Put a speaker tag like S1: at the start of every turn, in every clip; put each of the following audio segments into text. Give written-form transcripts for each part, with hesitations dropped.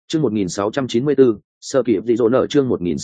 S1: Chương 1694, sở kịp dị dỗ nở chương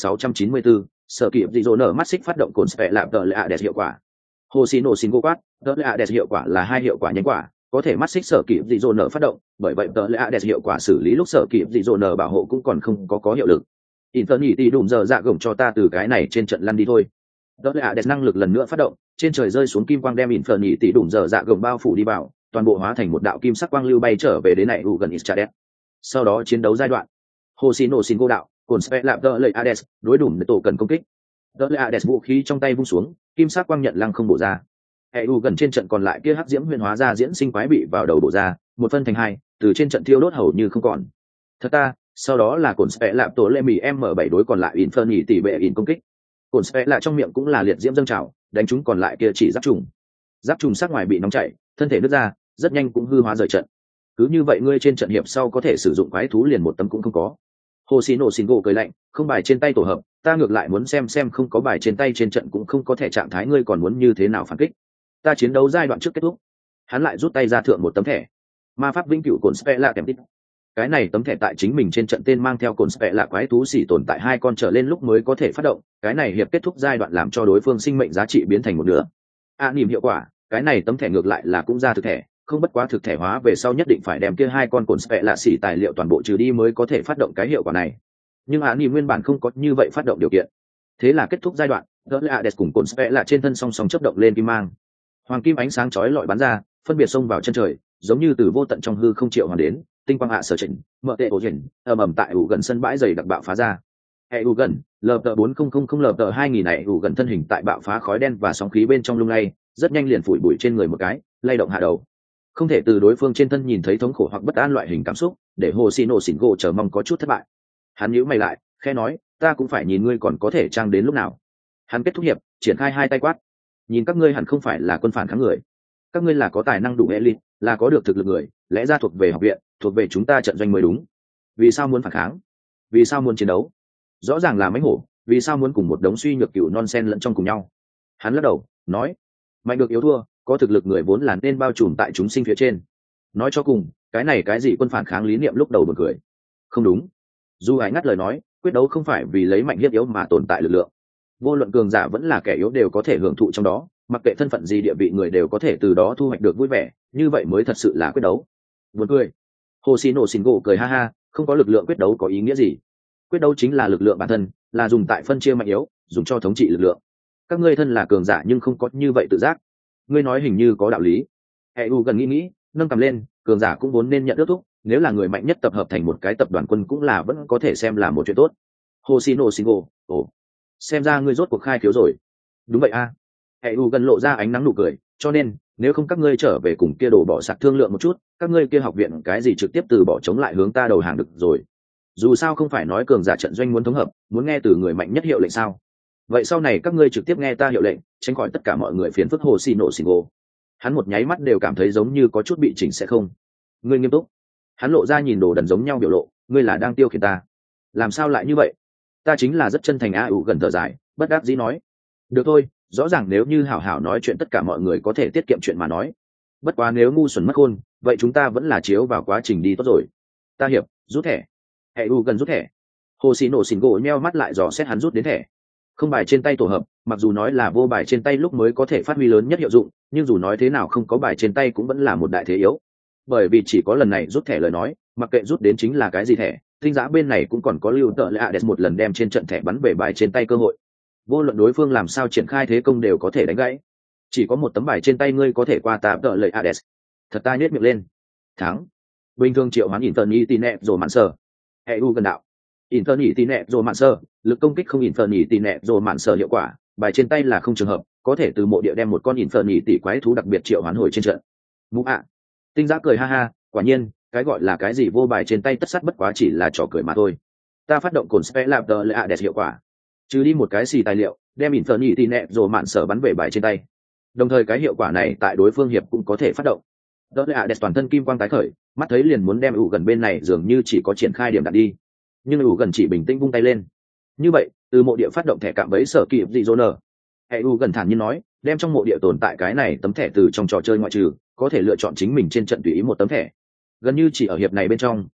S1: 1694, sở kịp dị dỗ nở mắt xích phát động cồn spẹ lạp tờ lệ đẹp hiệu quả. Hồ xì nổ xin gỗ quát, tờ lệ đẹp hiệu quả là hai hiệu quả nhánh quả, có thể mắt xích sở kịp dị dỗ nở phát động, bởi vậy tờ lệ đẹp hiệu quả xử lý lúc sở kịp dị dỗ nở bảo hộ cũng còn không có hiệu lực. Infinity đùm giờ dạ gồng cho ta từ cái này trên trận lăn đi thôi. Tờ lệ đẹp năng lực lần nữa phát động, trên trời rơi xuống kim quang đem Infinity đùm giờ dạ gồng bao phủ đi vào, toàn bộ hóa thành một đạo kim sắc quang lưu bay trở về đến này gần Ischades. Sau đó chiến đấu giai đoạn. Hồ xì nổ xin gỗ đạo, cồn spẹ lạp tờ lệ Hades, đối đủ tổ cần công kích. Tờ lệ Hades vũ khí trong tay vung xuống, kim sắc quang nhận lăng không bổ ra. Hệ gần trên trận còn lại kia hắc diễm huyền hóa ra diễn sinh quái bị vào đầu bổ ra, một phân thành hai, từ trên trận thiêu đốt hầu như không còn. Thật ta, sau đó là cồn spẹ lạp tổ lệ mì M7 đối còn lại Inferni tỷ bệ in công kích. Cồn spẹ lạ trong miệng cũng là liệt diễm dâng trào, đánh chúng còn lại kia chỉ giáp trùng. Giáp trùng sắc ngoài bị nóng chảy, thân thể nứt ra, rất nhanh cũng hư hóa rời trận. Cứ như vậy ngươi trên trận hiệp sau có thể sử dụng quái thú liền một tấm cũng không có. Hồ xì nổ xin gỗ cười lạnh, không bài trên tay tổ hợp, ta ngược lại muốn xem không có bài trên tay trên trận cũng không có thể trạng thái ngươi còn muốn như thế nào phản kích. Ta chiến đấu giai đoạn trước kết thúc. Hắn lại rút tay ra thượng một tấm thẻ. Ma pháp vĩnh cửu cồn spẹ lạ kèm tích. Cái này tấm thẻ tại chính mình trên trận tên mang theo cồn spẹ lạ quái thú xỉ tồn tại hai con trở lên lúc mới có thể phát động, cái này hiệp kết thúc giai đoạn làm cho đối phương sinh mệnh giá trị biến thành một nửa. Niềm hiệu quả, cái này tấm thẻ ngược lại là cũng ra thực thẻ, không bất quá thực thể hóa về sau nhất định phải đem kia hai con cồn spẹ lạ xỉ tài liệu toàn bộ trừ đi mới có thể phát động cái hiệu quả này. Nhưng niềm nguyên bản không có như vậy phát động điều kiện. Thế là kết thúc giai đoạn, Hades cùng cồn spẹ lạ trên thân song song chớp động lên kim mang. Hoàng kim ánh sáng chói lọi bắn ra, phân biệt xông vào chân trời, giống như từ vô tận trong hư không triệu hoàn đến, tinh quang sở chỉnh, mở tệ ổ chỉnh, ầm tại gần sân bãi dày đặc bạo phá ra. Gần, LT4000 LT2000 này gần thân hình tại bạo phá khói đen và sóng khí bên trong lung lay, rất nhanh liền phủi bụi trên người một cái, lay động hạ đầu. Không thể từ đối phương trên thân nhìn thấy thống khổ hoặc bất an loại hình cảm xúc, để hồ xì nổ xỉn gỗ chờ mong có chút thất bại. Hắn nhíu mày lại, khẽ nói, ta cũng phải nhìn ngươi còn có thể trang đến lúc nào. Hắn kết thúc hiệp, triển khai hai tay quát, nhìn các ngươi hẳn không phải là quân phản kháng người, các ngươi là có tài năng đủ elite, là có được thực lực người, lẽ ra thuộc về học viện, thuộc về chúng ta trận doanh mới đúng. Vì sao muốn phản kháng? Vì sao muốn chiến đấu? Rõ ràng là mánh hổ, vì sao muốn cùng một đống suy nhược cựu non sen lẫn trong cùng nhau? Hắn lắc đầu, nói, mạnh được yếu thua, có thực lực người vốn là nên bao trùm tại chúng sinh phía trên. Nói cho cùng, cái này cái gì quân phản kháng lý niệm lúc đầu buồn cười. Không đúng. Dù Hải ngắt lời nói, quyết đấu không phải vì lấy mạnh hiếp yếu mà tồn tại lực lượng. Vô luận cường giả vẫn là kẻ yếu đều có thể hưởng thụ trong đó, mặc kệ thân phận gì địa vị người đều có thể từ đó thu hoạch được vui vẻ, như vậy mới thật sự là quyết đấu. Buồn cười. Hồ xì nổ xỉn gỗ cười ha ha, không có lực lượng quyết đấu có ý nghĩa gì. Quyết đấu chính là lực lượng bản thân, là dùng tại phân chia mạnh yếu, dùng cho thống trị lực lượng. Các ngươi thân là cường giả nhưng không có như vậy tự giác. Ngươi nói hình như có đạo lý. Gần nghĩ, nâng cầm lên, cường giả cũng vốn nên nhận ước thúc, nếu là người mạnh nhất tập hợp thành một cái tập đoàn quân cũng là vẫn có thể xem là một chuyện tốt. Hồ xì nổ xỉn gỗ, xem ra ngươi rốt cuộc khai thiếu rồi. Đúng vậy a. Gần lộ ra ánh nắng nụ cười, cho nên nếu không các ngươi trở về cùng kia đổ bỏ sạc thương lượng một chút, các ngươi kia học viện cái gì trực tiếp từ bỏ chống lại hướng ta đầu hàng được rồi. Dù sao không phải nói cường giả trận doanh muốn thống hợp, muốn nghe từ người mạnh nhất hiệu lệnh sao? Vậy sau này các ngươi trực tiếp nghe ta hiệu lệnh, tránh khỏi tất cả mọi người phiền phức. Hồ xì nổ xỉn gỗ. Hắn một nháy mắt đều cảm thấy giống như có chút bị chỉnh sẽ không. Ngươi nghiêm túc. Hắn lộ ra nhìn đồ đần giống nhau biểu lộ, ngươi là đang tiêu khiển ta. Làm sao lại như vậy? Ta chính là rất chân thành gần thở dài, bất đắc dĩ nói. Được thôi, rõ ràng nếu như hảo hảo nói chuyện tất cả mọi người có thể tiết kiệm chuyện mà nói. Bất quá nếu ngu xuẩn mất khôn, vậy chúng ta vẫn là chiếu vào quá trình đi tốt rồi. Ta hiệp, rút thẻ. Gần rút thẻ. Hồ xì nổ xỉn gỗ nheo mắt lại dò xét hắn rút đến thẻ. Không bài trên tay tổ hợp, mặc dù nói là vô bài trên tay lúc mới có thể phát huy lớn nhất hiệu dụng, nhưng dù nói thế nào không có bài trên tay cũng vẫn là một đại thế yếu. Bởi vì chỉ có lần này rút thẻ lời nói, mặc kệ rút đến chính là cái gì thẻ, tinh giá bên này cũng còn có lưu tợ lệ Hades một lần đem trên trận thẻ bắn về bài trên tay cơ hội. Vô luận đối phương làm sao triển khai thế công đều có thể đánh gãy. Chỉ có một tấm bài trên tay ngươi có thể qua tạm tợ lệ Hades. Thật ta nhếch miệng lên. Thắng. Bình thường triệu hoán Infinity nẹ rồi mạn sờ. Gần đạo. Infinity nẹ rồi mạn sờ, lực công kích không Infinity nẹ rồi mạn sờ hiệu quả, bài trên tay là không trường hợp, có thể từ mộ địa đem một con Infinity quái thú đặc biệt triệu hoán hồi trên trận. Mũ ạ. Tinh giá cười ha ha, quả nhiên, cái gọi là cái gì vô bài trên tay tất sắt bất quá chỉ là trò cười mà thôi. Ta phát động cồn spell lạp tờ lệ Hades hiệu quả, trừ đi một cái xì tài liệu, đem Infinity nẹ rồi mạn sở bắn về bài trên tay. Đồng thời cái hiệu quả này tại đối phương hiệp cũng có thể phát động. Tờ lệ Hades toàn thân kim quang tái khởi, mắt thấy liền muốn đem gần bên này dường như chỉ có triển khai điểm đặt đi, nhưng gần chỉ bình tĩnh vung tay lên. Như vậy, từ mộ địa phát động thẻ cạm bẫy sở kịp dị dỗ nở. Gần thản nhiên nói, đem trong mộ địa tồn tại cái này tấm thẻ từ trong trò chơi ngoại trừ, có thể lựa chọn chính mình trên trận tùy ý một tấm thẻ. Gần như chỉ ở hiệp này bên trong,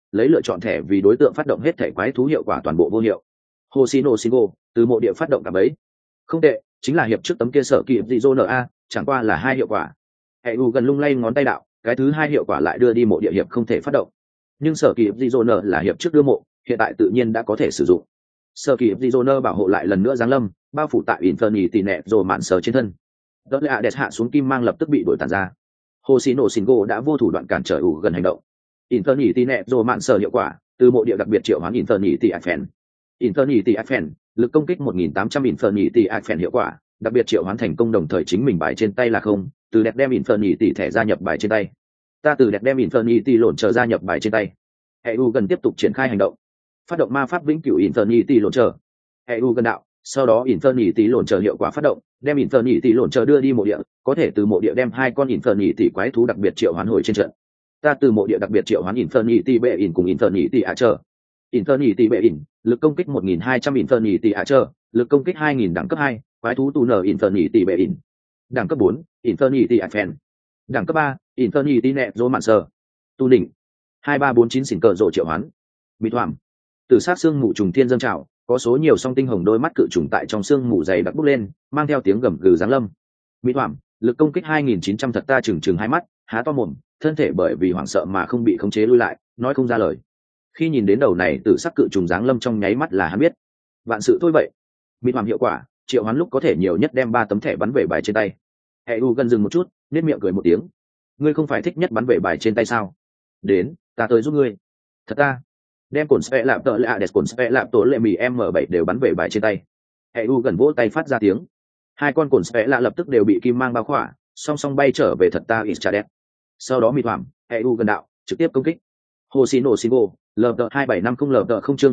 S1: lấy lựa chọn thẻ vì đối tượng phát động hết thẻ quái thú hiệu quả toàn bộ vô hiệu. Hoshino Shingo từ mộ địa phát động cả bấy. Không tệ, chính là hiệp trước tấm kia sở kỳ dị NA, chẳng qua là hai hiệu quả. Hệ gần lung lay ngón tay đạo, cái thứ hai hiệu quả lại đưa đi mộ địa hiệp không thể phát động. Nhưng sở kỳ dị là hiệp trước đưa mộ, hiện tại tự nhiên đã có thể sử dụng. Sở kỳ dị bảo hộ lại lần nữa giáng lâm, bao phủ tại Infinity nẹt rồi mạn sở trên thân. Đó là Hades hạ xuống kim mang lập tức bị đuổi tàn ra. Hoshino Shingo đã vô thủ đoạn cản trở gần hành động. Infinity nẹt rồi mạn sở hiệu quả, từ mộ địa đặc biệt triệu hoán Infinity Afen. Infinity Afen, lực công kích 1800 Infinity Afen hiệu quả, đặc biệt triệu hoán thành công đồng thời chính mình bài trên tay là không, từ đẹp đem Infinity thẻ gia nhập bài trên tay. Ta từ đẹp đem Infinity lộn trở gia nhập bài trên tay. EU gần tiếp tục triển khai hành động. Phát động ma pháp vĩnh cửu Infinity lộn trở. EU gần đạo, sau đó Infinity lộn trở hiệu quả phát động, đem Infinity lộn trở đưa đi mộ địa, có thể từ mộ địa đem hai con Infinity quái thú đặc biệt triệu hoán hồi trên trận. Ta từ mộ địa đặc biệt triệu hoán Infinity Bein cùng Infinity Archer. Infinity Bein, lực công kích 1200 Infinity Archer, lực công kích 2000 đẳng cấp 2, quái thú tu nở Infinity Bein. Đẳng cấp 4, Infinity Afen. Đẳng cấp 3, Infinity Necromancer. Tu đỉnh. 2349 xỉn cờ rộ triệu hoán. Mịt hoàm. Từ sát xương mù trùng thiên dâng trào, có số nhiều song tinh hồng đôi mắt cự trùng tại trong xương mù dày đặc bốc lên, mang theo tiếng gầm gừ giáng lâm. Mịt hoàm, lực công kích 2900 thật ta chừng hai mắt, há to mồm, thân thể bởi vì hoảng sợ mà không bị khống chế lui lại, nói không ra lời. Khi nhìn đến đầu này từ sắc cự trùng giáng lâm trong nháy mắt là hắn biết, vạn sự thôi vậy. Mịt hoàm hiệu quả, triệu hoán lúc có thể nhiều nhất đem 3 tấm thẻ bắn về bài trên tay. Hệ gần dừng một chút, nét miệng cười một tiếng. Ngươi không phải thích nhất bắn về bài trên tay sao? Đến, ta tới giúp ngươi. Thật ta. Đem cồn spe lạp tợ lạ đẹp cồn spe lạp tổ lệ mì M7 đều bắn về bài trên tay. Hệ gần vỗ tay phát ra tiếng. Hai con cồn spe lạ lập tức đều bị kim mang bao khỏa, song song bay trở về thật ta Ischadep. Sau đó mịt hoàm, hệ gần đạo, trực tiếp công kích. Hoshino Shingo, LT2750 LT0 chương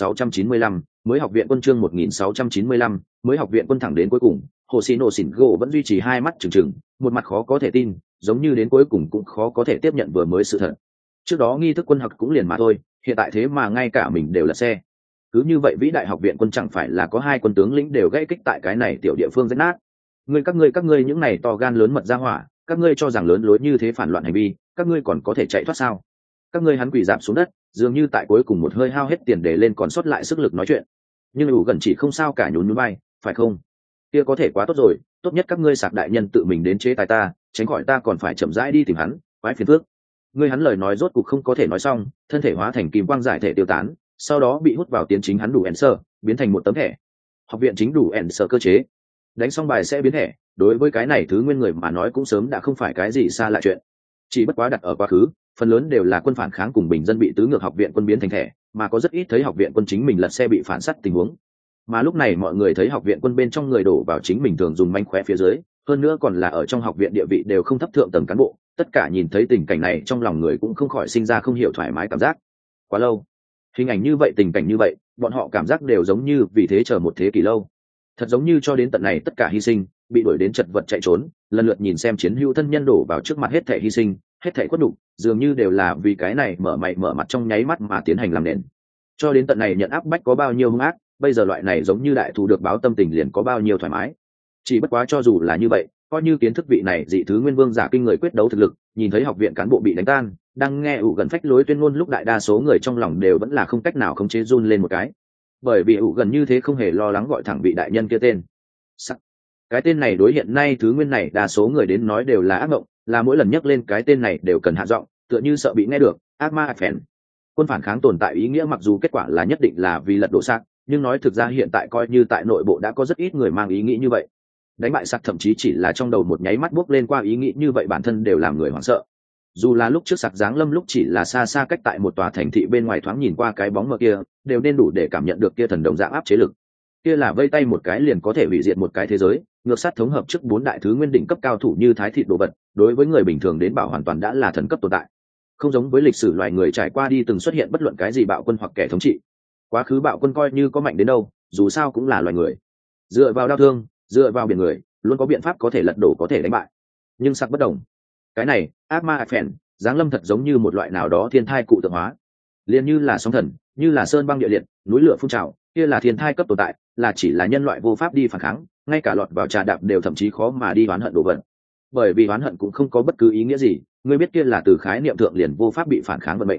S1: 1695, mới học viện quân chương 1695, mới học viện quân thẳng đến cuối cùng, Hoshino Shingo vẫn duy trì hai mắt trừng trừng, một mặt khó có thể tin, giống như đến cuối cùng cũng khó có thể tiếp nhận vừa mới sự thật. Trước đó nghi thức quân học cũng liền mà thôi, hiện tại thế mà ngay cả mình đều là xe. Cứ như vậy vĩ đại học viện quân chẳng phải là có hai quân tướng lĩnh đều gãy kích tại cái này tiểu địa phương rách nát. Các ngươi những này to gan lớn mật ra hỏa, các ngươi cho rằng lớn lối như thế phản loạn hành vi, các ngươi còn có thể chạy thoát sao? Các ngươi hắn quỳ rạp xuống đất, dường như tại cuối cùng một hơi hao hết tiền để lên còn sót lại sức lực nói chuyện. Nhưng ủ gần chỉ không sao cả nhún nhún vai, phải không? Kia có thể quá tốt rồi, tốt nhất các ngươi sạc đại nhân tự mình đến chế tài ta, tránh khỏi ta còn phải chậm rãi đi tìm hắn, quái phiền phước. Ngươi hắn lời nói rốt cục không có thể nói xong, thân thể hóa thành kim quang giải thể tiêu tán, sau đó bị hút vào tiến chính hắn đủ ensor, biến thành một tấm thẻ. Học viện chính đủ ensor cơ chế. Đánh xong bài sẽ biến thẻ, đối với cái này thứ nguyên người mà nói cũng sớm đã không phải cái gì xa lạ chuyện. Chỉ bất quá đặt ở quá khứ, phần lớn đều là quân phản kháng cùng bình dân bị tứ ngược học viện quân biến thành thẻ, mà có rất ít thấy học viện quân chính mình lật xe bị phản sát tình huống. Mà lúc này mọi người thấy học viện quân bên trong người đổ vào chính mình thường dùng manh khóe phía dưới, hơn nữa còn là ở trong học viện địa vị đều không thấp thượng tầng cán bộ, tất cả nhìn thấy tình cảnh này trong lòng người cũng không khỏi sinh ra không hiểu thoải mái cảm giác. Quá lâu, hình ảnh như vậy, tình cảnh như vậy, bọn họ cảm giác đều giống như vì thế chờ một thế kỷ lâu. Thật giống như cho đến tận này tất cả hy sinh, bị đuổi đến chật vật chạy trốn, lần lượt nhìn xem chiến hữu thân nhân đổ vào trước mặt hết thảy hy sinh, hết thảy khuất nhục, dường như đều là vì cái này mở mày mở mặt trong nháy mắt mà tiến hành làm nền. Cho đến tận này nhận áp bách có bao nhiêu hung ác, bây giờ loại này giống như đại thù được báo tâm tình liền có bao nhiêu thoải mái. Chỉ bất quá cho dù là như vậy, coi như kiến thức vị này dị thứ nguyên vương giả kinh người quyết đấu thực lực, nhìn thấy học viện cán bộ bị đánh tan, đang nghe ủ gần phách lối tuyên ngôn lúc đại đa số người trong lòng đều vẫn là không cách nào khống chế run lên một cái. Bởi vì ủ gần như thế không hề lo lắng gọi thẳng vị đại nhân kia tên. Sắc. Cái tên này đối hiện nay thứ nguyên này đa số người đến nói đều là ác mộng, là mỗi lần nhắc lên cái tên này đều cần hạ giọng, tựa như sợ bị nghe được. Ác ma phèn. Quân phản kháng tồn tại ý nghĩa mặc dù kết quả là nhất định là vì lật đổ Sạc, nhưng nói thực ra hiện tại coi như tại nội bộ đã có rất ít người mang ý nghĩ như vậy. Đánh bại Sạc thậm chí chỉ là trong đầu một nháy mắt bước lên qua ý nghĩ như vậy bản thân đều làm người hoảng sợ. Dù là lúc trước Sạc giáng lâm lúc chỉ là xa xa cách tại một tòa thành thị bên ngoài thoáng nhìn qua cái bóng mờ kia, đều nên đủ để cảm nhận được kia thần đồng dạng áp chế lực. Kia là vây tay một cái liền có thể hủy diệt một cái thế giới, ngược sát thống hợp trước 4 đại thứ nguyên đỉnh cấp cao thủ như thái thịt đồ vật, đối với người bình thường đến bảo hoàn toàn đã là thần cấp tồn tại. Không giống với lịch sử loài người trải qua đi từng xuất hiện bất luận cái gì bạo quân hoặc kẻ thống trị. Quá khứ bạo quân coi như có mạnh đến đâu, dù sao cũng là loài người. Dựa vào đao thương, dựa vào biển người, luôn có biện pháp có thể lật đổ có thể đánh bại. Nhưng Sạc bất đồng. Cái này, ác ma phèn, giáng lâm thật giống như một loại nào đó thiên thai cụ tượng hóa. Liền như là sóng thần, như là sơn băng địa liệt, núi lửa phun trào, kia là thiên thai cấp tồn tại, là chỉ là nhân loại vô pháp đi phản kháng, ngay cả lọt vào trà đạp đều thậm chí khó mà đi oán hận đổ vật. Bởi vì oán hận cũng không có bất cứ ý nghĩa gì, ngươi biết kia là từ khái niệm thượng liền vô pháp bị phản kháng vận mệnh.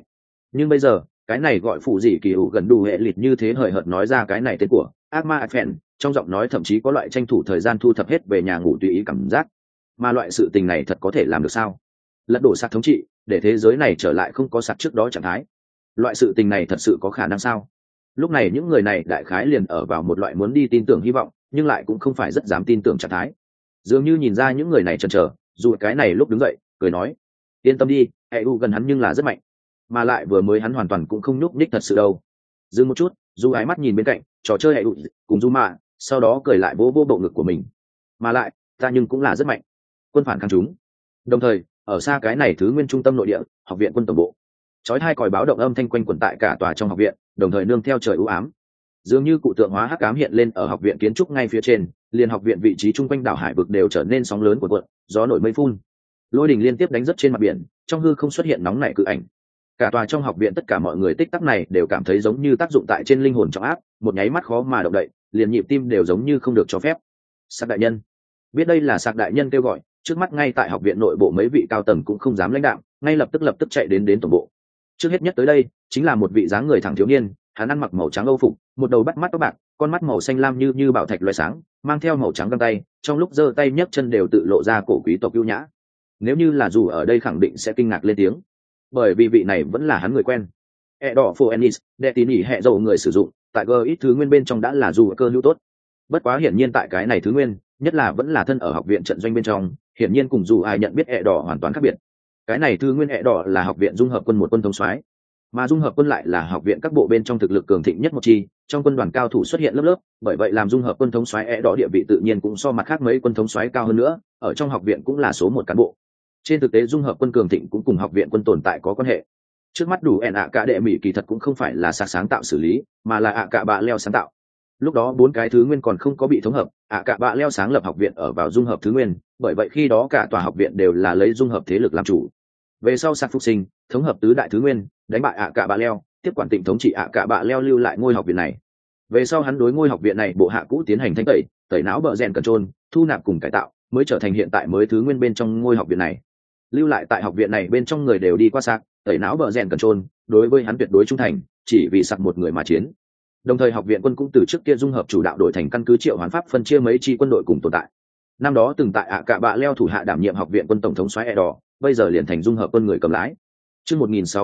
S1: Nhưng bây giờ cái này gọi phụ gì kỳ ủ gần đủ hệ lịt như thế hời hợt nói ra cái này tên của ác ma phèn, trong giọng nói thậm chí có loại tranh thủ thời gian thu thập hết về nhà ngủ tùy ý cảm giác. Mà loại sự tình này thật có thể làm được sao? Lật đổ sạc thống trị để thế giới này trở lại không có sạc trước đó trạng thái, loại sự tình này thật sự có khả năng sao? Lúc này những người này đại khái liền ở vào một loại muốn đi tin tưởng hy vọng nhưng lại cũng không phải rất dám tin tưởng trạng thái. Dường như nhìn ra những người này chần chờ, dù cái này lúc đứng dậy cười nói yên tâm đi, hệ u gần hắn nhưng là rất mạnh, mà lại vừa mới hắn hoàn toàn cũng không nhúc nhích thật sự đâu. Dừng một chút, dù ái mắt nhìn bên cạnh trò chơi hệ u cùng du mạ, sau đó cười lại vỗ vỗ bộ ngực của mình. Mà lại ta nhưng cũng là rất mạnh. Quân phản kháng chúng. Đồng thời ở xa cái này thứ nguyên trung tâm nội địa, học viện quân tổng bộ, chói hai còi báo động âm thanh quanh quẩn tại cả tòa trong học viện, đồng thời nương theo trời u ám, dường như cụ tượng hóa hắc ám hiện lên ở học viện kiến trúc ngay phía trên, liền học viện vị trí chung quanh đảo hải vực đều trở nên sóng lớn của cuộn, gió nổi mây phun, lôi đình liên tiếp đánh rất trên mặt biển, trong hư không xuất hiện nóng nảy cự ảnh. Cả tòa trong học viện tất cả mọi người tích tắc này đều cảm thấy giống như tác dụng tại trên linh hồn trọng áp, một nháy mắt khó mà động đậy, liền nhịp tim đều giống như không được cho phép. Sạc đại nhân, biết đây là Sạc đại nhân kêu gọi, trước mắt ngay tại học viện nội bộ mấy vị cao tầng cũng không dám lãnh đạo, ngay lập tức chạy đến tổng bộ. Trước hết nhất tới đây chính là một vị dáng người thẳng thiếu niên, hắn ăn mặc màu trắng âu phục, một đầu bắt mắt tóc bạc, con mắt màu xanh lam như bảo thạch loại sáng, mang theo màu trắng găng tay, trong lúc giơ tay nhấc chân đều tự lộ ra cổ quý tộc ưu nhã. Nếu như là dù ở đây khẳng định sẽ kinh ngạc lên tiếng, bởi vì vị này vẫn là hắn người quen. Đỏ Phoenix, đệ tín nhỉ hệ dầu người sử dụng, tại GX thứ nguyên bên trong đã là dù cơ hữu tốt. Bất quá hiển nhiên tại cái này thứ nguyên, nhất là vẫn là thân ở học viện trận doanh bên trong, hiển nhiên cùng dù ai nhận biết đỏ hoàn toàn khác biệt. Cái này thứ nguyên đỏ là học viện dung hợp quân một quân thống soái, mà dung hợp quân lại là học viện các bộ bên trong thực lực cường thịnh nhất một chi, trong quân đoàn cao thủ xuất hiện lớp lớp, bởi vậy làm dung hợp quân thống soái đỏ địa vị tự nhiên cũng so mặt khác mấy quân thống soái cao hơn nữa, ở trong học viện cũng là số một cán bộ. Trên thực tế dung hợp quân cường thịnh cũng cùng học viện quân tồn tại có quan hệ. Trước mắt đủ cả đệ mỹ kỳ thật cũng không phải là sáng tạo xử lý, mà là cả bạ leo sáng tạo. Lúc đó bốn cái thứ nguyên còn không có bị thống hợp, cả bạ leo sáng lập học viện ở vào dung hợp thứ nguyên, bởi vậy khi đó cả tòa học viện đều là lấy dung hợp thế lực làm chủ. Về sau Sạc phục sinh, thống hợp tứ đại thứ nguyên, đánh bại cả bạ leo, tiếp quản tỉnh thống trị cả bạ leo lưu lại ngôi học viện này. Về sau hắn đối ngôi học viện này bộ hạ cũ tiến hành thanh tẩy, tẩy não bờ rèn control, thu nạp cùng cải tạo, mới trở thành hiện tại mới thứ nguyên bên trong ngôi học viện này. Lưu lại tại học viện này bên trong người đều đi qua Sạc, tẩy não bờ rèn control, đối với hắn tuyệt đối trung thành, chỉ vì Sạc một người mà chiến. Đồng thời học viện quân cũng từ trước kia dung hợp chủ đạo đổi thành căn cứ triệu hoán pháp phân chia mấy chi quân đội cùng tồn tại. Năm đó từng tại cả bạ leo thủ hạ đảm nhiệm học viện quân tổng thống soái đỏ, bây giờ liền thành dung hợp quân người cầm lái. Chương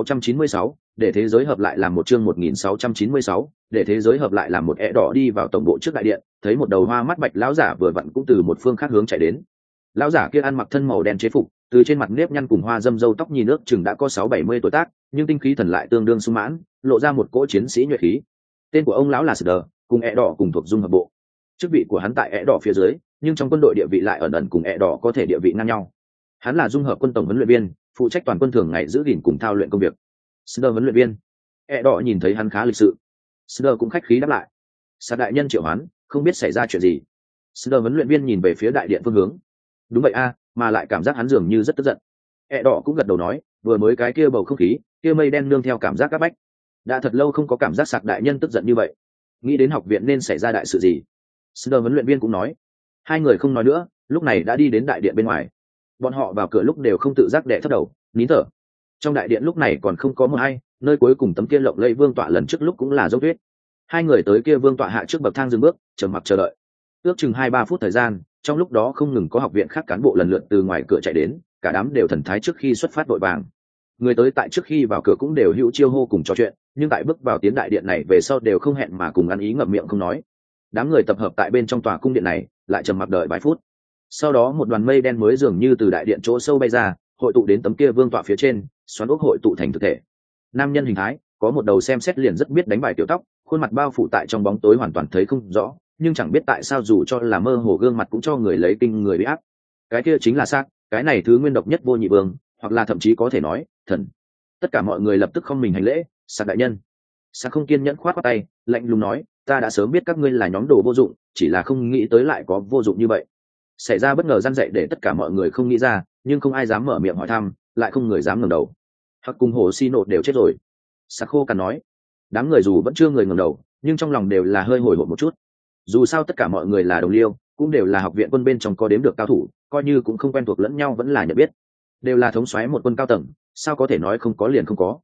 S1: 1696, để thế giới hợp lại làm một chương 1696, để thế giới hợp lại làm một đỏ đi vào tổng bộ trước đại điện, thấy một đầu hoa mắt bạch lão giả vừa vặn cũng từ một phương khác hướng chạy đến. Lão giả kia ăn mặc thân màu đen chế phục, từ trên mặt nếp nhăn cùng hoa dâm râu tóc nhìn nước chừng đã có 6-70 tuổi tác, nhưng tinh khí thần lại tương đương sung mãn, lộ ra một cỗ chiến sĩ nhuệ khí. Tên của ông lão là Sder, cùng đỏ cùng thuộc dung hợp bộ. Chức vị của hắn tại đỏ phía dưới, nhưng trong quân đội địa vị lại ẩn cùng đỏ có thể địa vị ngang nhau. Hắn là dung hợp quân tổng huấn luyện viên, phụ trách toàn quân thường ngày giữ gìn cùng thao luyện công việc. Sder huấn luyện viên. Đỏ nhìn thấy hắn khá lịch sự, Sder cũng khách khí đáp lại. Sạc đại nhân triệu hoán, không biết xảy ra chuyện gì. Sder huấn luyện viên nhìn về phía đại điện phương hướng. Đúng vậy a, mà lại cảm giác hắn dường như rất tức giận. Đỏ cũng gật đầu nói, vừa mới cái kia bầu không khí, kia mây đen nương theo cảm giác áp bách. Đã thật lâu không có cảm giác Sạc đại nhân tức giận như vậy. Nghĩ đến học viện nên xảy ra đại sự gì. Sder huấn luyện viên cũng nói. Hai người không nói nữa, lúc này đã đi đến đại điện bên ngoài. Bọn họ vào cửa lúc đều không tự giác đẻ thấp đầu, nín thở. Trong đại điện lúc này còn không có một ai, nơi cuối cùng tấm kia lộng lẫy vương tọa lần trước lúc cũng là dốc tuyết. Hai người tới kia vương tọa hạ trước bậc thang dừng bước, trầm mặc chờ đợi. Ước chừng 2-3 phút thời gian, trong lúc đó không ngừng có học viện khác cán bộ lần lượt từ ngoài cửa chạy đến, cả đám đều thần thái trước khi xuất phát vội vàng. Người tới tại trước khi vào cửa cũng đều hữu chiêu hô cùng trò chuyện, nhưng tại bước vào tiến đại điện này về sau đều không hẹn mà cùng ăn ý ngậm miệng không nói. Đám người tập hợp tại bên trong tòa cung điện này, lại trầm mặc đợi vài phút. Sau đó một đoàn mây đen mới dường như từ đại điện chỗ sâu bay ra, hội tụ đến tấm kia vương tọa phía trên, xoắn ốc hội tụ thành thực thể. Nam nhân hình thái, có một đầu xem xét liền rất biết đánh bài tiểu tóc, khuôn mặt bao phủ tại trong bóng tối hoàn toàn thấy không rõ, nhưng chẳng biết tại sao dù cho là mơ hồ gương mặt cũng cho người lấy kinh người bị áp. Cái kia chính là Sạc, cái này thứ nguyên độc nhất vô nhị vương, hoặc là thậm chí có thể nói thần. Tất cả mọi người lập tức không mình hành lễ. Sạc đại nhân. Sạc không kiên nhẫn khoát qua tay, lạnh lùng nói, ta đã sớm biết các ngươi là nhóm đồ vô dụng, chỉ là không nghĩ tới lại có vô dụng như vậy. Xảy ra bất ngờ răn dậy để tất cả mọi người không nghĩ ra, nhưng không ai dám mở miệng hỏi thăm, lại không người dám ngẩng đầu. Hoặc cùng hồ xi nột đều chết rồi. Sạc khô cằn nói. Đám người dù vẫn chưa người ngẩng đầu, nhưng trong lòng đều là hơi hồi hộp một chút. Dù sao tất cả mọi người là đồng liêu, cũng đều là học viện quân bên trong có đếm được cao thủ, coi như cũng không quen thuộc lẫn nhau vẫn là nhận biết, đều là thống soái một quân cao tầng, sao có thể nói không có liền không có.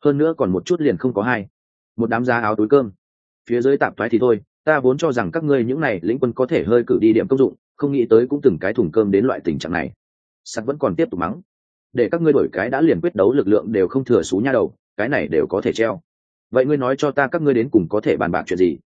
S1: hơn nữa còn một chút liền không có hai, một đám giá áo túi cơm. Phía dưới tạp thoái thì thôi, ta vốn cho rằng các ngươi những này lĩnh quân có thể hơi cử đi điểm công dụng, không nghĩ tới cũng từng cái thùng cơm đến loại tình trạng này. Sắt vẫn còn tiếp tục mắng, để các ngươi đổi cái đã liền quyết đấu lực lượng đều không thừa số nha đầu, cái này đều có thể treo. Vậy ngươi nói cho ta các ngươi đến cùng có thể bàn bạc chuyện gì?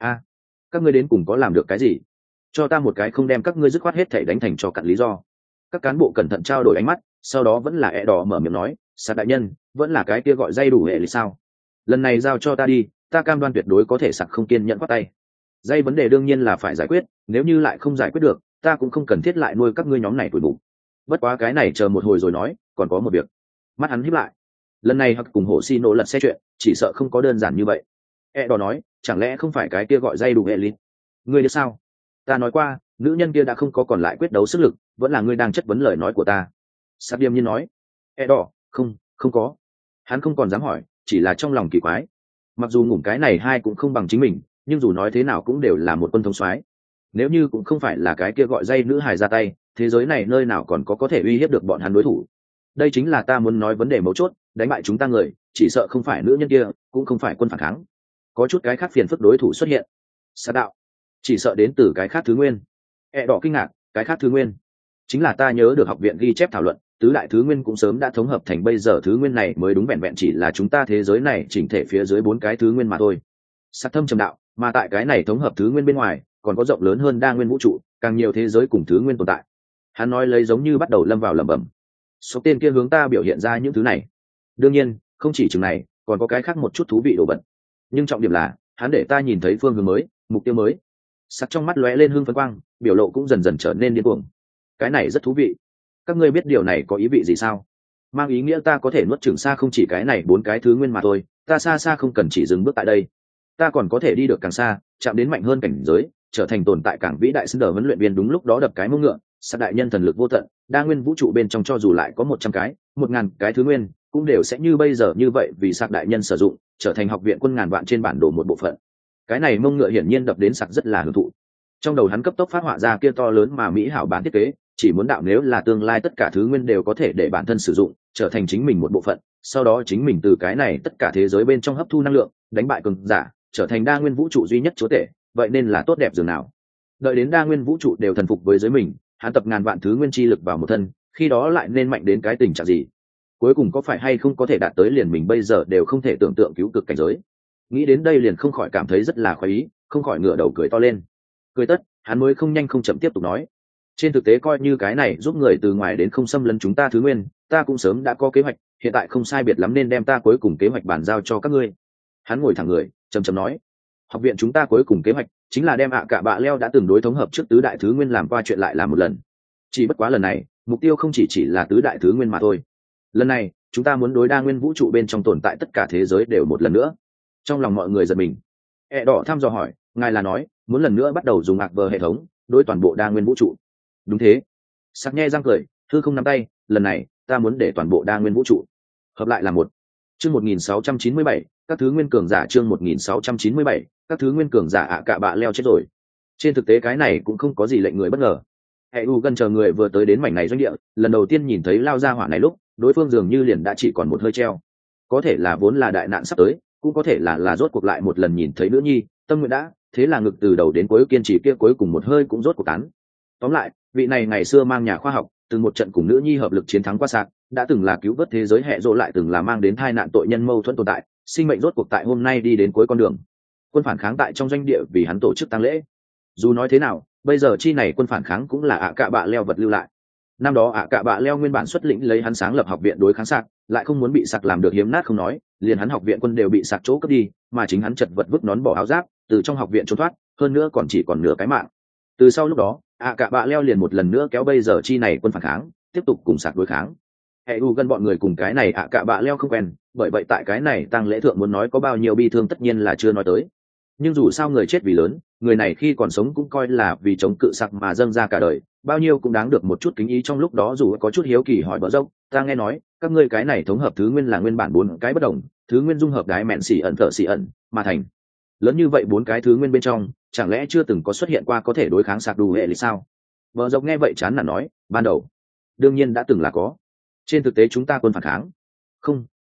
S1: Các ngươi đến cùng có làm được cái gì? Cho ta một cái không đem các ngươi dứt khoát hết thể đánh thành cho cặn lý do. Các cán bộ cẩn thận trao đổi ánh mắt, sau đó vẫn là đỏ mở miệng nói, Sắt đại nhân, vẫn là cái kia gọi dây đủ hệ lý sao? Lần này giao cho ta đi, ta cam đoan tuyệt đối có thể sặc không kiên nhẫn quát tay. Dây vấn đề đương nhiên là phải giải quyết, nếu như lại không giải quyết được, ta cũng không cần thiết lại nuôi các ngươi nhóm này tuổi bụng. Bất quá cái này chờ một hồi rồi nói, còn có một việc. Mắt hắn híp lại. Lần này hoặc cùng Hồ Xi nổ lật xe chuyện, chỉ sợ không có đơn giản như vậy. Đỏ nói, chẳng lẽ không phải cái kia gọi dây đủ hệ lý? Ngươi biết sao? Ta nói qua, nữ nhân kia đã không có còn lại quyết đấu sức lực, vẫn là ngươi đang chất vấn lời nói của ta. Sắp điềm nhiên nói. Đỏ, không có. Hắn không còn dám hỏi, chỉ là trong lòng kỳ quái. Mặc dù ngủm cái này hai cũng không bằng chính mình, nhưng dù nói thế nào cũng đều là một quân thống soái. Nếu như cũng không phải là cái kia gọi dây nữ hài ra tay, thế giới này nơi nào còn có thể uy hiếp được bọn hắn đối thủ. Đây chính là ta muốn nói vấn đề mấu chốt, đánh bại chúng ta người, chỉ sợ không phải nữ nhân kia, cũng không phải quân phản kháng. Có chút cái khác phiền phức đối thủ xuất hiện. Sát đạo, chỉ sợ đến từ cái khác thứ nguyên. Đỏ kinh ngạc, cái khác thứ nguyên. Chính là ta nhớ được học viện ghi chép thảo luận, tứ đại thứ nguyên cũng sớm đã thống hợp thành bây giờ thứ nguyên này mới đúng, vẹn vẹn chỉ là chúng ta thế giới này chỉnh thể phía dưới 4 cái thứ nguyên mà thôi. Sát thâm trầm đạo, mà tại cái này thống hợp thứ nguyên bên ngoài, còn có rộng lớn hơn đa nguyên vũ trụ, càng nhiều thế giới cùng thứ nguyên tồn tại. Hắn nói lấy giống như bắt đầu lâm vào lẩm bẩm. Số tên kia hướng ta biểu hiện ra những thứ này. Đương nhiên, không chỉ chừng này, còn có cái khác một chút thú vị đồ vật. Nhưng trọng điểm là, hắn để ta nhìn thấy phương hướng mới, mục tiêu mới. Sắc trong mắt lóe lên hương phấn quang, biểu lộ cũng dần dần trở nên điên cuồng. Cái này rất thú vị. Các ngươi biết điều này có ý vị gì sao? Mang ý nghĩa ta có thể nuốt chửng xa không chỉ cái này 4 cái thứ nguyên mà thôi, ta xa xa không cần chỉ dừng bước tại đây. Ta còn có thể đi được càng xa, chạm đến mạnh hơn cảnh giới, trở thành tồn tại càng vĩ đại xứng đờ huấn luyện viên. Đúng lúc đó đập cái mông ngựa, Sát đại nhân thần lực vô tận, đa nguyên vũ trụ bên trong cho dù lại có 100 cái, 1000 cái thứ nguyên, cũng đều sẽ như bây giờ như vậy vì Sát đại nhân sử dụng, trở thành học viện quân ngàn vạn trên bản đồ một bộ phận. Cái này mông ngựa hiển nhiên đập đến Sặc rất là hưởng thụ. Trong đầu hắn cấp tốc phát họa ra kia to lớn mà mỹ hảo bản thiết kế, chỉ muốn đạo nếu là tương lai tất cả thứ nguyên đều có thể để bản thân sử dụng, trở thành chính mình một bộ phận, sau đó chính mình từ cái này tất cả thế giới bên trong hấp thu năng lượng, đánh bại cường giả, trở thành đa nguyên vũ trụ duy nhất chúa tể, vậy nên là tốt đẹp dường nào. Đợi đến đa nguyên vũ trụ đều thần phục với giới mình, hắn tập ngàn vạn thứ nguyên chi lực vào một thân, khi đó lại nên mạnh đến cái tình trạng gì? Cuối cùng có phải hay không có thể đạt tới liền mình bây giờ đều không thể tưởng tượng cứu cực cảnh giới. Nghĩ đến đây liền không khỏi cảm thấy rất là khoái ý, không khỏi ngửa đầu cười to lên. Cười tất, hắn mới không nhanh không chậm tiếp tục nói. Trên thực tế coi như cái này giúp người từ ngoài đến không xâm lấn chúng ta thứ nguyên, ta cũng sớm đã có kế hoạch, hiện tại không sai biệt lắm nên đem ta cuối cùng kế hoạch bàn giao cho các ngươi. Hắn ngồi thẳng người, trầm trầm nói. Học viện chúng ta cuối cùng kế hoạch chính là đem cả bạ leo đã từng đối thống hợp trước tứ đại thứ nguyên làm qua chuyện lại làm một lần. Chỉ bất quá lần này, mục tiêu không chỉ là tứ đại thứ nguyên mà thôi. Lần này, chúng ta muốn đối đa nguyên vũ trụ bên trong tồn tại tất cả thế giới đều một lần nữa. Trong lòng mọi người giật mình. Đỏ thăm dò hỏi, ngài là nói, muốn lần nữa bắt đầu dùng ạc vờ hệ thống, đối toàn bộ đa nguyên vũ trụ. Đúng thế. Sắc nhe răng cười, thư không nắm tay, lần này, ta muốn để toàn bộ đa nguyên vũ trụ hợp lại là một. Chương 1697, các thứ nguyên cường giả. Chương 1697, các thứ nguyên cường giả cả bạ leo chết rồi. Trên thực tế cái này cũng không có gì lệnh người bất ngờ. Hệ u gần chờ người vừa tới đến mảnh này doanh địa, lần đầu tiên nhìn thấy lao ra hỏa này lúc, đối phương dường như liền đã chỉ còn một hơi treo. Có thể là vốn là đại nạn sắp tới, cũng có thể là rốt cuộc lại một lần nhìn thấy nữ nhi, tâm nguyện đã, thế là ngực từ đầu đến cuối kiên trì kia cuối cùng một hơi cũng rốt cuộc tán. Tóm lại, vị này ngày xưa mang nhà khoa học, từng một trận cùng nữ nhi hợp lực chiến thắng qua Sạc, đã từng là cứu vớt thế giới hệ rộ, lại từng là mang đến tai nạn tội nhân mâu thuẫn tồn tại, sinh mệnh rốt cuộc tại hôm nay đi đến cuối con đường. Quân phản kháng tại trong doanh địa vì hắn tổ chức tang lễ. Dù nói thế nào, bây giờ chi này quân phản kháng cũng là cả bạ leo vật lưu lại. Năm đó cả bạ leo nguyên bản xuất lĩnh lấy hắn sáng lập học viện đối kháng Sạc, lại không muốn bị Sạc làm được hiếm nát không nói, liền hắn học viện quân đều bị Sạc chỗ cướp đi, mà chính hắn chật vật vứt nón bỏ áo giáp, từ trong học viện trốn thoát, hơn nữa còn chỉ còn nửa cái mạng. Từ sau lúc đó, cả bạ leo liền một lần nữa kéo bây giờ chi này quân phản kháng, tiếp tục cùng Sạc đối kháng. Hệ u gần bọn người cùng cái này cả bạ leo không quen, bởi vậy tại cái này tang lễ thượng muốn nói có bao nhiêu bi thương tất nhiên là chưa nói tới. Nhưng dù sao người chết vì lớn, người này khi còn sống cũng coi là vì chống cự Sạc mà dâng ra cả đời, bao nhiêu cũng đáng được một chút kính ý. Trong lúc đó dù có chút hiếu kỳ hỏi bỡ dốc, ta nghe nói các ngươi cái này thống hợp thứ nguyên là nguyên bản 4 cái bất đồng, thứ nguyên dung hợp đái mẹn xỉ ẩn thợ xỉ ẩn mà thành. Lớn như vậy 4 cái thứ nguyên bên trong, chẳng lẽ chưa từng có xuất hiện qua có thể đối kháng Sạc đủ hệ lý sao? Bỡ dốc nghe vậy chán nản nói, ban đầu đương nhiên đã từng là có. Trên thực tế chúng ta quân phản kháng không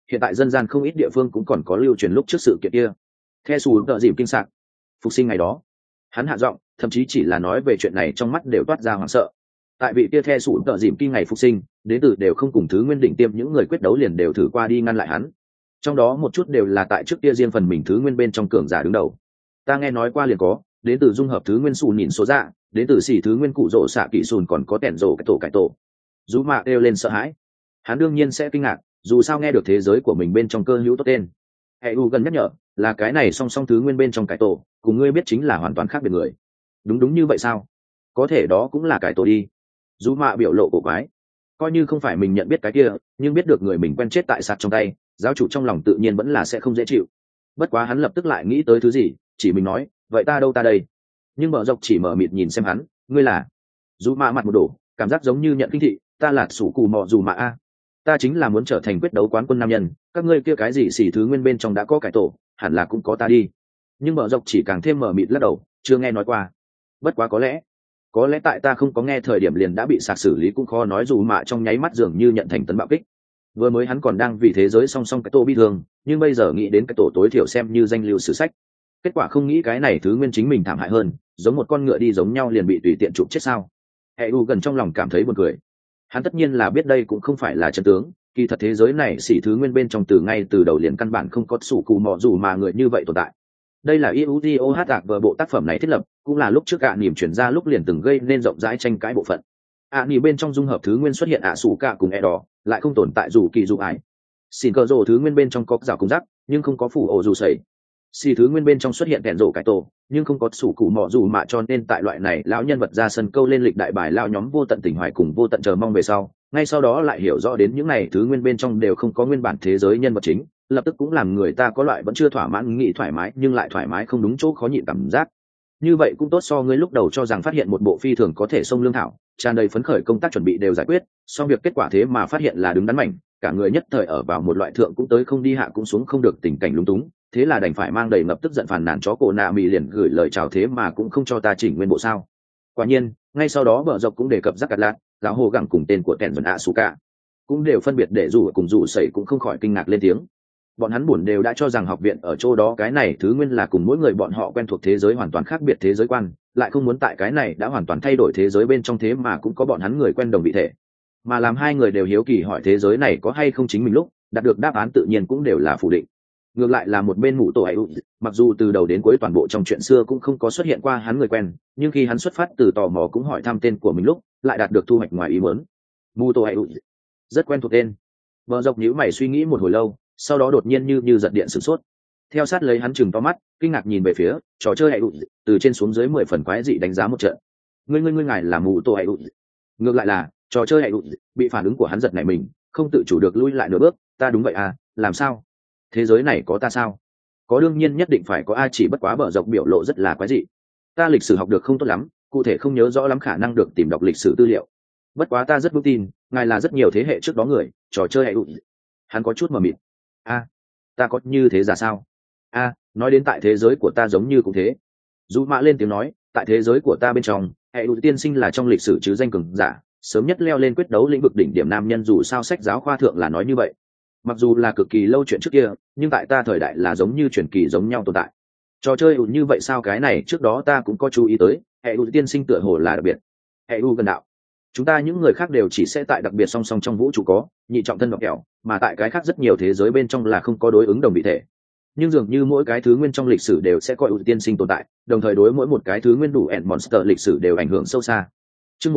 S1: hiện tại dân gian không ít địa phương cũng còn có lưu truyền lúc trước sự kiện kia. The Sủ Tợ Dìm kinh sạc phục sinh ngày đó, hắn hạ giọng, thậm chí chỉ là nói về chuyện này trong mắt đều toát ra hoảng sợ. Tại vị kia The Sủ Tợ Dìm kinh ngày phục sinh, đến từ đều không cùng thứ nguyên đỉnh tiêm những người quyết đấu liền đều thử qua đi ngăn lại hắn, trong đó một chút đều là tại trước kia riêng phần mình thứ nguyên bên trong cường giả đứng đầu. Ta nghe nói qua liền có đến từ dung hợp thứ nguyên xù nhìn số dạ, đến từ xỉ thứ nguyên cụ rỗ xạ kỹ sùn, còn có tẻn rổ cái tổ. Dù mạ kêu lên sợ hãi, hắn đương nhiên sẽ kinh ngạc, dù sao nghe được thế giới của mình bên trong cơ hữu tốt tên. Hệ u gần nhắc nhở là cái này song song thứ nguyên bên trong cái tổ cùng ngươi biết chính là hoàn toàn khác biệt người. Đúng như vậy sao? Có thể đó cũng là cái tổ đi. Dù mạ biểu lộ cổ quái, coi như không phải mình nhận biết cái kia, nhưng biết được người mình quen chết tại sạt trong tay, giáo chủ trong lòng tự nhiên vẫn là sẽ không dễ chịu. Bất quá hắn lập tức lại nghĩ tới thứ gì, chỉ mình nói, vậy ta đâu ta đây? Nhưng Bờ Dọc chỉ mở mịt nhìn xem hắn, ngươi là? Dù mạ mặt một đổ, cảm giác giống như nhận kinh thị, ta là sủ cù mọ dù mạ a, ta chính là muốn trở thành quyết đấu quán quân nam nhân, các ngươi kia cái gì xỉ thứ nguyên bên trong đã có cải tổ, hẳn là cũng có ta đi. Nhưng Bờ Dọc chỉ càng thêm mở mịt lắc đầu, chưa nghe nói qua. Bất quá có lẽ tại ta không có nghe thời điểm liền đã bị sạc xử lý cũng khó nói. Dù mạ trong nháy mắt dường như nhận thành tấn bạo kích. Vừa mới hắn còn đang vì thế giới song song cái tổ bi thương, nhưng bây giờ nghĩ đến cái tổ tối thiểu xem như danh lưu sử sách. Kết quả không nghĩ cái này thứ nguyên chính mình thảm hại hơn, giống một con ngựa đi giống nhau liền bị tùy tiện chụp chết sao. Hệ u gần trong lòng cảm thấy buồn cười. Hắn tất nhiên là biết đây cũng không phải là chân tướng, kỳ thật thế giới này xỉ thứ nguyên bên trong từ ngay từ đầu liền căn bản không có sủ cù mọ dù mà người như vậy tồn tại. Đây là IUTOH ạc vở bộ tác phẩm này thiết lập, cũng là lúc trước ạ nỉm chuyển ra lúc liền từng gây nên rộng rãi tranh cãi bộ phận. ạ nỉm bên trong dung hợp thứ nguyên xuất hiện ạ sủ cả cùng e đỏ, lại không tồn tại dù kỳ dù ải. Xin cờ rồ thứ nguyên bên trong có rào cùng rắc, nhưng không có phủ ổ dù sẩy. Xì thứ nguyên bên trong xuất hiện kẹn rổ cái tổ, nhưng không có sủ cụ mọ dù mạ, cho nên tại loại này lão nhân vật ra sân câu lên lịch đại bài lao nhóm vô tận tình hoài cùng vô tận chờ mong về sau, ngay sau đó lại hiểu rõ đến những này thứ nguyên bên trong đều không có nguyên bản thế giới nhân vật chính, lập tức cũng làm người ta có loại vẫn chưa thỏa mãn nghĩ thoải mái nhưng lại thoải mái không đúng chỗ khó nhịn cảm giác. Như vậy cũng tốt so ngươi lúc đầu cho rằng phát hiện một bộ phi thường có thể xông lương thảo, tràn đầy phấn khởi công tác chuẩn bị đều giải quyết, song việc kết quả thế mà phát hiện là đứng đắn mảnh, cả người nhất thời ở vào một loại thượng cũng tới không đi hạ cũng xuống không được tình cảnh lúng túng, thế là đành phải mang đầy ngập tức giận phàn nàn chó cổ nạ mì liền gửi lời chào thế mà cũng không cho ta chỉnh nguyên bộ sao. Quả nhiên ngay sau đó Bờ Dọc cũng đề cập rắc cắt lạt giáo hồ gẳng cùng tên của kèn vần ạ su cả cũng đều phân biệt để rủ cùng rủ sẩy cũng không khỏi kinh ngạc lên tiếng. Bọn hắn buồn đều đã cho rằng học viện ở chỗ đó cái này thứ nguyên là cùng mỗi người bọn họ quen thuộc thế giới hoàn toàn khác biệt thế giới quan, lại không muốn tại cái này đã hoàn toàn thay đổi thế giới bên trong thế mà cũng có bọn hắn người quen đồng vị thể. Mà làm hai người đều hiếu kỳ hỏi thế giới này có hay không chính mình lúc đạt được đáp án tự nhiên cũng đều là phủ định. Ngược lại là một bên mụ tổ ấy, mặc dù từ đầu đến cuối toàn bộ trong chuyện xưa cũng không có xuất hiện qua hắn người quen, nhưng khi hắn xuất phát từ tò mò cũng hỏi thăm tên của mình lúc lại đạt được thu hoạch ngoài ý muốn. Mụ tổ ấy rất quen thuộc tên. Bờ Dọc nhíu mày suy nghĩ một hồi lâu, sau đó đột nhiên như giật điện sửng sốt. Theo sát lấy hắn chừng to mắt kinh ngạc nhìn về phía trò chơi hệ từ trên xuống dưới 10 phần quái dị đánh giá một trận. Ngươi ngài là mụ tổ hệ. Ngược lại là trò chơi hệ bị phản ứng của hắn giật này mình không tự chủ được lui lại nửa bước. Ta đúng vậy à, làm sao? Thế giới này có ta sao? Có đương nhiên nhất định phải có a, chỉ bất quá Bờ Dọc biểu lộ rất là quái dị. Ta lịch sử học được không tốt lắm, cụ thể không nhớ rõ lắm, khả năng được tìm đọc lịch sử tư liệu. Bất quá ta rất vững tin ngài là rất nhiều thế hệ trước đó người trò chơi hệ. Hắn có chút mờ mịt. A, ta có như thế ra sao? A, nói đến tại thế giới của ta giống như cũng thế. Dù mạ lên tiếng nói, tại thế giới của ta bên trong hệ tiên sinh là trong lịch sử chứ danh cường giả, sớm nhất leo lên quyết đấu lĩnh vực đỉnh điểm nam nhân, dù sao sách giáo khoa thượng là nói như vậy. Mặc dù là cực kỳ lâu chuyện trước kia, nhưng tại ta thời đại là giống như truyền kỳ giống nhau tồn tại. Trò chơi như vậy sao? Cái này trước đó ta cũng có chú ý tới, hệ tiên sinh tựa hồ là đặc biệt. Hệ gần đạo, chúng ta những người khác đều chỉ sẽ tại đặc biệt song song trong vũ trụ có nhị trọng thân độc kẹo, mà tại cái khác rất nhiều thế giới bên trong là không có đối ứng đồng vị thể. Nhưng dường như mỗi cái thứ nguyên trong lịch sử đều sẽ có ưu tiên sinh tồn tại, đồng thời đối mỗi một cái thứ nguyên đủ ẻn monster lịch sử đều ảnh hưởng sâu xa. Chương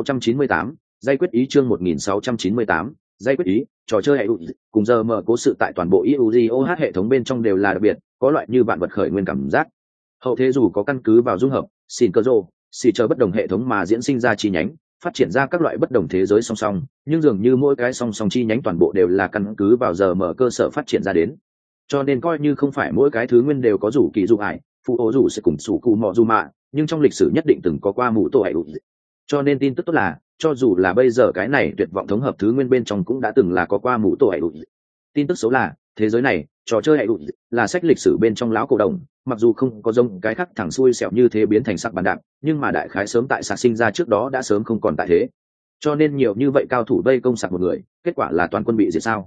S1: 1698, giai quyết ý. Chương 1698, giai quyết ý. Trò chơi hệ cùng giờ mở cố sự tại toàn bộ IUGOH hệ thống bên trong đều là đặc biệt, có loại như vạn vật khởi nguyên cảm giác. Hậu thế dù có căn cứ vào dung hợp, xin cơ rô, xì chờ bất đồng hệ thống mà diễn sinh ra chi nhánh, phát triển ra các loại bất đồng thế giới song song, nhưng dường như mỗi cái song song chi nhánh toàn bộ đều là căn cứ vào giờ mở cơ sở phát triển ra đến. Cho nên coi như không phải mỗi cái thứ nguyên đều có rủ kỳ dụ ải, phụ ố rủ sẽ cùng sủ cụ mọ dù mạ, nhưng trong lịch sử nhất định từng có qua mũ tổ hệ. Cho nên tin tức tốt là cho dù là bây giờ cái này tuyệt vọng thống hợp thứ nguyên bên trong cũng đã từng là có qua mũ tổ hệ. Tin tức xấu là thế giới này trò chơi hệ là sách lịch sử bên trong lão cổ đồng, mặc dù không có giống cái khác thẳng xuôi xẻo như thế biến thành sắc bàn đạp, nhưng mà đại khái sớm tại sạc sinh ra trước đó đã sớm không còn tại thế. Cho nên nhiều như vậy cao thủ vây công sạc một người, kết quả là toàn quân bị diệt sao?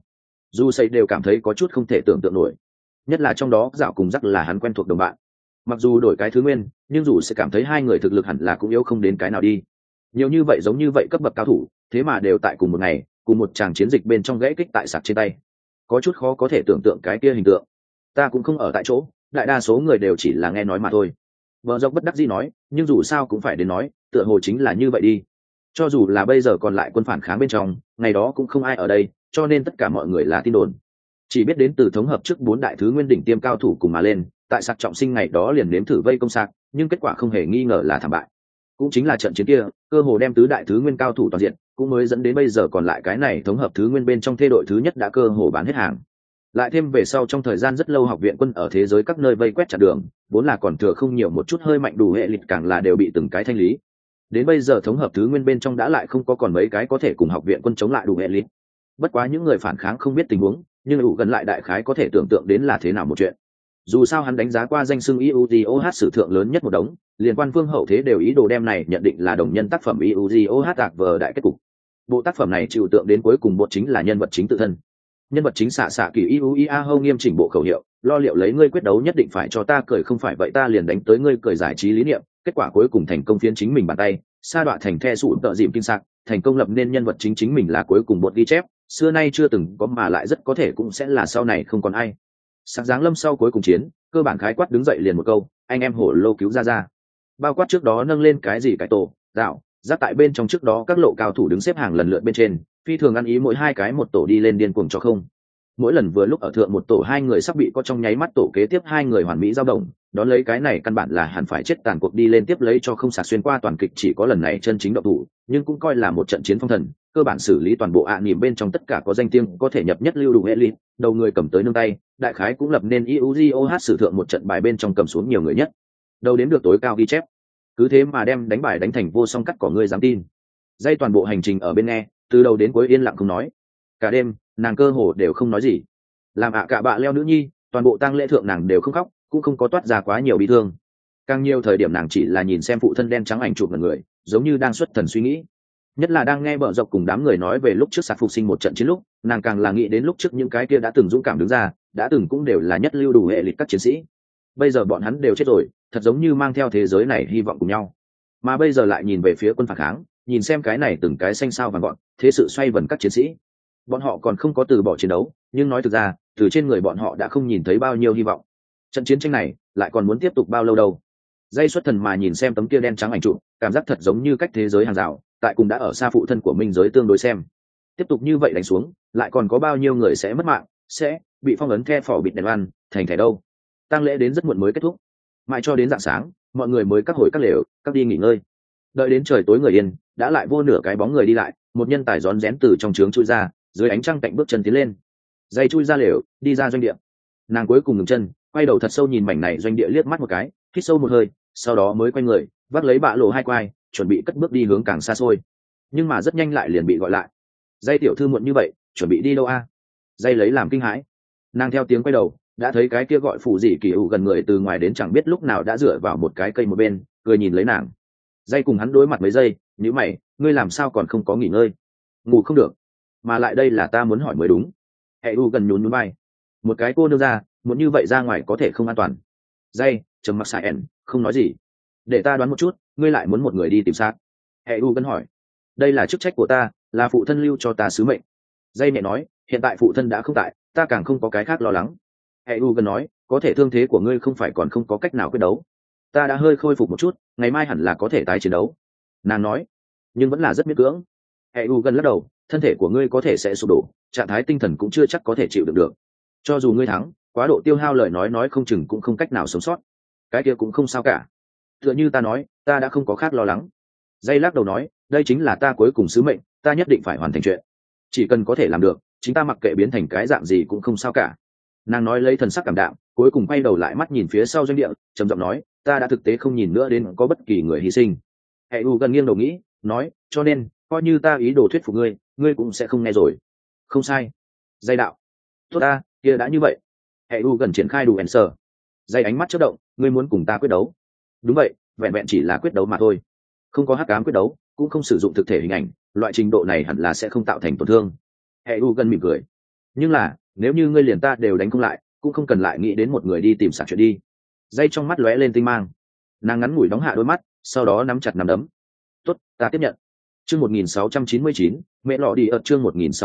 S1: dù xây đều cảm thấy có chút không thể tưởng tượng nổi, nhất là trong đó dạo cùng rắc là hắn quen thuộc đồng bạn. Mặc dù đổi cái thứ nguyên, nhưng dù sẽ cảm thấy hai người thực lực hẳn là cũng yếu không đến cái nào đi. Nhiều như vậy giống như vậy cấp bậc cao thủ, thế mà đều tại cùng một ngày, cùng một tràng chiến dịch bên trong gãy kích tại sạc trên tay, có chút khó có thể tưởng tượng cái kia hình tượng. Ta cũng không ở tại chỗ, đại đa số người đều chỉ là nghe nói mà thôi. Vợ dọc bất đắc dĩ nói, nhưng dù sao cũng phải đến nói, tựa hồ chính là như vậy đi. Cho dù là bây giờ còn lại quân phản kháng bên trong, ngày đó cũng không ai ở đây, cho nên tất cả mọi người là tin đồn. Chỉ biết đến từ thống hợp trước 4 đại thứ nguyên đỉnh tiêm cao thủ cùng mà lên, tại sạc trọng sinh ngày đó liền nếm thử vây công sạc, nhưng kết quả không hề nghi ngờ là thảm bại. Cũng chính là trận chiến kia, cơ hồ đem tứ đại thứ nguyên cao thủ toàn diện, cũng mới dẫn đến bây giờ còn lại cái này thống hợp thứ nguyên bên trong thê đội thứ nhất đã cơ hồ bán hết hàng. Lại thêm về sau trong thời gian rất lâu học viện quân ở thế giới các nơi vây quét chặn đường, vốn là còn thừa không nhiều một chút hơi mạnh đủ hệ lịch càng là đều bị từng cái thanh lý. Đến bây giờ thống hợp thứ nguyên bên trong đã lại không có còn mấy cái có thể cùng học viện quân chống lại đủ hệ lịch. Bất quá những người phản kháng không biết tình huống, nhưng ủ gần lại đại khái có thể tưởng tượng đến là thế nào một chuyện. Dù sao hắn đánh giá qua danh xưng IUGOH sử thượng lớn nhất một đống, liên quan phương hậu thế đều ý đồ đem này nhận định là đồng nhân tác phẩm IUGOH tạc vờ đại kết cục. Bộ tác phẩm này chịu tượng đến cuối cùng bột chính là nhân vật chính tự thân. Nhân vật chính xạ kỳ IUIA hâu nghiêm chỉnh bộ khẩu hiệu, lo liệu lấy ngươi quyết đấu nhất định phải cho ta cười, không phải vậy ta liền đánh tới ngươi cười, giải trí lý niệm. Kết quả cuối cùng thành công phiến chính mình bàn tay, sa đọa thành the sụ tợ dìm kinh sạc, thành công lập nên nhân vật chính mình là cuối cùng bột ghi chép, xưa nay chưa từng có mà lại rất có thể cũng sẽ là sau này không còn ai. Sắc dáng lâm sau cuối cùng chiến, cơ bản khái quát đứng dậy liền một câu, anh em hổ lô cứu ra. Bao quát trước đó nâng lên cái gì cái tổ, dạo, giáp tại bên trong trước đó các lộ cao thủ đứng xếp hàng lần lượt bên trên, phi thường ăn ý mỗi hai cái một tổ đi lên điên cuồng cho không. Mỗi lần vừa lúc ở thượng một tổ hai người sắp bị có trong nháy mắt tổ kế tiếp hai người hoàn mỹ giao động, đón lấy cái này căn bản là hẳn phải chết tàn cuộc đi lên tiếp lấy cho không sạc xuyên qua toàn kịch, chỉ có lần này chân chính động thủ, nhưng cũng coi là một trận chiến phong thần, cơ bản xử lý toàn bộ ạ niệm bên trong tất cả có danh tiếng có thể nhập nhất lưu đủ elite, đầu người cầm tới nương tay, đại khái cũng lập nên IUGOH sử thượng một trận bài bên trong cầm xuống nhiều người nhất. Đầu đến được tối cao ghi chép. Cứ thế mà đem đánh bài đánh thành vô song cắt cỏ, người dám tin. Dây toàn bộ hành trình ở bên nghe, từ đầu đến cuối yên lặng không nói. Cả đêm, nàng cơ hồ đều không nói gì. Làm cả bạ leo nữ nhi, toàn bộ tang lễ thượng nàng đều không khóc, cũng không có toát ra quá nhiều bị thương. Càng nhiều thời điểm nàng chỉ là nhìn xem phụ thân đen trắng ảnh chụp người, giống như đang xuất thần suy nghĩ. Nhất là đang nghe bợ dọc cùng đám người nói về lúc trước sạc phục sinh một trận chiến lúc, nàng càng là nghĩ đến lúc trước những cái kia đã từng dũng cảm đứng ra, đã từng cũng đều là nhất lưu đủ hệ lịch các chiến sĩ. Bây giờ bọn hắn đều chết rồi, thật giống như mang theo thế giới này hy vọng cùng nhau. Mà bây giờ lại nhìn về phía quân phản kháng, nhìn xem cái này từng cái xanh sao vàng gọn, thế sự xoay vần các chiến sĩ. Bọn họ còn không có từ bỏ chiến đấu, nhưng nói thực ra, từ trên người bọn họ đã không nhìn thấy bao nhiêu hy vọng. Trận chiến tranh này lại còn muốn tiếp tục bao lâu đâu? Dây xuất thần mà nhìn xem tấm kia đen trắng ảnh chụp, cảm giác thật giống như cách thế giới hàng rào, tại cùng đã ở xa phụ thân của minh giới tương đối xem. Tiếp tục như vậy đánh xuống, lại còn có bao nhiêu người sẽ mất mạng, sẽ bị phong ấn the phỏ bịt đèn ăn, thành thẻ đâu? Tang lễ đến rất muộn mới kết thúc, mãi cho đến rạng sáng, mọi người mới các hồi các lều, các đi nghỉ ngơi. Đợi đến trời tối người yên, đã lại vô nửa cái bóng người đi lại, một nhân tài rón rén từ trong trướng chui ra, dưới ánh trăng cạnh bước chân tiến lên. Dây chui ra lều, đi ra doanh địa. Nàng cuối cùng ngừng chân, quay đầu thật sâu nhìn mảnh này doanh địa liếc mắt một cái, hít sâu một hơi, sau đó mới quay người, vác lấy bạ lộ hai quai, chuẩn bị cất bước đi hướng càng xa xôi. Nhưng mà rất nhanh lại liền bị gọi lại. Dây tiểu thư muộn như vậy, chuẩn bị đi đâu a? Dây lấy làm kinh hãi. Nàng theo tiếng quay đầu, đã thấy cái kia gọi phụ dị kỳ ủ gần người từ ngoài đến chẳng biết lúc nào đã dựa vào một cái cây một bên, cười nhìn lấy nàng. Dây cùng hắn đối mặt mấy giây, nhíu mày, ngươi làm sao còn không có nghỉ ngơi? Ngủ không được, mà lại đây là ta muốn hỏi mới đúng. Hệ u gần nhún nhún vai. Một cái cô nương ra, muốn như vậy ra ngoài có thể không an toàn. Dây trầm mặc xài ẻn, không nói gì. Để ta đoán một chút, ngươi lại muốn một người đi tìm xác? Hệ u gần hỏi. Đây là chức trách của ta, là phụ thân lưu cho ta sứ mệnh. Dây nhẹ nói, hiện tại phụ thân đã không tại, ta càng không có cái khác lo lắng. Hệ u gần nói, có thể thương thế của ngươi không phải còn không có cách nào quyết đấu. Ta đã hơi khôi phục một chút, ngày mai hẳn là có thể tái chiến đấu. Nàng nói, nhưng vẫn là rất miễn cưỡng. Hệ u gần lắc đầu, thân thể của ngươi có thể sẽ sụp đổ, trạng thái tinh thần cũng chưa chắc có thể chịu đựng được. Cho dù ngươi thắng, quá độ tiêu hao lời nói không chừng cũng không cách nào sống sót. Cái kia cũng không sao cả. Tựa như ta nói, ta đã không có khác lo lắng. Dây lắc đầu nói, đây chính là ta cuối cùng sứ mệnh, ta nhất định phải hoàn thành chuyện. Chỉ cần có thể làm được, chính ta mặc kệ biến thành cái dạng gì cũng không sao cả. Nàng nói lấy thần sắc cảm đạm, cuối cùng quay đầu lại mắt nhìn phía sau doanh địa, trầm giọng nói, ta đã thực tế không nhìn nữa đến có bất kỳ người hy sinh. Hệ u gần nghiêng đầu nghĩ, nói, cho nên coi như ta ý đồ thuyết phục ngươi, ngươi cũng sẽ không nghe rồi. Không sai. Dây đạo. Tốt ta, kia đã như vậy. Hệ u gần triển khai đủ ẩn sở. Dây ánh mắt chớp động, ngươi muốn cùng ta quyết đấu? Đúng vậy, vẹn vẹn chỉ là quyết đấu mà thôi. Không có hắc ám quyết đấu, cũng không sử dụng thực thể hình ảnh, loại trình độ này hẳn là sẽ không tạo thành tổn thương. Hệ u gần mỉm cười. Nhưng là nếu như ngươi liền ta đều đánh không lại cũng không cần lại nghĩ đến một người đi tìm sạc chuyện đi. Dây trong mắt lóe lên tinh mang, nàng ngắn ngủi đóng hạ đôi mắt, sau đó nắm chặt nắm đấm. Tốt, ta tiếp nhận. Chương 1699, mẹ lọ đi ợt chương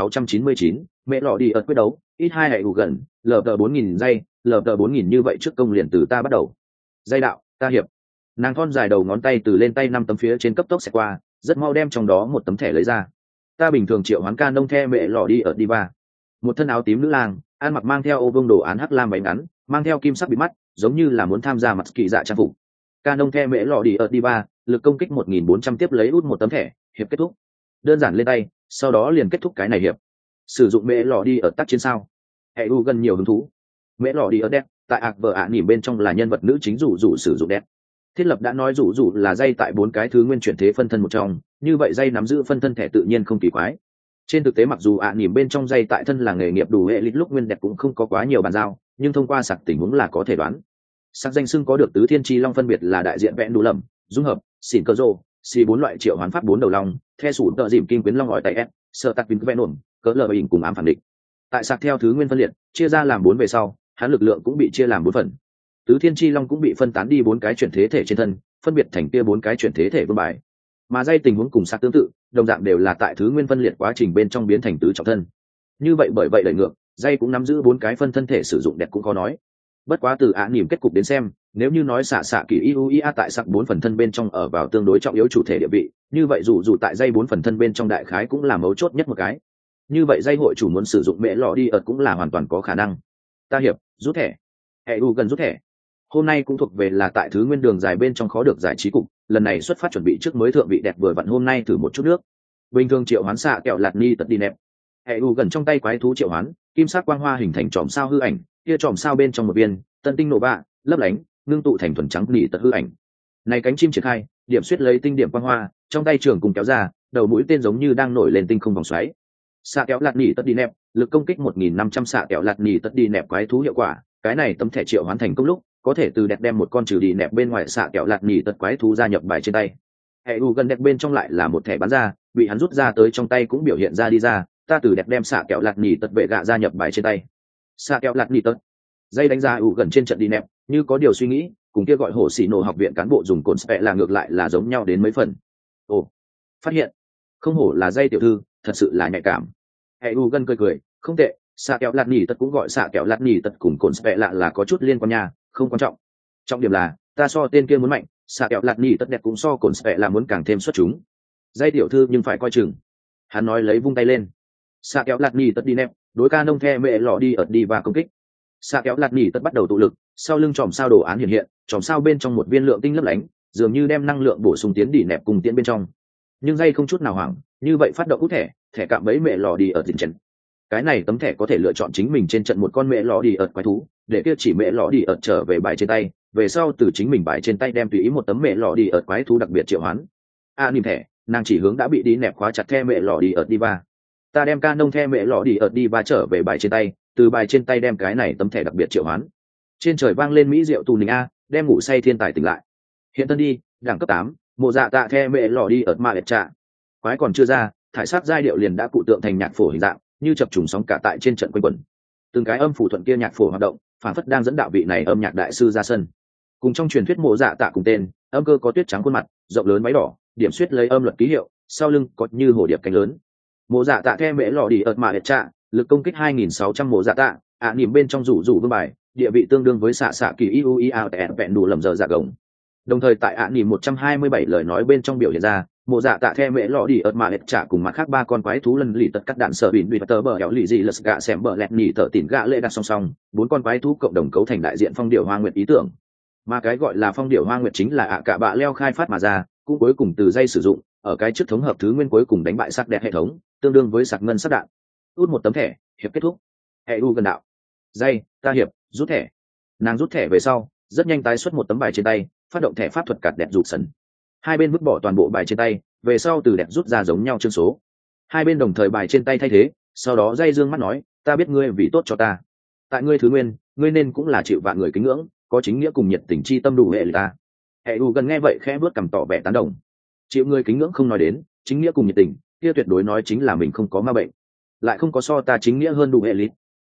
S1: 1699, mẹ lọ đi ợt quyết đấu, ít hai hệ ủ gần, lờ tờ 4000 giây, lờ tờ 4000 như vậy trước công liền từ ta bắt đầu. Dây đạo, ta hiệp. Nàng thon dài đầu ngón tay từ lên tay 5 tấm phía trên cấp tốc xẹt qua, rất mau đem trong đó một tấm thẻ lấy ra. Ta bình thường triệu hoán ca nông the mẹ lọ đi ợt đi ba. Một thân áo tím nữ lang, ăn mặc mang theo ô vương đồ án hắc lam váy ngắn, mang theo kim sắc bị mắt, giống như là muốn tham gia mặt kỳ dạ trang phục. Ca nông the mẹ lọ đi ợt đi ba, lực công kích 1400 tiếp lấy út một tấm thẻ, hiệp kết thúc. Đơn giản lên tay, sau đó liền kết thúc cái này hiệp. Sử dụng mẹ lọ đi ở tác chiến sao? Hệ u gần nhiều hứng thú. Mẹ lọ đi ở đẹp, tại ạc vợ ạ nỉm bên trong là nhân vật nữ chính rủ sử dụng đẹp. Thiết lập đã nói rủ là dây tại 4 cái thứ nguyên chuyển thế phân thân một trong, như vậy dây nắm giữ phân thân thẻ tự nhiên không kỳ quái. Trên thực tế mặc dù ạ nỉm bên trong dây tại thân là nghề nghiệp đủ hệ lịch lúc nguyên đẹp cũng không có quá nhiều bàn giao, nhưng thông qua sạc tình huống là có thể đoán. Sạc danh xưng có được tứ thiên chi long phân biệt là đại diện vẹn đủ lầm, dung hợp, xỉn cơ rô, xì 4 loại triệu hoán pháp 4 đầu long, the sủ tợ dìm kim quyến long ngòi tại s, sợ tạc vinh vẹn ổn, cỡ lờ hình cùng ám phản địch. Tại sạc theo thứ nguyên phân liệt, chia ra làm 4 về sau, hắn lực lượng cũng bị chia làm 4 phần. Tứ thiên chi long cũng bị phân tán đi 4 cái chuyển thế thể trên thân, phân biệt thành kia 4 cái chuyển thế thể vương bài. Mà dây tình huống cùng sạc tương tự, đồng dạng đều là tại thứ nguyên phân liệt quá trình bên trong biến thành tứ trọng thân. Như vậy bởi vậy đẩy ngược, dây cũng nắm giữ 4 cái phân thân thể sử dụng đẹp cũng có nói. Bất quá từ ạ nỉm kết cục đến xem, nếu như nói xạ kỳ iuia tại sạc 4 phần thân bên trong ở vào tương đối trọng yếu chủ thể địa vị, như vậy dù tại dây 4 phần thân bên trong đại khái cũng là mấu chốt nhất một cái. Như vậy dây hội chủ muốn sử dụng mẹ lọ đi ợt cũng là hoàn toàn có khả năng. Ta hiệp, rút thẻ. Hệ u gần rút thẻ. Hôm nay cũng thuộc về là tại thứ nguyên đường dài bên trong khó được giải trí cục, lần này xuất phát chuẩn bị trước mới thượng vị đẹp vừa vặn hôm nay thử một chút nước. Bình thường triệu hoán xạ kẹo lạt ni tật đi nẹp. Hệ u gần trong tay quái thú triệu hoán, kim sắc quang hoa hình thành chòm sao hư ảnh, kia chòm sao bên trong một viên tân tinh nổ bạ lấp lánh ngưng tụ thành thuần trắng nỉ tật hư ảnh. Này cánh chim triển khai, điểm xuyết lấy tinh điểm quang hoa, trong tay trường cùng kéo ra, đầu mũi tên giống như đang nổi lên tinh không vòng xoáy. Xạ kéo lạt nỉ tật đi nẹp, lực công kích 1500 xạ kéo lạt nỉ tật đi nẹp quái thú hiệu quả, cái này tấm thẻ triệu hoán thành công lúc, có thể từ đẹp đem một con trừ đi nẹp bên ngoài xạ kéo lạt nỉ tật quái thú gia nhập bài trên tay. Hệ u gần đẹp bên trong lại là một thẻ bán ra, bị hắn rút ra tới trong tay cũng biểu hiện ra đi ra, ta từ đẹp đem xạ kéo lạt nỉ tật vệ gạ gia nhập bài trên tay. Xạ kéo lạt nỉ tật dây đánh ra ủ gần trên trận đi nẹp, như có điều suy nghĩ, cùng kia gọi hổ xì nổ học viện cán bộ dùng cồn spẹ là ngược lại là giống nhau đến mấy phần. Ồ, phát hiện không hổ là dây tiểu thư, thật sự là nhạy cảm. Hệ u gần cười, không tệ, xạ kẹo lạt nỉ tật cũng gọi xạ kẹo lạt nỉ tật cùng cồn spẹ lạ là có chút liên quan nha, không quan trọng. Trọng điểm là ta so tên kia muốn mạnh, xạ kẹo lạt nỉ tật đẹp cũng so cồn spẹ là muốn càng thêm xuất chúng. Dây tiểu thư nhưng phải coi chừng. Hắn nói lấy vung tay lên. Xạ kẹo lạt nỉ tật đi nẹp, đối ca nông the mẹ lọ đi ợt đi và công kích. Xạ kéo lạt nỉ tất bắt đầu tụ lực, sau lưng chòm sao đồ án hiện hiện, chòm sao bên trong một viên lượng tinh lấp lánh, dường như đem năng lượng bổ sung tiến đi nẹp cùng tiến bên trong. Nhưng dây không chút nào hoảng, như vậy phát động út thẻ cạm bẫy mẹ lò đi ở tiền trận. Cái này tấm thẻ có thể lựa chọn chính mình trên trận một con mẹ lò đi ợt quái thú, để kia chỉ mẹ lò đi ợt trở về bài trên tay, về sau từ chính mình bài trên tay đem tùy ý một tấm mẹ lò đi ợt quái thú đặc biệt triệu hoán. Nìm thẻ, nàng chỉ hướng đã bị đi nẹp khóa chặt the mẹ lò đi ợt đi ba. Ta đem ca nông the mẹ lò đi ợt đi ba trở về bài trên tay, từ bài trên tay đem cái này tấm thẻ đặc biệt triệu hoán. Trên trời vang lên mỹ diệu tù nình a, đem ngủ say thiên tài tỉnh lại. Hiện thân đi, đẳng cấp 8, mộ dạ tạ the mẹ lò đi ợt ma lệch trạ. Quái còn chưa ra, thải sát giai điệu liền đã cụ tượng thành nhạc phổ hình dạng, như chập trùng sóng cả tại trên trận quanh quẩn. Từng cái âm phủ thuận kia nhạc phổ hoạt động, phản phất đang dẫn đạo vị này âm nhạc đại sư ra sân. Cùng trong truyền thuyết mộ dạ tạ cùng tên, âm cơ có tuyết trắng khuôn mặt, rộng lớn váy đỏ, điểm xuyết lấy âm luật ký hiệu, sau lưng có như hồ điệp cánh lớn. Mộ dạ tạ the mẹ lò đi ợt ma lệch trạ, lực công kích 2600 mộ dạ tạ, nỉm bên trong rủ vương bài, địa vị tương đương với xạ kỳ iuia vẹn đủ lầm giờ dạ gồng. Đồng thời tại nỉm 127 lời nói bên trong biểu hiện ra, mộ dạ tạ the mẹ lọ đi ợt mà lệch trả cùng mặt khác 3 con quái thú lần lì tật cắt đạn sợ bỉn bị tờ bờ hẻo lì gì lật gạ xẻm bờ lẹt nhì tờ tỉn gạ lệ đặt song song, 4 con quái thú cộng đồng cấu thành đại diện phong điệu hoa nguyệt ý tưởng. Mà cái gọi là phong điệu hoa nguyệt chính là cả bạ leo khai phát mà ra, cũng cuối cùng từ dây sử dụng ở cái trước thống hợp thứ nguyên cuối cùng đánh bại sắc đẹp hệ thống, tương đương với sạc ngân sắc đạn. Út một tấm thẻ, hiệp kết thúc. Hệ u gần đạo. Dây, ta hiệp, rút thẻ. Nàng rút thẻ về sau, rất nhanh tái xuất một tấm bài trên tay, phát động thẻ pháp thuật cạt đẹp rụt sần. Hai bên vứt bỏ toàn bộ bài trên tay, về sau từ đẹp rút ra giống nhau chương số. Hai bên đồng thời bài trên tay thay thế, sau đó dây dương mắt nói, ta biết ngươi vì tốt cho ta. Tại ngươi thứ nguyên, ngươi nên cũng là chịu vạn người kính ngưỡng, có chính nghĩa cùng nhiệt tình chi tâm đủ hệ ta. Hệ u gần nghe vậy khẽ bước cằm tỏ vẻ tán đồng. Chịu ngươi kính ngưỡng không nói đến, chính nghĩa cùng nhiệt tình, kia tuyệt đối nói chính là mình không có ma bệnh, lại không có so ta chính nghĩa hơn đủ hệ lý,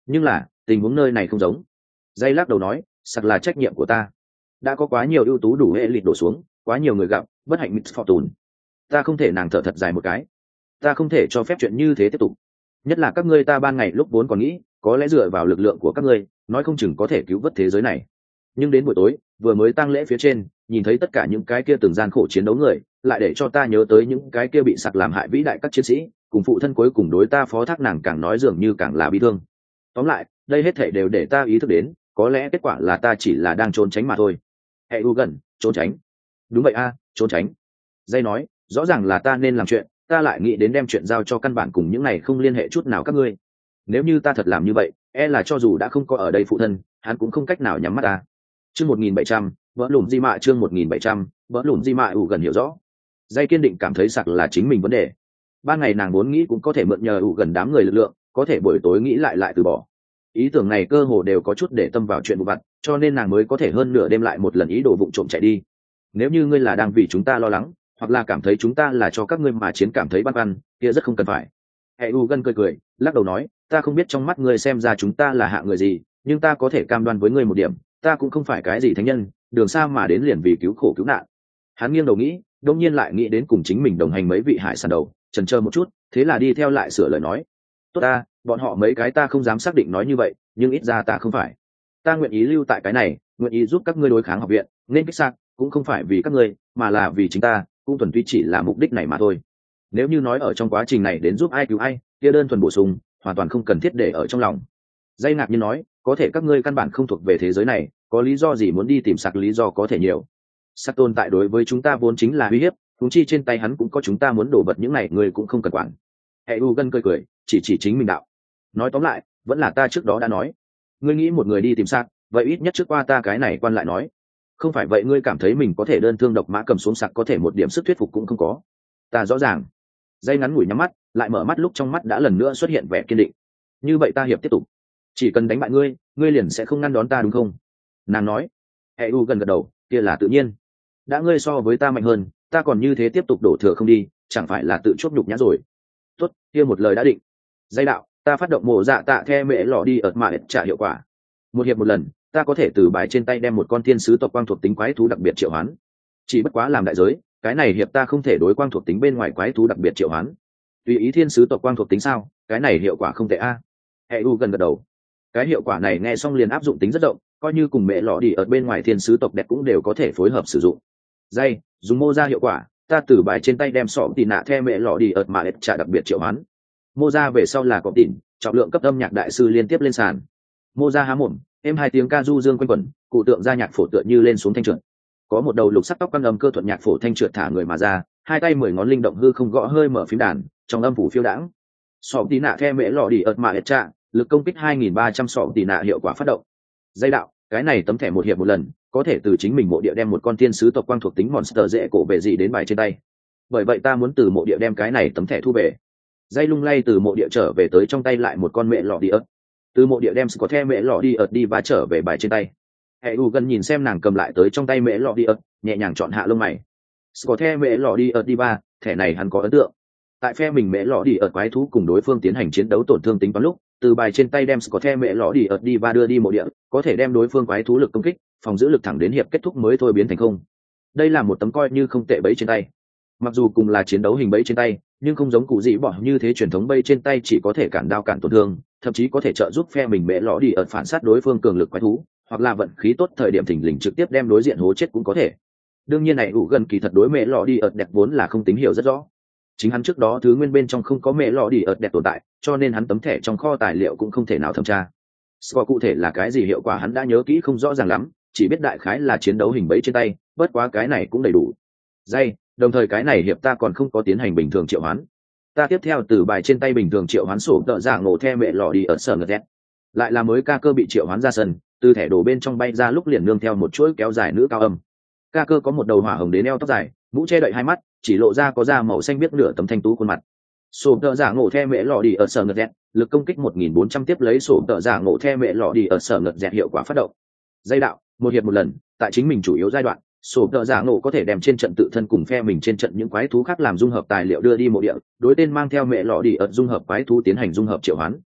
S1: Nhưng là tình huống nơi này không giống. Dây lắc đầu nói, sặc là trách nhiệm của ta. Đã có quá nhiều ưu tú đủ hệ lịt đổ xuống, quá nhiều người gặp bất hạnh Miss Fortune. Ta không thể nàng thở thật dài một cái. Ta không thể cho phép chuyện như thế tiếp tục. Nhất là các ngươi ta ban ngày lúc vốn còn nghĩ có lẽ dựa vào lực lượng của các ngươi nói không chừng có thể cứu vớt thế giới này, nhưng đến buổi tối vừa mới tang lễ phía trên nhìn thấy tất cả những cái kia từng gian khổ chiến đấu người, lại để cho ta nhớ tới những cái kia bị sặc làm hại vĩ đại các chiến sĩ cùng phụ thân cuối cùng đối ta phó thác, nàng càng nói dường như càng là bi thương. Tóm lại đây hết thảy đều để ta ý thức đến có lẽ kết quả là ta chỉ là đang trốn tránh mà thôi. Hệ u gần trốn tránh. Đúng vậy a, trốn tránh. Dây nói, rõ ràng là ta nên làm chuyện, ta lại nghĩ đến đem chuyện giao cho căn bản cùng những này không liên hệ chút nào các ngươi. Nếu như ta thật làm như vậy, e là cho dù đã không có ở đây phụ thân, hắn cũng không cách nào nhắm mắt ta. Chương 1700, vỡ lùm di mạ. Chương 1700, vỡ lùm di mạ. Gần hiểu rõ. Dây kiên định cảm thấy sặc là chính mình vấn đề. Ban ngày nàng vốn nghĩ cũng có thể mượn nhờ gần đám người lực lượng, có thể buổi tối nghĩ lại từ bỏ. Ý tưởng này cơ hồ đều có chút để tâm vào chuyện vụ vặt, cho nên nàng mới có thể hơn nửa đêm lại một lần ý đồ vụng trộm chạy đi. Nếu như ngươi là đang vì chúng ta lo lắng, hoặc là cảm thấy chúng ta là cho các ngươi mà chiến cảm thấy băn khoăn, kia rất không cần phải. Hệ u gân cười lắc đầu nói, ta không biết trong mắt ngươi xem ra chúng ta là hạ người gì, nhưng ta có thể cam đoan với ngươi một điểm, ta cũng không phải cái gì thánh nhân, đường xa mà đến liền vì cứu khổ cứu nạn. Hắn nghiêng đầu nghĩ, đột nhiên lại nghĩ đến cùng chính mình đồng hành mấy vị hải sản đầu, chần chờ một chút, thế là đi theo lại sửa lời nói, tốt ta, bọn họ mấy cái ta không dám xác định nói như vậy, nhưng ít ra ta không phải. Ta nguyện ý lưu tại cái này, nguyện ý giúp các ngươi đối kháng học viện, nên kích sạc cũng không phải vì các ngươi, mà là vì chính ta, cũng thuần túy chỉ là mục đích này mà thôi. Nếu như nói ở trong quá trình này đến giúp ai cứu ai, kia đơn thuần bổ sung, hoàn toàn không cần thiết để ở trong lòng. Dây ngạc nhiên nói, có thể các ngươi căn bản không thuộc về thế giới này, có lý do gì muốn đi tìm sạc, lý do có thể nhiều. Sạc tồn tại đối với chúng ta vốn chính là uy hiếp, huống chi trên tay hắn cũng có chúng ta muốn đổ vật những này, người cũng không cần quản. Hệ u gân cười chỉ chính mình đạo. Nói tóm lại, vẫn là ta trước đó đã nói, ngươi nghĩ một người đi tìm sạc, vậy ít nhất trước qua ta cái này quan lại nói. Không phải vậy ngươi cảm thấy mình có thể đơn thương độc mã cầm xuống sạc, có thể một điểm sức thuyết phục cũng không có. Ta rõ ràng. Dây ngắn ngủi nhắm mắt, lại mở mắt lúc trong mắt đã lần nữa xuất hiện vẻ kiên định. Như vậy ta hiệp tiếp tục, chỉ cần đánh bại ngươi, ngươi liền sẽ không ngăn đón ta đúng không? Nàng nói. Hệ u gần gật đầu, kia là tự nhiên. Đã ngươi so với ta mạnh hơn, ta còn như thế tiếp tục đổ thừa không đi, chẳng phải là tự chuốc nhục nhã rồi. Tốt, kia một lời đã định. Dây đạo, ta phát động mộ dạ tạ the mẹ lọ đi ợt mà trả hiệu quả. Một hiệp một lần, ta có thể từ bài trên tay đem một con thiên sứ tộc quang thuộc tính quái thú đặc biệt triệu hoán. Chỉ bất quá làm đại giới, cái này hiệp ta không thể đối quang thuộc tính bên ngoài quái thú đặc biệt triệu hoán. Tùy ý thiên sứ tộc quang thuộc tính sao? Cái này hiệu quả không tệ a. Hệ u gần gật đầu. Cái hiệu quả này nghe xong liền áp dụng tính rất rộng, coi như cùng mẹ lọ đi ở bên ngoài thiên sứ tộc đẹp cũng đều có thể phối hợp sử dụng. Dây, dùng mô ra hiệu quả, ta từ bài trên tay đem sọ tì nạ the mẹ lọ đi ợt mà trả đặc biệt triệu hoán. Mô ra về sau là có tỉn, trọng lượng cấp âm nhạc đại sư liên tiếp lên sàn. Mô ra há mồm, êm hai tiếng ca du dương quanh quẩn, cụ tượng ra nhạc phổ tựa như lên xuống thanh trượt. Có một đầu lục sắc tóc căng âm cơ thuận nhạc phổ thanh trượt thả người mà ra, hai tay 10 ngón linh động hư không gõ hơi mở phím đàn, trong âm phủ phiêu đãng. Sọ tì nạ the mẹ lọ đi ợt mà trả, lực công kích 2.300 sọ tì nạ hiệu quả phát động. Dây đạo, cái này tấm thẻ một hiệp một lần, có thể từ chính mình mộ địa đem một con thiên sứ tộc quang thuộc tính monster dễ cổ về gì đến bài trên tay. Bởi vậy ta muốn từ mộ địa đem cái này tấm thẻ thu về. Dây lung lay từ mộ địa trở về tới trong tay lại một con mẹ lọ đi ớt. Từ mộ địa đem có the mẹ lọ đi ớt đi và trở về bài trên tay. Hệ u gần nhìn xem nàng cầm lại tới trong tay mẹ lọ đi ớt, nhẹ nhàng chọn hạ lông mày. Có the mẹ lọ đi ớt đi ba, thẻ này hắn có ấn tượng. Tại phe mình mẹ lọ đi ớt quái thú cùng đối phương tiến hành chiến đấu tổn thương tính toán lúc, từ bài trên tay đem có the mẹ lọ đi ớt đi và đưa đi mộ địa, có thể đem đối phương quái thú lực công kích, phòng giữ lực thẳng đến hiệp kết thúc mới thôi biến thành không. Đây là một tấm coi như không tệ bẫy trên tay. Mặc dù cùng là chiến đấu hình bẫy trên tay, nhưng không giống cụ dị bỏ như thế truyền thống bẫy trên tay chỉ có thể cản đao cản tổn thương, thậm chí có thể trợ giúp phe mình mẹ lọ đi ợt phản sát đối phương cường lực quái thú, hoặc là vận khí tốt thời điểm thình lình trực tiếp đem đối diện hố chết cũng có thể. Đương nhiên này ủ gần kỳ thật đối mẹ lọ đi ợt đẹp vốn là không tín hiệu rất rõ. Chính hắn trước đó thứ nguyên bên trong không có mẹ lọ đi ợt đẹp tồn tại, cho nên hắn tấm thẻ trong kho tài liệu cũng không thể nào thẩm tra. Score cụ thể là cái gì hiệu quả hắn đã nhớ kỹ không rõ ràng lắm, chỉ biết đại khái là chiến đấu hình bẫy trên tay, bất quá cái này cũng đầy đủ. Dây, đồng thời cái này hiệp ta còn không có tiến hành bình thường triệu hoán. Ta tiếp theo từ bài trên tay bình thường triệu hoán sổ tợ giả ngộ the mẹ lọ đi ở sở ngật dẹt. Lại là mới ca cơ bị triệu hoán ra sân, từ thẻ đổ bên trong bay ra lúc liền nương theo một chuỗi kéo dài nữ cao âm. Ca cơ có một đầu hỏa hồng đến eo tóc dài, mũ che đậy hai mắt, chỉ lộ ra có da màu xanh biếc nửa tấm thanh tú khuôn mặt. Sổ tợ giả ngộ the mẹ lọ đi ở sở ngật dẹt, lực công kích 1.400 tiếp lấy sổ tợ giả ngộ the mẹ lọ đi ở sở ngật dẹt hiệu quả phát động. Dây đạo, một hiệp một lần, tại chính mình chủ yếu giai đoạn, sổ tợ giả ngộ có thể đem trên trận tự thân cùng phe mình trên trận những quái thú khác làm dung hợp tài liệu đưa đi mộ địa, đối tên mang theo mẹ lọ đi ở dung hợp quái thú tiến hành dung hợp triệu hoán.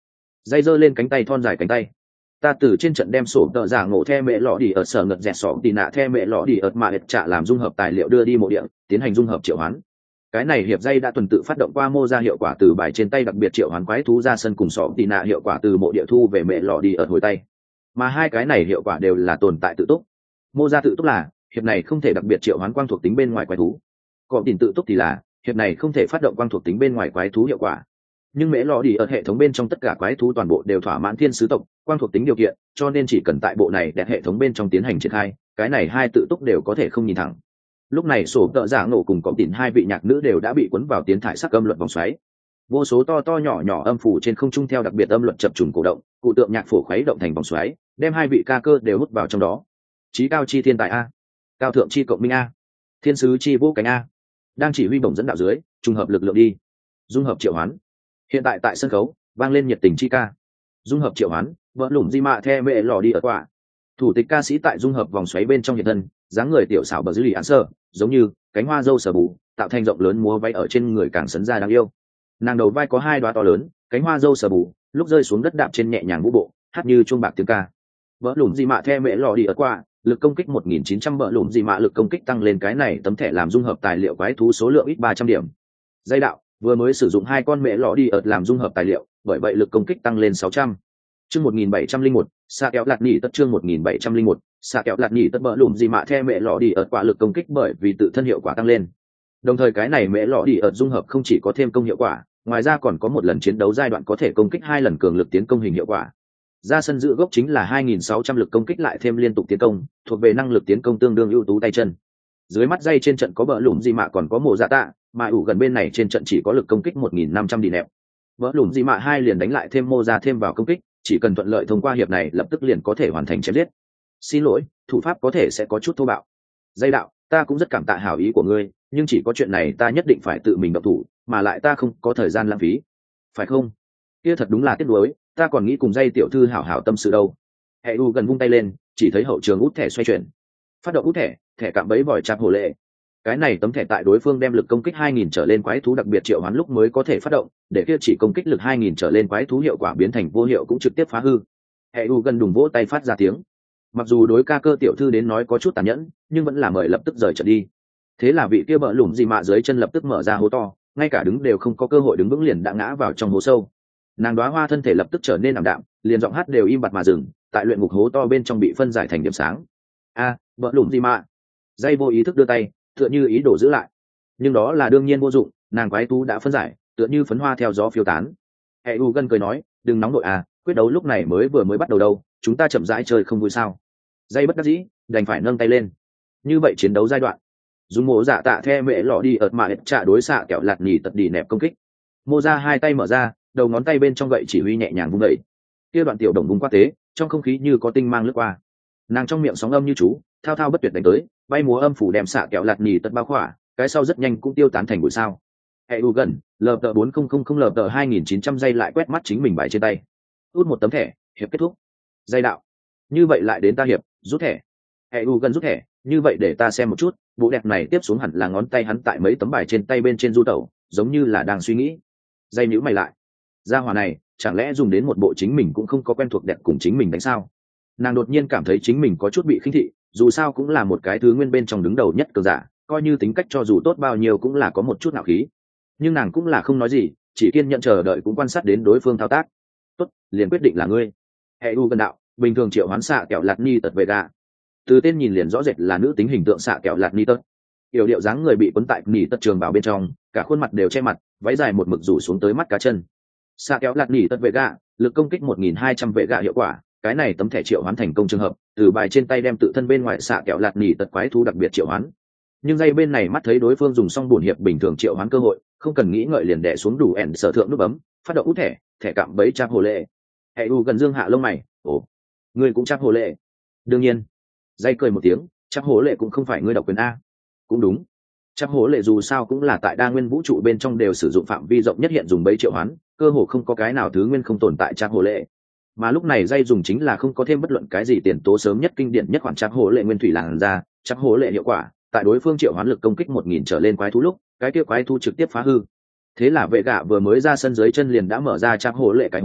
S1: Dây giơ lên cánh tay thon dài cánh tay. Ta từ trên trận đem sổ tợ giả ngộ the mẹ lọ đi ở sở ngật dẹt sọ tì nạ the mẹ lọ đi ở mà ệt trả làm dung hợp tài liệu đưa đi mộ địa, tiến hành dung hợp triệu hoán. Cái này hiệp dây đã tuần tự phát động qua mô ra hiệu quả từ bài trên tay đặc biệt triệu hoán quái thú ra sân cùng sọ tì nạ hiệu quả từ mộ địa thu về mẹ lọ đi ở hồi tay. Mà hai cái này hiệu quả đều là tồn tại tự túc. Mô ra tự túc là hiệp này không thể đặc biệt triệu hoán quang thuộc tính bên ngoài quái thú. Còn tìm tự túc thì là hiệp này không thể phát động quang thuộc tính bên ngoài quái thú hiệu quả. Nhưng mẹ lọ đi ở hệ thống bên trong tất cả quái thú toàn bộ đều thỏa mãn thiên sứ tộc quang thuộc tính điều kiện, cho nên chỉ cần tại bộ này đẹp hệ thống bên trong tiến hành triển khai, cái này hai tự túc đều có thể không nhìn thẳng. Lúc này sổ tợ giả nổ cùng có tìm hai vị nhạc nữ đều đã bị cuốn vào tiến thải sắc âm luật vòng xoáy. Vô số to to nhỏ nhỏ âm phủ trên không trung theo đặc biệt âm luật chập trùng cổ động, cụ tượng nhạc phổ khuấy động thành vòng xoáy, đem hai vị ca cơ đều hút vào trong đó. Chí cao chi thiên tài a, cao thượng chi cộng minh a, thiên sứ chi vô cánh a. Đang chỉ huy bổng dẫn đạo dưới, trùng hợp lực lượng đi. Dung hợp triệu hoán. Hiện tại tại sân khấu vang lên nhiệt tình chi ca. Dung hợp triệu hoán, vỡ lủng di mạ the mẹ lò đi ở quả. Thủ tịch ca sĩ tại dung hợp vòng xoáy bên trong hiện thân, dáng người tiểu xảo bờ dưới lì án sơ, giống như cánh hoa dâu sờ bù, tạo thành rộng lớn múa váy ở trên người càng sấn ra đáng yêu. Nàng đầu vai có hai đóa to lớn, cánh hoa dâu sờ bù, lúc rơi xuống đất đạp trên nhẹ nhàng vũ bộ, hát như chuông bạc tiếng ca. Vỡ lủng di mạ the mẹ lò đi ở quả, lực công kích 1900 vỡ lủng di mạ lực công kích tăng lên cái này tấm thẻ làm dung hợp tài liệu quái thú số lượng ít 300 điểm. Dây đạo vừa mới sử dụng hai con mẹ lọ đi ợt làm dung hợp tài liệu, bởi vậy lực công kích tăng lên 600. Chương 1701, xạ kéo lạt nhị tất chương 1701, xạ kéo lạt nhị tất bỡ lùm gì mà the mẹ lọ đi ợt quả lực công kích bởi vì tự thân hiệu quả tăng lên. Đồng thời cái này mẹ lọ đi ợt dung hợp không chỉ có thêm công hiệu quả, ngoài ra còn có một lần chiến đấu giai đoạn có thể công kích 2 lần cường lực tiến công hình hiệu quả. Ra sân giữ gốc chính là 2600 lực công kích lại thêm liên tục tiến công, thuộc về năng lực tiến công tương đương ưu tú tay chân. Dưới mắt dây trên trận có bỡ lùm gì mà còn có mộ dạ tạ, mà ủ gần bên này trên trận chỉ có lực công kích 1500 đi nẹp. Vỡ lùm gì mà hai liền đánh lại thêm mô ra thêm vào công kích, chỉ cần thuận lợi thông qua hiệp này lập tức liền có thể hoàn thành chém giết. Xin lỗi, thủ pháp có thể sẽ có chút thô bạo. Dây đạo, ta cũng rất cảm tạ hảo ý của ngươi, nhưng chỉ có chuyện này ta nhất định phải tự mình động thủ, mà lại ta không có thời gian lãng phí. Phải không? Kia thật đúng là tiếc nuối, ta còn nghĩ cùng dây tiểu thư hảo hảo tâm sự đâu. Hệ u gần vung tay lên, chỉ thấy hậu trường út thẻ xoay chuyển. Phát động út thẻ, thẻ cạm bẫy vòi chạp hồ lệ. Cái này tấm thẻ tại đối phương đem lực công kích 2000 trở lên quái thú đặc biệt triệu hoán lúc mới có thể phát động, để kia chỉ công kích lực 2000 trở lên quái thú hiệu quả biến thành vô hiệu cũng trực tiếp phá hư. Hệ u gần đùng vỗ tay phát ra tiếng. Mặc dù đối ca cơ tiểu thư đến nói có chút tàn nhẫn, nhưng vẫn là mời lập tức rời trận đi. Thế là vị kia bỡ lủng gì mạ dưới chân lập tức mở ra hố to, ngay cả đứng đều không có cơ hội đứng vững liền đã ngã vào trong hố sâu. Nàng đóa hoa thân thể lập tức trở nên ảm đạm, liền giọng hát đều im bặt mà dừng, tại luyện ngục hố to bên trong bị phân giải thành điểm sáng. Bỡ lủng gì mạ. Dây vô ý thức đưa tay, tựa như ý đồ giữ lại, nhưng đó là đương nhiên vô dụng, nàng quái thú đã phân giải, tựa như phấn hoa theo gió phiêu tán. Hệ u gân cười nói, đừng nóng đội quyết đấu lúc này vừa mới bắt đầu đâu, chúng ta chậm rãi chơi không vui sao? Dây bất đắc dĩ, đành phải nâng tay lên. Như vậy chiến đấu giai đoạn, dùng mộ dạ tạ the mẹ lọ đi ợt mà trả đối xạ kẹo lạt nhì tật đỉ nẹp công kích. Mô ra hai tay mở ra, đầu ngón tay bên trong gậy chỉ huy nhẹ nhàng vung đẩy. Kia đoạn tiểu đồng vùng qua tế, trong không khí như có tinh mang lướt qua. Nàng trong miệng sóng âm như chú, thao thao bất tuyệt đánh tới, bay múa âm phủ đem xạ kẹo lạt nhì tật bao khỏa, cái sau rất nhanh cũng tiêu tán thành bụi sao. Hệ u gần, lờ tờ 4000 lờ tờ 2900 giây lại quét mắt chính mình bài trên tay. Út một tấm thẻ, hiệp kết thúc. Dây đạo. Như vậy lại đến ta hiệp, rút thẻ. Hệ u gần rút thẻ, như vậy để ta xem một chút, bộ đẹp này tiếp xuống hẳn là ngón tay hắn tại mấy tấm bài trên tay bên trên du tẩu, giống như là đang suy nghĩ. Dây nhíu mày lại. Gia hỏa này, chẳng lẽ dùng đến một bộ chính mình cũng không có quen thuộc đẹp cùng chính mình đánh sao? Nàng đột nhiên cảm thấy chính mình có chút bị khinh thị, dù sao cũng là một cái thứ nguyên bên trong đứng đầu nhất cường giả, coi như tính cách cho dù tốt bao nhiêu cũng là có một chút nạo khí. Nhưng nàng cũng là không nói gì, chỉ kiên nhận chờ đợi cũng quan sát đến đối phương thao tác. Tốt, liền quyết định là ngươi. Hệ u gần đạo, bình thường triệu hoán xạ kẹo lạt ni tật về gà. Từ tên nhìn liền rõ rệt là nữ tính hình tượng xạ kẹo lạt ni tật. Yểu điệu dáng người bị quấn tại nỉ tật trường bảo bên trong, cả khuôn mặt đều che mặt, váy dài một mực rủ xuống tới mắt cá chân. Xạ kéo lạt nỉ tật vệ gạ, lực công kích 1200 vệ gạ hiệu quả, cái này tấm thẻ triệu hoán thành công trường hợp, từ bài trên tay đem tự thân bên ngoài xạ kéo lạt nỉ tật quái thú đặc biệt triệu hoán. Nhưng dây bên này mắt thấy đối phương dùng xong bổn hiệp bình thường triệu hoán cơ hội, không cần nghĩ ngợi liền đè xuống đủ ẻn sở thượng nút bấm, phát động út thẻ, thẻ cạm bẫy chap hồ lệ. Hệ u gần dương hạ lông mày, ồ, ngươi cũng chap hồ lệ? Đương nhiên. Dây cười một tiếng, chap hồ lệ cũng không phải ngươi độc quyền a. Cũng đúng. Chap hố lệ dù sao cũng là tại đa nguyên vũ trụ bên trong đều sử dụng phạm vi rộng nhất hiện dùng bẫy triệu hoán, cơ hồ không có cái nào thứ nguyên không tồn tại chap hố lệ. Mà lúc này dây dùng chính là không có thêm bất luận cái gì tiền tố sớm nhất kinh điển nhất khoản chap hố lệ nguyên thủy làn ra, chap hố lệ hiệu quả, tại đối phương triệu hoán lực công kích 1000 trở lên quái thú lúc, cái kia quái thú trực tiếp phá hư. Thế là vệ gạ vừa mới ra sân dưới chân liền đã mở ra chap hố lệ cái hố,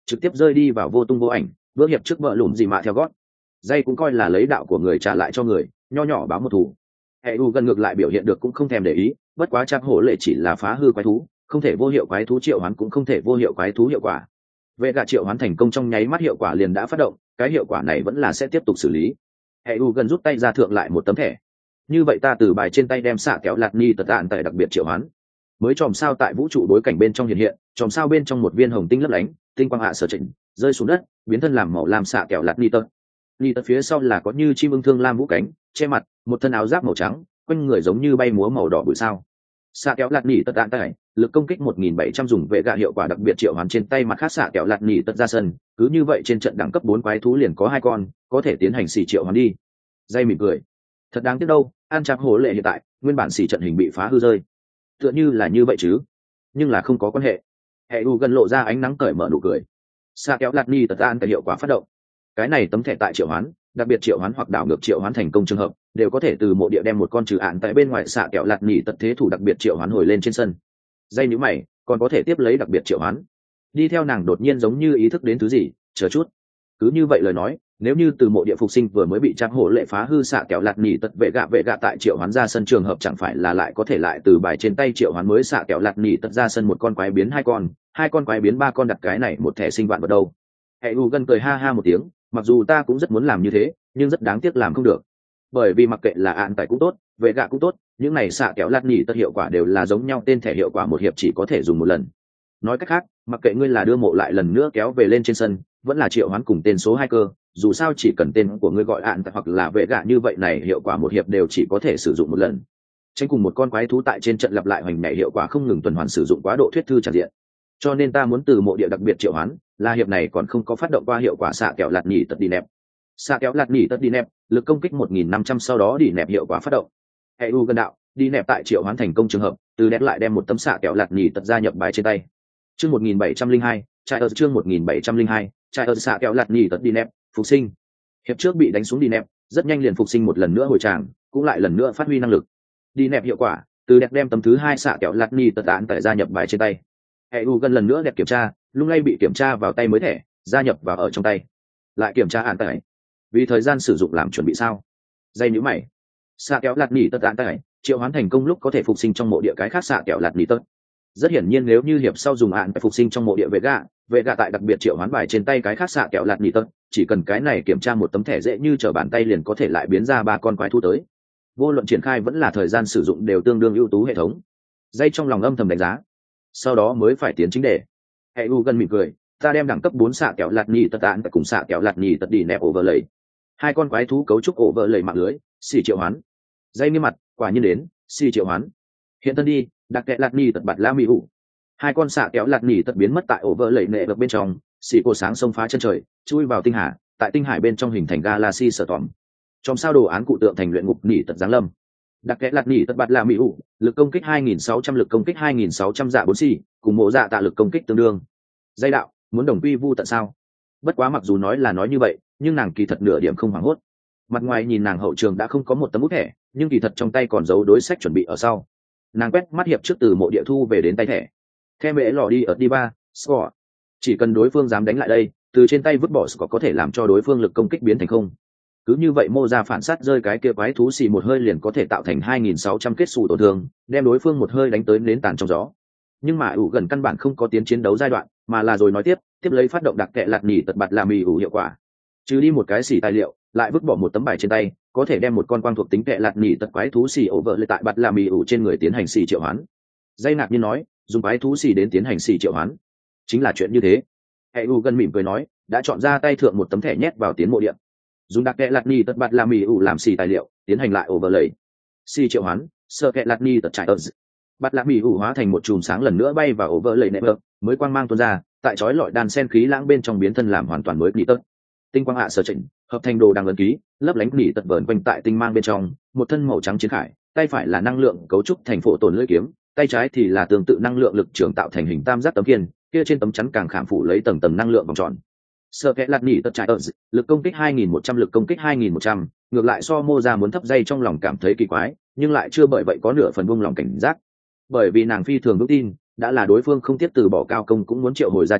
S1: trực tiếp rơi đi vào vô tung vô ảnh, bước hiệp trước vợ lùm gì mà theo gót. Dây cũng coi là lấy đạo của người trả lại cho người, nho nhỏ báo một thủ. Hệ u gần ngược lại biểu hiện được cũng không thèm để ý, bất quá Trác Hổ Lệ chỉ là phá hư quái thú, không thể vô hiệu quái thú triệu hoán cũng không thể vô hiệu quái thú hiệu quả. Vệ gạ triệu hoán thành công trong nháy mắt hiệu quả liền đã phát động, cái hiệu quả này vẫn là sẽ tiếp tục xử lý. Hệ u gần rút tay ra thượng lại một tấm thẻ. Như vậy ta từ bài trên tay đem xạ kéo lạt ni tật tạn tại đặc biệt triệu hoán. Mới chòm sao tại vũ trụ bối cảnh bên trong hiện hiện, chòm sao bên trong một viên hồng tinh lấp lánh, tinh quang hạ sở chỉnh, rơi xuống đất, biến thân làm màu lam xạ kéo lạt ni tật. Ni tật phía sau là có như chim ưng thương lam vũ cánh, che mặt, một thân áo giáp màu trắng, quanh người giống như bay múa màu đỏ bụi sao. Xạ kéo lạt ni tật tạn tại, lực công kích 1700 dùng vệ gạ hiệu quả đặc biệt triệu hoán trên tay mặt khác xạ kéo lạt ni tật ra sân, cứ như vậy trên trận đẳng cấp 4 quái thú liền có 2 con, có thể tiến hành xỉ triệu hoán đi. Dây mỉm cười. Thật đáng tiếc đâu, An Trác Hổ Lệ hiện tại, nguyên bản xỉ trận hình bị phá hư rơi. Tựa như là như vậy chứ, nhưng là không có quan hệ. Hệ u gần lộ ra ánh nắng cởi mở nụ cười. Xạ kéo lạt ni tật an cái hiệu quả phát động. Cái này tấm thẻ tại triệu hoán, đặc biệt triệu hoán hoặc đảo ngược triệu hoán thành công trường hợp, đều có thể từ mộ địa đem một con trừ án tại bên ngoài xạ kéo lạt ni tật thế thủ đặc biệt triệu hoán hồi lên trên sân. Dây nhíu mày, còn có thể tiếp lấy đặc biệt triệu hoán. Đi theo nàng đột nhiên giống như ý thức đến thứ gì, chờ chút. Cứ như vậy lời nói, nếu như từ mộ địa phục sinh vừa mới bị Trác Hổ Lệ phá hư xạ kẹo lạt nỉ tật vệ gạ tại triệu hoán ra sân trường hợp chẳng phải là lại có thể lại từ bài trên tay triệu hoán mới xạ kẹo lạt nỉ tật ra sân một con quái biến 2 con, 2 con quái biến 3 con đặt cái này một thẻ sinh vạn vật đâu. Hệ u gần cười ha ha một tiếng, mặc dù ta cũng rất muốn làm như thế, nhưng rất đáng tiếc làm không được. Bởi vì mặc kệ là án tại cũng tốt, vệ gạ cũng tốt, những này xạ kẹo lạt nỉ tật hiệu quả đều là giống nhau, tên thẻ hiệu quả một hiệp chỉ có thể dùng một lần. Nói cách khác, mặc kệ ngươi là đưa mộ lại lần nữa kéo về lên trên sân, vẫn là triệu hoán cùng tên số 2 cơ, dù sao chỉ cần tên của ngươi gọi án hoặc là vệ gạ như vậy này hiệu quả một hiệp đều chỉ có thể sử dụng một lần. Tránh cùng một con quái thú tại trên trận lặp lại hoành nhảy hiệu quả không ngừng tuần hoàn sử dụng quá độ thuyết thư tràn diện. Cho nên ta muốn từ mộ địa đặc biệt triệu hoán, là hiệp này còn không có phát động qua hiệu quả xạ kẹo lạt nhỉ tật đi nẹp. Xạ kéo lạt nhỉ tật đi nẹp, lực công kích 1500 sau đó đi nẹp hiệu quả phát động. Hệ u gần đạo, đi nẹp tại triệu hoán thành công trường hợp, từ nẹp lại đem một tấm xạ kẹo lạt nhỉ tật gia nhập bài trên tay. Chương 1702, trai ở chương 1702, trai ở xạ kéo lạt nhỉ tật đi nẹp, phục sinh. Hiệp trước bị đánh xuống đi nẹp, rất nhanh liền phục sinh một lần nữa hồi tràng, cũng lại lần nữa phát huy năng lực. Đi nẹp hiệu quả, từ đẹp đem tấm thứ 2 xạ kéo lạt nhỉ tật tán tại gia nhập bài trên tay. Hệ u gần lần nữa đẹp kiểm tra, lung lay bị kiểm tra vào tay mới thẻ, gia nhập vào ở trong tay. Lại kiểm tra án tại. Vì thời gian sử dụng làm chuẩn bị sao? Dây nhíu mày. Xạ kéo lạt nhỉ tật án tại, triệu hoán thành công lúc có thể phục sinh trong mộ địa cái khác xạ kéo lạt nhỉ tật. Rất hiển nhiên nếu như hiệp sau dùng án phải phục sinh trong mộ địa vệ gạ tại đặc biệt triệu hoán bài trên tay cái khác xạ kẹo lạt nhỉ tật, chỉ cần cái này kiểm tra một tấm thẻ dễ như trở bàn tay liền có thể lại biến ra 3 con quái thú tới. Vô luận triển khai vẫn là thời gian sử dụng đều tương đương ưu tú hệ thống. Dây trong lòng âm thầm đánh giá, sau đó mới phải tiến chính đề. Hệ u gần mỉm cười, ta đem đẳng cấp 4 xạ kẹo lạt nhỉ tật án cùng xạ kẹo lạt nhỉ tật đi nẹp overlay. 2 con quái thú cấu trúc overlay mạng lưới, xì triệu hoán. Dây nghiêm mặt, quả nhiên đến, xì triệu hoán. Hiện thân đi, đặc kệ lạt nhỉ tật bạt la mỹ ủ. 2 con xạ kéo lạt nhỉ tật biến mất tại ổ vỡ lầy nệ được bên trong, xì cổ sáng xông phá chân trời, chui vào tinh hà, tại tinh hải bên trong hình thành galaxy sở tòm. Trong sao đồ án cụ tượng thành luyện ngục nhỉ tật giáng lâm. Đặc kệ lạt nhỉ tật bạt la mỹ ủ, lực công kích 2600 lực công kích 2600 dạ 4 xì, cùng mộ dạ tạ lực công kích tương đương. Dây đạo, muốn đồng quy vu tận sao? Bất quá mặc dù nói là nói như vậy, nhưng nàng kỳ thật nửa điểm không hoảng hốt. Mặt ngoài nhìn nàng hậu trường đã không có một tấm bút thẻ, nhưng kỳ thật trong tay còn giấu đối sách chuẩn bị ở sau. Nàng quét mắt hiệp trước từ mộ địa thu về đến tay thẻ. Theo mễ lò đi ở đi ba, score. Chỉ cần đối phương dám đánh lại đây, từ trên tay vứt bỏ score có thể làm cho đối phương lực công kích biến thành không. Cứ như vậy mô ra phản sát rơi cái kia quái thú xì một hơi liền có thể tạo thành 2600 kết xù tổn thương, đem đối phương một hơi đánh tới nến tàn trong gió. Nhưng mà ủ gần căn bản không có tiến chiến đấu giai đoạn, mà là rồi nói tiếp lấy phát động đặc kệ lạt nhỉ tật bạt là mì ủ hiệu quả. Trừ đi một cái xì tài liệu, lại vứt bỏ một tấm bài trên tay, có thể đem một con quang thuộc tính kệ lạt nhỉ tật quái thú xì over lên tại bạt là mì ủ trên người tiến hành xì triệu hoán. Dây ngạc nhiên nói, dùng quái thú xì đến tiến hành xì triệu hoán, chính là chuyện như thế. Hệ u gần mỉm cười nói, đã chọn ra tay thượng một tấm thẻ nhét vào tiến mộ điện, dùng đặc kệ lạt nhỉ tật bạt là mì ủ làm xì tài liệu, tiến hành lại overlay. Xì triệu hoán, sơ kệ lạt nhỉ tật trải ớt. Bạt là mì ủ hóa thành một chùm sáng lần nữa bay vào overlay nệm mới quang mang tuôn ra, tại chói lọi đan sen khí lãng bên trong biến thân làm hoàn toàn mới nhỉ tật. Tinh quang hạ sở chỉnh, hợp thành đồ đang ấn ký, lấp lánh nhỉ tật vờn quanh tại tinh mang bên trong, một thân màu trắng chiến khải, tay phải là năng lượng cấu trúc thành phổ tổn lưỡi kiếm, tay trái thì là tương tự năng lượng lực trường tạo thành hình tam giác tấm kiên, kia trên tấm chắn càng khảm phủ lấy tầng tầng năng lượng vòng tròn. Sơ kẽ lạt nhỉ tật trải lực công kích 2100 lực công kích 2100, ngược lại so mô ra muốn thấp dây trong lòng cảm thấy kỳ quái, nhưng lại chưa bởi vậy có nửa phần buông lòng cảnh giác. Bởi vì nàng phi thường vững tin, đã là đối phương không tiếp từ bỏ cao công cũng muốn triệu hồi ra tràng,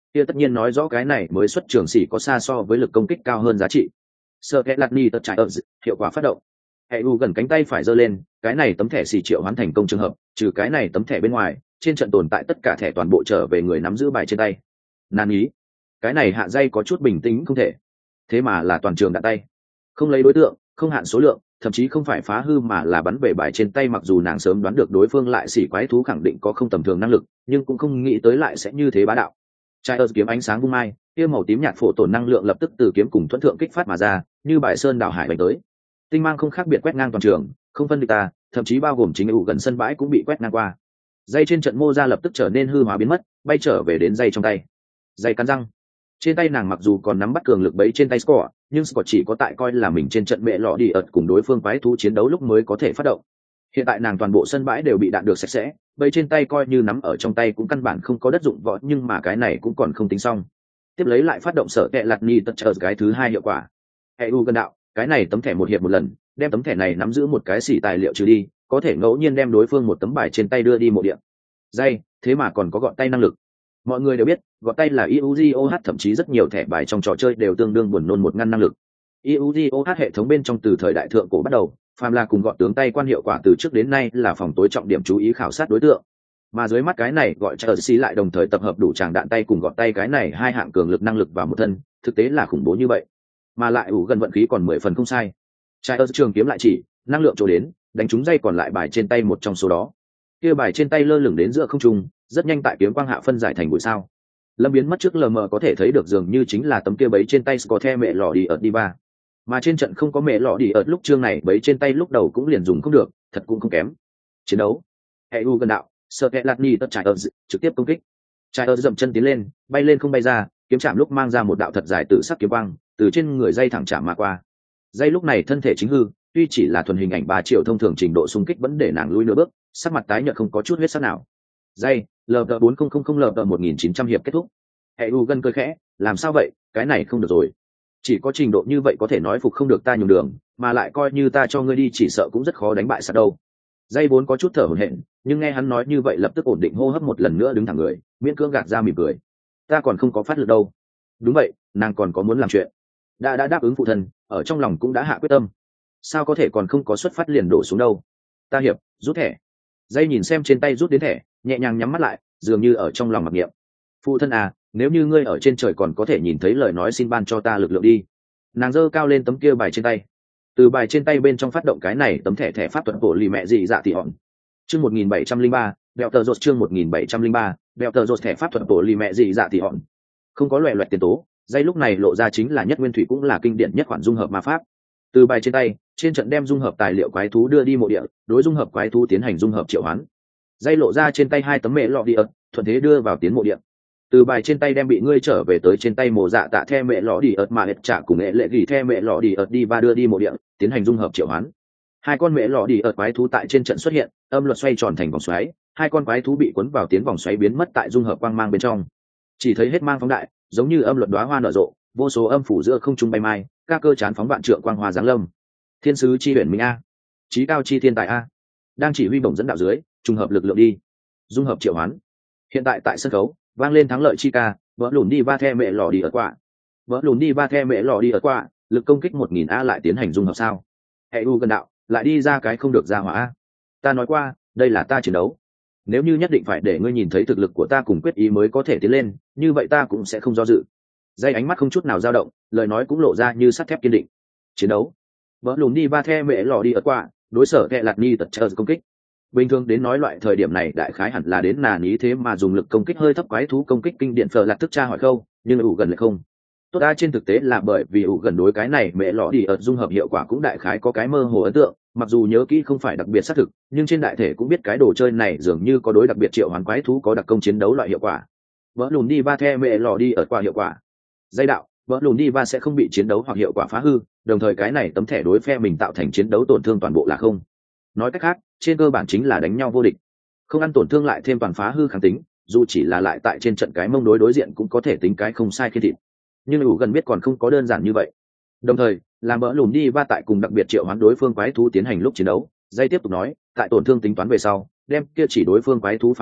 S1: kia tất nhiên nói rõ cái này mới xuất trường xỉ có xa so với lực công kích cao hơn giá trị. Sơ kẽ lạt ni tật trải ở hiệu quả phát động. Hệ u gần cánh tay phải giơ lên, cái này tấm thẻ xỉ triệu hoán thành công trường hợp, trừ cái này tấm thẻ bên ngoài, trên trận tồn tại tất cả thẻ toàn bộ trở về người nắm giữ bài trên tay. Nan ý, cái này hạ dây có chút bình tĩnh không thể, thế mà là toàn trường đạn tay, không lấy đối tượng, không hạn số lượng, thậm chí không phải phá hư mà là bắn về bài trên tay. Mặc dù nàng sớm đoán được đối phương lại xỉ quái thú khẳng định có không tầm thường năng lực, nhưng cũng không nghĩ tới lại sẽ như thế bá đạo. Trai ơ kiếm ánh sáng vung mai, kia màu tím nhạt phổ tổn năng lượng lập tức từ kiếm cùng thuẫn thượng kích phát mà ra, như bài sơn đảo hải đánh tới. Tinh mang không khác biệt quét ngang toàn trường, không phân địch ta, thậm chí bao gồm chính ủ gần sân bãi cũng bị quét ngang qua. Dây trên trận mô ra lập tức trở nên hư hóa biến mất, bay trở về đến dây trong tay. Dây cắn răng, trên tay nàng mặc dù còn nắm bắt cường lực bấy trên tay score, nhưng score chỉ có tại coi là mình trên trận mẹ lọ đi ợt cùng đối phương quái thú chiến đấu lúc mới có thể phát động. Hiện tại nàng toàn bộ sân bãi đều bị đạn được sạch sẽ, bấy trên tay coi như nắm ở trong tay cũng căn bản không có đất dụng võ, nhưng mà cái này cũng còn không tính xong. Tiếp lấy lại phát động sở kẹ lạt ni tật chờ cái thứ hai hiệu quả. Hệ u gần đạo, cái này tấm thẻ một hiệp một lần, đem tấm thẻ này nắm giữ một cái xỉ tài liệu trừ đi, có thể ngẫu nhiên đem đối phương một tấm bài trên tay đưa đi mộ địa. Dây, thế mà còn có gọn tay năng lực. Mọi người đều biết gọt tay là iugoh, thậm chí rất nhiều thẻ bài trong trò chơi đều tương đương buồn nôn một ngăn năng lực. iugoh hệ thống bên trong từ thời đại thượng cổ bắt đầu, phàm là cùng gọt tướng tay quan hiệu quả từ trước đến nay là phòng tối trọng điểm chú ý khảo sát đối tượng, mà dưới mắt cái này gọi Chelsea lại đồng thời tập hợp đủ tràng đạn tay cùng gọt tay cái này hai hạng cường lực năng lực vào một thân, thực tế là khủng bố như vậy, mà lại ủ gần vận khí còn 10 phần không sai. Chelsea trường kiếm lại chỉ năng lượng chỗ đến đánh trúng dây còn lại bài trên tay một trong số đó, kia bài trên tay lơ lửng đến giữa không trung, rất nhanh tại kiếm quang hạ phân giải thành bụi sao. Lâm biến mất trước lờ mờ có thể thấy được dường như chính là tấm kia bấy trên tay có the mẹ lọ đi ợt đi ba, mà trên trận không có mẹ lọ đi ợt lúc chương này bấy trên tay lúc đầu cũng liền dùng không được, thật cũng không kém. Chiến đấu hệ u gần đạo, sợ kẹt lạt ni tất trải ợt trực tiếp công kích. Trải ợt dậm chân tiến lên, bay lên không bay ra, kiếm chạm lúc mang ra một đạo thật dài tự sắc kiếm quang từ trên người dây thẳng chạm mà qua. Dây lúc này thân thể chính hư, tuy chỉ là thuần hình ảnh 3 triệu thông thường trình độ xung kích vẫn để nàng lui nửa bước, sắc mặt tái nhợt không có chút huyết sắc nào. Dây lv 4000 lv 1900 hiệp kết thúc. Hệ u gần cười khẽ, làm sao vậy, cái này không được rồi, chỉ có trình độ như vậy có thể nói phục không được ta nhường đường, mà lại coi như ta cho ngươi đi chỉ sợ cũng rất khó đánh bại sát đâu. Dây vốn có chút thở hổn hển, nhưng nghe hắn nói như vậy lập tức ổn định hô hấp một lần nữa đứng thẳng người, miễn cưỡng gạt ra mỉm cười. Ta còn không có phát lực đâu. Đúng vậy, nàng còn có muốn làm chuyện, đã đáp ứng phụ thân, ở trong lòng cũng đã hạ quyết tâm, sao có thể còn không có xuất phát liền đổ xuống đâu. Ta hiệp rút thẻ. Dây nhìn xem trên tay rút đến thẻ, nhẹ nhàng nhắm mắt lại, dường như ở trong lòng mặc niệm. Phụ thân à, nếu như ngươi ở trên trời còn có thể nhìn thấy lời nói xin ban cho ta lực lượng đi. Nàng giơ cao lên tấm kia bài trên tay, từ bài trên tay bên trong phát động cái này tấm thẻ pháp thuật bộ lì mẹ dị dạ tỷ hòn. Chương 1703, đeo tờ rột. Chương 1703, đeo tờ rột thẻ pháp thuật bộ lì mẹ dị dạ tỷ hòn. Không có loẻ loẹt tiền tố, dây lúc này lộ ra chính là nhất nguyên thủy cũng là kinh điển nhất khoản dung hợp ma pháp. Từ bài trên tay, trên trận đem dung hợp tài liệu quái thú đưa đi mộ địa, đối dung hợp quái thú tiến hành dung hợp triệu hoán. Dây lộ ra trên tay hai tấm mẹ lọ đi ợt, thuận thế đưa vào tiến mộ địa. Từ bài trên tay đem bị ngươi trở về tới trên tay mộ dạ tạ the mẹ lọ đi ợt mà ép trả cùng nghệ lệ gỉ the mẹ lọ đi ợt đi và đưa đi mộ địa, tiến hành dung hợp triệu hoán. Hai con mẹ lọ đi ợt quái thú tại trên trận xuất hiện, âm luật xoay tròn thành vòng xoáy, hai con quái thú bị cuốn vào tiến vòng xoáy biến mất tại dung hợp quang mang bên trong. Chỉ thấy hết mang phóng đại, giống như âm luật đóa hoa nở rộ, vô số âm phủ giữa không trung bay mai, ca cơ chán phóng vạn trượng quang hoa giáng lâm. Thiên sứ chi huyền minh a, chí cao chi thiên tài a, đang chỉ huy bổng dẫn đạo dưới, trùng hợp lực lượng đi, dung hợp triệu hoán. Hiện tại tại sân khấu vang lên thắng lợi chi ca, vỡ lùn đi ba the mẹ lò đi ở quạ, vỡ lùn đi ba the mẹ lò đi ở quạ, lực công kích 1000 a lại tiến hành dung hợp sao? Hệ u gần đạo, lại đi ra cái không được ra hỏa a. Ta nói qua, đây là ta chiến đấu, nếu như nhất định phải để ngươi nhìn thấy thực lực của ta cùng quyết ý mới có thể tiến lên, như vậy ta cũng sẽ không do dự. Dây ánh mắt không chút nào dao động, lời nói cũng lộ ra như sắt thép kiên định. Chiến đấu. Vỡ lùn đi ba the mẹ lò đi ở quạ, đối sở kẹ lạt ni tật chờ công kích. Bình thường đến nói loại thời điểm này đại khái hẳn là đến nà ní thế mà dùng lực công kích hơi thấp quái thú công kích kinh điện phở lạc tức tra hỏi khâu, nhưng ủ gần lại không tốt. A trên thực tế là bởi vì ủ gần đối cái này mẹ lọ đi ợt dung hợp hiệu quả cũng đại khái có cái mơ hồ ấn tượng, mặc dù nhớ kỹ không phải đặc biệt xác thực, nhưng trên đại thể cũng biết cái đồ chơi này dường như có đối đặc biệt triệu hoán quái thú có đặc công chiến đấu loại hiệu quả. Vỡ lùn đi ba the mẹ lọ đi ợt qua hiệu quả. Dây đạo, vỡ lùn đi ba sẽ không bị chiến đấu hoặc hiệu quả phá hư, đồng thời cái này tấm thẻ đối phe mình tạo thành chiến đấu tổn thương toàn bộ là không. Nói cách khác, trên cơ bản chính là đánh nhau vô địch, không ăn tổn thương lại thêm toàn phá hư kháng tính, dù chỉ là lại tại trên trận cái mông đối diện cũng có thể tính cái không sai khi thịt. Nhưng ủ gần biết còn không có đơn giản như vậy. Đồng thời làm bỡ lùn đi va tại cùng đặc biệt triệu hoán đối phương quái thú tiến hành lúc chiến đấu. Dây tiếp tục nói, tại tổn thương tính toán về sau, đem kia chỉ đối phương quái thú phá hư,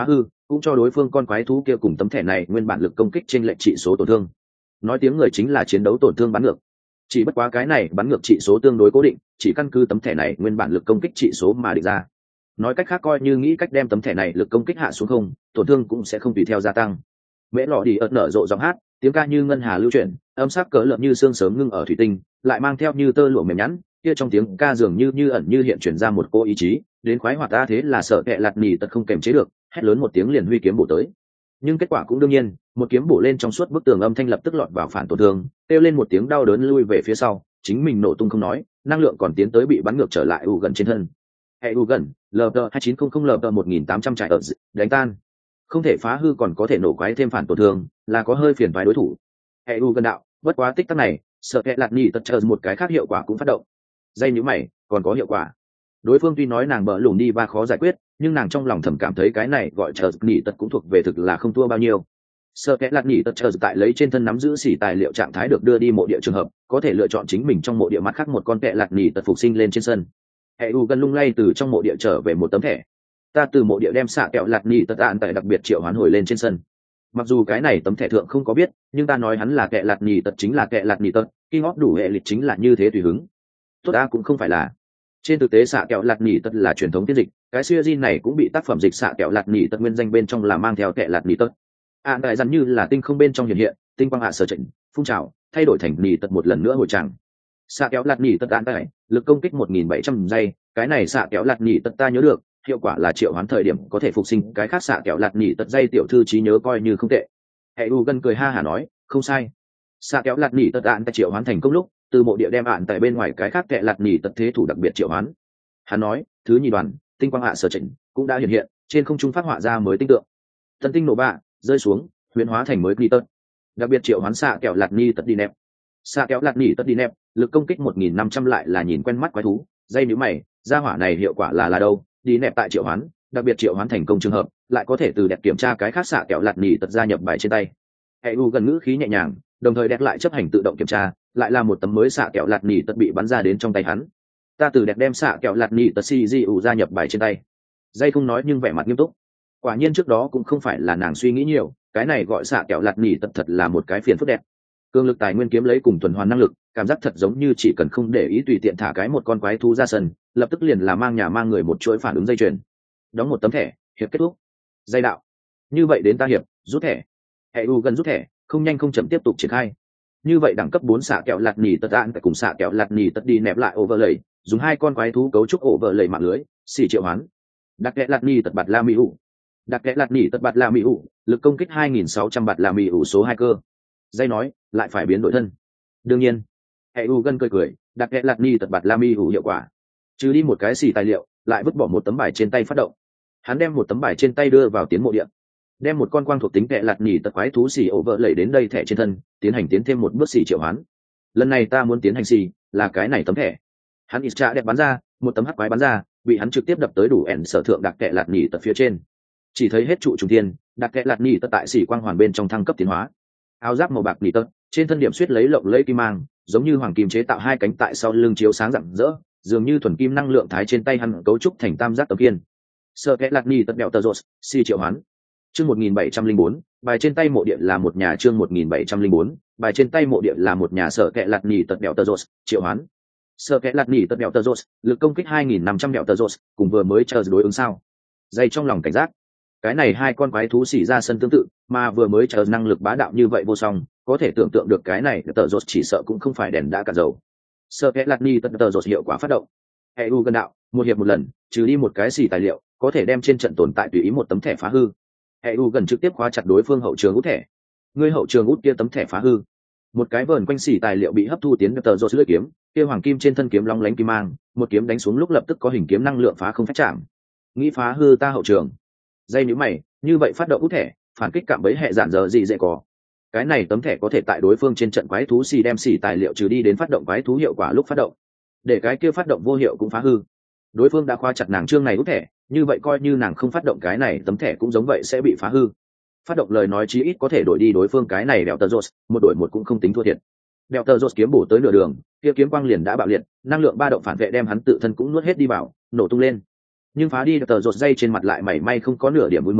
S1: cũng cho đối phương con quái thú kia cùng tấm thẻ này nguyên bản lực công kích trên lệnh trị số tổn thương. Nói tiếng người chính là chiến đấu tổn thương bắn ngược. Chỉ bất quá cái này bắn ngược trị số tương đối cố định, chỉ căn cứ tấm thẻ này nguyên bản lực công kích trị số mà định ra. Nói cách khác, coi như nghĩ cách đem tấm thẻ này lực công kích hạ xuống không, tổn thương cũng sẽ không tùy theo gia tăng. Mễ lọ đi ợt nở rộ giọng hát, tiếng ca như ngân hà lưu chuyển, âm sắc cỡ lợn như sương sớm ngưng ở thủy tinh, lại mang theo như tơ lụa mềm nhẵn, kia trong tiếng ca dường như ẩn như hiện chuyển ra một cô ý chí, đến khoái hoạt ta thế là sợ kệ lạt nỉ tật không kềm chế được, hét lớn một tiếng liền huy kiếm bổ tới. Nhưng kết quả cũng đương nhiên, một kiếm bổ lên trong suốt bức tường âm thanh lập tức lọt vào phản tổn thương, kêu lên một tiếng đau đớn lui về phía sau, chính mình nổ tung không nói, năng lượng còn tiến tới bị bắn ngược trở lại u gần trên thân. Hệ u gần, LT 2900 LT 1800 trại ở đánh tan. Không thể phá hư còn có thể nổ quái thêm phản tổn thương, là có hơi phiền toái đối thủ. Hệ u gần đạo, bất quá tích tắc này, sợ kệ lạt nỉ tật chờ một cái khác hiệu quả cũng phát động. Dây nhíu mày, còn có hiệu quả. Đối phương tuy nói nàng bỡ lùn đi ba khó giải quyết, nhưng nàng trong lòng thầm cảm thấy cái này gọi chờ nỉ tật cũng thuộc về thực là không thua bao nhiêu. Sợ kẽ lạt nỉ tật chờ tại lấy trên thân nắm giữ xỉ tài liệu trạng thái được đưa đi mộ địa trường hợp, có thể lựa chọn chính mình trong mộ địa mặt khác một con kẽ lạt nỉ tật phục sinh lên trên sân. Hệ u gần lung lay từ trong mộ địa trở về một tấm thẻ. Ta từ mộ địa đem xạ kẹo lạt nỉ tật ạn tại đặc biệt triệu hoán hồi lên trên sân. Mặc dù cái này tấm thẻ thượng không có biết, nhưng ta nói hắn là kẽ lạt nỉ tật chính là kẽ lạt nỉ tật, khi ngót đủ hệ lịch chính là như thế tùy hứng. Tốt ta cũng không phải là. Trên thực tế xạ kẹo lạt nỉ tật là truyền thống tiên dịch, cái series này cũng bị tác phẩm dịch xạ kẹo lạt nỉ tật nguyên danh bên trong là mang theo kẽ lạt nỉ tật. Đại dặn như là tinh không bên trong hiện hiện, tinh quang hạ sở trịnh phun trào thay đổi thành nỉ tật một lần nữa hồi tràng. Xạ kéo lạt nỉ tật đạn tại lực công kích 1700 giây, cái này xạ kéo lạt nỉ tật ta nhớ được, hiệu quả là triệu hoán thời điểm có thể phục sinh cái khác xạ kéo lạt nỉ tật dây, tiểu thư trí nhớ coi như không tệ. Hệ u gần cười ha hả nói, không sai. Xạ kéo lạt nỉ tật đạn tại triệu hoán thành công lúc, từ mộ địa đem ạn tại bên ngoài cái khác kẹ lạt nỉ tật thế thủ đặc biệt triệu hoán. Hắn nói, thứ nhì đoàn, tinh quang hạ sở trịnh cũng đã hiện hiện, trên không trung phát họa ra mới tinh tượng. Tân tinh nổ bạ, rơi xuống, huyễn hóa thành mới ni tật, đặc biệt triệu hoán xạ kéo lạt nỉ tật đi nẹp. Xạ kéo lạt nỉ tật đi nẹp, lực công kích 1500 lại là nhìn quen mắt quái thú, dây nhíu mày, gia hỏa này hiệu quả là đâu? Đi nẹp tại triệu hoán, đặc biệt triệu hoán thành công trường hợp, lại có thể từ đẹp kiểm tra cái khác xạ kéo lạt nỉ tật gia nhập bài trên tay. Hệ u gần ngữ khí nhẹ nhàng, đồng thời đẹp lại chấp hành tự động kiểm tra, lại là một tấm mới xạ kéo lạt nỉ tật bị bắn ra đến trong tay hắn. Ta từ đẹp đem xạ kéo lạt nỉ tật CGU gia nhập bài trên tay. Dây không nói nhưng vẻ mặt nghiêm túc. Quả nhiên trước đó cũng không phải là nàng suy nghĩ nhiều, cái này gọi xạ kẹo lạt nỉ tật thật là một cái phiền phức đẹp. Cương lực tài nguyên kiếm lấy cùng tuần hoàn năng lực, cảm giác thật giống như chỉ cần không để ý tùy tiện thả cái một con quái thú ra sân, lập tức liền là mang nhà mang người một chuỗi phản ứng dây chuyền. Đóng một tấm thẻ, hiệp kết thúc. Dây đạo. Như vậy đến ta hiệp, rút thẻ. Hệ u gần rút thẻ, không nhanh không chậm tiếp tục triển khai. Như vậy đẳng cấp 4 xạ kẹo lạt nỉ tật đạn tại cùng xạ kẹo lạt nỉ tật đi nẹp lại overlay, dùng hai con quái thú cấu trúc overlay mạng lưới, xỉ triệu hoán. Đặc kẹo lạt nỉ tật bạt la mỹ ủ. Đặc kẽ lạt nỉ tật bạt là mỹ ủ, lực công kích 2600 bạt là mỹ ủ số 2 cơ. Dây nói, lại phải biến đổi thân. Đương nhiên. Hệ u gần cười, đặc kẽ lạt nỉ tật bạt là mỹ ủ hiệu quả. Trừ đi một cái xì tài liệu, lại vứt bỏ một tấm bài trên tay phát động. Hắn đem một tấm bài trên tay đưa vào tiến mộ điện. Đem một con quang thuộc tính kẽ lạt nỉ tật quái thú xì ổ vợ lẩy đến đây thẻ trên thân, tiến thêm một bước xì triệu hoán. Lần này ta muốn tiến hành xì, là cái này tấm thẻ. Hắn ít trả đẹp bắn ra, một tấm hắc quái bắn ra, bị hắn trực tiếp đập tới đủ ẻn sở thượng đặc kẽ lạt nỉ tật phía trên. Chỉ thấy hết trụ trùng thiên, đặc kẽ lạt nỉ tật tại xỉ quang hoàn bên trong thăng cấp tiến hóa. Áo giáp màu bạc nỉ tật, trên thân điểm suýt lấy lộng lẫy kim mang, giống như hoàng kim chế tạo hai cánh tại sau lưng chiếu sáng rạng rỡ, dường như thuần kim năng lượng thái trên tay hắn cấu trúc thành tam giác tấm kiên. Sơ kẽ lạt nỉ tật đẹo tờ rột, si triệu hoán. Chương 1704, bài trên tay mộ địa là một nhà. Chương 1704, bài trên tay mộ địa là một nhà. Sở kẽ lạt nỉ tật đẹo tờ rột, triệu hoán. Sơ kẽ lạt nỉ tật đẹo tờ rột, lực công kích 2500 đẹo tờ rột, cùng vừa mới chờ đối ứng sao? Dây trong lòng cảnh giác. Cái này hai con quái thú xỉ ra sân tương tự, mà vừa mới chờ năng lực bá đạo như vậy vô song, có thể tưởng tượng được cái này tờ rột chỉ sợ cũng không phải đèn đã cả dầu. Sơ kẽ lạt nỉ tờ rột hiệu quả phát động. Hệ u gần đạo, một hiệp một lần, trừ đi một cái xỉ tài liệu, có thể đem trên trận tồn tại tùy ý một tấm thẻ phá hư. Hệ u gần trực tiếp khóa chặt đối phương hậu trường út thẻ. Ngươi hậu trường út kia tấm thẻ phá hư. Một cái vờn quanh xỉ tài liệu bị hấp thu tiến tờ rột lưỡi kiếm, kia hoàng kim trên thân kiếm long lánh kim mang, một kiếm đánh xuống lúc lập tức có hình kiếm năng lượng phá không phát chạm. Nghĩ phá hư ta hậu trường. Dây nhíu mày, như vậy phát động út thẻ, phản kích cạm bẫy hệ giản giờ gì dễ có. Cái này tấm thẻ có thể tại đối phương trên trận quái thú xì đem xì tài liệu trừ đi đến phát động quái thú hiệu quả lúc phát động, để cái kia phát động vô hiệu cũng phá hư. Đối phương đã khóa chặt nàng chương này út thẻ, như vậy coi như nàng không phát động cái này tấm thẻ cũng giống vậy sẽ bị phá hư. Phát động lời nói chí ít có thể đổi đi đối phương cái này đèo tờ rột, một đổi một cũng không tính thua thiệt. Đèo tờ rột kiếm bổ tới nửa đường, kia kiếm quang liền đã bạo liệt, năng lượng ba động phản vệ đem hắn tự thân cũng nuốt hết đi vào, nổ tung lên. Nhưng phá đi tờ rột dây trên mặt lại mảy may không có nửa điểm vui mừng,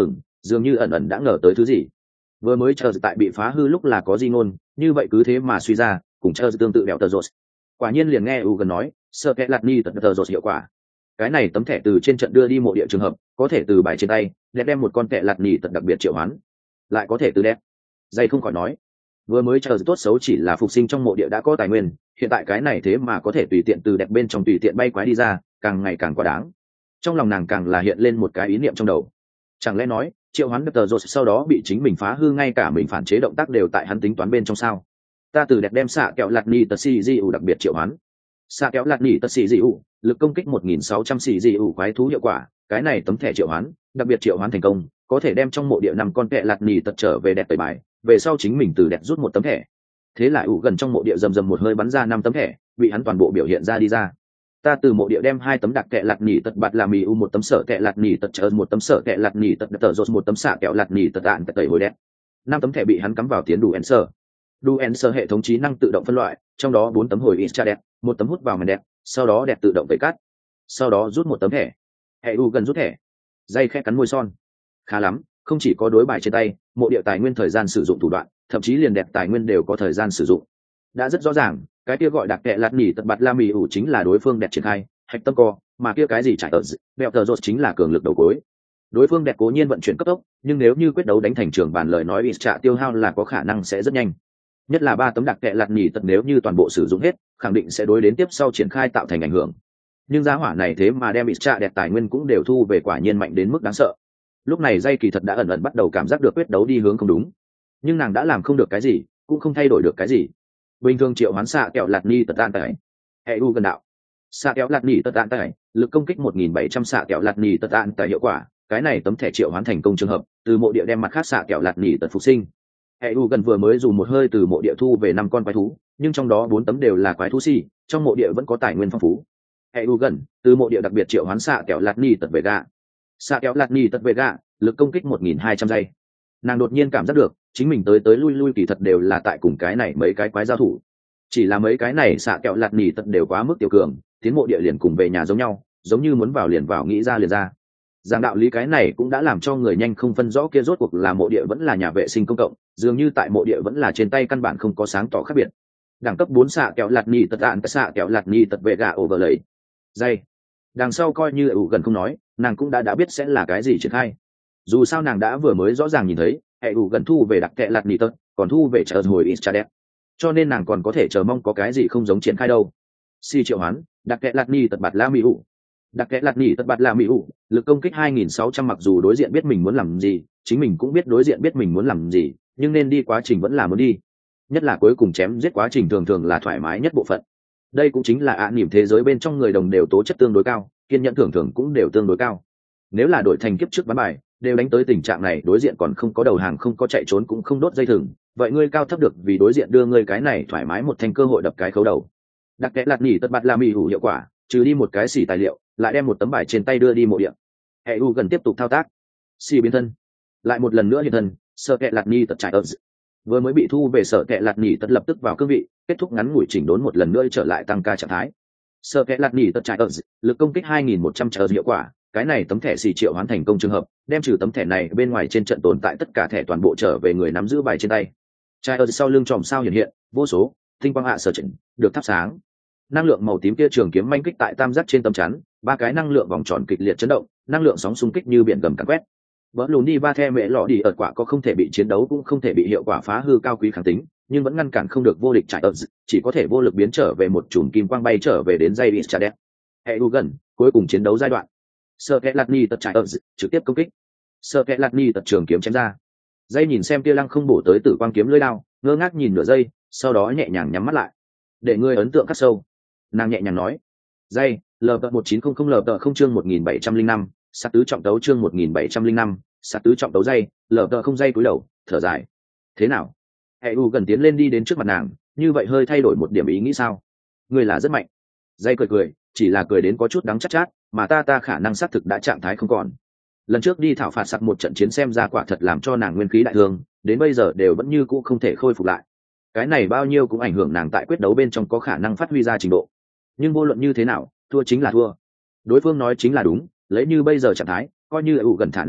S1: dường như ẩn ẩn đã ngờ tới thứ gì. Vừa mới chờ tại bị phá hư lúc là có di ngôn, như vậy cứ thế mà suy ra, cùng chờ tương tự đèo tờ rột. Quả nhiên liền nghe gần nói sợ kẹt lạt ni tờ rột hiệu quả. Cái này tấm thẻ từ trên trận đưa đi mộ địa trường hợp, có thể từ bài trên tay đẹp đem một con kẹt lạt ni tật đặc biệt triệu hoán, lại có thể từ đẹp. Dây không khỏi nói, vừa mới chờ tốt xấu chỉ là phục sinh trong mộ địa đã có tài nguyên, hiện tại cái này thế mà có thể tùy tiện từ đẹp bên trong tùy tiện bay quái đi ra, càng ngày càng quá đáng. Trong lòng nàng càng là hiện lên một cái ý niệm trong đầu, chẳng lẽ nói triệu hoán tờ rột sau đó bị chính mình phá hư, ngay cả mình phản chế động tác đều tại hắn tính toán bên trong sao? Ta từ đẹp đem xạ kẹo lạt ni tật xì di ủ đặc biệt triệu hoán. Xạ kẹo lạt ni tật xì di ủ lực công kích 1600 xì di ủ quái thú hiệu quả. Cái này tấm thẻ triệu hoán đặc biệt triệu hoán thành công, có thể đem trong mộ địa 5 con kẹ lạt ni tật trở về đẹp tẩy bài, về sau chính mình từ đẹp rút một tấm thẻ. Thế là ủ gần trong mộ địa rầm một hơi bắn ra 5 tấm thẻ, bị hắn toàn bộ biểu hiện ra đi ra. Ta từ mộ địa đem 2 tấm đặc kẹ lạt nỉ tật bạt là mì u, 1 tấm sở kẹ lạt nỉ tật chờ, 1 tấm sở kẹ lạt nỉ tật tờ rột, 1 tấm xạ kẹo lạt nỉ tật đạn tẩy hồi đẹp. 5 tấm thẻ bị hắn cắm vào tiến đủ ensor hệ thống trí năng tự động phân loại, trong đó 4 tấm hồi extra đẹp, 1 tấm hút vào màn đẹp, sau đó đẹp tự động tẩy cắt, sau đó rút 1 tấm thẻ. Hệ gần rút thẻ, dây khẽ cắn môi son. Khá lắm, không chỉ có đối bài trên tay, mộ địa tài nguyên thời gian sử dụng thủ đoạn, thậm chí liền đẹp tài nguyên đều có thời gian sử dụng. Đã rất rõ ràng, cái kia gọi đặc kệ lạt nỉ tật bạt la mì ủ chính là đối phương đẹp triển khai hạch tâm co, mà kia cái gì trải tờ bẹo tờ rột chính là cường lực đầu cối. Đối phương đẹp cố nhiên vận chuyển cấp tốc, nhưng nếu như quyết đấu đánh thành trường bàn lời nói ít trả tiêu hao là có khả năng sẽ rất nhanh, nhất là 3 tấm đặc kệ lạt nỉ tật nếu như toàn bộ sử dụng hết, khẳng định sẽ đối đến tiếp sau triển khai tạo thành ảnh hưởng. Nhưng giá hỏa này thế mà đem ít trả đẹp tài nguyên cũng đều thu về, quả nhiên mạnh đến mức đáng sợ. Lúc này dây kỳ thật đã ẩn ẩn bắt đầu cảm giác được quyết đấu đi hướng không đúng, nhưng nàng đã làm không được cái gì, cũng không thay đổi được cái gì. Bình thường triệu hoán xạ kẹo lạt ni tật tan tải hệ gần đạo xạ kẹo lạt ni tật tan tải lực công kích 1700 xạ kẹo lạt ni tật tan tải hiệu quả. Cái này tấm thẻ triệu hoán thành công trường hợp, từ mộ địa đem mặt khác xạ kẹo lạt ni tật phục sinh. Hệ gần vừa mới dùng một hơi từ mộ địa thu về 5 con quái thú, nhưng trong đó 4 tấm đều là quái thú xì, trong mộ địa vẫn có tài nguyên phong phú. Hệ gần từ mộ địa đặc biệt triệu hoán xạ kẹo lạt ni tật về gạ. Xạ kẹo lạt ni tật về gạ lực công kích 1200 giây. Nàng đột nhiên cảm giác được chính mình tới lui kỳ thật đều là tại cùng cái này mấy cái quái giao thủ, chỉ là mấy cái này xạ kẹo lạt nỉ tật đều quá mức tiểu cường, tiến mộ địa liền cùng về nhà giống nhau, giống như muốn vào liền vào, nghĩ ra liền ra. Giảng đạo lý cái này cũng đã làm cho người nhanh không phân rõ kia rốt cuộc là mộ địa vẫn là nhà vệ sinh công cộng, dường như tại mộ địa vẫn là trên tay căn bản không có sáng tỏ khác biệt. Đẳng cấp 4 xạ kẹo lạt nỉ tật đạn, xạ kẹo lạt nỉ tật vệ gà overlay dây. Đằng sau coi như gần không nói, nàng cũng đã biết sẽ là cái gì triển khai. Dù sao nàng đã vừa mới rõ ràng nhìn thấy hệ gần thu về đặc kệ lạt nỉ tật, còn thu về chờ hồi ít trả đẹp, cho nên nàng còn có thể chờ mong có cái gì không giống triển khai đâu. Si triệu hoán đặc kệ lạt nỉ tật bạt la mỹ ủ. Đặc kệ lạt nỉ tật bạt la mỹ ủ lực công kích 2600, mặc dù đối diện biết mình muốn làm gì, chính mình cũng biết đối diện biết mình muốn làm gì, nhưng nên đi quá trình vẫn là muốn đi, nhất là cuối cùng chém giết quá trình thường là thoải mái nhất bộ phận. Đây cũng chính là niềm thế giới bên trong người đồng đều tố chất tương đối cao, kiên nhẫn thường cũng đều tương đối cao. Nếu là đội thành kiếp trước bán bài đều đánh tới tình trạng này, đối diện còn không có đầu hàng, không có chạy trốn, cũng không đốt dây thừng, vậy ngươi cao thấp được vì đối diện đưa ngươi cái này thoải mái một thành cơ hội đập cái khấu đầu. Đặc kẽ lạt nỉ tật bạt la mì hủ hiệu quả, trừ đi một cái xỉ tài liệu, lại đem một tấm bài trên tay đưa đi mộ địa. Hệ gần tiếp tục thao tác, xỉ biến thân, lại một lần nữa hiện thân, sợ kẹ lạt nỉ tật chạy ớt. Vừa mới bị thu về sợ kẹ lạt nỉ tật lập tức vào cương vị, kết thúc ngắn ngủi chỉnh đốn, một lần nữa trở lại tăng ca trạng thái. Sợ kẹ lạt nỉ tật chạy ớt, lực công kích 2100 trở hiệu quả. Cái này tấm thẻ xì triệu hoán thành công trường hợp, đem trừ tấm thẻ này bên ngoài trên trận tồn tại tất cả thẻ toàn bộ trở về người nắm giữ bài trên tay. Trai ở sau lưng chòm sao hiện hiện vô số tinh quang hạ sở chỉnh được thắp sáng, năng lượng màu tím kia trường kiếm manh kích tại tam giác trên tấm chắn, 3 cái năng lượng vòng tròn kịch liệt chấn động, năng lượng sóng xung kích như biển gầm càn quét. Vỡ lùn đi ba the mẹ lọ đi ở quả có không thể bị chiến đấu, cũng không thể bị hiệu quả phá hư cao quý kháng tính, nhưng vẫn ngăn cản không được vô địch trải ớt, chỉ có thể vô lực biến trở về một chùm kim quang bay trở về đến dây bị chặt đẹp. Hệ gần cuối cùng chiến đấu giai đoạn, sợ kẽ lạt ni tật trải ớt trực tiếp công kích, sợ kẽ lạt ni tật trường kiếm chém ra. Dây nhìn xem tia lăng không bổ tới tử quang kiếm lưỡi đao, ngơ ngác nhìn nửa giây, sau đó nhẹ nhàng nhắm mắt lại, để ngươi ấn tượng khắc sâu. Nàng nhẹ nhàng nói, dây lờ 1900 lờ không chương 1705, sát tứ trọng đấu chương 1705, sát tứ trọng đấu dây lờ không dây cúi đầu thở dài. Thế nào? Hệ gần tiến lên đi đến trước mặt nàng, như vậy hơi thay đổi một điểm ý nghĩ sao? Ngươi là rất mạnh. Dây cười, chỉ là cười đến có chút đắng chát, mà ta khả năng xác thực đã trạng thái không còn. Lần trước đi thảo phạt sặc một trận chiến xem ra quả thật làm cho nàng nguyên khí đại thương, đến bây giờ đều vẫn như cũ không thể khôi phục lại. Cái này bao nhiêu cũng ảnh hưởng nàng tại quyết đấu bên trong có khả năng phát huy ra trình độ. Nhưng vô luận như thế nào, thua chính là thua. Đối phương nói chính là đúng, lấy như bây giờ trạng thái, coi như gần thả nàng đi,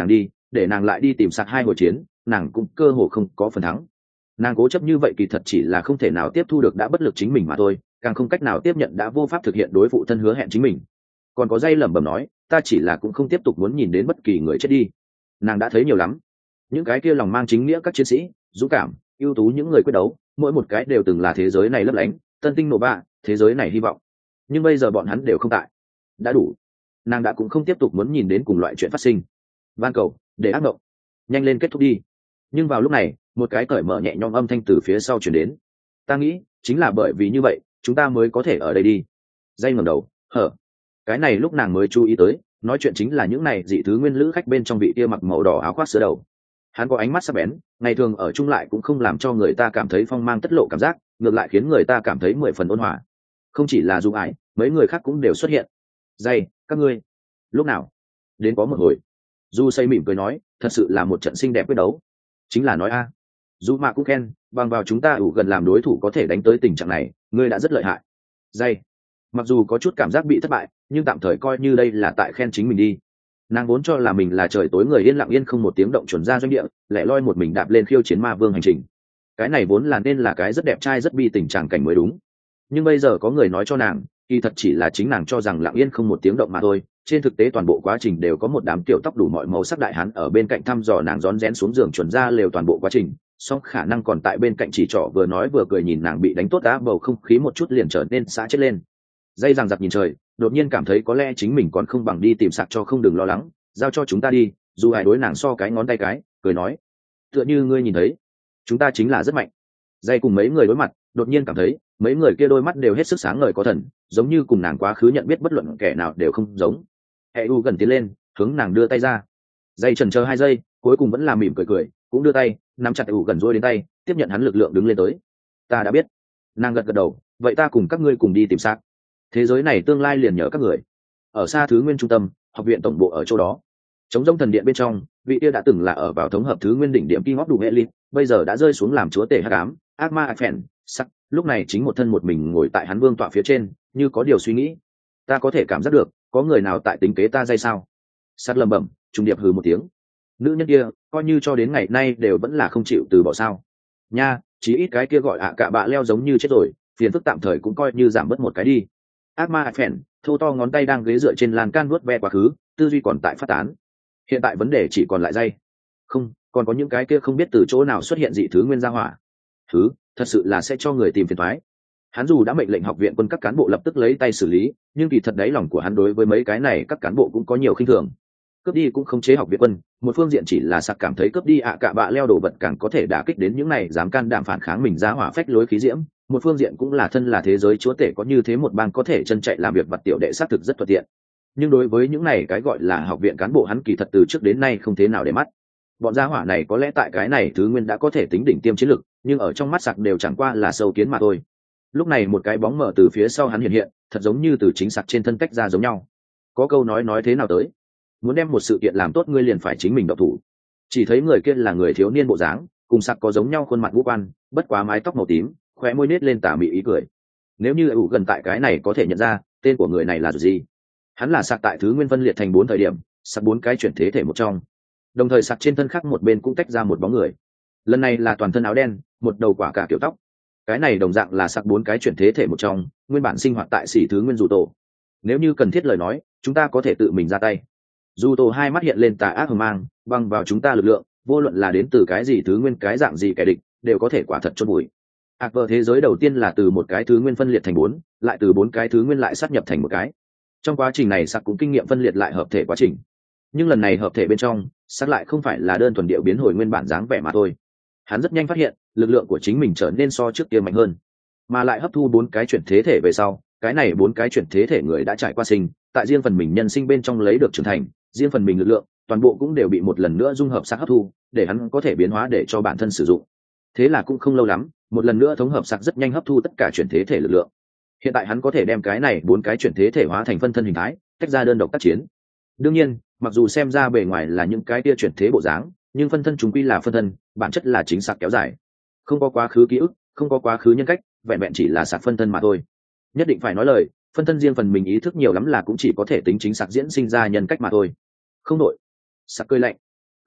S1: để nàng lại đi tìm sạc 2 hồi chiến, nàng cũng cơ hồ không có phần thắng. Nàng cố chấp như vậy kỳ thật chỉ là không thể nào tiếp thu được đã bất lực chính mình mà thôi, càng không cách nào tiếp nhận đã vô pháp thực hiện đối phụ thân hứa hẹn chính mình. Còn có dây lẩm bẩm nói, ta chỉ là cũng không tiếp tục muốn nhìn đến bất kỳ người chết đi. Nàng đã thấy nhiều lắm, những cái kia lòng mang chính nghĩa các chiến sĩ, dũng cảm, ưu tú những người quyết đấu, mỗi một cái đều từng là thế giới này lấp lánh, tân tinh nổ bạ, thế giới này hy vọng. Nhưng bây giờ bọn hắn đều không tại, đã đủ. Nàng đã cũng không tiếp tục muốn nhìn đến cùng loại chuyện phát sinh. Van cầu, để ác mộng, nhanh lên kết thúc đi. Nhưng vào lúc này, một cái cởi mở nhẹ nhõm âm thanh từ phía sau truyền đến. Ta nghĩ, chính là bởi vì như vậy, chúng ta mới có thể ở đây đi. Dây ngẩng đầu, hở. Cái này lúc nàng mới chú ý tới, nói chuyện chính là những này dị thứ nguyên lữ khách bên trong vị kia mặc màu đỏ áo khoác sữa đầu. Hắn có ánh mắt sắc bén, ngày thường ở chung lại cũng không làm cho người ta cảm thấy phong mang tất lộ cảm giác, ngược lại khiến người ta cảm thấy 10 phần ôn hòa. Không chỉ là Dung Ải, mấy người khác cũng đều xuất hiện. Dây, các ngươi, lúc nào? Đến có một hồi. Du Xây mỉm cười nói, thật sự là một trận xinh đẹp quyết đấu. Chính là nói a. Du Mạ cũng khen, bằng vào chúng ta ủ gần làm đối thủ có thể đánh tới tình trạng này, ngươi đã rất lợi hại. Dây, mặc dù có chút cảm giác bị thất bại, nhưng tạm thời coi như đây là tại khen chính mình đi. Nàng vốn cho là mình là trời tối người yên lặng yên không một tiếng động chuẩn ra doanh địa, lẻ loi một mình đạp lên khiêu chiến ma vương hành trình. Cái này vốn là nên là cái rất đẹp trai rất bi tình trạng cảnh mới đúng. Nhưng bây giờ có người nói cho nàng, kỳ thật chỉ là chính nàng cho rằng lặng yên không một tiếng động mà thôi. Trên thực tế toàn bộ quá trình đều có một đám tiểu tóc đủ mọi màu sắc đại hán ở bên cạnh thăm dò nàng rón rén xuống giường chuẩn ra lều toàn bộ quá trình, song khả năng còn tại bên cạnh chỉ trỏ vừa nói vừa cười nhìn nàng bị đánh tốt đá bầu không khí một chút liền trở nên xã chết lên. Dây rằng giặc nhìn trời, đột nhiên cảm thấy có lẽ chính mình còn không bằng đi tìm sạc cho không đừng lo lắng, giao cho chúng ta đi. Dù Hải đối nàng so cái ngón tay cái, cười nói, tựa như ngươi nhìn thấy, chúng ta chính là rất mạnh. Dây cùng mấy người đối mặt, đột nhiên cảm thấy mấy người kia đôi mắt đều hết sức sáng ngời có thần, giống như cùng nàng quá khứ nhận biết bất luận kẻ nào đều không giống. Hệ u gần tiến lên, hướng nàng đưa tay ra. Dây chần chờ 2 giây, cuối cùng vẫn là mỉm cười cười, cũng đưa tay nắm chặt u gần rồi đến tay, tiếp nhận hắn lực lượng đứng lên tới. Ta đã biết. Nàng gật gật đầu, vậy ta cùng các ngươi cùng đi tìm xác. Thế giới này tương lai liền nhờ các người. Ở xa thứ nguyên trung tâm, học viện tổng bộ ở chỗ đó. Trống rông thần điện bên trong, vị kia đã từng là ở vào thống hợp thứ nguyên đỉnh điểm King of đủ hệ lịt, bây giờ đã rơi xuống làm chúa tể hắc ám, ác ma phèn sắc, lúc này chính một thân một mình ngồi tại hắn vương tọa phía trên, như có điều suy nghĩ. Ta có thể cảm giác được, có người nào tại tính kế ta dây sao? Sắc lầm bẩm, trùng điệp hừ một tiếng. Nữ nhân kia, coi như cho đến ngày nay đều vẫn là không chịu từ bỏ sao? Nha, chí ít cái kia gọi cả bạ leo giống như chết rồi, phiền phức tạm thời cũng coi như giảm bớt một cái đi. Ác ma phèn thô to ngón tay đang ghế dựa trên lan can vuốt ve quá khứ, tư duy còn tại phát tán. Hiện tại vấn đề chỉ còn lại dây. Không, còn có những cái kia không biết từ chỗ nào xuất hiện dị thứ nguyên gia hỏa. Thứ, thật sự là sẽ cho người tìm phiền toái. Hắn dù đã mệnh lệnh học viện quân các cán bộ lập tức lấy tay xử lý, nhưng kỳ thật đáy lòng của hắn đối với mấy cái này các cán bộ cũng có nhiều khinh thường. Cướp đi cũng không chế học viện quân, một phương diện chỉ là sặc cảm thấy cướp đi cả bạ leo đồ vật càng có thể đả kích đến những này dám can đảm phản kháng mình ra hỏa phách lối khí diễm, một phương diện cũng là thân là thế giới chúa tể có như thế một bang có thể chân chạy làm việc vật tiểu đệ xác thực rất thuận tiện. Nhưng đối với những này cái gọi là học viện cán bộ hắn kỳ thật từ trước đến nay không thế nào để mắt. Bọn gia hỏa này có lẽ tại cái này thứ nguyên đã có thể tính đỉnh tiêm chiến lực, nhưng ở trong mắt sặc đều chẳng qua là sâu kiến mà thôi. Lúc này một cái bóng mở từ phía sau hắn hiện hiện, thật giống như từ chính sặc trên thân tách ra giống nhau. Có câu nói thế nào tới, muốn đem một sự kiện làm tốt ngươi liền phải chính mình độc thủ. Chỉ thấy người kia là người thiếu niên bộ dáng, cùng sặc có giống nhau khuôn mặt ngũ quan, bất quá mái tóc màu tím, khóe môi nết lên tà mị ý cười. Nếu như ủ gần tại cái này có thể nhận ra tên của người này là gì. Hắn là sặc tại thứ nguyên phân liệt thành 4 thời điểm, sặc 4 cái chuyển thế thể một trong. Đồng thời sặc trên thân khác một bên cũng tách ra một bóng người. Lần này là toàn thân áo đen, một đầu quả cả kiểu tóc. Cái này đồng dạng là sặc 4 cái chuyển thế thể một trong, nguyên bản sinh hoạt tại xỉ thứ nguyên dù tổ. Nếu như cần thiết lời nói, chúng ta có thể tự mình ra tay. Dù tổ hai mắt hiện lên tà ác hờ mang, băng vào chúng ta lực lượng, vô luận là đến từ cái gì thứ nguyên cái dạng gì kẻ địch, đều có thể quả thật chôn bụi. Vợ thế giới đầu tiên là từ một cái thứ nguyên phân liệt thành 4, lại từ 4 cái thứ nguyên lại sát nhập thành một cái. Trong quá trình này sặc cũng kinh nghiệm phân liệt lại hợp thể quá trình. Nhưng lần này hợp thể bên trong, sặc lại không phải là đơn thuần điệu biến hồi nguyên bản dáng vẻ mà thôi. Hắn rất nhanh phát hiện, lực lượng của chính mình trở nên so trước kia mạnh hơn, mà lại hấp thu 4 cái chuyển thế thể về sau, cái này 4 cái chuyển thế thể người đã trải qua sinh, tại riêng phần mình nhân sinh bên trong lấy được trưởng thành, riêng phần mình lực lượng, toàn bộ cũng đều bị một lần nữa dung hợp sặc hấp thu, để hắn có thể biến hóa để cho bản thân sử dụng. Thế là cũng không lâu lắm, một lần nữa thống hợp sặc rất nhanh hấp thu tất cả chuyển thế thể lực lượng. Hiện tại hắn có thể đem cái này 4 cái chuyển thế thể hóa thành phân thân hình thái, tách ra đơn độc tác chiến. Đương nhiên, mặc dù xem ra bề ngoài là những cái tia chuyển thế bộ dáng, nhưng phân thân chúng quy là phân thân, bản chất là chính sặc kéo dài. Không có quá khứ ký ức, không có quá khứ nhân cách, vẹn vẹn chỉ là sặc phân thân mà thôi. Nhất định phải nói lời, phân thân riêng phần mình ý thức nhiều lắm là cũng chỉ có thể tính chính sặc diễn sinh ra nhân cách mà thôi. Không đội. Sặc cười lạnh.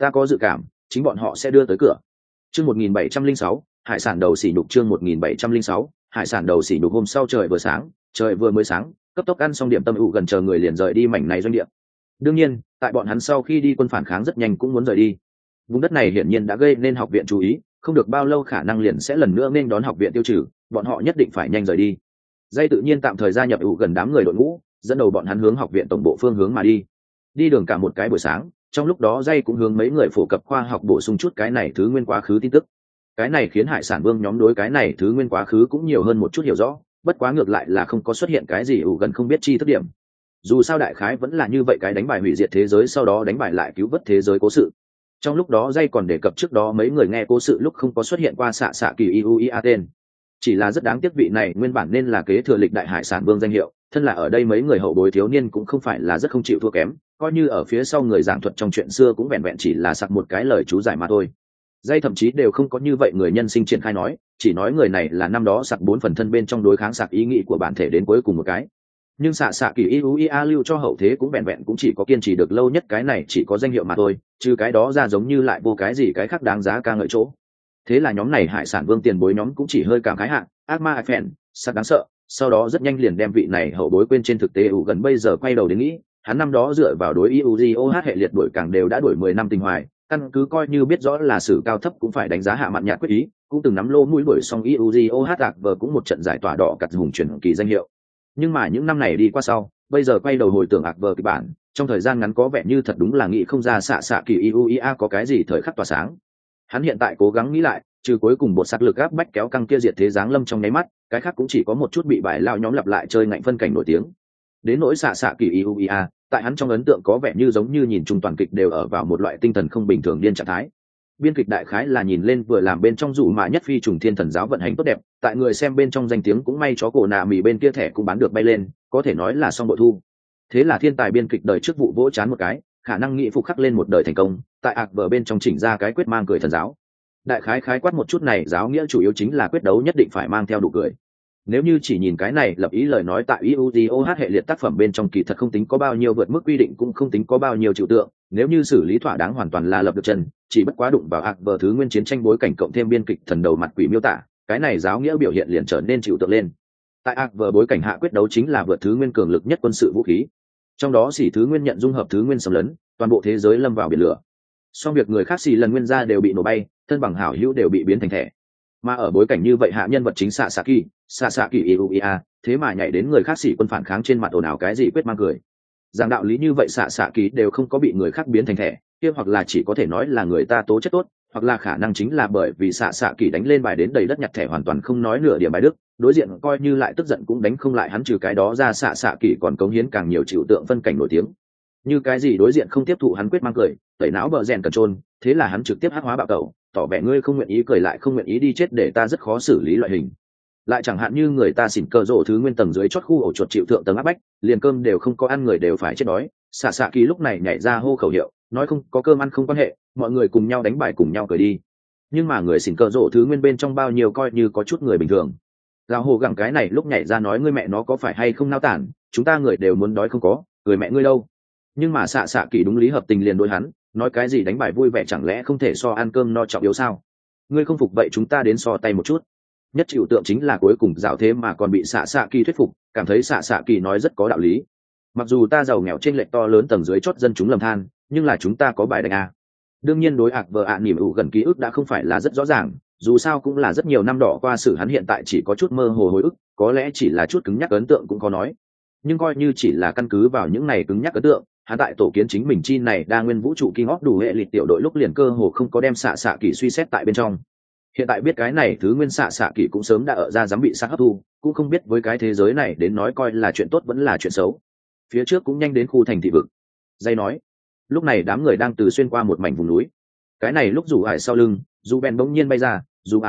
S1: ta có dự cảm chính bọn họ sẽ đưa tới cửa. Chương 1706, hải sản đầu xỉ nhục. Chương 1706, hải sản đầu xỉ nhục. Hôm sau trời vừa sáng, trời vừa mới sáng, cấp tốc ăn xong điểm tâm ủ gần chờ người liền rời đi mảnh này doanh địa. Đương nhiên, tại bọn hắn sau khi đi quân phản kháng rất nhanh cũng muốn rời đi. Vùng đất này hiển nhiên đã gây nên học viện chú ý, không được bao lâu khả năng liền sẽ lần nữa nên đón học viện tiêu trừ, bọn họ nhất định phải nhanh rời đi. Dây tự nhiên tạm thời gia nhập ủ gần đám người đội ngũ, dẫn đầu bọn hắn hướng học viện tổng bộ phương hướng mà đi. Đi đường cả một cái buổi sáng, trong lúc đó dây cũng hướng mấy người phổ cập khoa học bổ sung chút cái này thứ nguyên quá khứ tin tức. Cái này khiến hải sản vương nhóm đối cái này thứ nguyên quá khứ cũng nhiều hơn một chút hiểu rõ, bất quá ngược lại là không có xuất hiện cái gì ủ gần không biết chi thức điểm. Dù sao đại khái vẫn là như vậy, cái đánh bại hủy diệt thế giới sau đó đánh bại lại cứu vớt thế giới cố sự. Trong lúc đó dây còn đề cập trước đó mấy người nghe cố sự lúc không có xuất hiện qua xạ xạ kỳ iuia tên, chỉ là rất đáng tiếc vị này nguyên bản nên là kế thừa lịch đại hải sản vương danh hiệu, thân là ở đây mấy người hậu bối thiếu niên cũng không phải là rất không chịu thua kém, coi như ở phía sau người giảng thuật trong chuyện xưa cũng vẹn vẹn chỉ là sặc một cái lời chú giải mà thôi. Dây thậm chí đều không có như vậy người nhân sinh triển khai nói, chỉ nói người này là năm đó sặc 4 phần thân bên trong đối kháng sặc ý nghĩ của bản thể đến cuối cùng một cái. Nhưng xạ xạ kỳ iuia lưu cho hậu thế cũng vẹn vẹn cũng chỉ có kiên trì được lâu nhất cái này chỉ có danh hiệu mà thôi, trừ cái đó ra giống như lại vô cái gì cái khác đáng giá ca ngợi chỗ. Thế là nhóm này hải sản vương tiền bối nhóm cũng chỉ hơi cảm khái hạn ác ma phèn sặc đáng sợ, sau đó rất nhanh liền đem vị này hậu bối quên trên thực tế ủ gần bây giờ quay đầu đến nghĩ, hắn năm đó dựa vào đối iugoh hệ liệt đuổi càng đều đã đuổi 10 năm tình hoài, căn cứ coi như biết rõ là sử cao thấp cũng phải đánh giá hạ mạn nhạt quyết ý, cũng từng nắm lô mũi đuổi xong iugoh tạc vờ cũng một trận giải tỏa đỏ cặt hùng truyền kỳ danh hiệu. Nhưng mà những năm này đi qua sau, bây giờ quay đầu hồi tưởng ạc vờ kịch bản, trong thời gian ngắn có vẻ như thật đúng là nghĩ không ra xạ xạ kỳ iuia có cái gì thời khắc tỏa sáng. Hắn hiện tại cố gắng nghĩ lại, trừ cuối cùng bột sắc lực áp bách kéo căng kia diệt thế giáng lâm trong nháy mắt, cái khác cũng chỉ có một chút bị bài lao nhóm lặp lại chơi ngạnh phân cảnh nổi tiếng. Đến nỗi xạ xạ kỳ iuia, tại hắn trong ấn tượng có vẻ như giống như nhìn chung toàn kịch đều ở vào một loại tinh thần không bình thường điên trạng thái. Biên kịch đại khái là nhìn lên vừa làm bên trong dụ mà nhất phi trùng thiên thần giáo vận hành tốt đẹp, tại người xem bên trong danh tiếng cũng may chó cổ nạ mì bên kia thẻ cũng bán được bay lên, có thể nói là xong bội thu. Thế là thiên tài biên kịch đời trước vụ vỗ chán một cái, khả năng nghị phục khắc lên một đời thành công, tại ạc vở bên trong chỉnh ra cái quyết mang cười thần giáo. Đại khái khái quát một chút này giáo nghĩa chủ yếu chính là quyết đấu nhất định phải mang theo đủ cười. Nếu như chỉ nhìn cái này lập ý lời nói tại iugoh hệ liệt tác phẩm bên trong kỳ thật không tính có bao nhiêu vượt mức quy định, cũng không tính có bao nhiêu trừu tượng, nếu như xử lý thỏa đáng hoàn toàn là lập được chân, chỉ bất quá đụng vào ạc vở thứ nguyên chiến tranh bối cảnh cộng thêm biên kịch thần đầu mặt quỷ miêu tả, cái này giáo nghĩa biểu hiện liền trở nên trừu tượng lên. Tại ạc vở bối cảnh hạ quyết đấu chính là vượt thứ nguyên cường lực nhất quân sự vũ khí, trong đó xỉ thứ nguyên nhận dung hợp thứ nguyên xâm lấn, toàn bộ thế giới lâm vào biển lửa. Song việc người khác xỉ lần nguyên ra đều bị nổ bay, thân bằng hảo hữu đều bị biến thành thẻ. Mà ở bối cảnh như vậy hạ nhân vật chính xạ xạ kỳ iuia thế mà nhảy đến người khác xỉ quân phản kháng trên mặt ồn ào cái gì quyết mang cười. Giảng đạo lý như vậy xạ xạ kỳ đều không có bị người khác biến thành thẻ, kia hoặc là chỉ có thể nói là người ta tố chất tốt, hoặc là khả năng chính là bởi vì xạ xạ kỳ đánh lên bài đến đầy đất nhặt thẻ hoàn toàn không nói nửa điểm bài đức, đối diện coi như lại tức giận cũng đánh không lại hắn, trừ cái đó ra xạ xạ kỳ còn cống hiến càng nhiều chịu tượng phân cảnh nổi tiếng. Như cái gì đối diện không tiếp thụ hắn quyết mang cười, tẩy não bờ rèn cần trôn, thế là hắn trực tiếp hắc hóa bạo cầu, tỏ vẻ ngươi không nguyện ý cười lại không nguyện ý đi chết để ta rất khó xử lý loại hình. Lại chẳng hạn như người ta xỉn cờ rổ thứ nguyên tầng dưới chót khu ổ chuột chịu thượng tầng áp bách, liền cơm đều không có ăn người đều phải chết đói, xạ xạ kỳ lúc này nhảy ra hô khẩu hiệu, nói không có cơm ăn không quan hệ, mọi người cùng nhau đánh bài cùng nhau cười đi. Nhưng mà người xỉn cờ rổ thứ nguyên bên trong bao nhiêu coi như có chút người bình thường. Gào hồ gẳng cái này lúc nhảy ra nói ngươi mẹ nó có phải hay không nao tản, chúng ta người đều muốn đói không có, cười mẹ ngươi đâu. Nhưng mà xạ xạ kỳ đúng lý hợp tình liền đối hắn, nói cái gì đánh bài vui vẻ chẳng lẽ không thể so ăn cơm no trọng yếu sao? Ngươi không phục vậy chúng ta đến so tay một chút. Nhất chịu tượng chính là cuối cùng dạo thế mà còn bị xạ xạ kỳ thuyết phục, cảm thấy xạ xạ kỳ nói rất có đạo lý. Mặc dù ta giàu nghèo trên lệch to lớn tầng dưới chót dân chúng lầm than, nhưng là chúng ta có bài đánh a. Đương nhiên đối ạc vợ ạ nỉm ủ gần ký ức đã không phải là rất rõ ràng, dù sao cũng là rất nhiều năm đỏ qua sử, hắn hiện tại chỉ có chút mơ hồ hồi ức, có lẽ chỉ là chút cứng nhắc ấn tượng cũng có nói. Nhưng coi như chỉ là căn cứ vào những này cứng nhắc ấn tượng, hắn tại tổ kiến chính mình chi này đa nguyên vũ trụ kinh óp đủ hệ lịch tiểu đội lúc liền cơ hồ không có đem xạ xạ kỳ suy xét tại bên trong. Hiện tại biết cái này thứ nguyên xạ xạ kỳ cũng sớm đã ở ra dám bị sát hấp thu, cũng không biết với cái thế giới này đến nói coi là chuyện tốt vẫn là chuyện xấu. Phía trước cũng nhanh đến khu thành thị vực. Dây nói, lúc này đám người đang từ xuyên qua một mảnh vùng núi. Cái này lúc dù ải sau lưng, dù bèn bỗng nhiên bay ra, dù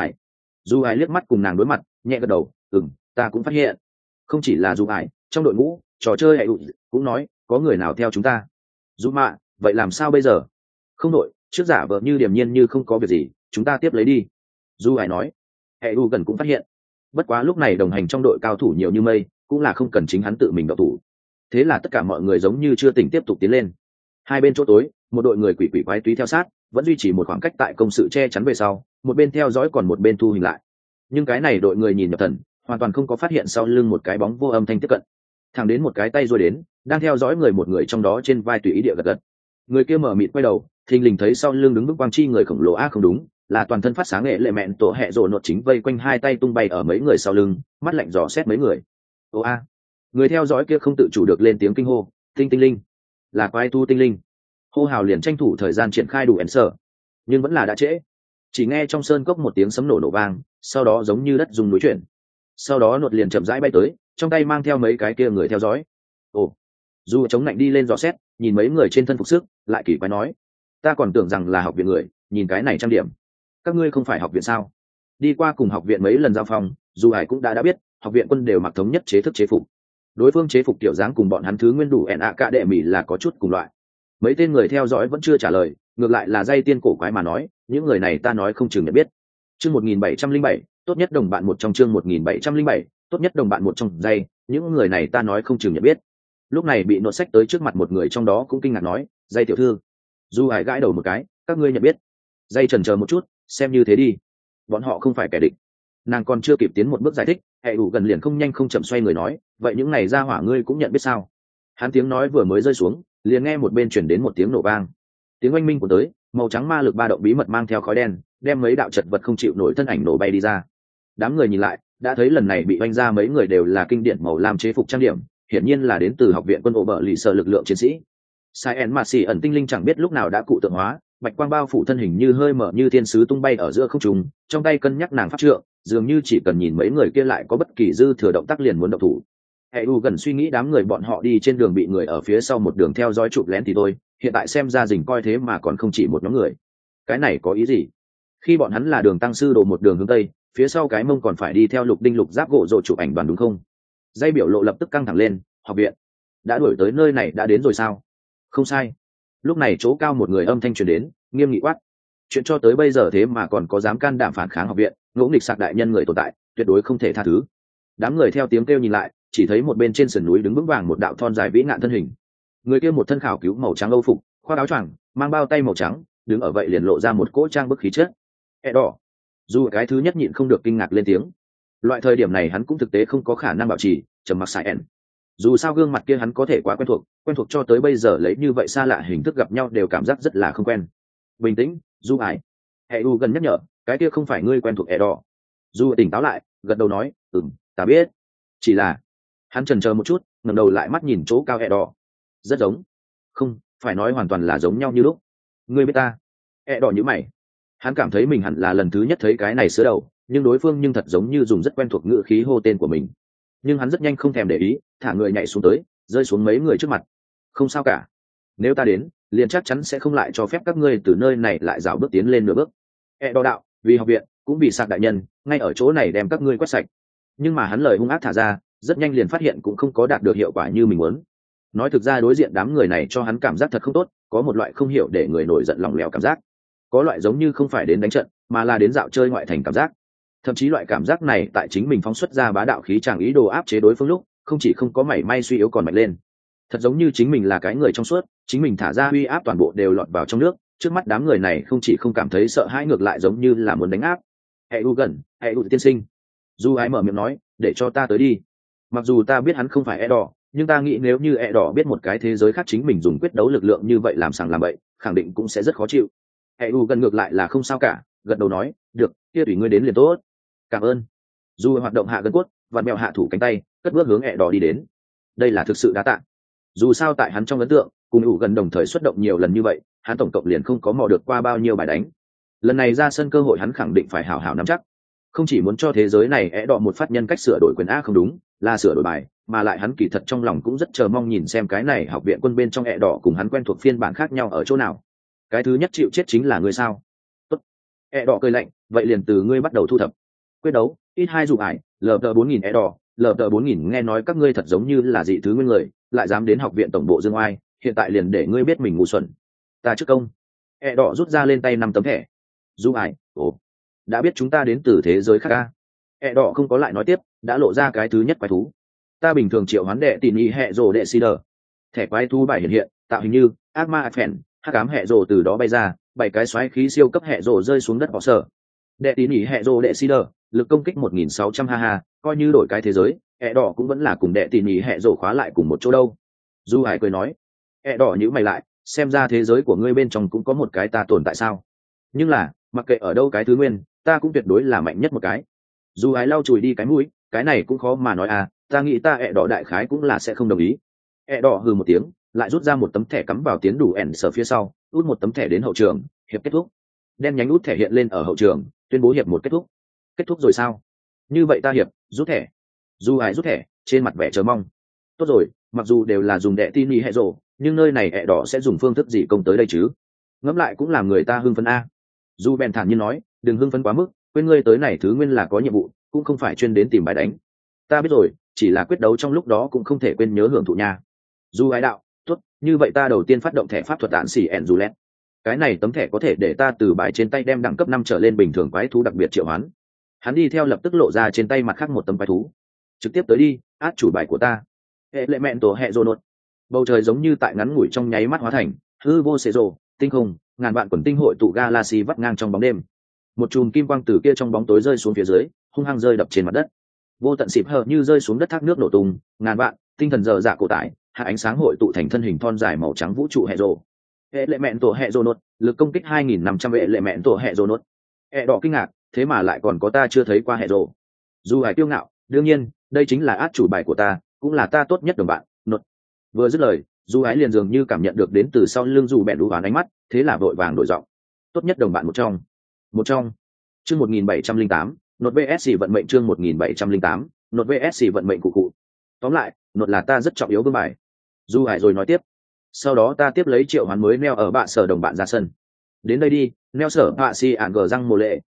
S1: ải liếc mắt cùng nàng đối mặt, nhẹ gật đầu, ta cũng phát hiện. Không chỉ là dù ải, trong đội ngũ trò chơi hệ cũng nói có người nào theo chúng ta. Dù mạ, vậy làm sao bây giờ? Không đội, trước giả vờ như điềm nhiên như không có việc gì, chúng ta tiếp lấy đi. Dù ải nói, hệ gần cũng phát hiện. Bất quá lúc này đồng hành trong đội cao thủ nhiều như mây, cũng là không cần chính hắn tự mình động thủ. Thế là tất cả mọi người giống như chưa tỉnh tiếp tục tiến lên. Hai bên chỗ tối, một đội người quỷ quái túy theo sát, vẫn duy trì một khoảng cách tại công sự che chắn về sau, một bên theo dõi còn một bên thu hình lại. Nhưng cái này đội người nhìn nhập thần, hoàn toàn không có phát hiện sau lưng một cái bóng vô âm thanh tiếp cận. Thẳng đến một cái tay rồi đến, đang theo dõi người, một người trong đó trên vai tùy ý địa gật gật. Người kia mở mịt quay đầu, thình lình thấy sau lưng đứng vững quang chi người khổng lồ. Không đúng, là toàn thân phát sáng nghệ lệ mẹn tổ hẹ rồ nột chính vây quanh hai tay tung bay ở mấy người sau lưng, mắt lạnh dò xét mấy người. Người theo dõi kia không tự chủ được lên tiếng kinh hô, tinh tinh linh, là quái thu tinh linh. Hô hào liền tranh thủ thời gian triển khai đủ ẩn sở, nhưng vẫn là đã trễ. Chỉ nghe trong sơn cốc một tiếng sấm nổ vang, sau đó giống như đất rung núi chuyển. Sau đó nột liền chậm rãi bay tới, trong tay mang theo mấy cái kia người theo dõi. Dù chống lạnh đi lên dò xét, nhìn mấy người trên thân phục sức, lại kỳ quái nói, ta còn tưởng rằng là học viện người, nhìn cái này trang điểm, các ngươi không phải học viện sao? Đi qua cùng học viện mấy lần giao phòng, dù hải cũng đã biết học viện quân đều mặc thống nhất chế thức chế phục. Đối phương chế phục tiểu dáng cùng bọn hắn thứ nguyên đủ ạ cả đệ mỹ là có chút cùng loại. Mấy tên người theo dõi vẫn chưa trả lời, ngược lại là dây tiên cổ quái mà nói, những người này ta nói không chừng nhận biết. Chương 1707, tốt nhất đồng bạn một trong chương 1707, tốt nhất đồng bạn một trong dây, những người này ta nói không chừng nhận biết. Lúc này bị nốt sách tới trước mặt một người trong đó cũng kinh ngạc nói, dây tiểu thư. Du hải gãi đầu một cái, các ngươi nhận biết. Dây chần chờ một chút, xem như thế đi, bọn họ không phải kẻ địch. Nàng còn chưa kịp tiến một bước giải thích, hệ đủ gần liền không nhanh không chậm xoay người nói, vậy những này ra hỏa ngươi cũng nhận biết sao? Hắn tiếng nói vừa mới rơi xuống, liền nghe một bên chuyển đến một tiếng nổ vang. Tiếng oanh minh của tới, màu trắng ma lực ba động bí mật mang theo khói đen, đem mấy đạo chật vật không chịu nổi thân ảnh nổ bay đi ra. Đám người nhìn lại, đã thấy lần này bị oanh ra mấy người đều là kinh điển màu lam chế phục trang điểm, hiển nhiên là đến từ học viện quân ổ bờ lì sở lực lượng chiến sĩ. Sai en mà xì ẩn tinh linh chẳng biết lúc nào đã cụ tượng hóa, bạch quang bao phủ thân hình như hơi mở như thiên sứ tung bay ở giữa không trung, trong tay cân nhắc nàng pháp trượng, dường như chỉ cần nhìn mấy người kia lại có bất kỳ dư thừa động tác liền muốn động thủ. Hệ u gần suy nghĩ đám người bọn họ đi trên đường bị người ở phía sau một đường theo dõi chụp lén thì thôi, hiện tại xem ra dình coi thế mà còn không chỉ một nhóm người. Cái này có ý gì? Khi bọn hắn là đường tăng sư đồ một đường hướng tây, phía sau cái mông còn phải đi theo lục đinh lục giáp gỗ rộ chụp ảnh đoàn đúng không? Dây biểu lộ lập tức căng thẳng lên, học viện đã đuổi tới nơi này đã đến rồi sao? Không sai. Lúc này chỗ cao một người âm thanh truyền đến, nghiêm nghị quát, chuyện cho tới bây giờ thế mà còn có dám can đảm phản kháng học viện, ngỗ nghịch sạc đại nhân người tồn tại, tuyệt đối không thể tha thứ. Đám người theo tiếng kêu nhìn lại, chỉ thấy một bên trên sườn núi đứng vững vàng một đạo thon dài vĩ ngạn thân hình. Người kia một thân khảo cứu màu trắng âu phục, khoác áo choàng, mang bao tay màu trắng, đứng ở vậy liền lộ ra một cỗ trang bức khí chất. Đỏ. Dù cái thứ nhất nhịn không được kinh ngạc lên tiếng. Loại thời điểm này hắn cũng thực tế không có khả năng bảo trì trầm mặc sai ẻn. Dù sao gương mặt kia hắn có thể quá quen thuộc cho tới bây giờ lấy như vậy xa lạ hình thức gặp nhau đều cảm giác rất là không quen. Bình tĩnh, Du ải. Hệ u gần nhắc nhở, cái kia không phải ngươi quen thuộc đỏ. Du tỉnh táo lại, gật đầu nói, ta biết. Chỉ là hắn chần chờ một chút, ngẩng đầu lại mắt nhìn chỗ cao đỏ. Rất giống. Không, phải nói hoàn toàn là giống nhau như lúc. Ngươi biết ta? Đỏ nhíu mày. Hắn cảm thấy mình hẳn là lần thứ nhất thấy cái này sữa đầu, nhưng đối phương nhưng thật giống như dùng rất quen thuộc ngữ khí hô tên của mình. Nhưng hắn rất nhanh không thèm để ý, thả người nhảy xuống tới, rơi xuống mấy người trước mặt. Không sao cả, nếu ta đến liền chắc chắn sẽ không lại cho phép các ngươi từ nơi này lại dạo bước tiến lên nửa bước. Đo đạo, vì học viện cũng vì sạc đại nhân, ngay ở chỗ này đem các ngươi quét sạch. Nhưng mà hắn lời hung ác thả ra, rất nhanh liền phát hiện cũng không có đạt được hiệu quả như mình muốn. Nói thực ra đối diện đám người này cho hắn cảm giác thật không tốt, có một loại không hiểu để người nổi giận lòng lẻo cảm giác, có loại giống như không phải đến đánh trận mà là đến dạo chơi ngoại thành cảm giác. Thậm chí loại cảm giác này tại chính mình phóng xuất ra bá đạo khí chàng ý đồ áp chế đối phương lúc, không chỉ không có mảy may suy yếu còn mạnh lên. Thật giống như chính mình là cái người trong suốt, chính mình thả ra uy áp toàn bộ đều lọt vào trong nước, trước mắt đám người này không chỉ không cảm thấy sợ hãi, ngược lại giống như là muốn đánh áp. Hệ u gần, hệ u tiên sinh. Du ái mở miệng nói, để cho ta tới đi. Mặc dù ta biết hắn không phải đỏ, nhưng ta nghĩ nếu như đỏ biết một cái thế giới khác chính mình dùng quyết đấu lực lượng như vậy làm sằng làm bậy, khẳng định cũng sẽ rất khó chịu. Hệ u gần ngược lại là không sao cả, gật đầu nói, được, kia tùy ngươi đến liền tốt. Cảm ơn. Du hoạt động hạ gân cốt, vặn mèo hạ thủ cánh tay, cất bước hướng đỏ đi đến. Đây là thực sự đa tạ. Dù sao tại hắn trong ấn tượng, cùng ủ gần đồng thời xuất động nhiều lần như vậy, hắn tổng cộng liền không có mò được qua bao nhiêu bài đánh. Lần này ra sân cơ hội hắn khẳng định phải hảo hảo nắm chắc. Không chỉ muốn cho thế giới này đỏ một phát nhân cách sửa đổi quyền A không đúng, là sửa đổi bài, mà lại hắn kỳ thật trong lòng cũng rất chờ mong nhìn xem cái này học viện quân bên trong đỏ cùng hắn quen thuộc phiên bản khác nhau ở chỗ nào. Cái thứ nhất chịu chết chính là ngươi sao? Tốt. Đỏ cười lạnh, vậy liền từ ngươi bắt đầu thu thập. Quyết đấu, ít hai dụ ải, LT4000 đỏ, LT4000 nghe nói các ngươi thật giống như là dị thứ nguyên người, lại dám đến học viện tổng bộ dương oai, hiện tại liền để ngươi biết mình ngu xuẩn. Ta trước công. Đỏ rút ra lên tay 5 tấm thẻ. Du ải, đã biết chúng ta đến từ thế giới khác a. Đỏ không có lại nói tiếp, đã lộ ra cái thứ nhất quái thú. Ta bình thường triệu hoán đệ tỉ nhị hệ rồ đệ xì đờ. Thẻ quái thú bài hiện hiện, tạo hình như ác ma phèn, hắc ám hệ rồ từ đó bay ra, 7 cái xoáy khí siêu cấp hệ rồ rơi xuống đất bỏ sở. Đệ tí nỉ hệ rồ đệ si đờ, lực công kích 1600 ha, coi như đổi cái thế giới, ẹ đỏ cũng vẫn là cùng đệ tí nỉ hệ rồ khóa lại cùng một chỗ đâu. Du Hải cười nói, ẹ đỏ nhíu mày lại, xem ra thế giới của ngươi bên trong cũng có một cái ta tồn tại sao? Nhưng là, mặc kệ ở đâu cái thứ nguyên, ta cũng tuyệt đối là mạnh nhất một cái. Du Hải lau chùi đi cái mũi, cái này cũng khó mà nói à, ta nghĩ ta ẹ đỏ đại khái cũng là sẽ không đồng ý. Ẹ đỏ hừ một tiếng, lại rút ra một tấm thẻ cắm vào tiến đủ ẻn sở phía sau, út một tấm thẻ đến hậu trường, hiệp kết thúc. Đen nhánh út thẻ hiện lên ở hậu trường, tuyên bố hiệp một kết thúc. Kết thúc rồi sao? Như vậy ta hiệp rút thẻ. Du Hải rút thẻ, trên mặt vẻ chờ mong. Tốt rồi, mặc dù đều là dùng đệ tin y hệ rồ, nhưng nơi này ẹ đỏ sẽ dùng phương thức gì công tới đây chứ? Ngẫm lại cũng làm người ta hưng phấn a. Du bèn thản nhiên nói, đừng hưng phấn quá mức, quên ngươi tới này thứ nguyên là có nhiệm vụ, cũng không phải chuyên đến tìm bài đánh. Ta biết rồi, chỉ là quyết đấu trong lúc đó cũng không thể quên nhớ hưởng thụ nha. Du Hải đạo, tốt, như vậy ta đầu tiên phát động thẻ pháp thuật đạn xỉ ẻn dù lét. Cái này tấm thẻ có thể để ta từ bài trên tay đem đẳng cấp 5 trở lên bình thường quái thú đặc biệt triệu hoán. Hắn đi theo lập tức lộ ra trên tay mặt khác một tấm quái thú. Trực tiếp tới đi, át chủ bài của ta. Hệ lệ mẹn tổ hệ rồ nột. Bầu trời giống như tại ngắn ngủi trong nháy mắt hóa thành hư vô xệ rồ, tinh không, ngàn vạn quần tinh hội tụ galaxy vắt ngang trong bóng đêm. Một chùm kim quang từ kia trong bóng tối rơi xuống phía dưới, hung hăng rơi đập trên mặt đất. Vô tận xịp hờ như rơi xuống đất thác nước nổ tung, ngàn vạn tinh thần dở dạ cổ tải, hạ ánh sáng hội tụ thành thân hình thon dài màu trắng vũ trụ hệ rồ. Hệ lệ mẹn tổ hệ rồ nột, lực công kích 2500 hệ lệ mẹn tổ hệ rồ nột. Hệ đỏ kinh ngạc, thế mà lại còn có ta chưa thấy qua hệ rồ. Du Hải kiêu ngạo, đương nhiên, đây chính là át chủ bài của ta, cũng là ta tốt nhất đồng bạn. Nột. Vừa dứt lời, Du Hải liền dường như cảm nhận được đến từ sau lưng dù bẹn đủ ván ánh mắt, thế là vội vàng đổi giọng. Tốt nhất đồng bạn một trong. Chương 1708, nột VS vận mệnh chương 1708, nột VS vận mệnh cụ. Tóm lại, nột là ta rất trọng yếu vương bài. Du Hải rồi nói tiếp. Sau đó ta tiếp lấy triệu hoán mới neo ở bạ sở đồng bạn ra sân. Đến đây đi, neo sở bạ si ản gờ răng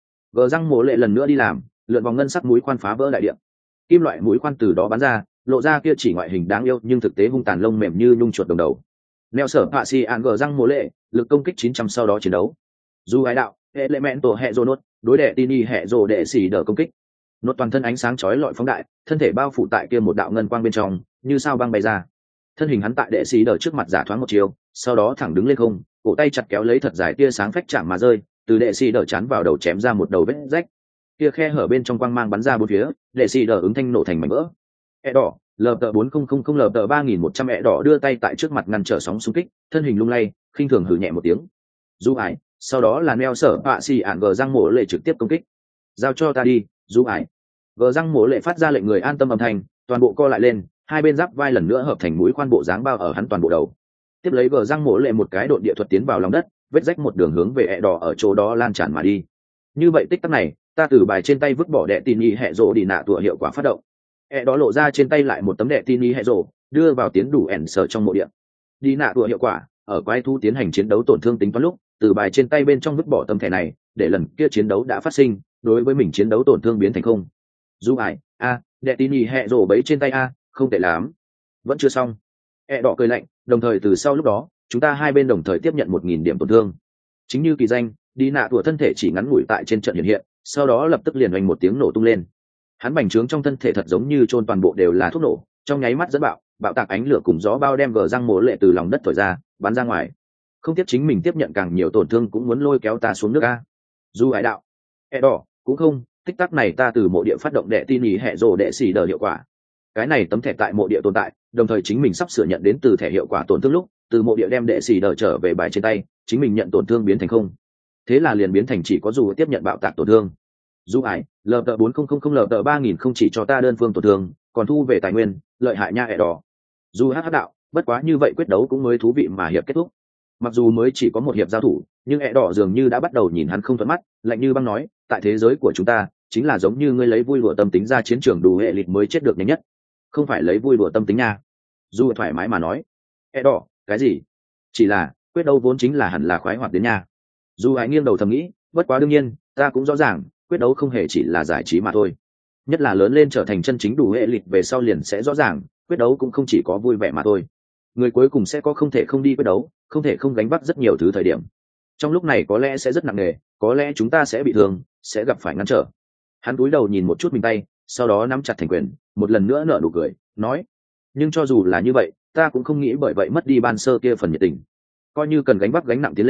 S1: mồ lệ lần nữa đi làm, lượn vòng ngân sắc mũi khoan phá vỡ đại điện. Kim loại mũi khoan từ đó bắn ra, lộ ra kia chỉ ngoại hình đáng yêu nhưng thực tế hung tàn lông mềm như nhung chuột đồng đầu. Neo sở bạ si ản gờ răng mồ lệ, lực công kích 900 sau đó chiến đấu. Du Hải đạo, hệ lệ mẹn tổ hệ rồ nốt, đối đệ tini hệ rồ đệ xỉ đỡ công kích. Nốt toàn thân ánh sáng chói lọi phóng đại, thân thể bao phủ tại kia một đạo ngân quang bên trong, như sao băng bay ra. Thân hình hắn tại đệ xỉ đỡ trước mặt giả thoáng một chiều, sau đó thẳng đứng lên không, cổ tay chặt kéo lấy thật dài tia sáng phách chạm mà rơi, từ đệ xỉ đỡ chán vào đầu chém ra một đầu vết rách. Kia khe hở bên trong quang mang bắn ra bốn phía, đệ xỉ đỡ ứng thanh nổ thành mảnh vỡ. E đỏ, lờ tờ 4000 lờ tờ 3100 e đỏ đưa tay tại trước mặt ngăn trở sóng xung kích, thân hình lung lay, khinh thường hừ nhẹ một tiếng. Du Hải, sau đó là neo sở bạ xì ản gờ răng mổ lệ trực tiếp công kích. Giao cho ta đi, Du Hải. Gờ răng mổ lệ phát ra lệnh người an tâm âm thanh, toàn bộ co lại lên, hai bên giáp vai lần nữa hợp thành mũi khoan bộ dáng bao ở hắn toàn bộ đầu. Tiếp lấy gờ răng mổ lệ một cái độn địa thuật tiến vào lòng đất, vết rách một đường hướng về ẹ đỏ ở chỗ đó lan tràn mà đi. Như vậy tích tắc này, ta từ bài trên tay vứt bỏ đệ tin y hệ rộ đi nạ tụa hiệu quả phát động. Ẹ đỏ lộ ra trên tay lại một tấm đệ tin y hệ rộ, đưa vào tiến đủ ẻn sở trong mộ địa. Đi nạ tụa hiệu quả, ở quái thú tiến hành chiến đấu tổn thương tính toán lúc, từ bài trên tay bên trong vứt bỏ tấm thẻ này, để lần kia chiến đấu đã phát sinh, đối với mình chiến đấu tổn thương biến thành không. Du Hải, đệ tin y hệ rộ bấy trên tay không tệ lắm. Vẫn chưa xong. Ẹ đỏ cười lạnh, đồng thời từ sau lúc đó, chúng ta hai bên đồng thời tiếp nhận 1000 điểm tổn thương. Chính như kỳ danh, đi nạ tụa thân thể chỉ ngắn ngủi tại trên trận hiện hiện, sau đó lập tức liền oanh một tiếng nổ tung lên. Hắn bành trướng trong thân thể thật giống như chôn toàn bộ đều là thuốc nổ, trong nháy mắt dẫn bạo tạc ánh lửa cùng gió bao đem gờ răng mổ lệ từ lòng đất thổi ra, bắn ra ngoài. Không tiếp chính mình tiếp nhận càng nhiều tổn thương cũng muốn lôi kéo ta xuống nước Du Hải đạo, E đỏ, cũng không, tích tắc này ta từ mộ địa phát động đệ tin ý hệ rồ đệ xỉ đờ hiệu quả. Cái này tấm thẻ tại mộ địa tồn tại, đồng thời chính mình sắp sửa nhận đến từ thẻ hiệu quả tổn thương lúc, từ mộ địa đem đệ xỉ đờ trở về bài trên tay, chính mình nhận tổn thương biến thành không. Thế là liền biến thành chỉ có dù tiếp nhận bạo tạc tổn thương. Du Hải, lờ tờ 4000 lờ tờ 3000 không chỉ cho ta đơn phương tổn thương, còn thu về tài nguyên, lợi hại nha ẹ đỏ. Du hát đạo, bất quá như vậy quyết đấu cũng mới thú vị mà hiệp kết thúc. Mặc dù mới chỉ có một hiệp giao thủ, nhưng ẹ đỏ dường như đã bắt đầu nhìn hắn không thuận mắt, lạnh như băng nói, tại thế giới của chúng ta, chính là giống như ngươi lấy vui đùa tâm tính ra chiến trường đủ hệ lịch mới chết được nhanh nhất, không phải lấy vui đùa tâm tính nha. Du thoải mái mà nói, ẹ đỏ, cái gì? Chỉ là quyết đấu vốn chính là hẳn là khoái hoạt đến nha. Du hãy nghiêng đầu thầm nghĩ, bất quá đương nhiên, ta cũng rõ ràng, quyết đấu không hề chỉ là giải trí mà thôi. Nhất là lớn lên trở thành chân chính đủ hệ lịch về sau liền sẽ rõ ràng, quyết đấu cũng không chỉ có vui vẻ mà thôi. Người cuối cùng sẽ có không thể không đi quyết đấu, không thể không gánh vác rất nhiều thứ thời điểm. Trong lúc này có lẽ sẽ rất nặng nề, có lẽ chúng ta sẽ bị thương, sẽ gặp phải ngăn trở. Hắn cúi đầu nhìn một chút mình tay, sau đó nắm chặt thành quyền, một lần nữa nở nụ cười, nói: nhưng cho dù là như vậy, ta cũng không nghĩ bởi vậy mất đi ban sơ kia phần nhiệt tình. Coi như cần gánh vác gánh nặng tiến lên,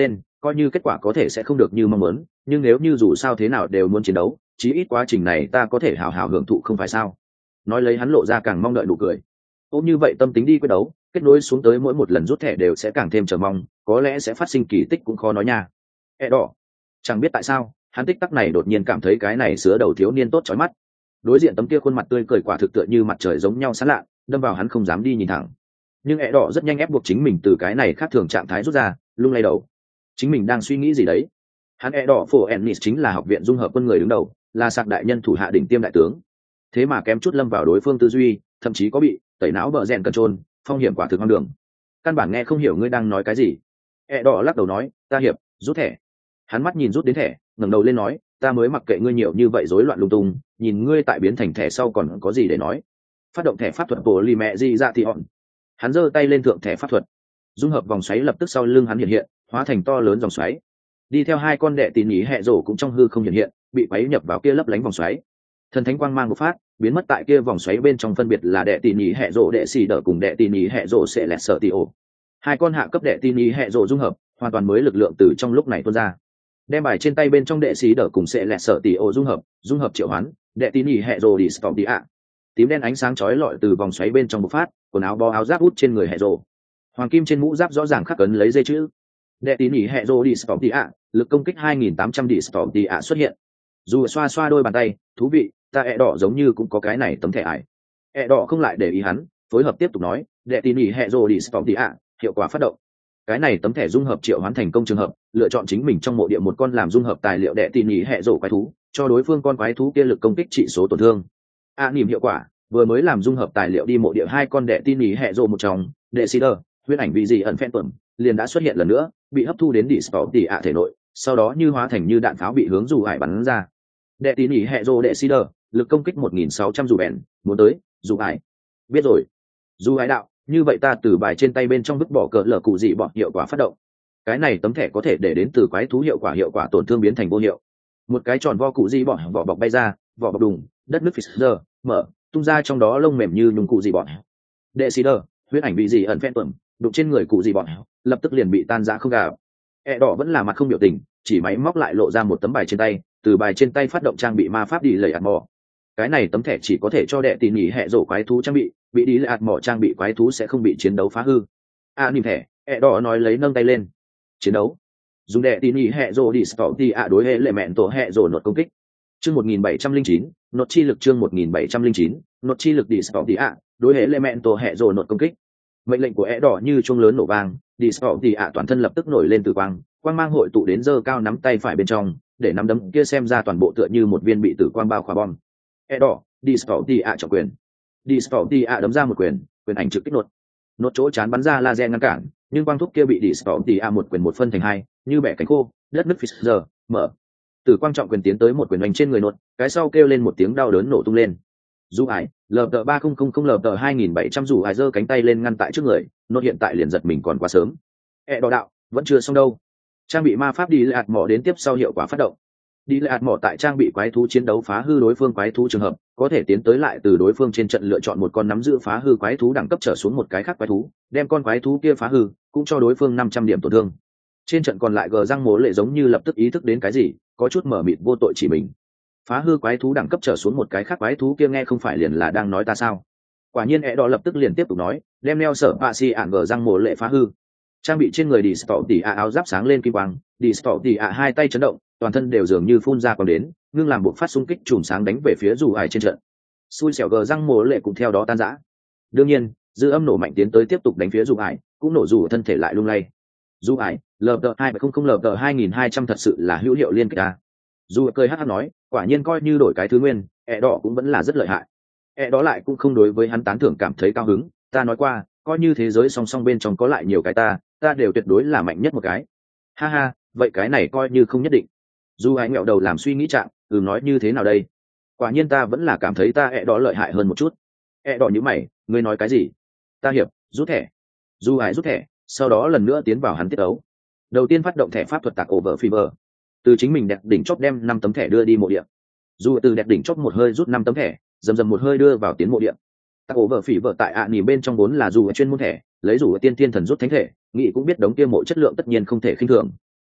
S1: coi như kết quả có thể sẽ không được như mong muốn, nhưng nếu như dù sao thế nào đều muốn chiến đấu, chí ít quá trình này ta có thể hào hào hưởng thụ không phải sao. Nói lấy hắn lộ ra càng mong đợi nụ cười. Ôm như vậy tâm tính đi quyết đấu, kết nối xuống tới mỗi một lần rút thẻ đều sẽ càng thêm chờ mong, có lẽ sẽ phát sinh kỳ tích cũng khó nói nha. Đỏ. Chẳng biết tại sao, hắn tích tắc này đột nhiên cảm thấy cái này sứa đầu thiếu niên tốt chói mắt. Đối diện tấm kia khuôn mặt tươi cười quả thực tựa như mặt trời giống nhau sáng lạ, đâm vào hắn không dám đi nhìn thẳng. Nhưng Đỏ rất nhanh ép buộc chính mình từ cái này khác thường trạng thái rút ra, lung lay đầu. Chính mình đang suy nghĩ gì đấy? Hắn Đỏ Phổ Ennis chính là học viện dung hợp quân người đứng đầu, là sạc đại nhân thủ hạ đỉnh tiêm đại tướng. Thế mà kém chút lâm vào đối phương tư duy, thậm chí có bị tẩy não bờ rèn cân trôn, phong hiểm quả thực hoang đường. Căn bản nghe không hiểu ngươi đang nói cái gì. Đỏ lắc đầu nói, ta hiệp, rút thẻ. Hắn mắt nhìn rút đến thẻ, ngẩng đầu lên nói, ta mới mặc kệ ngươi nhiều như vậy rối loạn lung tung, nhìn ngươi tại biến thành thẻ sau còn có gì để nói. Phát động thẻ pháp thuật bộ lì mẹ gì ra thì hòn. Hắn giơ tay lên thượng thẻ pháp thuật, dung hợp vòng xoáy lập tức sau lưng hắn hiện hiện, hóa thành to lớn dòng xoáy. Đi theo hai con đệ tỉ nhỉ hẹ rổ cũng trong hư không hiện hiện, bị quấy nhập vào kia lấp lánh vòng xoáy. Thần thánh quang mang một phát, biến mất tại kia vòng xoáy bên trong, phân biệt là đệ tỉ nhỉ hẹ rổ đệ xì đỡ cùng đệ tỉ nhỉ hẹ rổ sẽ lẹt sợ tỉ ổ. Hai con hạ cấp đệ tỉ nhỉ hẹ rổ dung hợp, hoàn toàn mới lực lượng từ trong lúc này tuôn ra. Đem bài trên tay bên trong đệ xì đỡ cùng sẽ lẹt sợ tỉ ổ dung hợp triệu hoán, đệ tỉ nhỉ hẹ rổ đi stop đi ạ. Tím đen ánh sáng chói lọi từ vòng xoáy bên trong một phát, quần áo bó áo giáp út trên người hẹ rổ. Hoàng kim trên mũ giáp rõ ràng khắc ấn lấy dây chữ đệ tỉ nhỉ hẹ rổ đi stop đi ạ, lực công kích 2800 đi stop đi ạ xuất hiện. Dù xoa xoa đôi bàn tay, thú vị, ta Đỏ giống như cũng có cái này tấm thẻ ải. Đỏ không lại để ý hắn, phối hợp tiếp tục nói, đệ tỉ nhỉ hẹ rổ đi stop đi ạ, hiệu quả phát động. Cái này tấm thẻ dung hợp triệu hoán thành công trường hợp, lựa chọn chính mình trong mộ địa một con làm dung hợp tài liệu đệ tỉ nhỉ hẹ rổ quái thú, cho đối phương con quái thú kia lực công kích trị số tổn thương. Niềm hiệu quả, vừa mới làm dung hợp tài liệu đi mộ địa hai con đệ tỉ nhỉ hẹ rổ một trong, đệ xì đờ, huyễn ảnh vị gì ẩn phen tuẩm, liền đã xuất hiện lần nữa, bị hấp thu đến đi stop đi ạ thể nội, sau đó như hóa thành như đạn pháo bị hướng dù ải bắn ra. Đệ tỉ nhỉ hẹ rổ đệ xì đờ, lực công kích 1600 dù bèn, muốn tới, dù ải. Biết rồi. Dù ải đạo, như vậy ta từ bài trên tay bên trong vứt bỏ cờ lở cụ dị bọn hiệu quả phát động. Cái này tấm thẻ có thể để đến từ quái thú hiệu quả tổn thương biến thành vô hiệu. Một cái tròn vo cụ dị bọn vỏ bọc bay ra, vỏ bọc đùng, đất nước Fisher, mở, tung ra trong đó lông mềm như nhung cụ dị bọn. Đệ xì đờ, huyết ảnh bị dị ẩn phen tuẩm, đụng trên người cụ dị bọn, lập tức liền bị tan rã không gào. Đỏ vẫn là mặt không biểu tình, chỉ máy móc lại lộ ra một tấm bài trên tay, từ bài trên tay phát động trang bị ma pháp đi lầy ạt mò. Cái này tấm thẻ chỉ có thể cho đệ tỉ nhỉ hẹ rổ quái thú trang bị, bị đi lầy ạt mò trang bị quái thú sẽ không bị chiến đấu phá hư. Nhìn thẻ, Đỏ nói lấy nâng tay lên. Chiến đấu. Dùng đệ tỉ nhỉ hẹ rổ đi stop đi đối hệ lệ mẹn tổ hẹ rổ nột công kích. Chương 1709, nột chi lực chương 1709, nột chi lực đi stop đi đối hệ lệ mẹn tổ hẹ rổ nột công kích. Mệnh lệnh của Đỏ như chuông lớn nổ vang, đi stop đi toàn thân lập tức nổi lên từ quang mang hội tụ đến giơ cao nắm tay phải bên trong, để nắm đấm kia xem ra toàn bộ tựa như một viên bị tử quang bao khỏa bom. Đỏ, đi stop đi trọng quyền. Đi stop đi đấm ra một quyền ảnh trực kích nốt chỗ chán bắn ra laser ngăn cản, nhưng quang thúc kia bị đi stop đi một quyền một phân thành hai, như bẻ cánh khô, đất nước Fisher, mở. Từ quang trọng quyền tiến tới một quyền đánh trên người nốt, cái sau kêu lên một tiếng đau đớn nổ tung lên. Dù ải, LT 3000 LT 2700 dù ải giơ cánh tay lên ngăn tại trước người, nốt hiện tại liền giật mình còn quá sớm. Đỏ đạo, vẫn chưa xong đâu. Trang bị ma pháp đi lạt mỏ đến tiếp sau hiệu quả phát động. Đi lạt mỏ tại trang bị quái thú chiến đấu phá hư đối phương quái thú trường hợp, có thể tiến tới lại từ đối phương trên trận lựa chọn một con nắm giữ phá hư quái thú đẳng cấp trở xuống một cái khác quái thú, đem con quái thú kia phá hư, cũng cho đối phương 500 điểm tổn thương. Trên trận còn lại gờ răng mố lệ giống như lập tức ý thức đến cái gì, có chút mở mịt vô tội chỉ mình. Phá hư quái thú đẳng cấp trở xuống một cái khác quái thú kia nghe không phải liền là đang nói ta sao? Quả nhiên Đỏ lập tức liền tiếp tục nói, đem neo sở bạ si ản gờ răng mố lệ phá hư. Trang bị trên người đi stop tỉ áo giáp sáng lên kim quang, đi stop tỉ hai tay chấn động, toàn thân đều dường như phun ra còn đến, ngưng làm bộ phát xung kích chùm sáng đánh về phía dù ải trên trận. Xui xẻo gờ răng mố lệ cũng theo đó tan rã. Đương nhiên, dư âm nổ mạnh tiến tới tiếp tục đánh phía dù ải, cũng nổ dù thân thể lại lung lay. Dù ải, LT 200 LT 2200 thật sự là hữu hiệu liên kích a. Dù cười hắc hắc nói, quả nhiên coi như đổi cái thứ nguyên, Đỏ cũng vẫn là rất lợi hại. Đó lại cũng không đối với hắn tán thưởng cảm thấy cao hứng, ta nói qua, coi như thế giới song song bên trong có lại nhiều cái ta đều tuyệt đối là mạnh nhất một cái. Ha ha, vậy cái này coi như không nhất định. Dù anh ngẹo đầu làm suy nghĩ trạng, nói như thế nào đây? Quả nhiên ta vẫn là cảm thấy ta Đỏ lợi hại hơn một chút. Đỏ như mày, ngươi nói cái gì? Ta hiệp, rút thẻ. Dù ai rút thẻ, sau đó lần nữa tiến vào hắn tiết ấu. Đầu tiên phát động thẻ pháp thuật tạc over fever. Từ chính mình đẹp đỉnh chóp đem 5 tấm thẻ đưa đi mộ địa. Dù từ đẹp đỉnh chóp một hơi rút 5 tấm thẻ, dầm một hơi đưa vào tiến mộ địa. Tạc over fever tại nỉ bên trong vốn là dù chuyên môn thẻ, lấy dù tiên thần rút thánh thể, nghĩ cũng biết đống kia mộ chất lượng tất nhiên không thể khinh thường.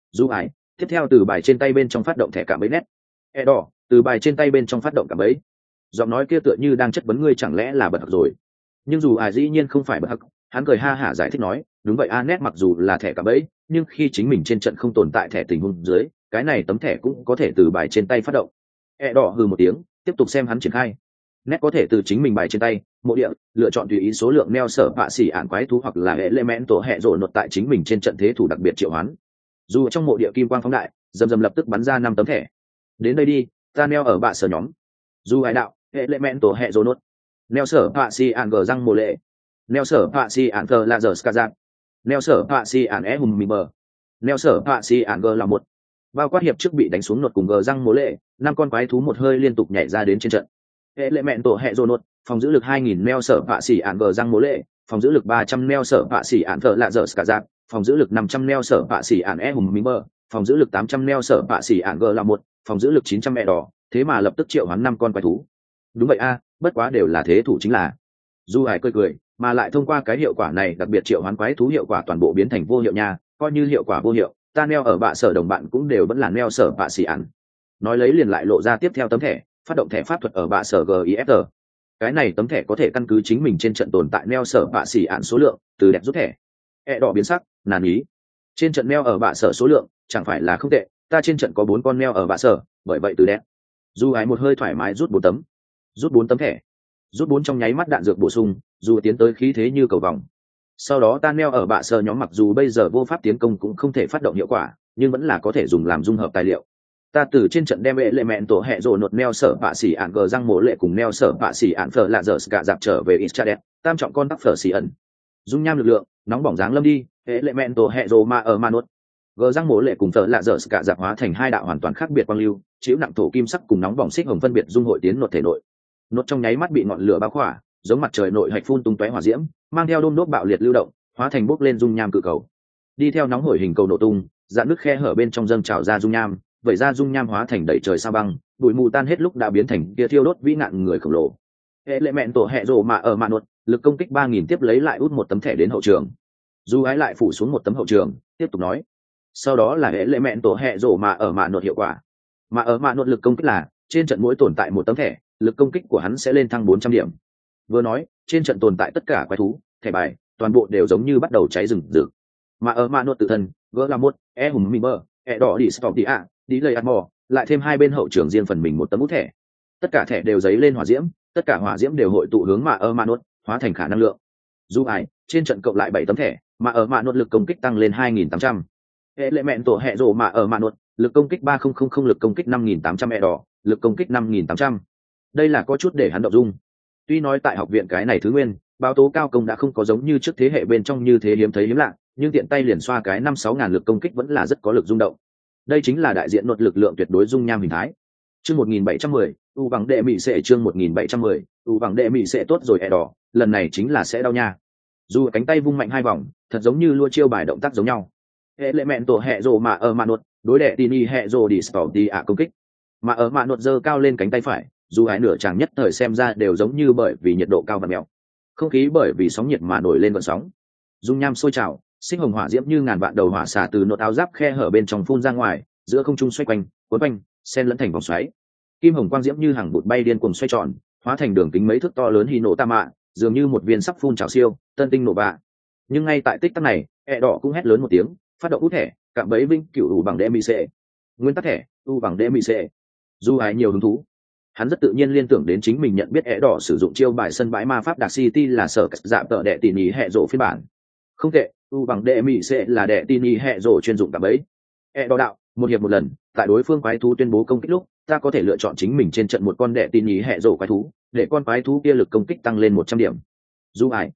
S1: Du ải, tiếp theo từ bài trên tay bên trong phát động thẻ cảm bẫy nét. Đỏ, từ bài trên tay bên trong phát động cảm bẫy. Giọng nói kia tựa như đang chất vấn ngươi chẳng lẽ là bật hặc rồi. Nhưng dù ải dĩ nhiên không phải bật hặc, hắn cười ha hả giải thích nói, đúng vậy nét mặc dù là thẻ cảm bẫy, nhưng khi chính mình trên trận không tồn tại thẻ tình huống dưới, cái này tấm thẻ cũng có thể từ bài trên tay phát động. Đỏ hừ một tiếng, tiếp tục xem hắn triển khai. Nét có thể từ chính mình bài trên tay, mộ địa, lựa chọn tùy ý số lượng neo sở bạ xỉ ản quái thú hoặc là element tổ hệ rộ nột tại chính mình trên trận thế thủ đặc biệt triệu hoán. Dù trong mộ địa kim quang phóng đại, dầm dầm lập tức bắn ra 5 tấm thẻ. Đến đây đi, ta neo ở bạ sở nhóm. Dù hải đạo, element tổ hệ rộ nột. Neo sở bạ xỉ ản gờ răng mồ lệ. Neo sở bạ xỉ ản cờ là giờ skazat. Neo sở bạ xỉ ản hùng mì bờ. Neo sở bạ xỉ ản gờ là một. Bao quát hiệp trước bị đánh xuống nột cùng gờ răng mồ lệ, 5 con quái thú một hơi liên tục nhảy ra đến trên trận. Element tổ hệ rồ nốt, phòng giữ lực 2000 neo sở bạ xỉ ản gờ răng mố lệ, phòng giữ lực 300 neo sở bạ xỉ ản thợ lạ dở cả giáp, phòng giữ lực 500 neo sở bạ xỉ ản hùng mí mơ, phòng giữ lực 800 neo sở bạ xỉ ản gờ là một, phòng giữ lực 900 đỏ, thế mà lập tức triệu hoán 5 con quái thú. Đúng vậy bất quá đều là thế thủ chính là. Du Hải cười, mà lại thông qua cái hiệu quả này đặc biệt triệu hoán quái thú hiệu quả toàn bộ biến thành vô hiệu nha, coi như hiệu quả vô hiệu, ta neo ở bạ sở đồng bạn cũng đều vẫn là neo sở bạ xỉ ản. Nói lấy liền lại lộ ra tiếp theo tấm thẻ, phát động thẻ pháp thuật ở bạ sở gifr. Cái này tấm thẻ có thể căn cứ chính mình trên trận tồn tại neo sở bạ xỉ ạn số lượng từ đẹp rút thẻ. Đỏ biến sắc, nản ý. Trên trận neo ở bạ sở số lượng chẳng phải là không tệ, ta trên trận có 4 con neo ở bạ sở, bởi vậy từ đẹp. Du Ái một hơi thoải mái rút 4 tấm. Rút 4 tấm thẻ. Rút 4 trong nháy mắt đạn dược bổ sung, dù tiến tới khí thế như cầu vòng. Sau đó ta neo ở bạ sở nhóm mặc dù bây giờ vô pháp tiến công cũng không thể phát động hiệu quả, nhưng vẫn là có thể dùng làm dung hợp tài liệu. Ta từ trên trận đem element tổ hệ rồ nột neo sở bạ xỉ ạn gờ răng mổ lệ cùng neo sở bạ xỉ ạn phở lạ dở cả dạp trở về Israel, tam trọng con tắc phở xỉ ẩn. Dung nham lực lượng, nóng bỏng dáng lâm đi, element tổ hệ rồ ma ở ma nốt. Gờ răng mổ lệ cùng phở lạ dở cả dạp hóa thành 2 đạo hoàn toàn khác biệt quang lưu, chịu nặng thổ kim sắc cùng nóng bỏng xích hồng phân biệt dung hội tiến nột thể nội. Nốt trong nháy mắt bị ngọn lửa bao khỏa, giống mặt trời nội hạch phun tung tóe hỏa diễm, mang theo đôm đốt bạo liệt lưu động, hóa thành bốc lên dung nham cự cầu. Đi theo nóng hổi hình cầu nổ tung, dạn nước khe hở bên trong dâng trào ra dung nham, vẩy ra dung nham hóa thành đầy trời sao băng, bụi mù tan hết lúc đã biến thành kia thiêu đốt vĩ nạn người khổng lồ. Element tổ hệ rồ mà ở mạn nột, lực công kích 3000 tiếp lấy lại út 1 tấm thẻ đến hậu trường. Du Ái lại phủ xuống 1 tấm hậu trường, tiếp tục nói. Sau đó là element tổ hệ rồ mà ở mạn nột hiệu quả. Mà ở mạn nột lực công kích là trên trận mỗi tồn tại 1 tấm thẻ, lực công kích của hắn sẽ lên thăng 400 điểm. Vừa nói, trên trận tồn tại tất cả quái thú, thẻ bài, toàn bộ đều giống như bắt đầu cháy rừng rực. Mà ở mạn nột tự thân, gỡ là một, hùng mì mơ, đỏ đi stop đi lời ăn mò, lại thêm 2 bên hậu trường riêng phần mình 1 tấm bút thẻ. Tất cả thẻ đều giấy lên hỏa diễm, tất cả hỏa diễm đều hội tụ hướng mà ở mạn nột, hóa thành khả năng lượng. Du Ái, trên trận cộng lại 7 tấm thẻ, mà ở mạn nột lực công kích tăng lên 2800. Element tổ hệ rồ mà ở mạn nột, lực công kích 3000, lực công kích 5800 đỏ, lực công kích 5800. Đây là có chút để hắn động dung. Tuy nói tại học viện cái này thứ nguyên, báo tố cao công đã không có giống như trước thế hệ bên trong như thế hiếm thấy hiếm lạ, nhưng tiện tay liền xoa cái 5-6 ngàn lực công kích vẫn là rất có lực rung động. Đây chính là đại diện luật lực lượng tuyệt đối dung nham hình thái. Chương 1710, u bằng đệ mị sẽ chương 1710, u bằng đệ mị sẽ tốt rồi đỏ, lần này chính là sẽ đau nha. Dù cánh tay vung mạnh 2 vòng, thật giống như lua chiêu bài động tác giống nhau. Element tổ hệ rồ mà ở mạn nột, đối đệ tini hệ rồ đi stop đi công kích. Mà ở mạn nột giơ cao lên cánh tay phải, dù Ái nửa chàng nhất thời xem ra đều giống như bởi vì nhiệt độ cao và mèo. Không khí bởi vì sóng nhiệt mà nổi lên gợn sóng. Dung nham sôi trào, sinh hồng hỏa diễm như ngàn vạn đầu hỏa xả từ nốt áo giáp khe hở bên trong phun ra ngoài, giữa không trung xoay quanh, cuốn quanh, xen lẫn thành vòng xoáy. Kim hồng quang diễm như hàng bụt bay điên cuồng xoay tròn, hóa thành đường kính mấy thước to lớn hì nổ ta mạ, dường như một viên sắp phun trào siêu, tân tinh nổ bạ. Nhưng ngay tại tích tắc này, đỏ cũng hét lớn một tiếng, phát động út thẻ, cạm bẫy vinh cửu u bằng DMC. Nguyên tắc thẻ, u bằng DMC. Du Ái nhiều hứng thú. Hắn rất tự nhiên liên tưởng đến chính mình nhận biết đỏ sử dụng chiêu bài sân bãi ma pháp Dark City là sở dạ tợ đệ tỉ nhí hệ rộ phiên bản. Không tệ, u bằng đệ mỹ sẽ là đệ tỉ nhí hệ rộ chuyên dụng cả bấy. Đỏ đạo, 1 hiệp 1 lần, tại đối phương quái thú tuyên bố công kích lúc, ta có thể lựa chọn chính mình trên trận 1 con đệ tỉ nhí hệ rộ quái thú, để con quái thú kia lực công kích tăng lên 100 điểm. Du Ái,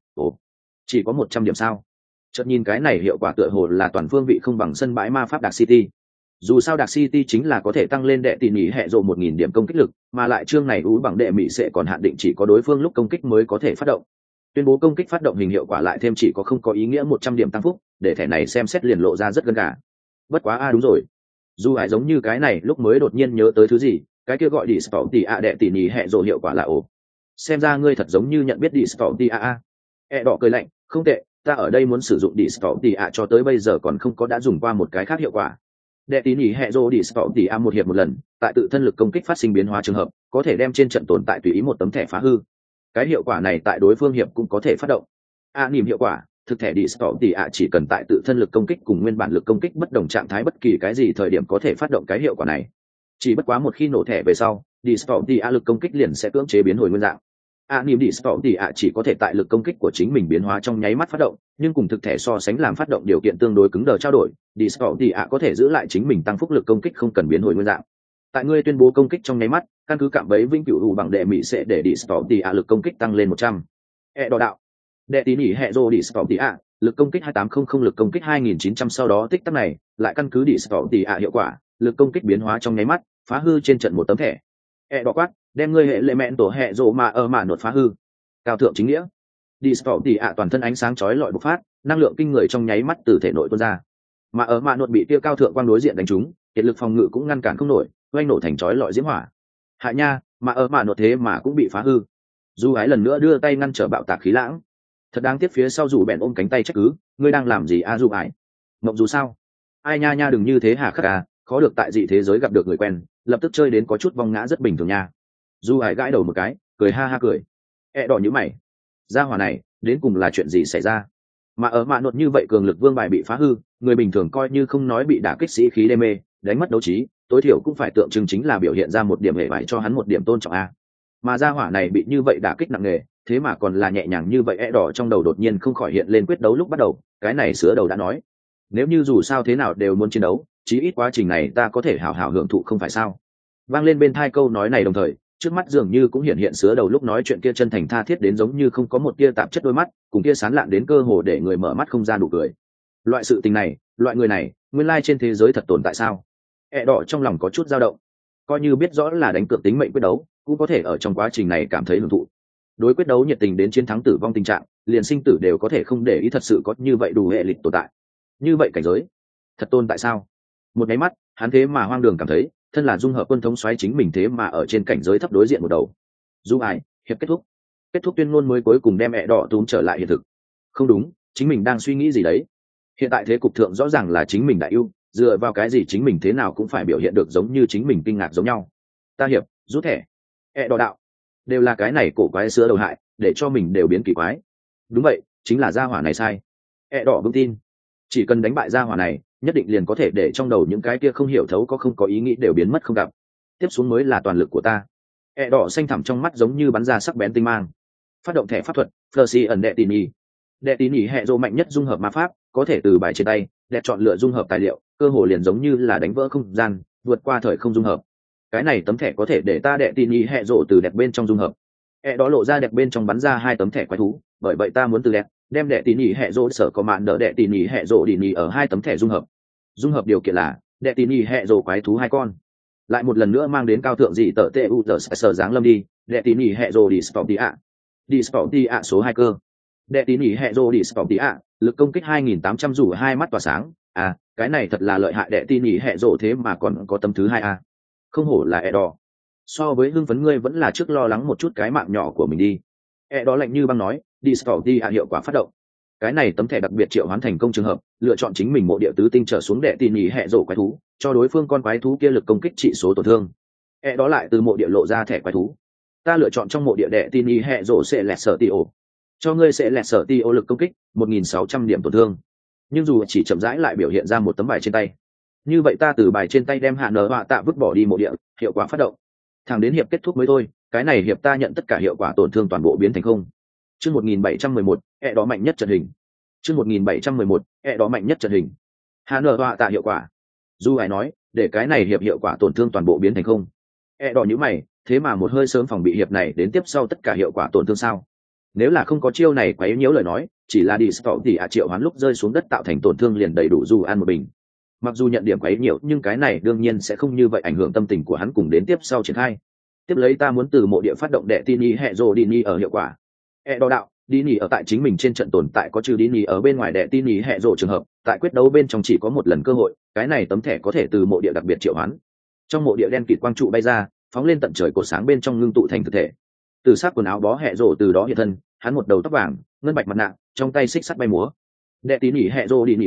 S1: chỉ có 100 điểm sao? Chợt nhìn cái này hiệu quả tựa hồ là toàn phương vị không bằng sân bãi ma pháp Dark City. Dù sao Dark City chính là có thể tăng lên đệ tỉ nhí hệ rộ 1000 điểm công kích lực, mà lại chương này ú bằng đệ mỹ sẽ còn hạn định chỉ có đối phương lúc công kích mới có thể phát động. Tuyên bố công kích phát động hình hiệu quả lại thêm chỉ có không có ý nghĩa 100 điểm tăng phúc, để thẻ này xem xét liền lộ ra rất gân gà. Bất quá đúng rồi. Dù Hải giống như cái này lúc mới đột nhiên nhớ tới thứ gì, cái kia gọi đi sport tỷ đệ tỉ nhí hệ rộ hiệu quả là xem ra ngươi thật giống như nhận biết đi sport tỷ đỏ cười lạnh, không tệ, ta ở đây muốn sử dụng đi sport tỷ cho tới bây giờ còn không có đã dùng qua một cái khác hiệu quả. đệ tín nhỉ hệ rô đi sport tỉ a một hiệp một lần, tại tự thân lực công kích phát sinh biến hóa trường hợp có thể đem trên trận tồn tại tùy ý một tấm thẻ phá hư. Cái hiệu quả này tại đối phương hiệp cũng có thể phát động. Niềm hiệu quả, thực thể đi sport tỉ a chỉ cần tại tự thân lực công kích cùng nguyên bản lực công kích bất đồng trạng thái bất kỳ cái gì thời điểm có thể phát động cái hiệu quả này. Chỉ bất quá một khi nổ thẻ về sau, đi sport tỉ a lực công kích liền sẽ cưỡng chế biến hồi nguyên dạng. Niềm đi sport tỉ a chỉ có thể tại lực công kích của chính mình biến hóa trong nháy mắt phát động, nhưng cùng thực thể so sánh làm phát động điều kiện tương đối cứng đờ trao đổi, đi sport tỉ a có thể giữ lại chính mình tăng phúc lực công kích không cần biến hồi nguyên dạng. Tại ngươi tuyên bố công kích trong nháy mắt, căn cứ cạm bẫy vĩnh cửu hữu bằng đệ mỹ sẽ để đi sport tỉ a lực công kích tăng lên 100. Đỏ đạo. Đệ tín nhỉ hệ rô đi sport tỉ a, lực công kích 2800 lực công kích 2900 sau đó tích tắc này, lại căn cứ đi sport tỉ a hiệu quả, lực công kích biến hóa trong nháy mắt, phá hư trên trận một tấm thẻ. Đỏ quát, đem ngươi hệ lệ mẹn tổ hệ rô mà ở mạn nột phá hư. Cao thượng chính nghĩa. Đi sport tỉ a toàn thân ánh sáng chói lọi bộc phát, năng lượng kinh người trong nháy mắt từ thể nội tuôn ra. Mà ở mạn nột bị kia cao thượng quang đối diện đánh trúng, kiệt lực phòng ngự cũng ngăn cản không nổi, oanh nổ thành chói lọi diễm hỏa. Hạ nha, mà ở mạn nột thế mà cũng bị phá hư. Du ái lần nữa đưa tay ngăn trở bạo tạc khí lãng. Thật đáng tiếc phía sau dù bèn ôm cánh tay trách cứ, ngươi đang làm gì a Du ái? Mộng dù sao? Ai nha nha đừng như thế hà khắc à, khó được tại dị thế giới gặp được người quen, lập tức chơi đến có chút vong ngã rất bình thường nha. Du ái gãi đầu một cái, cười ha ha cười. Đỏ như mày. Gia hỏa này, đến cùng là chuyện gì xảy ra? Mà ở mạn nột như vậy cường lực vương bài bị phá hư, người bình thường coi như không nói bị đả kích sĩ khí đê mê, đánh mất đấu trí, tối thiểu cũng phải tượng trưng chính là biểu hiện ra một điểm hệ vải cho hắn một điểm tôn trọng a. Mà gia hỏa này bị như vậy đả kích nặng nề, thế mà còn là nhẹ nhàng như vậy. Đỏ trong đầu đột nhiên không khỏi hiện lên quyết đấu lúc bắt đầu, cái này sữa đầu đã nói, nếu như dù sao thế nào đều muốn chiến đấu, chí ít quá trình này ta có thể hào hào hưởng thụ không phải sao? Vang lên bên tai câu nói này đồng thời, trước mắt dường như cũng hiện hiện sữa đầu lúc nói chuyện kia chân thành tha thiết đến giống như không có một tia tạp chất đôi mắt, cùng kia sán lạn đến cơ hồ để người mở mắt không ra nụ cười. Loại sự tình này, loại người này, nguyên lai trên thế giới thật tồn tại sao? Đỏ trong lòng có chút dao động, coi như biết rõ là đánh cược tính mệnh quyết đấu, cũng có thể ở trong quá trình này cảm thấy hưởng thụ. Đối quyết đấu nhiệt tình đến chiến thắng tử vong tình trạng, liền sinh tử đều có thể không để ý, thật sự có như vậy đủ hệ lịch tồn tại. Như vậy cảnh giới, thật tồn tại sao? Một cái mắt, hắn thế mà hoang đường cảm thấy, thân là dung hợp quân thống xoáy chính mình thế mà ở trên cảnh giới thấp đối diện một đầu. Du ái, hiệp kết thúc tuyên ngôn mới cuối cùng đem Đỏ túm trở lại hiện thực. Không đúng, chính mình đang suy nghĩ gì đấy? Hiện tại thế cục thượng rõ ràng là chính mình đại ưu, dựa vào cái gì chính mình thế nào cũng phải biểu hiện được giống như chính mình kinh ngạc giống nhau. Ta hiệp, rút thẻ. Đỏ đạo, đều là cái này cổ quái sữa đầu hại, để cho mình đều biến kỳ quái. Đúng vậy, chính là gia hỏa này sai. Đỏ vững tin, chỉ cần đánh bại gia hỏa này, nhất định liền có thể để trong đầu những cái kia không hiểu thấu có không có ý nghĩ đều biến mất không gặp. Tiếp xuống mới là toàn lực của ta. Đỏ xanh thẳm trong mắt giống như bắn ra sắc bén tinh mang. Phát động thẻ pháp thuật, Flursi ẩn đệ tỉ nhỉ hệ rô mạnh nhất dung hợp ma pháp, có thể từ bài trên tay, đẹp chọn lựa dung hợp tài liệu, cơ hồ liền giống như là đánh vỡ không gian, vượt qua thời không dung hợp. Cái này tấm thẻ có thể để ta đệ tỉ nhỉ hệ rô từ đẹp bên trong dung hợp. Đó lộ ra đẹp bên trong bắn ra 2 tấm thẻ quái thú, bởi vậy ta muốn từ đẹp đem đệ tỉ nhỉ hệ rô sở có mạn đỡ đệ tỉ nhỉ hệ rô đi nhỉ ở 2 tấm thẻ dung hợp điều kiện là đệ tỉ nhỉ hệ rô quái thú 2 con. Lại một lần nữa mang đến cao thượng gì tờ tê u tờ sở dáng lâm đi, đệ tỉ nhỉ hệ rô đi sportia số 2 cơ. Đệ tỉ nhỉ hệ rô đi sportia, lực công kích 2800 rủ 2 mắt tỏa sáng. À, cái này thật là lợi hại, đệ tỉ nhỉ hệ rô thế mà còn có tấm thứ 2 a. Không hổ là Đỏ. So với hưng phấn ngươi vẫn là trước lo lắng một chút cái mạng nhỏ của mình đi. Đó lạnh như băng nói, đi sportia hiệu quả phát động. Cái này tấm thẻ đặc biệt triệu hoán thành công trường hợp, lựa chọn chính mình mộ địa tứ tinh trở xuống đệ tỉ nhỉ hệ rô quái thú, cho đối phương con quái thú kia lực công kích trị số tổn thương. Đó lại từ mộ địa lộ ra thẻ quái thú. Ta lựa chọn trong mộ địa đệ tin y hệ rổ sẽ lẹt sở ti ổ, cho ngươi sẽ lẹt sở ti ổ lực công kích 1.600 điểm tổn thương. Nhưng dù chỉ chậm rãi lại biểu hiện ra một tấm bài trên tay, như vậy ta từ bài trên tay đem hạ nở họa tạ vứt bỏ đi mộ địa, hiệu quả phát động. Thẳng đến hiệp kết thúc mới thôi, cái này hiệp ta nhận tất cả hiệu quả tổn thương toàn bộ biến thành không. Chương 1711, Đó mạnh nhất trận hình. Chương 1711, Đó mạnh nhất trận hình. Hạ nở họa tạ hiệu quả. Du hải nói, để cái này hiệp hiệu quả tổn thương toàn bộ biến thành không. Đỏ như mày, thế mà một hơi sớm phòng bị hiệp này đến tiếp sau tất cả hiệu quả tổn thương sao? Nếu là không có chiêu này quấy nhiễu lời nói, chỉ là đi stop thì triệu hoán lúc rơi xuống đất tạo thành tổn thương liền đầy đủ dù ăn một bình. Mặc dù nhận điểm quấy nhiễu, nhưng cái này đương nhiên sẽ không như vậy ảnh hưởng tâm tình của hắn cùng đến tiếp sau triển khai. Tiếp lấy ta muốn từ mộ địa phát động đệ tini hệ rồ đi ở hiệu quả. Đỏ đạo, đi ở tại chính mình trên trận tồn tại có trừ đi ở bên ngoài đệ tini hệ rồ trường hợp, tại quyết đấu bên trong chỉ có một lần cơ hội, cái này tấm thẻ có thể từ mộ địa đặc biệt triệu hoán. Trong mộ địa đen kịt quang trụ bay ra, phóng lên tận trời cột sáng bên trong ngưng tụ thành thực thể. Từ sát quần áo bó hệ rồ từ đó hiện thân, hắn một đầu tóc vàng, ngân bạch mặt nạ, trong tay xích sắt bay múa. Đệ tín nhỉ hệ rồ đi ở,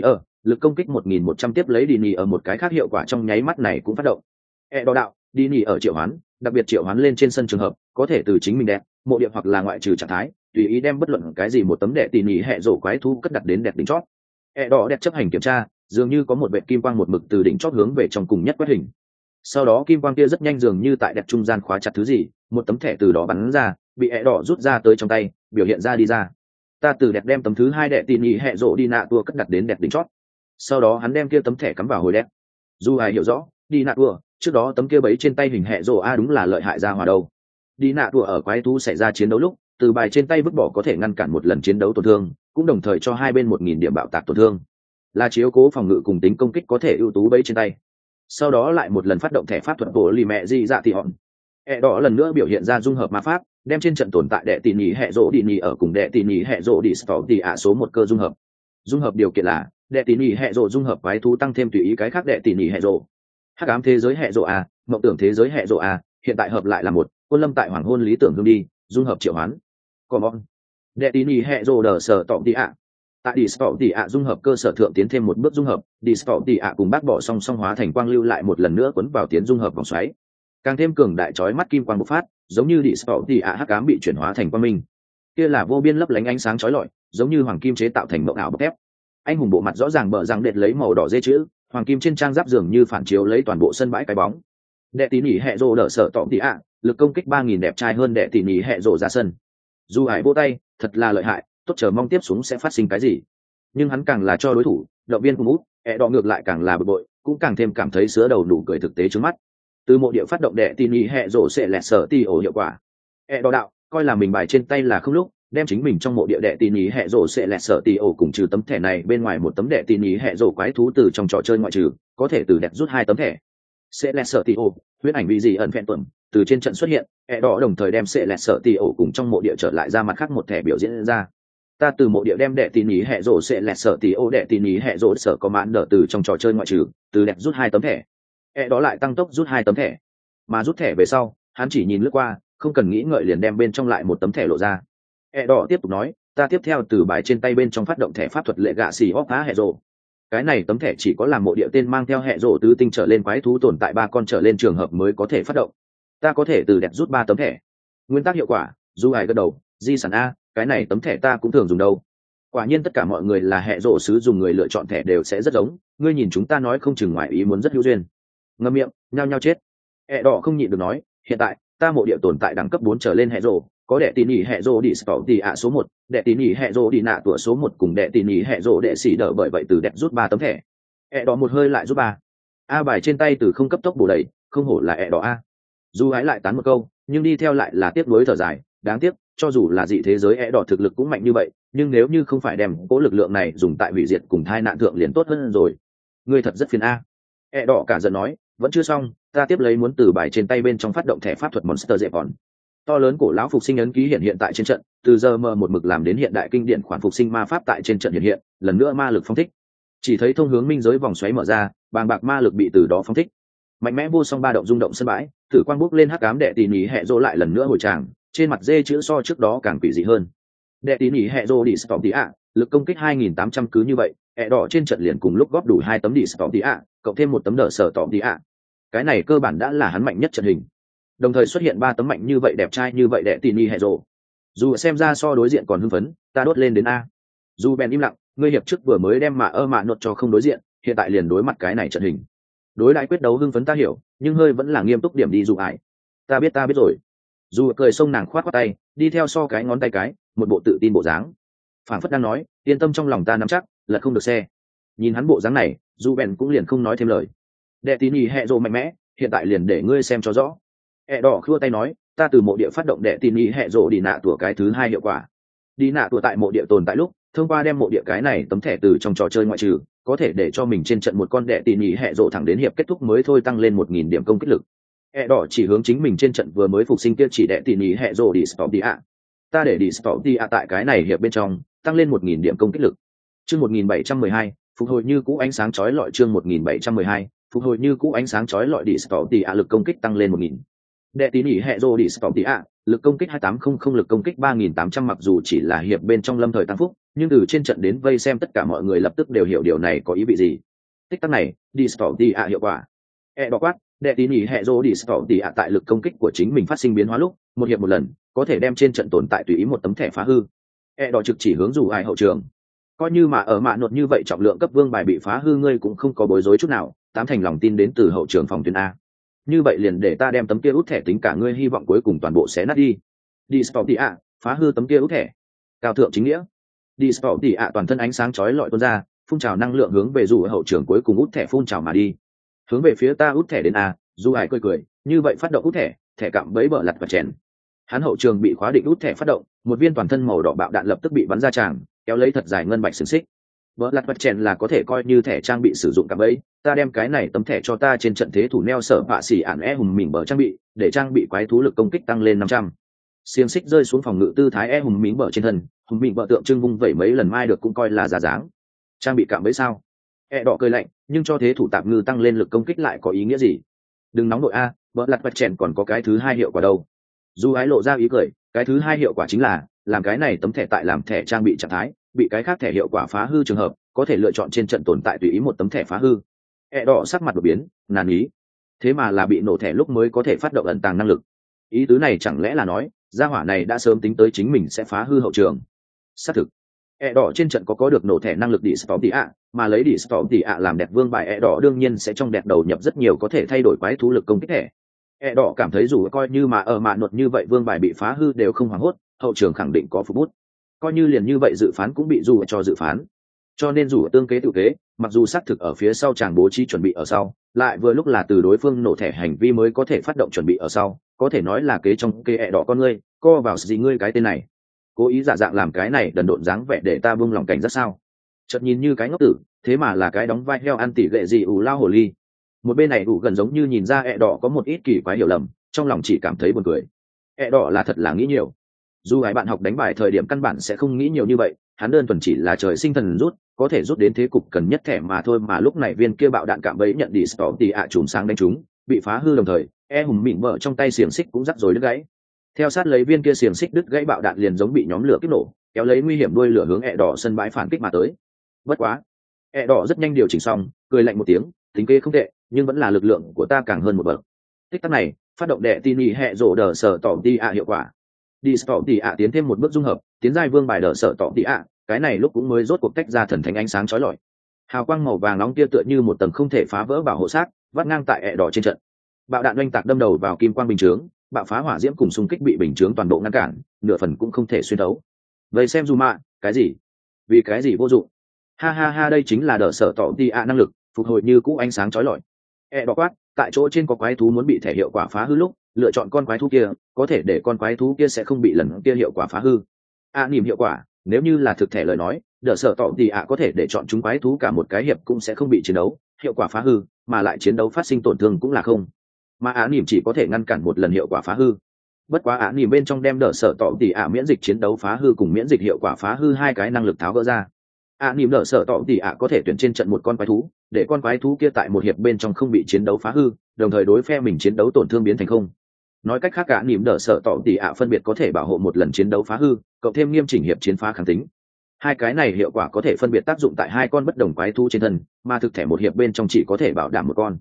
S1: lực công kích 1100 tiếp lấy đi nhì ở một cái khác hiệu quả trong nháy mắt này cũng phát động. Đỏ đạo, đi nhì ở triệu hoán, đặc biệt triệu hoán lên trên sân trường hợp, có thể từ chính mình đẹp, mộ địa hoặc là ngoại trừ trạng thái, tùy ý đem bất luận cái gì một tấm đệ tỉ nhì hệ rổ quái thú cất đặt đến đẹp đỉnh chót. Đỏ đẹp chấp hành kiểm tra, dường như có một vệt kim quang một mực từ đỉnh chót hướng về trong cùng nhất quét hình. Sau đó kim quang kia rất nhanh dường như tại đẹp trung gian khóa chặt thứ gì, một tấm thẻ từ đó bắn ra, bị đỏ rút ra tới trong tay, biểu hiện ra đi ra. Ta từ đẹp đem tấm thứ hai đệ tỉ nhì hệ rổ đi nạ tua cất đặt đến đẹp đỉnh chót. Sau đó hắn đem kia tấm thẻ cắm vào hồi đẹp. Dù ai hiểu rõ, đi nạ tua, trước đó tấm kia bấy trên tay hình hệ rổ a đúng là lợi hại ra hòa đâu. Đi nạ tua ở quái thú xảy ra chiến đấu lúc, từ bài trên tay vứt bỏ có thể ngăn cản một lần chiến đấu tổn thương, cũng đồng thời cho hai bên 1000 điểm bạo tạc tổn thương, là chiếu cố phòng ngự cùng tính công kích có thể ưu tú bấy trên tay. Sau đó lại một lần phát động thẻ pháp thuật bộ lì mẹ di dạ thì hòn. Đỏ lần nữa biểu hiện ra dung hợp ma pháp, đem trên trận tồn tại đệ tỷ nhì hệ rỗ đi nhì ở cùng đệ tỷ nhì hệ rỗ đi stop thì ạ số một cơ dung hợp. Dung hợp điều kiện là đệ tỷ nhì hệ rỗ dung hợp quái thú tăng thêm tùy ý cái khác đệ tỷ nhì hệ rỗ. Hắc ám thế giới hệ rỗ a, mộng tưởng thế giới hệ rỗ a, hiện tại hợp lại là một, quân lâm tại hoàng hôn lý tưởng hương đi, dung hợp triệu hoán. Còn bọn đệ tỷ nhì hệ rỗ đờ sở tọm đi ạ. Tại đi stop thì ạ dung hợp cơ sở thượng tiến thêm một bước dung hợp, đi stop thì ạ cùng bác bỏ song song hóa thành quang lưu lại một lần nữa cuốn vào tiến dung hợp vòng xoáy, càng thêm cường đại chói mắt kim quang bộc phát, giống như đi stop thì ạ hắc ám bị chuyển hóa thành quang minh, kia là vô biên lấp lánh ánh sáng chói lọi, giống như hoàng kim chế tạo thành mộng ảo bọc thép. Anh hùng bộ mặt rõ ràng bờ răng đệt lấy màu đỏ dê chữ, hoàng kim trên trang giáp dường như phản chiếu lấy toàn bộ sân bãi cái bóng. Đệ tỷ nhì hệ rồ đỡ sợ tọm thì ạ, lực công kích 3000 đẹp trai hơn đệ tỷ nhì hệ rồ ra sân. Dù hải vô tay, thật là lợi hại, tốt chờ mong tiếp xuống sẽ phát sinh cái gì. Nhưng hắn càng là cho đối thủ động viên cùng út, đỏ ngược lại càng là bực bội, cũng càng thêm cảm thấy sữa đầu nụ cười thực tế trước mắt. Từ mộ địa phát động đệ tỷ nhì hệ rồ sẽ lẹt sở ti ổ hiệu quả. Đỏ đạo coi là mình bài trên tay là không lúc, đem chính mình trong mộ địa đệ tỷ nhì hệ rồ sẽ lẹt sở ti ổ cùng trừ tấm thẻ này bên ngoài một tấm đệ tỷ nhì hệ rồ quái thú từ trong trò chơi ngoại trừ, có thể từ đẹp rút 2 tấm thẻ. Sẽ lẹt sở ti ổ, huyết ảnh vì gì ẩn phẹn tuẩm từ trên trận xuất hiện, đỏ đồng thời đem sẽ lẹt sở ti ổ cùng trong mộ địa trở lại ra mặt khác một thẻ biểu diễn ra. Ta từ mộ địa đem đệ tỷ nhì hệ rồ sẽ lẹt sở ti ổ đệ tỷ nhì hệ rồ sở có mãn đỡ từ trong trò chơi ngoại trừ, từ đẹp rút 2 tấm thẻ. Đó lại tăng tốc rút 2 tấm thẻ, mà rút thẻ về sau hắn chỉ nhìn lướt qua, không cần nghĩ ngợi liền đem bên trong lại một tấm thẻ lộ ra. Đỏ tiếp tục nói, ta tiếp theo từ bài trên tay bên trong phát động thẻ pháp thuật lệ gạ xì óc phá hệ rồ. Cái này tấm thẻ chỉ có làm mộ địa tên mang theo hệ rồ tứ tinh trở lên quái thú tồn tại 3 con trở lên trường hợp mới có thể phát động. Ta có thể từ đẹp rút 3 tấm thẻ. Nguyên tắc hiệu quả, du hải gật đầu, di sản a, cái này tấm thẻ ta cũng thường dùng đâu. Quả nhiên tất cả mọi người là hệ rồ sứ dùng người lựa chọn thẻ đều sẽ rất giống, ngươi nhìn chúng ta nói không chừng ngoài ý muốn rất hữu duyên. Ngậm miệng, nhao nhao chết. Đỏ không nhịn được nói, hiện tại ta mộ địa tồn tại đẳng cấp 4 trở lên hệ rồ, có đệ tỷ nhì hệ rồ đi sport thì ạ số 1, đệ tỷ nhì hệ rồ đi nạ tủa số 1 cùng đệ tỷ nhì hệ rồ đệ xỉ đỡ, bởi vậy từ đẹp rút 3 tấm thẻ. Đỏ một hơi lại rút 3. A bài trên tay từ không cấp tốc bổ đầy, không hổ là đỏ a. Dù hái lại tán một câu, nhưng đi theo lại là tiếp nối thở dài, đáng tiếc, cho dù là dị thế giới đỏ thực lực cũng mạnh như vậy, nhưng nếu như không phải đem cố lực lượng này dùng tại hủy diệt cùng thai nạn thượng liền tốt hơn rồi. Ngươi thật rất phiền a. Đỏ cả giận nói, vẫn chưa xong, ta tiếp lấy muốn từ bài trên tay bên trong phát động thẻ pháp thuật monster dẹp vòn. To lớn cổ lão phục sinh ấn ký hiện tại trên trận, từ giờ mờ một mực làm đến hiện đại kinh điển khoản phục sinh ma pháp tại trên trận hiện, lần nữa ma lực phong thích. Chỉ thấy thông hướng minh giới vòng xoáy mở ra, bàng bạc ma lực bị từ đó phong thích. Mạnh mẽ vô song ba động rung động sân bãi, thử quang bốc lên hắc ám đệ tỷ nhì hệ rô lại lần nữa hồi tràng, trên mặt dê chữ so trước đó càng quỷ dị hơn. Đệ tỷ nhì hệ rô đi stop tí ạ, lực công kích 2800 cứ như vậy, đỏ trên trận liền cùng lúc góp đủ 2 tấm đi stop tí ạ, cộng thêm 1 tấm đỡ sở tọm tí ạ. Cái này cơ bản đã là hắn mạnh nhất trận hình. Đồng thời xuất hiện 3 tấm mạnh như vậy đẹp trai như vậy đệ tỷ nhì hệ rô. Dù xem ra so đối diện còn hưng phấn, ta đốt lên đến a. Dù bèn im lặng, ngươi hiệp trước vừa mới đem mạ nốt cho không đối diện, hiện tại liền đối mặt cái này trận hình. Đối đãi quyết đấu hưng phấn ta hiểu, nhưng hơi vẫn là nghiêm túc điểm đi dù ải. Ta biết rồi. Dù cười xông nàng khoát tay, đi theo so cái ngón tay cái, một bộ tự tin bộ dáng. Phảng phất đang nói, yên tâm trong lòng ta nắm chắc, lật không được xe. Nhìn hắn bộ dáng này, dù bèn cũng liền không nói thêm lời. Đệ tí nhì hệ rồ mạnh mẽ, hiện tại liền để ngươi xem cho rõ. Đỏ khua tay nói, ta từ mộ địa phát động đệ tí nhì hệ rồ đi nạ tủa cái thứ 2 hiệu quả. Đi nạ tủa tại mộ địa tồn tại lúc, thông qua đem mộ địa cái này tấm thẻ từ trong trò chơi ngoại trừ, có thể để cho mình trên trận một con đệ tỷ nhì hệ rộ thẳng đến hiệp kết thúc mới thôi tăng lên 1000 điểm công kích lực. Đỏ chỉ hướng chính mình trên trận vừa mới phục sinh kia chỉ đệ tỷ nhì hệ rộ đi stop đi ạ. Ta để đi stop đi ạ tại cái này hiệp bên trong tăng lên 1000 điểm công kích lực. Chương 1712, phục hồi như cũ ánh sáng chói lọi. Chương 1712, phục hồi như cũ ánh sáng chói lọi. Đi stop đi ạ lực công kích tăng lên 1000. Đệ tỷ nhì hệ rộ đi stop đi ạ, lực công kích 2800, lực công kích 3800, mặc dù chỉ là hiệp bên trong lâm thời tăng phúc, nhưng từ trên trận đến vây xem tất cả mọi người lập tức đều hiểu điều này có ý vị gì. Tích tắc này đi stop đi hiệu quả. Đỏ quát đệ tín ý hệ rô đi stop đi tại lực công kích của chính mình phát sinh biến hóa lúc một hiệp một lần có thể đem trên trận tồn tại tùy ý một tấm thẻ phá hư. Đỏ trực chỉ hướng dù ai hậu trường. Coi như mà ở mạ nột như vậy trọng lượng cấp vương bài bị phá hư ngươi cũng không có bối rối chút nào, tám thành lòng tin đến từ hậu trường phòng tuyến A. Như vậy liền để ta đem tấm kia út thẻ tính cả ngươi hy vọng cuối cùng toàn bộ xé nát đi. Đi stop đi phá hư tấm kia út thẻ. Cao thượng chính nghĩa. Đi stop đi toàn thân ánh sáng chói lọi tuôn ra, phun trào năng lượng hướng về dù hậu trường cuối cùng út thẻ phun trào mà đi. Hướng về phía ta út thẻ đến A, dù ai cười, như vậy phát động út thẻ, thẻ cạm bẫy bờ lật và chèn. Hắn hậu trường bị khóa định út thẻ phát động, một viên toàn thân màu đỏ bạo đạn lập tức bị bắn ra tràng, kéo lấy thật dài ngân bạch xiềng xích. Bờ lật và chèn là có thể coi như thẻ trang bị sử dụng cạm bẫy, ta đem cái này tấm thẻ cho ta trên trận thế thủ neo sở vạ xỉ ản hùng mình bờ trang bị, để trang bị quái thú lực công kích tăng lên 500. Xiềng xích rơi xuống phòng ngự tư thái hùng mình bờ trên thân, hùng mình bờ tượng trưng vung vẩy mấy lần mai được cũng coi là giả dáng. Trang bị cạm bẫy sao? Đỏ cười lạnh, nhưng cho thế thủ tạm ngư tăng lên lực công kích lại có ý nghĩa gì? Đừng nóng nội a, bờ lật và chèn còn có cái thứ hai hiệu quả đâu. Dù ái lộ ra ý cười, cái thứ hai hiệu quả chính là làm cái này tấm thẻ tại làm thẻ trang bị trạng thái bị cái khác thẻ hiệu quả phá hư trường hợp có thể lựa chọn trên trận tồn tại tùy ý một tấm thẻ phá hư. Đỏ sắc mặt đột biến, nản ý. Thế mà là bị nổ thẻ lúc mới có thể phát động ẩn tàng năng lực. Ý tứ này chẳng lẽ là nói gia hỏa này đã sớm tính tới chính mình sẽ phá hư hậu trường. Xác thực, đỏ trên trận có được nổ thẻ năng lực đi stop tỉ mà lấy đi stop tỉ làm đẹp vương bài đỏ đương nhiên sẽ trong đẹp đầu nhập rất nhiều có thể thay đổi quái thú lực công kích thẻ. Đỏ cảm thấy dù coi như mà ở mạ nột như vậy vương bài bị phá hư đều không hoảng hốt, hậu trường khẳng định có phục bút. Coi như liền như vậy dự phán cũng bị dù cho dự phán. Cho nên dù tương kế tự kế, mặc dù xác thực ở phía sau chàng bố trí chuẩn bị ở sau, lại vừa lúc là từ đối phương nổ thẻ hành vi mới có thể phát động chuẩn bị ở sau, có thể nói là kế trong kế đỏ con ngươi, co vào gì ngươi cái tên này. Cố ý giả dạng làm cái này đần độn dáng vẻ để ta buông lòng cảnh rất sao. Chợt nhìn như cái ngốc tử, thế mà là cái đóng vai heo ăn tỉ lệ gì ủ lao hồ ly. Một bên này ủ gần giống như nhìn ra đỏ có một ít kỳ quái hiểu lầm, trong lòng chỉ cảm thấy buồn cười. Đỏ là thật là nghĩ nhiều. Dù hai bạn học đánh bài thời điểm căn bản sẽ không nghĩ nhiều như vậy, hắn đơn thuần chỉ là trời sinh thần rút, có thể rút đến thế cục cần nhất thẻ mà thôi, mà lúc này viên kia bạo đạn cạm bẫy nhận đi stop thì chùm sáng đánh trúng, bị phá hư đồng thời, hùng mịn vợ trong tay xiềng xích cũng rắc rối đứt gãy. Theo sát lấy viên kia xiềng xích đứt gãy bạo đạn liền giống bị nhóm lửa kích nổ, kéo lấy nguy hiểm đuôi lửa hướng đỏ sân bãi phản kích mà tới. Bất quá, đỏ rất nhanh điều chỉnh xong, cười lạnh một tiếng, tính kế không tệ, nhưng vẫn là lực lượng của ta càng hơn một bậc. Tích tắc này, phát động đệ tin ý hệ rổ đờ sở tỏm đi hiệu quả. Đi stop đi tiến thêm một bước dung hợp, tiến giai vương bài đờ sở tỏm đi cái này lúc cũng mới rốt cuộc tách ra thần thánh ánh sáng chói lọi. Hào quang màu vàng nóng kia tựa như một tầng không thể phá vỡ bảo hộ sát, vắt ngang tại đỏ trên trận. Bạo đạn oanh tạc đâm đầu vào kim quang bình chướng, bạo phá hỏa diễm cùng xung kích bị bình chướng toàn bộ ngăn cản, nửa phần cũng không thể xuyên thấu. Vậy xem dù mạ, cái gì? Vì cái gì vô dụng? Ha ha ha, đây chính là đờ sở tỏm đi năng lực, phục hồi như cũ ánh sáng chói lọi. Đỏ quát, tại chỗ trên có quái thú muốn bị thẻ hiệu quả phá hư lúc, lựa chọn con quái thú kia, có thể để con quái thú kia sẽ không bị lần kia hiệu quả phá hư. Niềm hiệu quả, nếu như là thực thể lời nói, đỡ sợ tỏ thì có thể để chọn chúng quái thú cả một cái hiệp cũng sẽ không bị chiến đấu, hiệu quả phá hư, mà lại chiến đấu phát sinh tổn thương cũng là không. Mà niềm chỉ có thể ngăn cản một lần hiệu quả phá hư. Bất quá niềm bên trong đem đỡ sợ tỏ thì miễn dịch chiến đấu phá hư cùng miễn dịch hiệu quả phá hư hai cái năng lực tháo gỡ ra. Niềm đỡ sợ tỏ thì có thể tuyển trên trận một con quái thú, để con quái thú kia tại một hiệp bên trong không bị chiến đấu phá hư, đồng thời đối phe mình chiến đấu tổn thương biến thành không. Nói cách khác, cả niềm đỡ sợ tỏ thì phân biệt có thể bảo hộ một lần chiến đấu phá hư, cộng thêm nghiêm chỉnh hiệp chiến phá kháng tính. Hai cái này hiệu quả có thể phân biệt tác dụng tại hai con bất đồng quái thú trên thân, mà thực thể một hiệp bên trong chỉ có thể bảo đảm một con.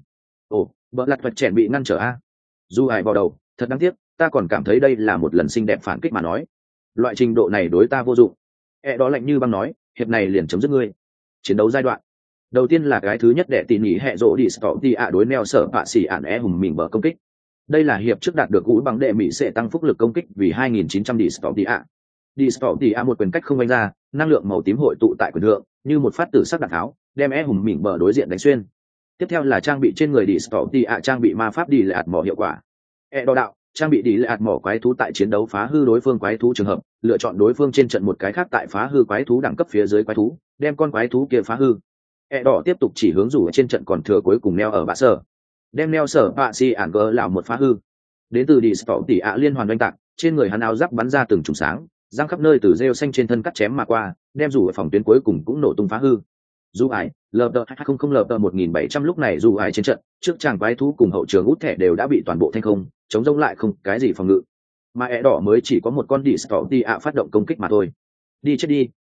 S1: Bỡ lặt vật chèn bị ngăn trở a. Dù ai vào đầu, thật đáng tiếc, ta còn cảm thấy đây là một lần xinh đẹp phản kích mà nói. Loại trình độ này đối ta vô dụng. Đó lạnh như băng nói, hiệp này liền chấm dứt ngươi. Chiến đấu giai đoạn. Đầu tiên là cái thứ nhất để tỉ mỉ hệ rỗ đi stop đi đối neo sở bạ xỉ ản hùng mình bờ công kích. Đây là hiệp trước đạt được gũi bằng đệ mỹ sẽ tăng phúc lực công kích vì 2900 đi stop đi Đi stop đi một quyền cách không vung ra, năng lượng màu tím hội tụ tại quyền thượng, như một phát tử sắc đạn tháo, đem hùng mình bờ đối diện đánh xuyên. Tiếp theo là trang bị trên người đi stop đi trang bị ma pháp đi lệ ạt mỏ hiệu quả. Đo đạo, trang bị đi lệ ạt mỏ quái thú tại chiến đấu phá hư đối phương quái thú trường hợp, lựa chọn đối phương trên trận một cái khác tại phá hư quái thú đẳng cấp phía dưới quái thú, đem con quái thú kia phá hư. Đỏ tiếp tục chỉ hướng rủ trên trận còn thừa cuối cùng neo ở bạ sở, đem neo sở bạ si ản gờ lão một phá hư. Đến từ đi stop tỉ liên hoàn oanh tạc, trên người hắn áo giáp bắn ra từng trùng sáng, răng khắp nơi từ rêu xanh trên thân cắt chém mà qua, đem rủ ở phòng tuyến cuối cùng cũng nổ tung phá hư. Dù ải lờ 200 lờ 1700 lúc này dù ải trên trận trước chàng quái thú cùng hậu trường út thẻ đều đã bị toàn bộ thanh không, chống rông lại không cái gì phòng ngự, mà đỏ mới chỉ có một con đi stop tỉ phát động công kích mà thôi. Đi chết đi,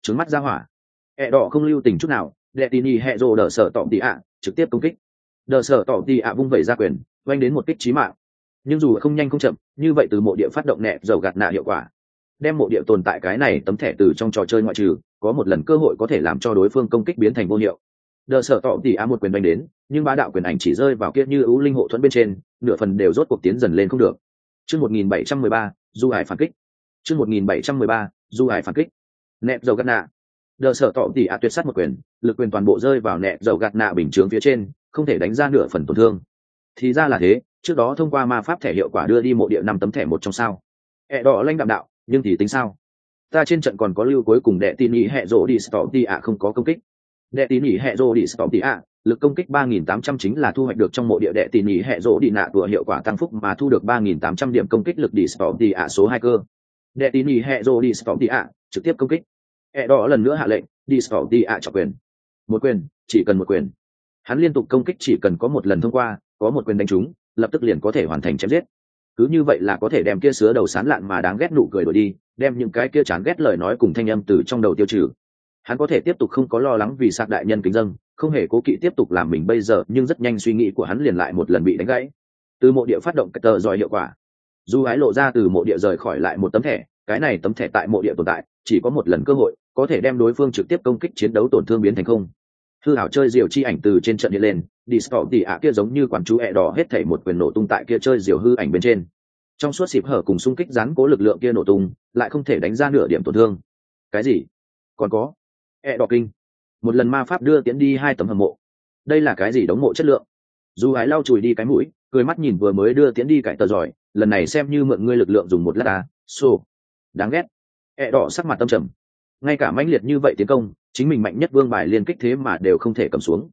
S1: trứng mắt ra hỏa. Đỏ không lưu tình chút nào, đệ tỉ nhỉ hệ rồ đỡ sở tọm tỉ ạ trực tiếp công kích. Đỡ sở tọm tỉ ạ vung vẩy ra quyền, oanh đến một kích chí mạng. Nhưng dù không nhanh không chậm, như vậy từ mộ địa phát động nẹp dầu gạt nạ hiệu quả, đem mộ địa tồn tại cái này tấm thẻ từ trong trò chơi ngoại trừ, có một lần cơ hội có thể làm cho đối phương công kích biến thành vô hiệu. Đờ sở tọ tỉ a một quyền đánh đến, nhưng bá đạo quyền ảnh chỉ rơi vào kia như ưu linh hộ thuẫn bên trên, nửa phần đều rốt cuộc tiến dần lên không được. Chương 1713, Du Hải phản kích. Chương 1713, Du Hải phản kích. Nẹp dầu gạt nạ. Đờ sở tọ tỉ a tuyệt sát một quyền, lực quyền toàn bộ rơi vào nẹp dầu gạt nạ bình chướng phía trên, không thể đánh ra nửa phần tổn thương. Thì ra là thế, trước đó thông qua ma pháp thẻ hiệu quả đưa đi mộ địa 5 tấm thẻ một trong sao. Đỏ lanh đạm đạo, nhưng thì tính sao? Ta trên trận còn có lưu cuối cùng đệ tin nhị hệ rồ đi stop đi ạ không có công kích. Đệ tín nhỉ hệ rô đi stop đi ạ, lực công kích 3.800 chính là thu hoạch được trong mộ địa đệ tín nhỉ hệ rô đi nạ tùa hiệu quả tăng phúc mà thu được 3.800 điểm công kích lực đi stop đi ạ số 2 cơ. Đệ tín nhỉ hệ rô đi stop đi ạ, trực tiếp công kích. Đỏ lần nữa hạ lệnh, đi stop đi ạ trọng quyền. Một quyền, chỉ cần một quyền. Hắn liên tục công kích chỉ cần có một lần thông qua, có một quyền đánh trúng, lập tức liền có thể hoàn thành chém giết. Cứ như vậy là có thể đem kia sứa đầu sán lạn mà đáng ghét nụ cười đổi đi, đem những cái kia chán ghét lời nói cùng thanh âm từ trong đầu tiêu trừ. Hắn có thể tiếp tục không có lo lắng vì sạc đại nhân kính dâng, không hề cố kỵ tiếp tục làm mình bây giờ, nhưng rất nhanh suy nghĩ của hắn liền lại một lần bị đánh gãy. Từ mộ địa phát động cái tờ giỏi hiệu quả, Du Ái lộ ra từ mộ địa rời khỏi lại một tấm thẻ, cái này tấm thẻ tại mộ địa tồn tại, chỉ có một lần cơ hội, có thể đem đối phương trực tiếp công kích chiến đấu tổn thương biến thành không. Hư ảo chơi diều chi ảnh từ trên trận hiện lên, Discord tỷ ạ kia giống như quản chú đỏ hết thảy một quyền nổ tung tại kia chơi diều hư ảnh bên trên. Trong suốt xịp hở cùng xung kích gián cố lực lượng kia nổ tung, lại không thể đánh ra nửa điểm tổn thương. Cái gì? Còn có đỏ kinh, một lần ma pháp đưa tiến đi 2 tấm hầm mộ. Đây là cái gì đống mộ chất lượng? Du Ái lau chùi đi cái mũi, cười mắt nhìn vừa mới đưa tiến đi cải tờ giỏi, lần này xem như mượn ngươi lực lượng dùng một lát ta. Xô, đáng ghét. Đỏ sắc mặt tâm trầm, ngay cả mãnh liệt như vậy tiến công, chính mình mạnh nhất vương bài liên kích thế mà đều không thể cầm xuống.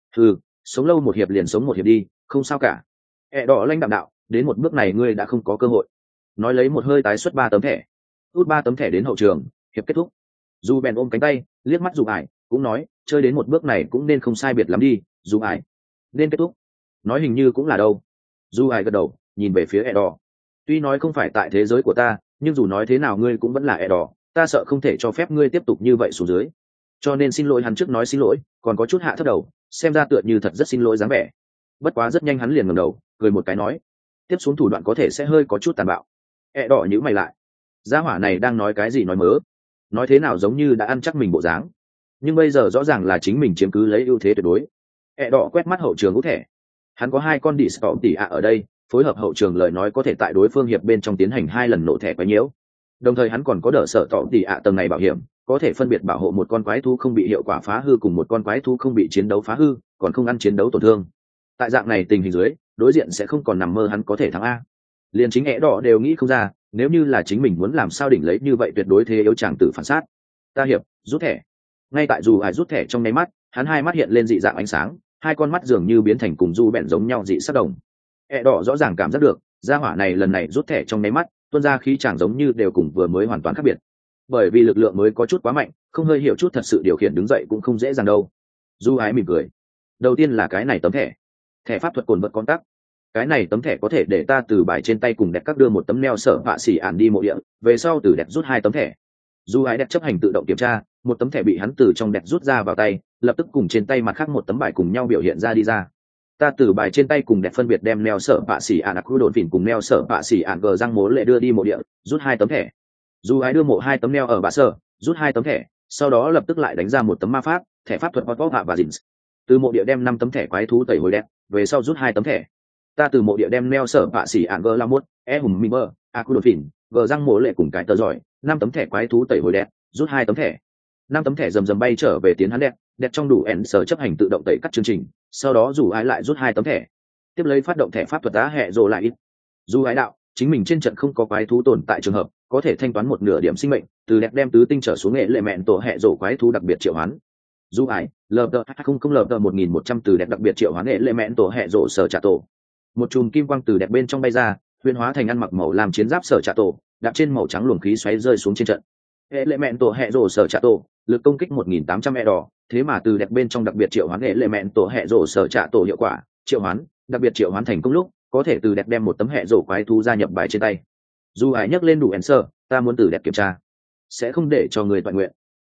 S1: Sống lâu một hiệp liền sống một hiệp đi, không sao cả. Đỏ lanh đạm đạo, đến một bước này ngươi đã không có cơ hội. Nói lấy một hơi tái xuất 3 tấm thẻ, út 3 tấm thẻ đến hậu trường, hiệp kết thúc. Dù bèn ôm cánh tay, liếc mắt Du Ải, cũng nói, chơi đến một bước này cũng nên không sai biệt lắm đi, Du Ải. Nên kết thúc. Nói hình như cũng là đâu. Du Ải gật đầu, nhìn về phía đỏ. Tuy nói không phải tại thế giới của ta, nhưng dù nói thế nào ngươi cũng vẫn là đỏ, ta sợ không thể cho phép ngươi tiếp tục như vậy xuống dưới. Cho nên xin lỗi, hắn trước nói xin lỗi, còn có chút hạ thấp đầu, xem ra tựa như thật rất xin lỗi dáng vẻ. Bất quá rất nhanh hắn liền ngẩng đầu, cười một cái nói, tiếp xuống thủ đoạn có thể sẽ hơi có chút tàn bạo. Đỏ nhíu mày lại. Gia hỏa này đang nói cái gì nói mớ? Nói thế nào giống như đã ăn chắc mình bộ dáng, nhưng bây giờ rõ ràng là chính mình chiếm cứ lấy ưu thế tuyệt đối. Đỏ quét mắt hậu trường út thẻ, hắn có 2 con đỉ stop tỉ ạ ở đây, phối hợp hậu trường lời nói có thể tại đối phương hiệp bên trong tiến hành 2 lần nổ thẻ quấy nhiễu. Đồng thời hắn còn có đỡ sở tọ tỉ ạ tầng này bảo hiểm, có thể phân biệt bảo hộ một con quái thú không bị hiệu quả phá hư cùng một con quái thú không bị chiến đấu phá hư, còn không ăn chiến đấu tổn thương. Tại dạng này tình hình dưới, đối diện sẽ không còn nằm mơ hắn có thể thắng a. Liền chính đỏ đều nghĩ không ra, nếu như là chính mình muốn làm sao đỉnh lấy như vậy tuyệt đối thế yếu chàng tử phản sát. Ta hiệp, rút thẻ. Ngay tại dù Ải rút thẻ trong nháy mắt, hắn 2 mắt hiện lên dị dạng ánh sáng, 2 con mắt dường như biến thành cùng Du bẹn giống nhau dị sắc đồng. Đỏ rõ ràng cảm giác được, gia hỏa này lần này rút thẻ trong nháy mắt, tuôn ra khí chàng giống như đều cùng vừa mới hoàn toàn khác biệt. Bởi vì lực lượng mới có chút quá mạnh, không hơi hiểu chút thật sự điều khiển đứng dậy cũng không dễ dàng đâu. Du Ái mỉm cười. Đầu tiên là cái này tấm thẻ, thẻ pháp thuật cồn vật con tắc. Cái này tấm thẻ có thể để ta từ bài trên tay cùng đẹp các đưa một tấm neo sở vạ xỉ ản đi mộ địa, về sau từ đẹp rút 2 tấm thẻ. Du Ái đẹp chấp hành tự động kiểm tra, một tấm thẻ bị hắn từ trong đẹp rút ra vào tay, lập tức cùng trên tay mặt khác một tấm bài cùng nhau biểu hiện ra đi ra. Ta từ bài trên tay cùng đẹp phân biệt đem neo sở vạ xỉ ản khu đồn phỉn cùng neo sở vạ xỉ ản gờ răng mố lệ đưa đi mộ địa, rút 2 tấm thẻ. Du Ái đưa mộ 2 tấm neo ở bạ sở, rút 2 tấm thẻ, sau đó lập tức lại đánh ra một tấm ma pháp, thẻ pháp thuật hot hạ và dins. Từ mộ địa đem 5 tấm thẻ quái thú tẩy hồi đẹp, về sau rút 2 tấm thẻ. Ta từ mộ địa đem neo sở vạ xỉ ạn gờ la mốt hùng mimber aku đột phỉn gờ răng mộ lệ cùng cái tờ giỏi 5 tấm thẻ quái thú tẩy hồi đẹp, rút 2 tấm thẻ. 5 tấm thẻ rầm bay trở về tiến hắn đẹp trong đủ ẻn sở chấp hành tự động tẩy cắt chương trình, sau đó dù Ái lại rút 2 tấm thẻ, tiếp lấy phát động thẻ pháp thuật đá hẹ rồ lại ít. Dù Ái đạo, chính mình trên trận không có quái thú tồn tại trường hợp, có thể thanh toán 1 nửa điểm sinh mệnh, từ đẹp đem tứ tinh trở xuống nghệ lệ mẹn tổ hẹ rồ quái thú đặc biệt triệu hoán. Du Ái, LT20 LT1100 từ đẹp đặc biệt triệu hoán nghệ lệ mẹn tổ hẹ rồ sở trả tổ. Một chùm kim quang từ đẹp bên trong bay ra, huyền hóa thành ăn mặc màu làm chiến giáp sở trả tổ, đạp trên màu trắng luồng khí xoáy rơi xuống trên trận. Hệ lệ mẹn tổ hẹ rồ sở trả tổ, lực công kích 1800 đỏ, thế mà từ đẹp bên trong đặc biệt triệu hoán hệ lệ mẹn tổ hẹ rồ sở trả tổ hiệu quả, triệu hoán, đặc biệt triệu hoán thành công lúc, có thể từ đẹp đem một tấm hẹ rồ quái thú gia nhập bài trên tay. Du Ái nhấc lên đủ answer, ta muốn từ đẹp kiểm tra, sẽ không để cho người toàn nguyện.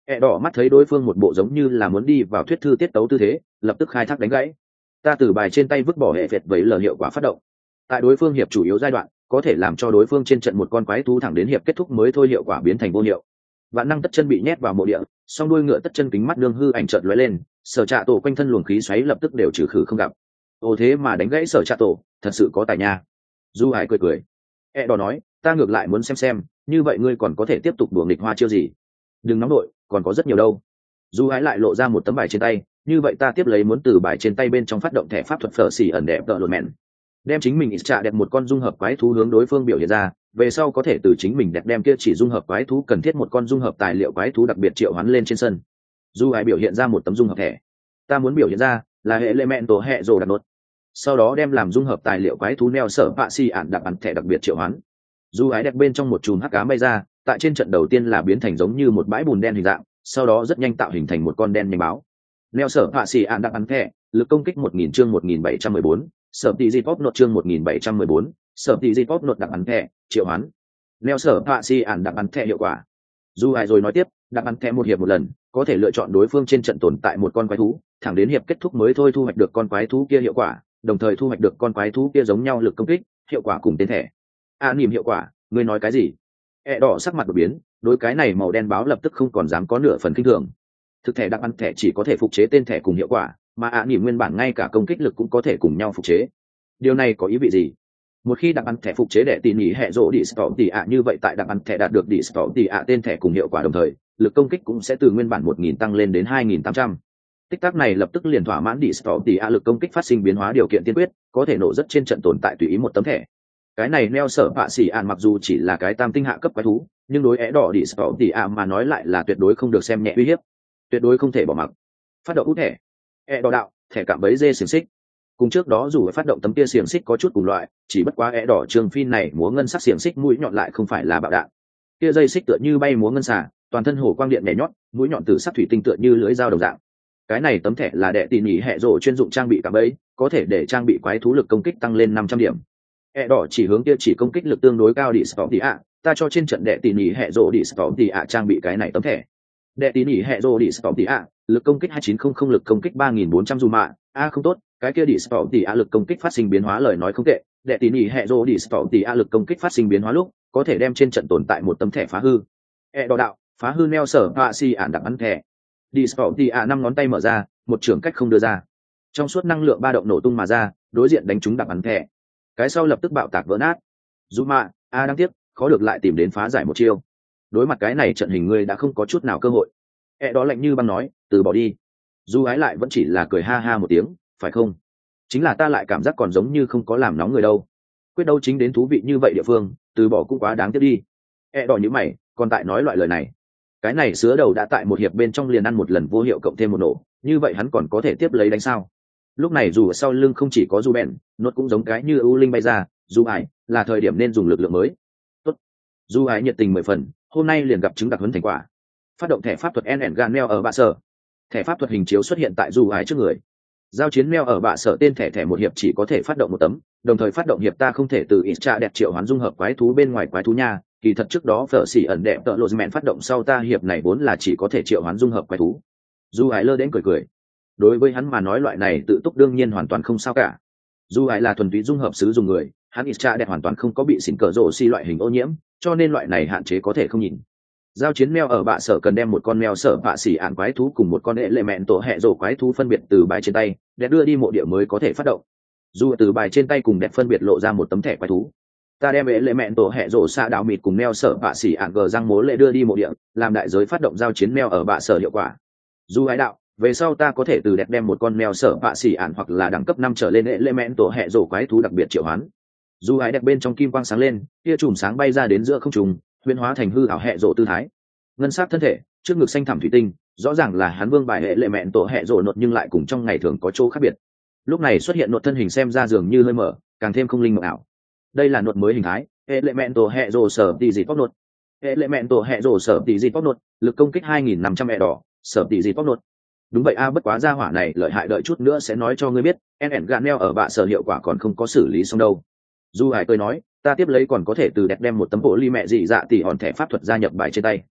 S1: Đỏ mắt thấy đối phương một bộ giống như là muốn đi vào thuyết thư tiết tấu tư thế, lập tức khai thác đánh gãy. Ta từ bài trên tay vứt bỏ hệ vẹt với lờ hiệu quả phát động. Tại đối phương hiệp chủ yếu giai đoạn, có thể làm cho đối phương trên trận một con quái thú thẳng đến hiệp kết thúc mới thôi hiệu quả biến thành vô hiệu. Vạn năng tất chân bị nhét vào mộ địa, song đuôi ngựa tất chân kính mắt nương hư ảnh chợt lóe lên, sở trạ tổ quanh thân luồng khí xoáy lập tức đều trừ khử không gặp. Ồ thế mà đánh gãy sở trạ tổ, thật sự có tài nha. Du Hải cười cười. Đỏ nói, ta ngược lại muốn xem, như vậy ngươi còn có thể tiếp tục đùa nghịch hoa chiêu gì? Đừng nóng đội, còn có rất nhiều đâu. Du Hải lại lộ ra một tấm bài trên tay, như vậy ta tiếp lấy muốn từ bài trên tay bên trong phát động thẻ pháp thuật phở xỉ ẩn đẹp tợ lột mẹn, đem chính mình ít trạ đẹp một con dung hợp quái thú hướng đối phương biểu hiện ra, về sau có thể từ chính mình đẹp đem kia chỉ dung hợp quái thú cần thiết một con dung hợp tài liệu quái thú đặc biệt triệu hoán lên trên sân. Du Hải biểu hiện ra một tấm dung hợp thẻ, ta muốn biểu hiện ra là hệ element tổ hệ rồ đặc nốt, sau đó đem làm dung hợp tài liệu quái thú neo sở vạ si ản đặc bắn thẻ đặc biệt triệu hoán. Du Hải đẹp bên trong một chùm hắc ám bay ra, tại trên trận đầu tiên là biến thành giống như một bãi bùn đen hình dạng, sau đó rất nhanh tạo hình thành một con đen nhanh báo. Neo sở vạ si ản đặc bắn thẻ, lực công kích 1000 chương 1714, sở tỷ di pop nốt chương 1714, sở tỷ di pop nốt đặc bắn thẻ triệu hoán. Neo sở vạ si ản đặc bắn thẻ hiệu quả. Du Hải rồi nói tiếp, đặc bắn thẻ một hiệp một lần, có thể lựa chọn đối phương trên trận tồn tại một con quái thú, thẳng đến hiệp kết thúc mới thôi thu hoạch được con quái thú kia hiệu quả, đồng thời thu hoạch được con quái thú kia giống nhau lực công kích, hiệu quả cùng tên thẻ. Niềm hiệu quả, ngươi nói cái gì? Đỏ sắc mặt đột biến, đối cái này màu đen báo lập tức không còn dám có nửa phần kinh thường. Thực thể đặc bắn thẻ chỉ có thể phục chế tên thẻ cùng hiệu quả, mà niềm nguyên bản ngay cả công kích lực cũng có thể cùng nhau phục chế. Điều này có ý vị gì? Một khi đặc bắn thẻ phục chế để tỉ mỉ hệ rỗ đi stop tỉ ạ, như vậy tại đặc bắn thẻ đạt được đi stop tỉ ạ tên thẻ cùng hiệu quả đồng thời, lực công kích cũng sẽ từ nguyên bản 1000 tăng lên đến 2800. Tích tắc này lập tức liền thỏa mãn đi stop tỉ ạ lực công kích phát sinh biến hóa điều kiện tiên quyết, có thể nổ rất trên trận tồn tại tùy ý một tấm thẻ. Cái này neo sở vạ xỉ ạn mặc dù chỉ là cái tam tinh hạ cấp quái thú, nhưng đối đỏ đi stop tỉ ạ mà nói lại là tuyệt đối không được xem nhẹ uy hiếp, tuyệt đối không thể bỏ mặc. Phát động út thẻ. Đỏ đạo, thẻ cạm bẫy dê xiềng xích. Cùng trước đó dù phát động tấm kia xiềng xích có chút cùng loại, chỉ bất quá đỏ trường phin này múa ngân sắc xiềng xích mũi nhọn lại không phải là bạo đạn. Kia dây xích tựa như bay múa ngân xà, toàn thân hổ quang điện nhảy nhót, mũi nhọn từ sắc thủy tinh tựa như lưỡi dao đồng dạng. Cái này tấm thẻ là đệ tỉ nhỉ hệ rồ chuyên dụng trang bị cạm bẫy, có thể để trang bị quái thú lực công kích tăng lên 500 điểm. Đỏ chỉ hướng kia chỉ công kích lực tương đối cao đi stop tỉ ạ, ta cho trên trận đệ tỉ nhỉ hệ rồ đi stop tỉ ạ trang bị cái này tấm thẻ. Đệ tỉ nhỉ hệ rồ đi stop tỉ ạ, lực công kích 2900 lực công kích 3400 dù mạ, không tốt, cái kia đi stop tỉ ạ lực công kích phát sinh biến hóa lời nói không tệ, đệ tỉ nhỉ hệ rồ đi stop tỉ ạ lực công kích phát sinh biến hóa lúc, có thể đem trên trận tồn tại một tấm thẻ phá hư. Đỏ đạo, phá hư neo sở vạ xỉ ản đặc bắn thẻ. Đi stop tỉ ạ 5 ngón tay mở ra, một trường cách không đưa ra. Trong suốt năng lượng ba động nổ tung mà ra, đối diện đánh trúng đặc bắn thẻ. Cái sau lập tức bạo tạc vỡ nát. Dù mạ, đáng tiếc, khó được lại tìm đến phá giải một chiêu. Đối mặt cái này trận hình ngươi đã không có chút nào cơ hội. Đó lạnh như băng nói, từ bỏ đi. Du Ái lại vẫn chỉ là cười ha ha một tiếng, phải không? Chính là ta lại cảm giác còn giống như không có làm nóng người đâu. Quyết đấu chính đến thú vị như vậy địa phương, từ bỏ cũng quá đáng tiếc đi. Đỏ như mày, còn tại nói loại lời này. Cái này sứa đầu đã tại một hiệp bên trong liền ăn một lần vô hiệu cộng thêm một nổ, như vậy hắn còn có thể tiếp lấy đánh sao? Lúc này dù ở sau lưng không chỉ có Du bèn, nốt cũng giống cái như ưu linh bay ra, Du Ái, là thời điểm nên dùng lực lượng mới. Tốt. Du Ái nhiệt tình 10 phần, hôm nay liền gặp chứng đặc huấn thành quả. Phát động thẻ pháp thuật NN Ganel ở bạ sở. Thẻ pháp thuật hình chiếu xuất hiện tại Du Ái trước người. Giao chiến meo ở bạ sở tên thẻ một hiệp chỉ có thể phát động một tấm, đồng thời phát động hiệp ta không thể từ ít trạ đẹp triệu hoán dung hợp quái thú bên ngoài quái thú nha. Kỳ thật trước đó phở xỉ ẩn đẹp tợ lộ mẹn phát động sau ta hiệp này vốn là chỉ có thể triệu hoán dung hợp quái thú. Du Ái lơ đến cười. Đối với hắn mà nói loại này tự túc đương nhiên hoàn toàn không sao cả. Du Ái là thuần túy dung hợp sứ dùng người, hắn ít trạ đẹp hoàn toàn không có bị xỉn cờ rổ xi loại hình ô nhiễm, cho nên loại này hạn chế có thể không nhìn. Giao chiến meo ở bạ sở cần đem một con meo sở bạ xỉ ạn quái thú cùng một con ệ lệ mẹn tổ hệ rổ quái thú phân biệt từ bài trên tay để đưa đi mộ địa mới có thể phát động. Dù từ bài trên tay cùng đẹp phân biệt lộ ra một tấm thẻ quái thú, ta đem ệ lệ mẹn tổ hệ rổ xạ đào mịt cùng meo sở bạ xỉ ạn gờ răng mố lệ đưa đi mộ địa, làm đại giới phát động giao chiến meo ở bạ sở hiệu quả. Dù Ái đạo, về sau ta có thể từ đẹp đem một con meo sở bạ xỉ ạn hoặc là đẳng cấp 5 trở lên ệ lệ mẹn tổ hệ rổ quái thú đặc biệt triệu hoán. Dù Ái đẹp bên trong kim quang sáng lên, kia chùm sáng bay ra đến giữa không trung, huyễn hóa thành hư ảo hệ rổ tư thái. Ngân sắc thân thể, trước ngực xanh thẳm thủy tinh, rõ ràng là hắn vương bài hệ lệ mẹn tổ hệ rổ nột nhưng lại cùng trong ngày thường có chỗ khác biệt. Lúc này xuất hiện nột thân hình xem ra dường như hơi mở, càng thêm không linh mộng ảo. Đây là nột mới hình thái, hệ lệ mẹn tổ hệ rổ sở tỷ dị pop nột. Hệ lệ mẹn tổ hệ rổ sở tỷ dị pop nột, lực công kích 2500 đỏ, sở tỷ dị pop nột. Đúng vậy bất quá gia hỏa này lợi hại, đợi chút nữa sẽ nói cho ngươi biết, NN Ganel ở bạ sở hiệu quả còn không có xử lý xong đâu. Du Hải cười nói, ta tiếp lấy còn có thể từ đẹp đem một tấm bộ ly mẹ dị dạ tỷ hòn thẻ pháp thuật gia nhập bài trên tay.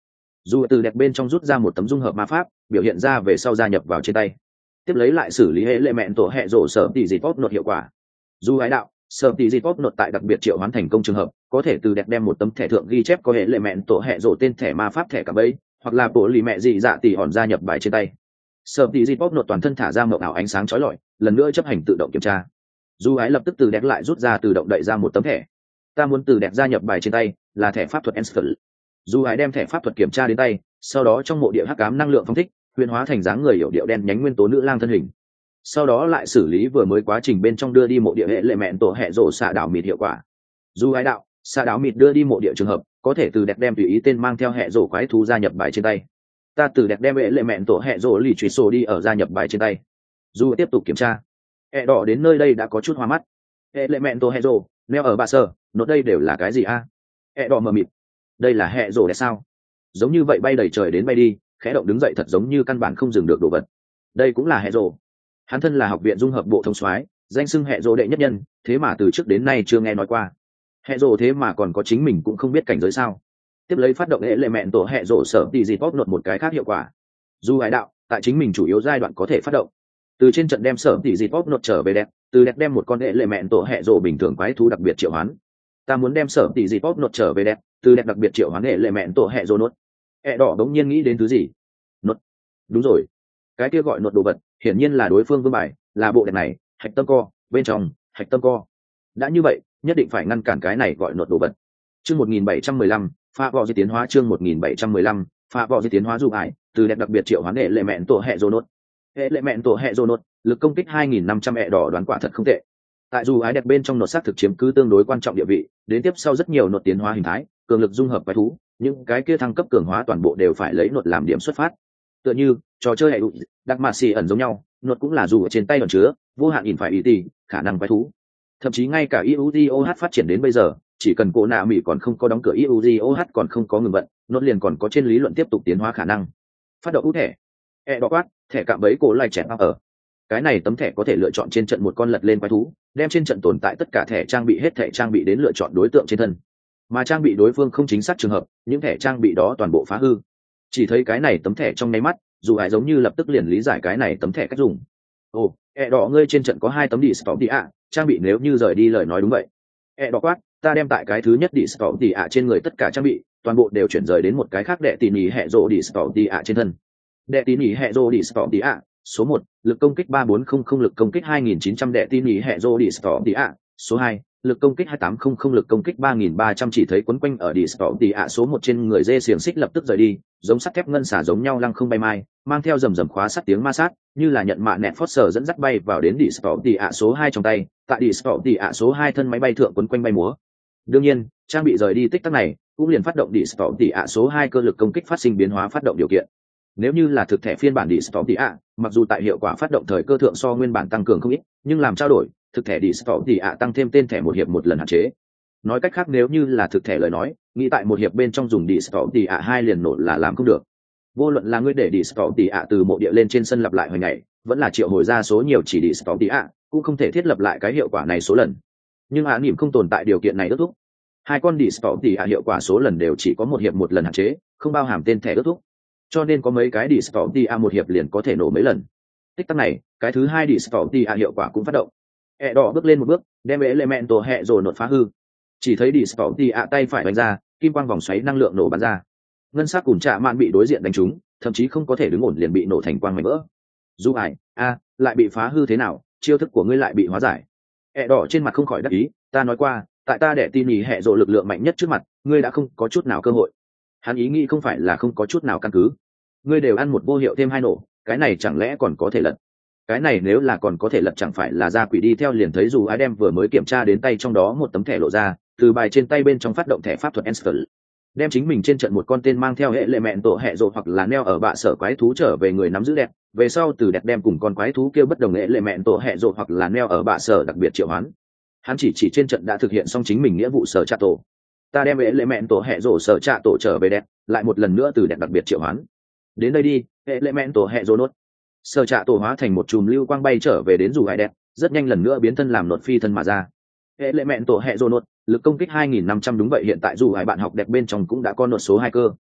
S1: dù từ đẹp bên trong rút ra một tấm dung hợp ma pháp biểu hiện ra về sau gia nhập vào trên tay, tiếp lấy lại xử lý hệ lệ mẹn tổ hệ rổ sở tỷ dịt pop nột hiệu quả. Dù ái đạo sở tỷ dịt pop nột tại đặc biệt triệu hoán thành công trường hợp có thể từ đẹp đem một tấm thẻ thượng ghi chép có hệ lệ mẹn tổ hệ rổ tên thẻ ma pháp thẻ cả bấy, hoặc là bộ lì mẹ dị dạ tỷ hòn gia nhập bài trên tay. Sở tỷ dịt pop nột toàn thân thả ra mộng ảo ánh sáng chói lọi, lần nữa chấp hành tự động kiểm tra. Dù ái lập tức từ đẹp lại rút ra tự động đậy ra một tấm thẻ. Ta muốn từ đẹp gia nhập bài trên tay là thẻ pháp thuật Enster. Dù ái đem thẻ pháp thuật kiểm tra đến tay, sau đó trong mộ địa hắc ám năng lượng phong thích huyền hóa thành dáng người hiểu điệu đen nhánh nguyên tố nữ lang thân hình, sau đó lại xử lý vừa mới quá trình bên trong đưa đi mộ địa hệ lệ mẹn tổ hệ rổ xạ đảo mịt hiệu quả. Dù ái đạo xạ đảo mịt đưa đi mộ địa trường hợp có thể từ đẹp đem tùy ý tên mang theo hệ rổ quái thú gia nhập bài trên tay. Ta từ đẹp đem hệ lệ mẹn tổ hệ rổ lì truy sổ đi ở gia nhập bài trên tay. Dù tiếp tục kiểm tra, hệ đỏ đến nơi đây đã có chút hoa mắt. Hệ lệ mẹn tổ hệ rổ neo ở bạ sơ nốt đây đều là cái gì a? Hệ đỏ mờ mịt, đây là hệ rổ đẹp sao? Giống như vậy bay đầy trời đến bay đi, khẽ động đứng dậy thật giống như căn bản không dừng được đồ vật. Đây cũng là hệ rổ. Hắn thân là học viện dung hợp bộ thống soái, danh xưng hệ rổ đệ nhất nhân, thế mà từ trước đến nay chưa nghe nói qua. Hệ rổ thế mà còn có chính mình cũng không biết cảnh giới sao? Tiếp lấy phát động hệ lệ mẹn tổ hệ rổ sở tỷ dịt pop nột một cái khác hiệu quả. Dù hải đạo tại chính mình chủ yếu giai đoạn có thể phát động, từ trên trận đem sở tỷ dịt pop nột trở về đẹp, từ đẹp đem một con hệ lệ mẹn tổ hệ rổ bình thường quái thú đặc biệt triệu hoán. Ta muốn đem sở tỷ dịt pop nột trở về đẹp, từ đẹp đặc biệt triệu hoán hệ lệ mẹn tổ hệ rổ nốt. Hệ đỏ đống nhiên nghĩ đến thứ gì? Nốt. Đúng rồi, cái kia gọi nốt đồ vật hiển nhiên là đối phương vương bài, là bộ đẹp này hạch tâm co bên trong hạch tâm co. Đã như vậy nhất định phải ngăn cản cái này gọi nốt đồ vật. Chương 1715 pha vọ di tiến hóa. Chương 1715 pha vọ di tiến hóa. Dù ải từ đẹp đặc biệt triệu hoán hệ lệ mẹn tổ hệ rổ nốt. Hệ lệ mẹn tổ hệ rổ nốt lực công kích 2500 hệ đỏ đoán quả thật không tệ. Tại dù ái đẹp bên trong nốt xác thực chiếm cứ tương đối quan trọng địa vị, đến tiếp sau rất nhiều nốt tiến hóa hình thái cường lực dung hợp quái thú, những cái kia thăng cấp cường hóa toàn bộ đều phải lấy nốt làm điểm xuất phát. Tựa như trò chơi hệ đặc mạ xì ẩn giống nhau, nốt cũng là dù ở trên tay ẩn chứa vô hạn in phải ý tỷ khả năng quái thú. Thậm chí ngay cả IUGOH phát triển đến bây giờ, chỉ cần cổ nạ mỹ còn không có đóng cửa IUGOH còn không có ngừng vận, nốt liền còn có trên lý luận tiếp tục tiến hóa khả năng. Phát động ưu thẻ đỏ quát thẻ cạm bẫy cổ lai chẹt ở cái này tấm thẻ có thể lựa chọn trên trận một con lật lên quái thú, đem trên trận tồn tại tất cả thẻ trang bị hết thẻ trang bị đến lựa chọn đối tượng trên thân, mà trang bị đối phương không chính xác trường hợp những thẻ trang bị đó toàn bộ phá hư. Chỉ thấy cái này tấm thẻ trong nháy mắt, dù ai giống như lập tức liền lý giải cái này tấm thẻ cách dùng. Ồ, đỏ ngươi trên trận có 2 tấm đi stop đi ạ, trang bị nếu như rời đi lời nói đúng vậy. Đỏ quát ta đem tại cái thứ nhất đi stop đi ạ trên người tất cả trang bị toàn bộ đều chuyển rời đến một cái khác đệ tỉ mỉ hệ rô đi stop đi ạ trên thân. Đệ tỉ mỉ hệ rô đi stop đi ạ số 1, lực công kích 3400 lực công kích 2900. Đệ tỉ mỉ hệ rô đi stop đi ạ số 2, lực công kích 2800 lực công kích 3300. Chỉ thấy quấn quanh ở đi stop đi ạ số 1 trên người dê xiềng xích lập tức rời đi, giống sắt thép ngân xả giống nhau lăng không bay mai, mang theo rầm rầm khóa sắt tiếng ma sát, như là nhận mạ nẹt phót sở dẫn dắt bay vào đến đi stop đi ạ số 2 trong tay. Tại đi stop đi ạ số 2 thân máy bay thượng quấn quanh bay múa. Đương nhiên, trang bị rời đi tích tắc này cũng liền phát động đi stop đi ạ số 2 cơ lực công kích phát sinh biến hóa phát động điều kiện. Nếu như là thực thể phiên bản đi stop đi ạ, mặc dù tại hiệu quả phát động thời cơ thượng so nguyên bản tăng cường không ít, nhưng làm trao đổi, thực thể đi stop đi ạ tăng thêm tên thẻ một hiệp một lần hạn chế. Nói cách khác nếu như là thực thể lời nói, nghĩ tại một hiệp bên trong dùng đi stop đi ạ 2 liền nổ là làm không được. Vô luận là ngươi để đi stop đi ạ từ mộ địa lên trên sân lặp lại hồi ngày, vẫn là triệu hồi ra số nhiều chỉ đi stop đi ạ, cũng không thể thiết lập lại cái hiệu quả này số lần. Nhưng ạ niệm không tồn tại điều kiện này ước thúc. 2 con đi stop đi ạ hiệu quả số lần đều chỉ có một hiệp một lần hạn chế, không bao hàm tên thẻ ước thúc. Cho nên có mấy cái đi stop đi ạ một hiệp liền có thể nổ mấy lần. Tích tắc này, cái thứ 2 đi stop đi ạ hiệu quả cũng phát động. Đỏ bước lên một bước, đem element tổ hệ rồi nột phá hư. Chỉ thấy đi stop đi ạ tay phải đánh ra, kim quang vòng xoáy năng lượng nổ bắn ra. Ngân sắc cùn trạ mạn bị đối diện đánh trúng, thậm chí không có thể đứng ổn liền bị nổ thành quang mảnh vỡ. Dù ải lại bị phá hư thế nào, chiêu thức của ngươi lại bị hóa giải. Đỏ trên mặt không khỏi đắc ý, ta nói qua, tại ta để tin nhì hệ rộ lực lượng mạnh nhất trước mặt, ngươi đã không có chút nào cơ hội. Hắn ý nghĩ không phải là không có chút nào căn cứ. Ngươi đều ăn một vô hiệu thêm 2 nổ, cái này chẳng lẽ còn có thể lật? Cái này nếu là còn có thể lật chẳng phải là ra quỷ đi theo liền thấy dù ai đem vừa mới kiểm tra đến tay trong đó một tấm thẻ lộ ra, từ bài trên tay bên trong phát động thẻ pháp thuật Enster, đem chính mình trên trận một con tên mang theo hệ lệ mẹn tổ hệ rộ hoặc là neo ở bạ sở quái thú trở về người nắm giữ đẹp, về sau từ đẹp đem cùng con quái thú kêu bất đồng hệ lệ mẹn tổ hệ rộ hoặc là neo ở bạ sở đặc biệt triệu hoán. Hắn chỉ trên trận đã thực hiện xong chính mình nghĩa vụ sở trạ tổ. Ta đem hệ lệ mẹn tổ hệ rộ sở trạ tổ trở về đẹp, lại một lần nữa từ đẹp đặc biệt triệu hoán. Đến đây đi, hệ lệ mẹn tổ hệ rộ nốt. Sở trạ tổ hóa thành một chùm lưu quang bay trở về đến dù ai đẹp, rất nhanh lần nữa biến thân làm nột phi thân mà ra. Hệ lệ mẹn tổ hệ rộ nốt, lực công kích 2500 đúng vậy hiện tại dù ai bạn học đẹp bên trong cũng đã có nột số 2 cơ.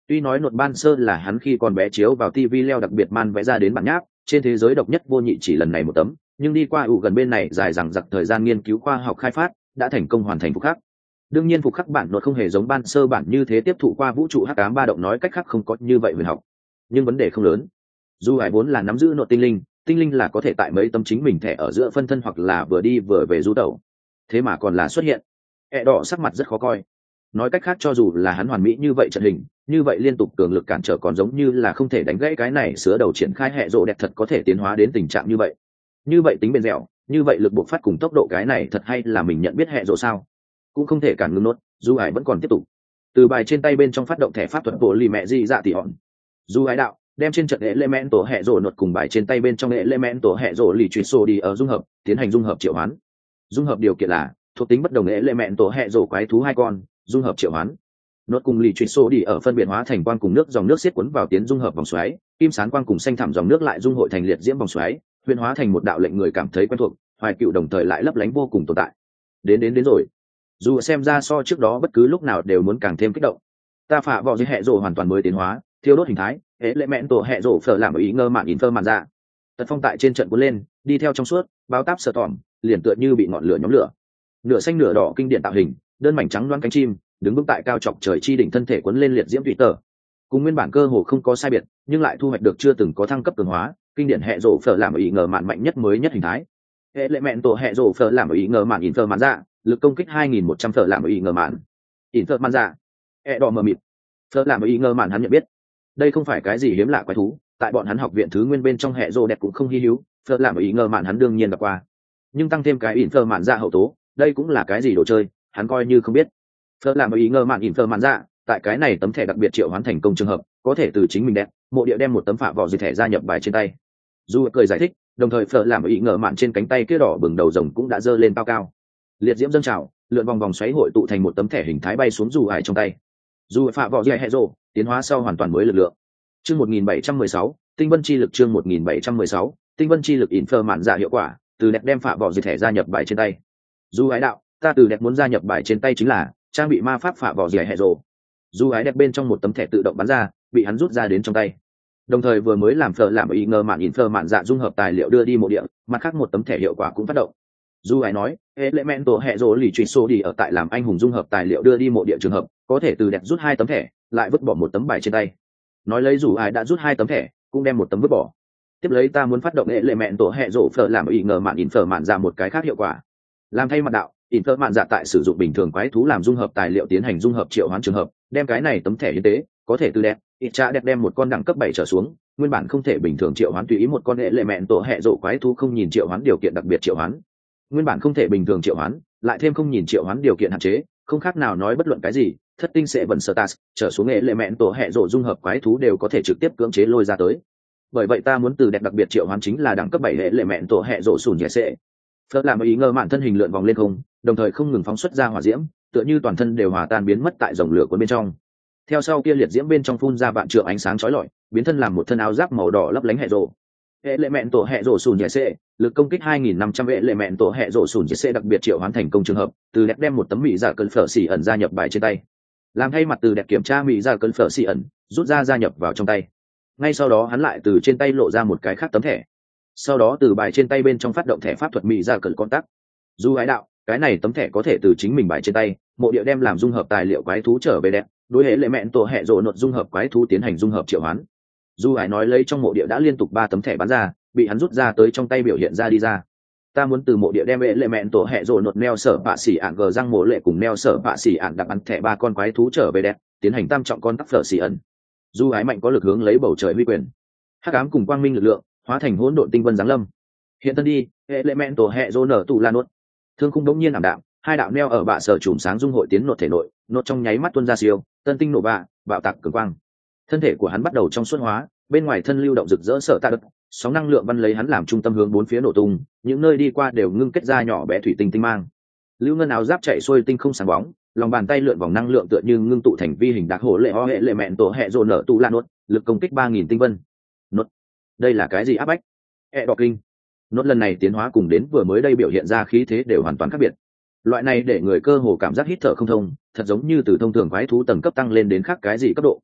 S1: Tuy nói nột ban sơ là hắn khi còn bé chiếu vào TV leo đặc biệt man vẽ ra đến bản nháp, trên thế giới độc nhất vô nhị chỉ lần này một tấm, nhưng đi qua gần bên này dài dằng dặc thời gian nghiên cứu khoa học khai phát, đã thành công hoàn thành phục khắc. Đương nhiên phục khắc bản nột không hề giống ban sơ bản như thế tiếp thụ qua vũ trụ hắc ám ba động, nói cách khác không có như vậy huyền học. Nhưng vấn đề không lớn. Dù hải vốn là nắm giữ nột tinh linh là có thể tại mấy tấm chính mình thẻ ở giữa phân thân hoặc là vừa đi vừa về du tẩu. Thế mà còn là xuất hiện. Đỏ sắc mặt rất khó coi. Nói cách khác cho dù là hắn hoàn mỹ như vậy trận hình, như vậy liên tục cường lực cản trở còn giống như là không thể đánh gãy cái này sửa đầu triển khai hệ rộ đẹp thật có thể tiến hóa đến tình trạng như vậy. Như vậy tính bền dẻo, như vậy lực buộc phát cùng tốc độ cái này thật hay là mình nhận biết hệ rộ sao? Cũng không thể cản ngưng nốt, dù hải vẫn còn tiếp tục. Từ bài trên tay bên trong phát động thẻ pháp thuật bộ lì mẹ di dạ tỷ hòn. Dù hải đạo, đem trên trận element tổ hệ rộ nốt cùng bài trên tay bên trong element tổ hệ rộ lì truy xô đi ở dung hợp, tiến hành dung hợp triệu hoán. Dung hợp điều kiện là thuộc tính bất đồng element tổ hệ rộ quái thú hai con, dung hợp triệu hoán. Nốt cùng lì truy xô đi ở phân biệt hóa thành quang cùng nước, dòng nước xiết cuốn vào tiến dung hợp vòng xoáy, kim sán quang cùng xanh thẳm dòng nước lại dung hội thành liệt diễm vòng xoáy, huyền hóa thành một đạo lệnh người cảm thấy quen thuộc, hoài cựu đồng thời lại lấp lánh vô cùng tồn tại. Đến rồi. Dù xem ra so trước đó bất cứ lúc nào đều muốn càng thêm kích động. Ta phạ vỏ dưới hệ rộ hoàn toàn mới tiến hóa, thiêu đốt hình thái, element tổ hệ rộ phở làm ở ý ngơ mạn infer mạn ra. Tật phong tại trên trận cuốn lên, đi theo trong suốt, báo táp sờ tỏm, liền tựa như bị ngọn lửa nhóm lửa. Nửa xanh nửa đỏ kinh điển tạo hình, đơn mảnh trắng loáng cánh chim, đứng vững tại cao chọc trời chi đỉnh, thân thể cuốn lên liệt diễm tùy tờ. Cùng nguyên bản cơ hồ không có sai biệt, nhưng lại thu hoạch được chưa từng có thăng cấp cường hóa, kinh điển hệ rộ phở làm ở ý ngờ mạn mạnh nhất mới nhất hình thái. Element tổ hệ rộ phở làm ở ý ngờ mạn infer mạn ra, lực công kích 2100 phở làm ở ý ngờ mạn. Infer mạn ra. Đỏ mờ mịt. Phở làm ở ý ngờ mạn hắn nhận biết. Đây không phải cái gì hiếm lạ quái thú, tại bọn hắn học viện thứ nguyên bên trong hệ rộ đẹp cũng không hi hữu, phở làm ở ý ngờ mạn hắn đương nhiên gặp qua. Nhưng tăng thêm cái infer mạn ra hậu tố, đây cũng là cái gì đồ chơi, hắn coi như không biết. Phở làm ở ý ngờ mạn infer mạn ra, tại cái này tấm thẻ đặc biệt triệu hoán thành công trường hợp, có thể từ chính mình đẹp, mộ địa đem một tấm phạ vỏ dưới thẻ gia nhập bài trên tay. Dù cười giải thích, đồng thời phở làm ở ý ngờ mạn trên cánh tay kia đỏ bừng đầu rồng cũng đã dơ lên cao cao. Liệt diễm dâng trào, lượn vòng vòng xoáy hội tụ thành một tấm thẻ hình thái bay xuống dù ải trong tay. Dù phạ vỏ dưới hệ rồ tiến hóa sau hoàn toàn mới lực lượng. Chương 1716, tinh vân chi lực. Chương 1716, tinh vân chi lực infer mạn dạ hiệu quả, từ đẹp đem phạ vỏ dưới thẻ gia nhập bài trên tay. Dù ái đạo, ta từ đẹp muốn gia nhập bài trên tay chính là trang bị ma pháp phạ vỏ dưới hệ rồ. Dù ái đẹp bên trong một tấm thẻ tự động bắn ra, bị hắn rút ra đến trong tay. Đồng thời vừa mới làm phở làm ý ngờ mạn infer mạn dạ dung hợp tài liệu đưa đi mộ địa, mặt khác một tấm thẻ hiệu quả cũng phát động. Dù ai nói, element tổ hệ rồ lì truy xô đi ở tại làm anh hùng dung hợp tài liệu đưa đi mộ địa trường hợp, có thể từ đẹp rút 2 tấm thẻ, lại vứt bỏ một tấm bài trên tay. Nói lấy dù ai đã rút 2 tấm thẻ, cũng đem một tấm vứt bỏ. Tiếp lấy ta muốn phát động element tổ hệ rồ phở làm ý ngờ mạn infer mạn dạ một cái khác hiệu quả. Làm thay mặt đạo, infer mạn dạ tại sử dụng bình thường quái thú làm dung hợp tài liệu tiến hành dung hợp triệu hoán trường hợp, đem cái này tấm thẻ hiến tế, có thể từ đẹp ít cha đẹp đem một con đẳng cấp 7 trở xuống, nguyên bản không thể bình thường triệu hoán tùy ý một con element tổ hệ rộ quái thú không nhìn triệu hoán điều kiện đặc biệt triệu hoán. Nguyên bản không thể bình thường triệu hoán, lại thêm không nhìn triệu hoán điều kiện hạn chế, không khác nào nói bất luận cái gì, thất tinh sẽ vận stars trở xuống element tổ hệ rộ dung hợp quái thú đều có thể trực tiếp cưỡng chế lôi ra tới. Bởi vậy ta muốn từ đẹp đặc biệt triệu hoán chính là đẳng cấp 7 element tổ hệ rộ sùn nhẹ sẽ. Phật làm ý ngờ mạn thân hình lượn vòng lên không, đồng thời không ngừng phóng xuất ra hỏa diễm, tựa như toàn thân đều hòa tan biến mất tại dòng lửa cuốn bên trong. Theo sau kia liệt diễm bên trong phun ra vạn trượng ánh sáng chói lọi, biến thân làm một thân áo giáp màu đỏ lấp lánh hệ rộ. Element tổ hệ rộ sùn nhẹ sẽ, lực công kích 2500 element tổ hệ rộ sùn nhẹ sẽ đặc biệt triệu hoán thành công trường hợp, từ đẹp đem một tấm mỹ giả cơn phở xỉ ẩn gia nhập bài trên tay. Làm thay mặt từ đẹp kiểm tra mỹ giả cơn phở xỉ ẩn, rút ra gia nhập vào trong tay. Ngay sau đó hắn lại từ trên tay lộ ra một cái khác tấm thẻ. Sau đó từ bài trên tay bên trong phát động thẻ pháp thuật mỹ giả cơn con tắc. Dù ái đạo, cái này tấm thẻ có thể từ chính mình bài trên tay, mộ địa đem làm dung hợp tài liệu quái thú trở về đẹp, đối hệ lệ mẹn tổ hệ rộ nột dung hợp quái thú tiến hành dung hợp triệu hoán. Dù ái nói lấy trong mộ địa đã liên tục 3 tấm thẻ bắn ra, bị hắn rút ra tới trong tay biểu hiện ra đi ra. Ta muốn từ mộ địa đem hệ lệ mẹn tổ hệ rộ nột neo sở bạ xỉ ạn gờ răng mộ lệ cùng neo sở bạ xỉ ạn đặc bắn thẻ 3 con quái thú trở về đẹp, tiến hành tam trọng con tắc phở xỉ ẩn. Dù ái mạnh có lực hướng lấy bầu trời huy quyền, hắc ám cùng quang minh lực lượng hóa thành hỗn độn tinh vân giáng lâm. Hiện thân đi, hệ lệ mẹn tổ hệ rộ nở tụ la nốt. Thương khung đống nhiên ảm đạm, 2 đạo neo ở bạ sở chùm sáng dung hội tiến nột thể nội, nột trong nháy mắt tuôn ra siêu tân tinh nổ bạ, bạo tạc cường quang. Thân thể của hắn bắt đầu trong suốt hóa, bên ngoài thân lưu động rực rỡ sợ tạ đất, sóng năng lượng văn lấy hắn làm trung tâm hướng bốn phía nổ tung, những nơi đi qua đều ngưng kết ra nhỏ bé thủy tinh tinh mang. Lưu ngân áo giáp chạy xuôi tinh không sáng bóng, lòng bàn tay lượn vòng năng lượng tựa như ngưng tụ thành vi hình đặc hổ lệ ho hệ lệ mẹn tổ hệ rồ nở tụ la nốt, lực công kích 3000 tinh vân. Nốt, đây là cái gì áp bách? Đỏ kinh. Nốt lần này tiến hóa cùng đến vừa mới đây biểu hiện ra khí thế đều hoàn toàn khác biệt. Loại này để người cơ hồ cảm giác hít thở không thông, thật giống như từ thông thường quái thú tầng cấp tăng lên đến khác cái gì cấp độ.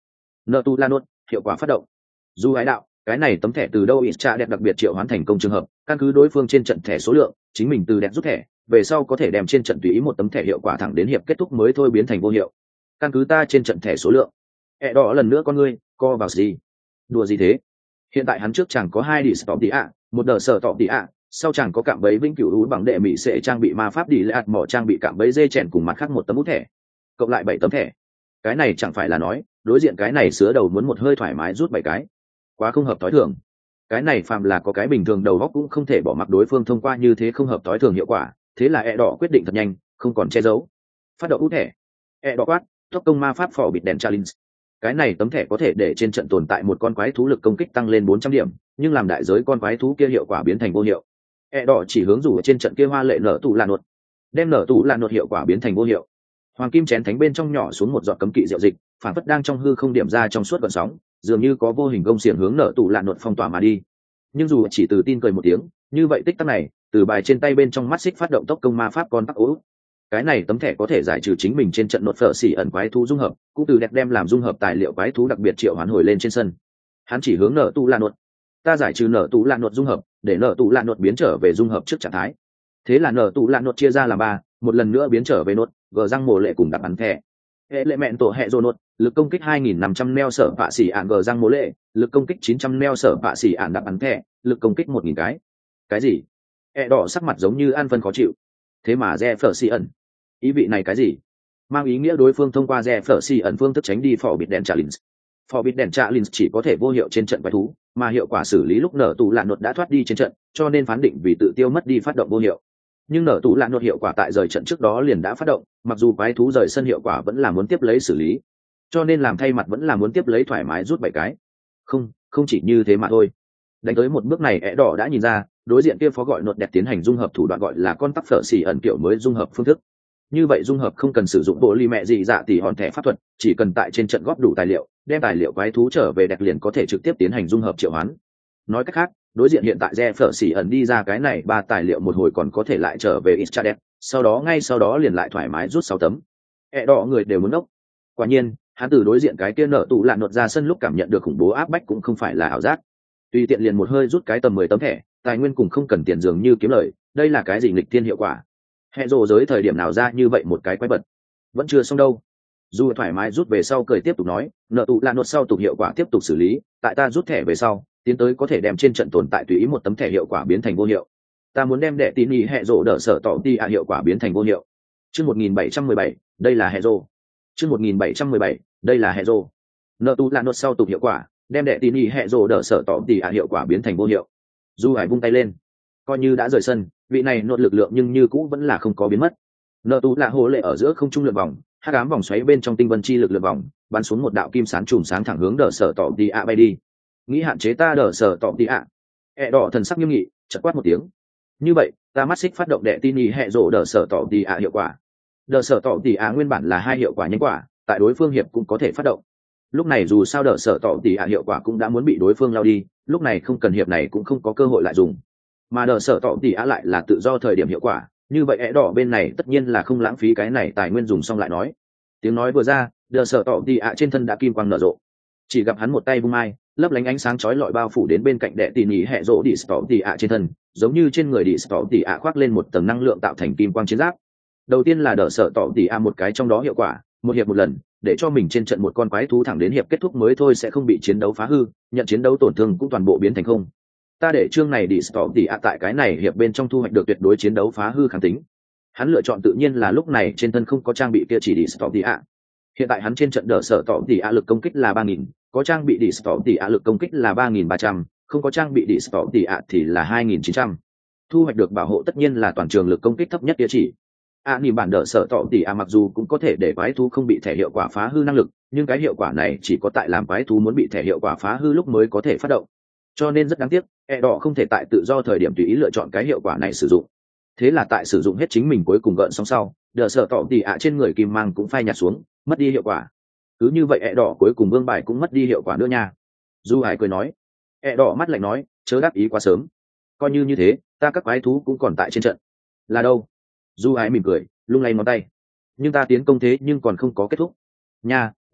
S1: nợ tu la nốt hiệu quả phát động. Dù ái đạo cái này tấm thẻ từ đâu ít tra đẹp đặc biệt triệu hoán thành công trường hợp, căn cứ đối phương trên trận thẻ số lượng, chính mình từ đẹp rút thẻ về sau có thể đem trên trận tùy ý một tấm thẻ hiệu quả thẳng đến hiệp kết thúc mới thôi biến thành vô hiệu. Căn cứ ta trên trận thẻ số lượng. Đỏ lần nữa con ngươi co vào gì, đùa gì thế? Hiện tại hắn trước chẳng có 2 đi stop tỉ ạ, một đờ sở tọp tỉ ạ, sau chẳng có cạm bẫy vĩnh cửu úi bằng đệ mỹ sẽ trang bị ma pháp đi lạt mỏ trang bị cạm bẫy dê chèn cùng mặt khác một tấm út thẻ, cộng lại 7 tấm thẻ. Cái này chẳng phải là nói đối diện cái này sứa đầu muốn một hơi thoải mái rút 7 cái, quá không hợp thói thường. Cái này phàm là có cái bình thường đầu góc cũng không thể bỏ mặc đối phương thông qua như thế không hợp thói thường hiệu quả. Thế là đỏ quyết định thật nhanh, không còn che giấu, phát động út thẻ. Đỏ quát tốc công ma pháp phò bịt đèn challenge. Cái này tấm thẻ có thể để trên trận tồn tại một con quái thú lực công kích tăng lên 400 điểm, nhưng làm đại giới con quái thú kia hiệu quả biến thành vô hiệu. Đỏ chỉ hướng rủ ở trên trận kia hoa lệ nở tụ lạn nột, đem nở tụ lạn nột hiệu quả biến thành vô hiệu. Hoàng kim chén thánh bên trong nhỏ xuống một giọt cấm kỵ rượu dịch, phản phất đang trong hư không điểm ra trong suốt gợn sóng, dường như có vô hình gông xiềng hướng nở tụ lạn nột phong tỏa mà đi. Nhưng dù chỉ từ tin cười một tiếng, như vậy tích tắc này, từ bài trên tay bên trong mắt xích phát động tốc công ma pháp con tắc ố. Cái này tấm thẻ có thể giải trừ chính mình trên trận nột phở xỉ ẩn quái thú dung hợp, cũng từ đẹp đem làm dung hợp tài liệu quái thú đặc biệt triệu hoán hồi lên trên sân. Hắn chỉ hướng nở tụ lạn nột, ta giải trừ nở tụ lạn nột dung hợp, để nở tụ lạn nột biến trở về dung hợp trước trạng thái. Thế là nở tụ lạn nột chia ra làm 3, một lần nữa biến trở về nột, gờ răng mồ lệ cùng đặt bắn thẻ. Hệ lệ mẹn tổ hệ rồ nột, lực công kích 2.500 neo sở vạ xỉ ạn gờ răng mồ lệ, lực công kích 900 neo sở vạ xỉ ạn đặt bắn thẻ, lực công kích 1.000 cái. Cái gì? Đỏ sắc mặt giống như ăn phân khó chịu. Thế mà re phở xỉ ẩn, ý vị này cái gì? Mang ý nghĩa đối phương thông qua re phở xỉ ẩn phương thức tránh đi phò bịt đèn challenge. Phò bịt đèn challenge chỉ có thể vô hiệu trên trận quái thú, mà hiệu quả xử lý lúc nở tụ lạn nột đã thoát đi trên trận, cho nên phán định vì tự tiêu mất đi phát động vô hiệu. Nhưng nở tụ lạn nột hiệu quả tại rời trận trước đó liền đã phát động, mặc dù quái thú rời sân hiệu quả vẫn là muốn tiếp lấy xử lý, cho nên làm thay mặt vẫn là muốn tiếp lấy thoải mái rút 7 cái. Không chỉ như thế mà thôi. Đánh tới một bước này đỏ đã nhìn ra, đối diện kia phó gọi nột đẹp tiến hành dung hợp thủ đoạn gọi là con tắc phở xỉ ẩn kiểu mới dung hợp phương thức. Như vậy dung hợp không cần sử dụng bộ ly mẹ gì dạ tỷ hòn thẻ pháp thuật, chỉ cần tại trên trận góp đủ tài liệu, đem tài liệu quái thú trở về đẹp liền có thể trực tiếp tiến hành dung hợp triệu hoán. Nói cách khác, đối diện hiện tại re phở xỉ ẩn đi ra cái này 3 tài liệu một hồi còn có thể lại trở về ít đẹp, sau đó liền lại thoải mái rút 6 tấm. Đỏ người đều muốn ốc. Quả nhiên, hắn từ đối diện cái kia nở tụ lạn nột ra sân lúc cảm nhận được khủng bố áp bách cũng không phải là ảo giác. Tùy tiện liền một hơi rút cái tầm 10 tấm thẻ, tài nguyên cùng không cần tiền dường như kiếm lời, đây là cái gì nghịch thiên hiệu quả? Hệ rồ giới thời điểm nào ra như vậy một cái quái vật? Vẫn chưa xong đâu. Dù thoải mái rút về sau cười tiếp tục nói, nợ tụ lạn nột sau tục hiệu quả tiếp tục xử lý, tại ta rút thẻ về sau, tiến tới có thể đem trên trận tồn tại tùy ý một tấm thẻ hiệu quả biến thành vô hiệu. Ta muốn đem đệ tín ý hệ rồ đỡ sở tỏ đi hiệu quả biến thành vô hiệu. Chương 1717, đây là hệ rồ. Chương 1717, đây là hệ rồ. Nợ tụ lạn nột sau tục hiệu quả, đem đệ tín ý hệ rồ đỡ sở tỏ đi hiệu quả biến thành vô hiệu. Du Hải vung tay lên, coi như đã rời sân, vị này nột lực lượng nhưng như cũ vẫn là không có biến mất. Nợ tụ lạ hồ lệ ở giữa không trung lượn vòng, hắc ám vòng xoáy bên trong tinh vân chi lực lượn vòng, bắn xuống một đạo kim sáng chùm sáng thẳng hướng đỡ sở tỏ đi bay đi. Nghĩ hạn chế ta đỡ sở tỏ đi đỏ thần sắc nghiêm nghị, chợt quát một tiếng. Như vậy, ta mắt xích phát động đệ tin ý hệ rộ đỡ sở tỏ đi hiệu quả. Đỡ sở tỏ đi nguyên bản là 2 hiệu quả nhanh quả, tại đối phương hiệp cũng có thể phát động. Lúc này dù sao đỡ sở tỏ đi hiệu quả cũng đã muốn bị đối phương lao đi, lúc này không cần hiệp này cũng không có cơ hội lại dùng. Mà đỡ sở tỏ đi lại là tự do thời điểm hiệu quả, như vậy đỏ bên này tất nhiên là không lãng phí cái này tài nguyên dùng xong lại nói. Tiếng nói vừa ra, đỡ sở tỏ đi trên thân đã kim quang nở rộ. Chỉ gặp hắn một tay vung mai, lấp lánh ánh sáng chói lọi bao phủ đến bên cạnh đệ tỉ nhỉ hệ rỗ đi tỏ đi trên thân, giống như trên người đi tỏ đi khoác lên một tầng năng lượng tạo thành kim quang chiến giáp. Đầu tiên là đỡ sở tỏ đi một cái trong đó hiệu quả, một hiệp một lần, để cho mình trên trận một con quái thú thẳng đến hiệp kết thúc mới thôi sẽ không bị chiến đấu phá hư, nhận chiến đấu tổn thương cũng toàn bộ biến thành không. Ta để chương này đi stop đi tại cái này hiệp bên trong thu hoạch được tuyệt đối chiến đấu phá hư kháng tính. Hắn lựa chọn tự nhiên là lúc này trên thân không có trang bị kia chỉ đi stop đi hiện tại hắn trên trận đỡ sở tỏ đi lực công kích là 3.000, có trang bị đi stop đi lực công kích là 3.300, không có trang bị đi stop đi thì là 2.900. Thu hoạch được bảo hộ tất nhiên là toàn trường lực công kích thấp nhất địa chỉ. Nhìn bản đỡ sở tỏ đi mặc dù cũng có thể để quái thú không bị thẻ hiệu quả phá hư năng lực, nhưng cái hiệu quả này chỉ có tại làm quái thú muốn bị thẻ hiệu quả phá hư lúc mới có thể phát động. Cho nên rất đáng tiếc, đỏ không thể tại tự do thời điểm tùy ý lựa chọn cái hiệu quả này sử dụng. Thế là tại sử dụng hết chính mình cuối cùng gợn sóng sau, đỡ sở tỏ tỉ trên người kim mang cũng phai nhạt xuống, mất đi hiệu quả. Cứ như vậy đỏ cuối cùng vương bài cũng mất đi hiệu quả nữa nha. Du Hải cười nói. Đỏ mắt lạnh nói, chớ đáp ý quá sớm. Coi như thế, ta các quái thú cũng còn tại trên trận. Là đâu? Du Hải mỉm cười, lung lay ngón tay. Nhưng ta tiến công thế nhưng còn không có kết thúc. Nha,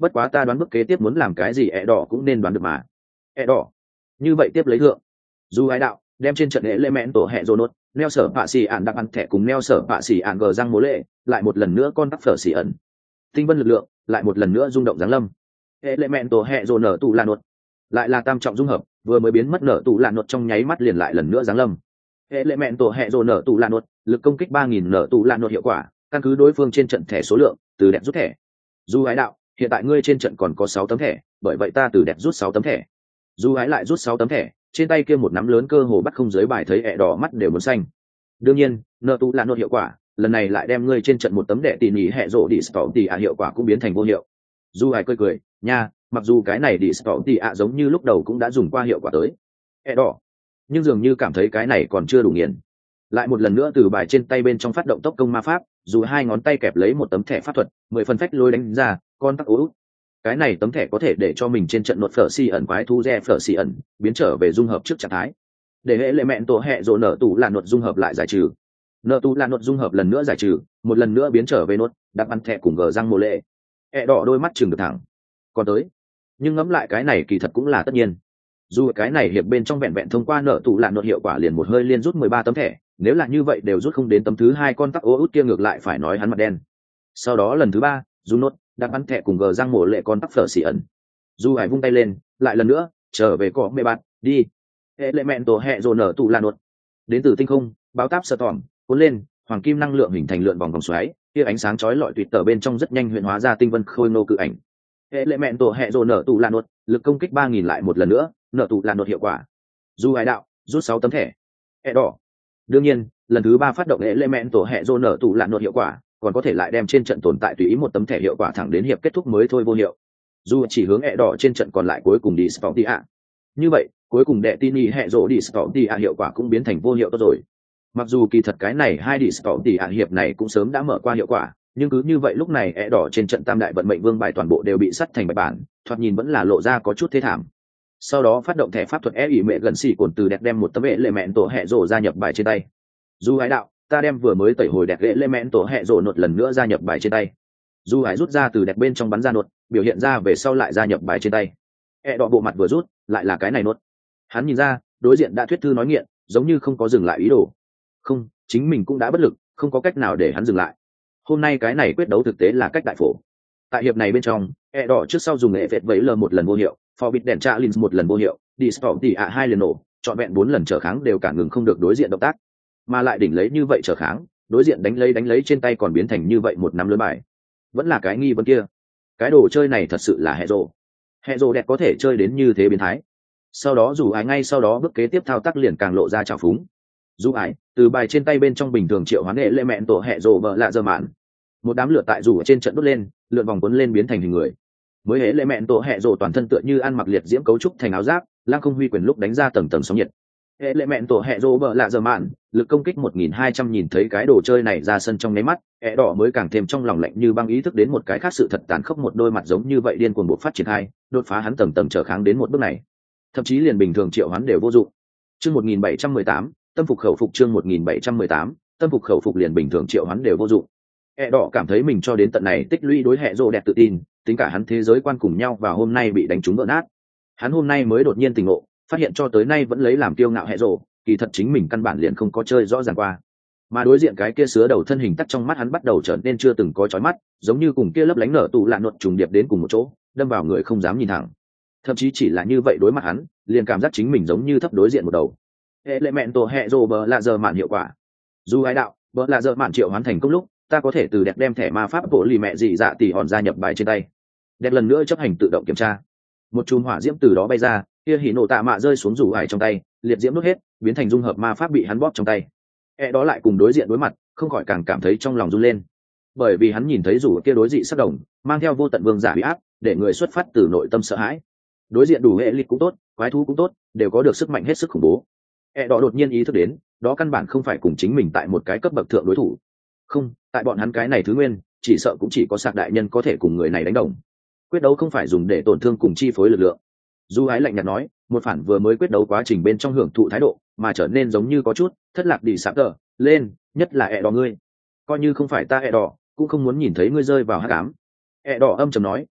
S1: bất quá ta đoán bước kế tiếp muốn làm cái gì ẹ đỏ cũng nên đoán được mà. Ẹ đỏ như vậy tiếp lấy thượng dù ái đạo đem trên trận hệ lệ mẹn tổ hẹ rô nốt neo sở bạ xì ạn đặc ăn thẻ cùng neo sở bạ xì ạn gờ răng mố lệ lại một lần nữa con tắc phở xì ẩn tinh vân lực lượng lại một lần nữa rung động giáng lâm. Hệ lệ mẹn tổ hẹ rô nở tụ lạ nốt lại là tam trọng dung hợp vừa mới biến mất nở tụ lạ nốt trong nháy mắt liền lại lần nữa giáng lâm. Hệ lệ mẹn tổ hẹ rô nở tụ lạ nốt lực công kích 3.000 nở tụ lạ nốt hiệu quả căn cứ đối phương trên trận thẻ số lượng từ đẹp rút thẻ. Dù ái đạo hiện tại ngươi trên trận còn có 6 tấm thẻ bởi vậy ta từ đẹp rút 6 tấm thẻ. Dù ái lại rút 6 tấm thẻ trên tay kia một nắm lớn cơ hồ bắt không dưới bài thấy ẹ đỏ mắt đều muốn xanh. Đương nhiên nợ tụ là nốt hiệu quả lần này lại đem ngươi trên trận một tấm đệ tỉ nhỉ hẹ rộ đi stop tỉ ạ hiệu quả cũng biến thành vô hiệu. Dù ái cười nha mặc dù cái này đi stop tỉ ạ giống như lúc đầu cũng đã dùng qua hiệu quả tới ẹ đỏ nhưng dường như cảm thấy cái này còn chưa đủ nghiền, lại một lần nữa từ bài trên tay bên trong phát động tốc công ma pháp dù hai ngón tay kẹp lấy một tấm thẻ pháp thuật 10 phần phách lôi đánh ra con tắc ố. Cái này tấm thẻ có thể để cho mình trên trận nốt phở xì ẩn quái thu re phở xì ẩn biến trở về dung hợp trước trạng thái để hệ lệ mẹn tổ hẹ rộ nở tù là nốt dung hợp lại giải trừ. Nở tù là nốt dung hợp lần nữa giải trừ một lần nữa biến trở về nốt đặt ăn thẻ cùng gờ răng mồ lệ. Ẹ đỏ đôi mắt chừng được thẳng còn tới nhưng ngẫm lại cái này kỳ thật cũng là tất nhiên dù cái này hiệp bên trong vẹn vẹn thông qua nở tù là nốt hiệu quả liền một hơi liên rút 13 tấm thẻ nếu là như vậy đều rút không đến tấm thứ 2 con tắc ố út kia ngược lại phải nói hắn mặt đen. Sau đó lần thứ 3 dù nốt đặt bắn thẻ cùng gờ răng mổ lệ con tắc phở xỉ ẩn dù hải vung tay lên lại lần nữa trở về cọ mê bạt đi. Hệ lệ mẹn tổ hẹ rồ nở tụ là nốt đến từ tinh không báo táp sơ tỏm cuốn lên hoàng kim năng lượng hình thành lượn vòng vòng xoáy kia ánh sáng chói lọi tuyệt tờ bên trong rất nhanh huyện hóa ra tinh vân khôi nô cự ảnh. Hệ lệ mẹn tổ hẹ rồ nở tụ là nốt lực công kích 3.000 lại một lần nữa nở tụ là nốt hiệu quả dù hải đạo rút 6 tấm thẻ ẹ đỏ. Đương nhiên lần thứ 3 phát động hệ lệ mẹn tổ hẹ rồ nở tụ là nốt hiệu quả còn có thể lại đem trên trận tồn tại tùy ý một tấm thẻ hiệu quả thẳng đến hiệp kết thúc mới thôi vô hiệu dù chỉ hướng ẹ đỏ trên trận còn lại cuối cùng đi Sportia. Như vậy cuối cùng đệ tin y hẹ rộ đi Sportia hiệu quả cũng biến thành vô hiệu tốt rồi. Mặc dù kỳ thật cái này hai đi Sportia hiệp này cũng sớm đã mở qua hiệu quả nhưng cứ như vậy lúc này ẹ đỏ trên trận tam đại vận mệnh vương bài toàn bộ đều bị sắt thành bạch bản thoạt nhìn vẫn là lộ ra có chút thế thảm. Sau đó phát động thẻ pháp thuật ỉ mẹ gần xỉ cồn từ đẹp đem một tấm hệ lệ mẹn tổ hẹ rộ gia nhập bài trên tay. Dù ái đạo ta đem vừa mới tẩy hồi đẹp lệ mẹn tổ hẹ rộ nột lần nữa gia nhập bài trên tay. Dù ái rút ra từ đẹp bên trong bắn ra nột biểu hiện ra về sau lại gia nhập bài trên tay. Đọ bộ mặt vừa rút lại là cái này nốt hắn nhìn ra đối diện đã thuyết thư nói nghiện giống như không có dừng lại ý đồ không chính mình cũng đã bất lực không có cách nào để hắn dừng lại. Hôm nay cái này quyết đấu thực tế là cách đại phổ. Tại hiệp này bên trong đỏ trước sau dùng nghệ vẹt vẫy lờ một lần vô hiệu phò bịt đèn tra lin một lần vô hiệu đi sport tỉ ạ 2 lần nổ trọn vẹn 4 lần trở kháng đều cản ngừng không được đối diện động tác mà lại đỉnh lấy như vậy trở kháng đối diện đánh lấy trên tay còn biến thành như vậy một năm lớn bài vẫn là cái nghi vấn kia cái đồ chơi này thật sự là hệ rồ đẹp có thể chơi đến như thế biến thái. Sau đó dù ái ngay sau đó bước kế tiếp thao tác liền càng lộ ra trào phúng. Dù ái từ bài trên tay bên trong bình thường triệu hoán hệ lệ mẹn tổ hệ rồ vợ lạ dơ mạn một đám lửa tại dù ở trên trận đốt lên lượn vòng cuốn lên biến thành hình người mới hệ lệ mẹn tổ hệ rồ toàn thân tựa như ăn mặc liệt diễm cấu trúc thành áo giáp lang không huy quyền lúc đánh ra tầng tầng sóng nhiệt. Hệ lệ mẹn tổ hệ rồ vợ lạ dơ mạn lực công kích 1200 nhìn thấy cái đồ chơi này ra sân trong nháy mắt ẹ đỏ mới càng thêm trong lòng lạnh như băng ý thức đến một cái khác sự thật tàn khốc một đôi mặt giống như vậy điên cuồng buộc phát triển khai đột phá hắn tầng tầng trở kháng đến một bước này thậm chí liền bình thường triệu hắn đều vô dụng. Chương 1718 tâm phục khẩu phục chương 1718 tâm phục khẩu phục liền bình thường triệu hắn đều vô dụng. Ẹ đỏ cảm thấy mình cho đến tận này tích lũy đối hệ rồ đẹp tự tin tính cả hắn thế giới quan cùng nhau và hôm nay bị đánh trúng vỡ nát. Hắn hôm nay mới đột nhiên tỉnh ngộ phát hiện cho tới nay vẫn lấy làm kiêu ngạo hệ rồ kỳ thật chính mình căn bản liền không có chơi rõ ràng qua mà đối diện cái kia sứa đầu thân hình tắt trong mắt hắn bắt đầu trở nên chưa từng có chói mắt giống như cùng kia lấp lánh nở tụ lạ nột trùng điệp đến cùng một chỗ đâm vào người không dám nhìn thẳng thậm chí chỉ là như vậy đối mặt hắn liền cảm giác chính mình giống như thấp đối diện một đầu. Hệ lệ mẹn tổ hệ rồ bờ lạ giờ mạn hiệu quả dù ái đạo bờ lạ giờ mạn triệu hoán thành công lúc ta có thể từ đẹp đem thẻ ma pháp bộ lì mẹ dị dạ tỉ hòn gia nhập bài trên tay đẹp lần nữa chấp hành tự động kiểm tra một chùm hỏa diễm từ đó bay ra kia hỉ nổ tạ mạ rơi xuống rủ ải trong tay liệt diễm đốt hết biến thành dung hợp ma pháp bị hắn bóp trong tay. Đó lại cùng đối diện đối mặt không khỏi càng cảm thấy trong lòng run lên bởi vì hắn nhìn thấy rủ kia đối dị sắc đồng mang theo vô tận vương giả huy áp để người xuất phát từ nội tâm sợ hãi. Đối diện đủ hệ lịch cũng tốt quái thú cũng tốt đều có được sức mạnh hết sức khủng bố. Đó đột nhiên ý thức đến đó căn bản không phải cùng chính mình tại một cái cấp bậc thượng đối thủ không tại bọn hắn cái này thứ nguyên chỉ sợ cũng chỉ có sạc đại nhân có thể cùng người này đánh đồng quyết đấu không phải dùng để tổn thương cùng chi phối lực lượng. Du ái lạnh nhạt nói một phản vừa mới quyết đấu quá trình bên trong hưởng thụ thái độ mà trở nên giống như có chút thất lạc đi sạc tờ lên nhất là đỏ ngươi coi như không phải ta đỏ cũng không muốn nhìn thấy ngươi rơi vào hát cám. Đỏ âm trầm nói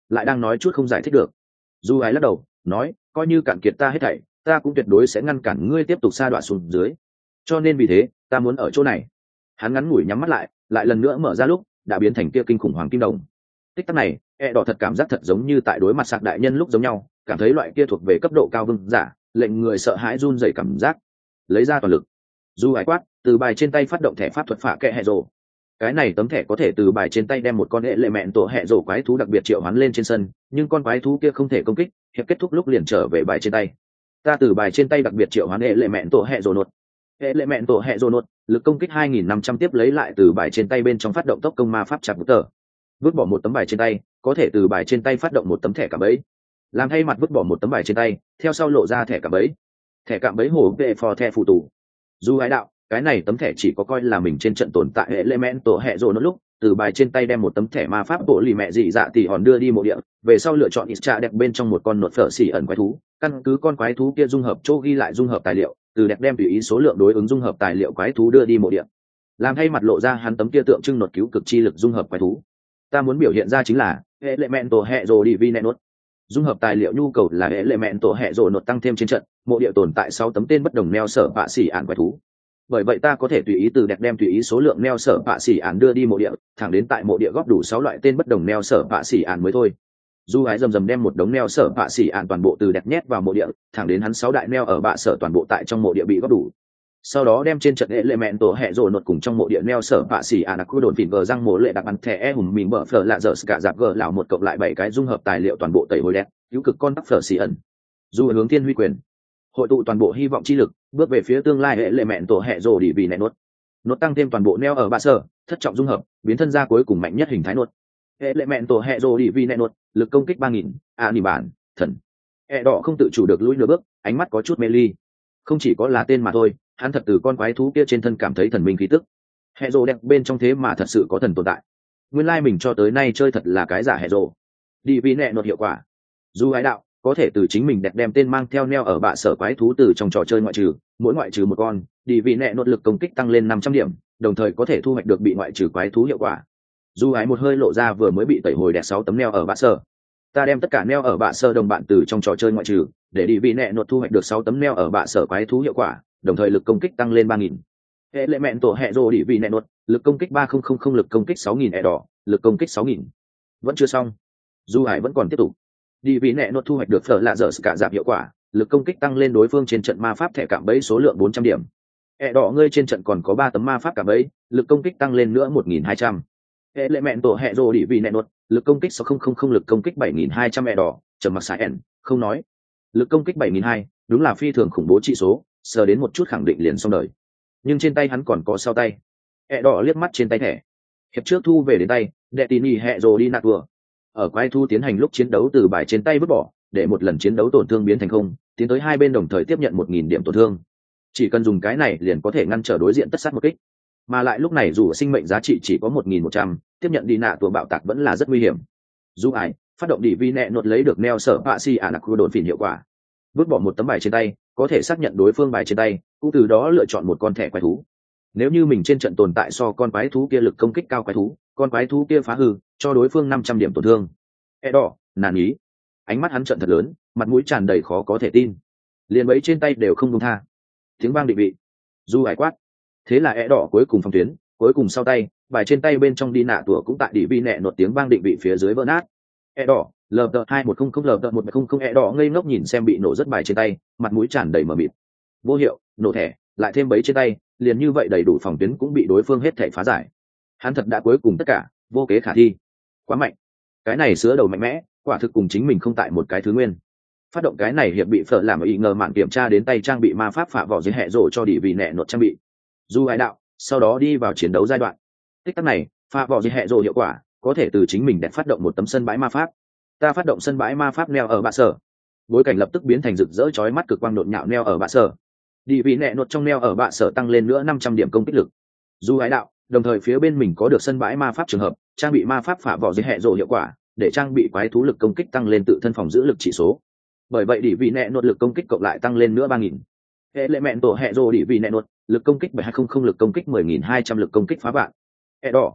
S1: lại đang nói chút không giải thích được. Du ái lắc đầu nói, coi như cạn kiệt ta hết thảy, ta cũng tuyệt đối sẽ ngăn cản ngươi tiếp tục sa đọa xuống dưới, cho nên vì thế ta muốn ở chỗ này. Hắn ngắn ngủi nhắm mắt lại lần nữa mở ra lúc đã biến thành kia kinh khủng hoàng kim đồng. Tích tắc này đỏ thật cảm giác thật giống như tại đối mặt sạc đại nhân lúc giống nhau, cảm thấy loại kia thuộc về cấp độ cao vương giả, lệnh người sợ hãi run rẩy cảm giác. Lấy ra toàn lực, Du ái quát, từ bài trên tay phát động thẻ pháp thuật phạ kệ hệ rồ. Cái này tấm thẻ có thể từ bài trên tay đem một con hệ lệ mẹn tổ hệ rồ quái thú đặc biệt triệu hoán lên trên sân, nhưng con quái thú kia không thể công kích, hiệp kết thúc lúc liền trở về bài trên tay. Ta từ bài trên tay đặc biệt triệu hoán hệ lệ mẹn tổ hệ rồ nột. Hệ lệ mẹn tổ hệ rồ nột, lực công kích 2.500 tiếp lấy lại từ bài trên tay bên trong phát động tốc công ma pháp chặt bút tờ. Vứt bỏ một tấm bài trên tay, có thể từ bài trên tay phát động một tấm thẻ cạm bẫy. Làm thay mặt vứt bỏ một tấm bài trên tay, theo sau lộ ra thẻ cạm bẫy. Thẻ cạm bẫy hổ vệ phò thẻ phụ tù. Du ái đạo, cái này tấm thẻ chỉ có coi là mình trên trận tồn tại hệ lệ mẹn tổ hệ rồ nột lúc, từ bài trên tay đem một tấm thẻ ma pháp bộ lì mẹ dị dạ tỷ hòn đưa đi mộ địa, về sau lựa chọn ít trà đẹp bên trong một con nột phở xỉ ẩn quái thú, căn cứ con quái thú kia dung hợp chỗ ghi lại dung hợp tài liệu, từ đẹp đem tùy ý số lượng đối ứng dung hợp tài liệu quái thú đưa đi mộ địa. Làm thay mặt lộ ra hắn tấm kia tượng trưng nột cứu cực chi lực dung hợp quái thú. Ta muốn biểu hiện ra chính là hệ lệ mẹn tổ hệ rồ đi vi nẹ nốt. Dung hợp tài liệu nhu cầu là hệ lệ mẹn tổ hệ rồ nột tăng thêm trên trận, mộ địa tồn tại 6 tấm tên bất đồng neo sở bạ xỉ ản quái thú. Bởi vậy ta có thể tùy ý từ đẹp đem tùy ý số lượng neo sở bạ xỉ ản đưa đi mộ địa, thẳng đến tại mộ địa góp đủ 6 loại tên bất đồng neo sở bạ xỉ ản mới thôi. Du ái rầm đem một đống neo sở bạ xỉ ản toàn bộ từ đẹp nhét vào mộ địa, thẳng đến hắn 6 đại neo ở bạ sở toàn bộ tại trong mộ địa bị góp đủ. Sau đó đem trên trận hệ lệ mẹn tổ hệ rồ nột cùng trong mộ địa neo sở bạ xỉ ản khu đồn phỉn vờ răng mộ lệ đặc ăn thẻ hùng mình bở phở lạ dở cả dạp gờ lão một cộng lại 7 cái dung hợp tài liệu toàn bộ tẩy hồi đẹp, cứu cực con tắc phở xỉ ẩn. Du hướng thiên huy quyền, hội tụ toàn bộ hy vọng chi lực, bước về phía tương lai hệ lệ mẹn tổ hệ rồ đi vì nẹ nốt tăng thêm toàn bộ neo ở bạ sở, thất trọng dung hợp, biến thân ra cuối cùng mạnh nhất hình thái nốt. Hệ lệ mẹn tổ hệ rồ đi vì nẹ nốt, lực công kích 3000, nỉ bản, thần. Đỏ không tự chủ được lùi nửa bước, ánh mắt có chút mê ly. Không chỉ có là tên mà thôi, hắn thật từ con quái thú kia trên thân cảm thấy thần minh khí tức. Hệ rồ đẹp bên trong thế mà thật sự có thần tồn tại. Nguyên lai mình cho tới nay chơi thật là cái giả hệ rồ. Đi vì nẹ nốt hiệu quả. Du ái đạo, có thể từ chính mình đẹp đem tên mang theo neo ở bạ sở quái thú từ trong trò chơi ngoại trừ, mỗi ngoại trừ một con, đi vì nẹ nốt lực công kích tăng lên 500 điểm, đồng thời có thể thu hoạch được bị ngoại trừ quái thú hiệu quả. Du ái một hơi lộ ra vừa mới bị tẩy hồi đẹp 6 tấm neo ở bạ sở. Ta đem tất cả neo ở bạ sở đồng bạn từ trong trò chơi ngoại trừ, để đi vì nẹ nốt thu hoạch được 6 tấm neo ở bạ sở quái thú hiệu quả, đồng thời lực công kích tăng lên 3000. Hệ lệ mẹn tổ hệ rồ đi vì nẹ nốt, lực công kích 3000, lực công kích 6000 đỏ, lực công kích 6000. Vẫn chưa xong. Du ái vẫn còn tiếp tục. Đi vì nẹ nốt thu hoạch được phở lạ dở cả giảm hiệu quả, lực công kích tăng lên đối phương trên trận ma pháp thẻ cạm bẫy số lượng 400 điểm. Đỏ ngươi trên trận còn có 3 tấm ma pháp cạm bẫy, lực công kích tăng lên nữa 1200. Hệ lệ mẹn tổ hệ rồ đi vì nẹ nốt, lực công kích 6000, lực công kích 7200 đỏ, trầm mặc sai ẻn, không nói. Lực công kích 7200, đúng là phi thường khủng bố trị số, sờ đến một chút khẳng định liền xong đời. Nhưng trên tay hắn còn có sau tay. Đỏ liếc mắt trên tay thẻ. Hiệp trước thu về đến tay, đệ tỉ nỉ hệ rồ đi nạt vừa. Ở quái thú tiến hành lúc chiến đấu từ bài trên tay vứt bỏ, để một lần chiến đấu tổn thương biến thành không, tiến tới hai bên đồng thời tiếp nhận 1000 điểm tổn thương. Chỉ cần dùng cái này liền có thể ngăn trở đối diện tất sát một kích. Mà lại lúc này dù sinh mệnh giá trị chỉ có 1100, tiếp nhận đi nạ tùa bạo tạc vẫn là rất nguy hiểm. Dù ải, phát động đi vi nẹ nột lấy được neo sở bạ si khu đồn phỉn hiệu quả. Vứt bỏ một tấm bài trên tay, có thể xác nhận đối phương bài trên tay, cũng từ đó lựa chọn một con thẻ quái thú. Nếu như mình trên trận tồn tại so con quái thú kia lực công kích cao quái thú, con quái thú kia phá hư, cho đối phương 500 điểm tổn thương. Đỏ, nản ý. Ánh mắt hắn trận thật lớn, mặt mũi tràn đầy khó có thể tin. Liền bấy trên tay đều không buông tha. Tiếng vang định vị. Du ải quát. Thế là đỏ cuối cùng phong tuyến, cuối cùng sau tay, bài trên tay bên trong đi nạ tủa cũng tại đỉ vi nẹ nột tiếng vang định vị phía dưới vỡ nát. Đỏ, LT2100 LT1100 đỏ ngây ngốc nhìn xem bị nổ rất bài trên tay, mặt mũi tràn đầy mờ mịt. Vô hiệu, nổ thẻ, lại thêm bấy trên tay, liền như vậy đầy đủ phòng tuyến cũng bị đối phương hết thảy phá giải. Hắn thật đã cuối cùng tất cả, vô kế khả thi. Quá mạnh. Cái này sứa đầu mạnh mẽ, quả thực cùng chính mình không tại một cái thứ nguyên. Phát động cái này hiệp bị phở làm ý ngờ mạn kiểm tra đến tay trang bị ma pháp phạ vỏ dưới hệ rổ cho đỉ vì nẹ nột trang bị. Du ái đạo, sau đó đi vào chiến đấu giai đoạn. Tích tắc này, phạ vỏ dưới hệ rổ hiệu quả, có thể từ chính mình đẹp phát động một tấm sân bãi ma pháp. Ta phát động sân bãi ma pháp neo ở bạ sở. Bối cảnh lập tức biến thành rực rỡ chói mắt cực quang đột nhạo neo ở bạ sở. Đỉ vì nẹ nột trong neo ở bạ sở tăng lên nữa 500 điểm công kích lực. Du ái đạo, đồng thời phía bên mình có được sân bãi ma pháp trường hợp, trang bị ma pháp phạ vỏ dưới hệ rổ hiệu quả, để trang bị quái thú lực công kích tăng lên tự thân phòng giữ lực chỉ số. Bởi vậy đỉ vị nẹ nột lực công kích cộng lại tăng lên nữa 3000. Hệ lệ mẹn tổ hệ rồ đỉ vị nẹ nột, lực công kích 7200, lực công kích 10200, lực công kích phá vạn. Đỏ,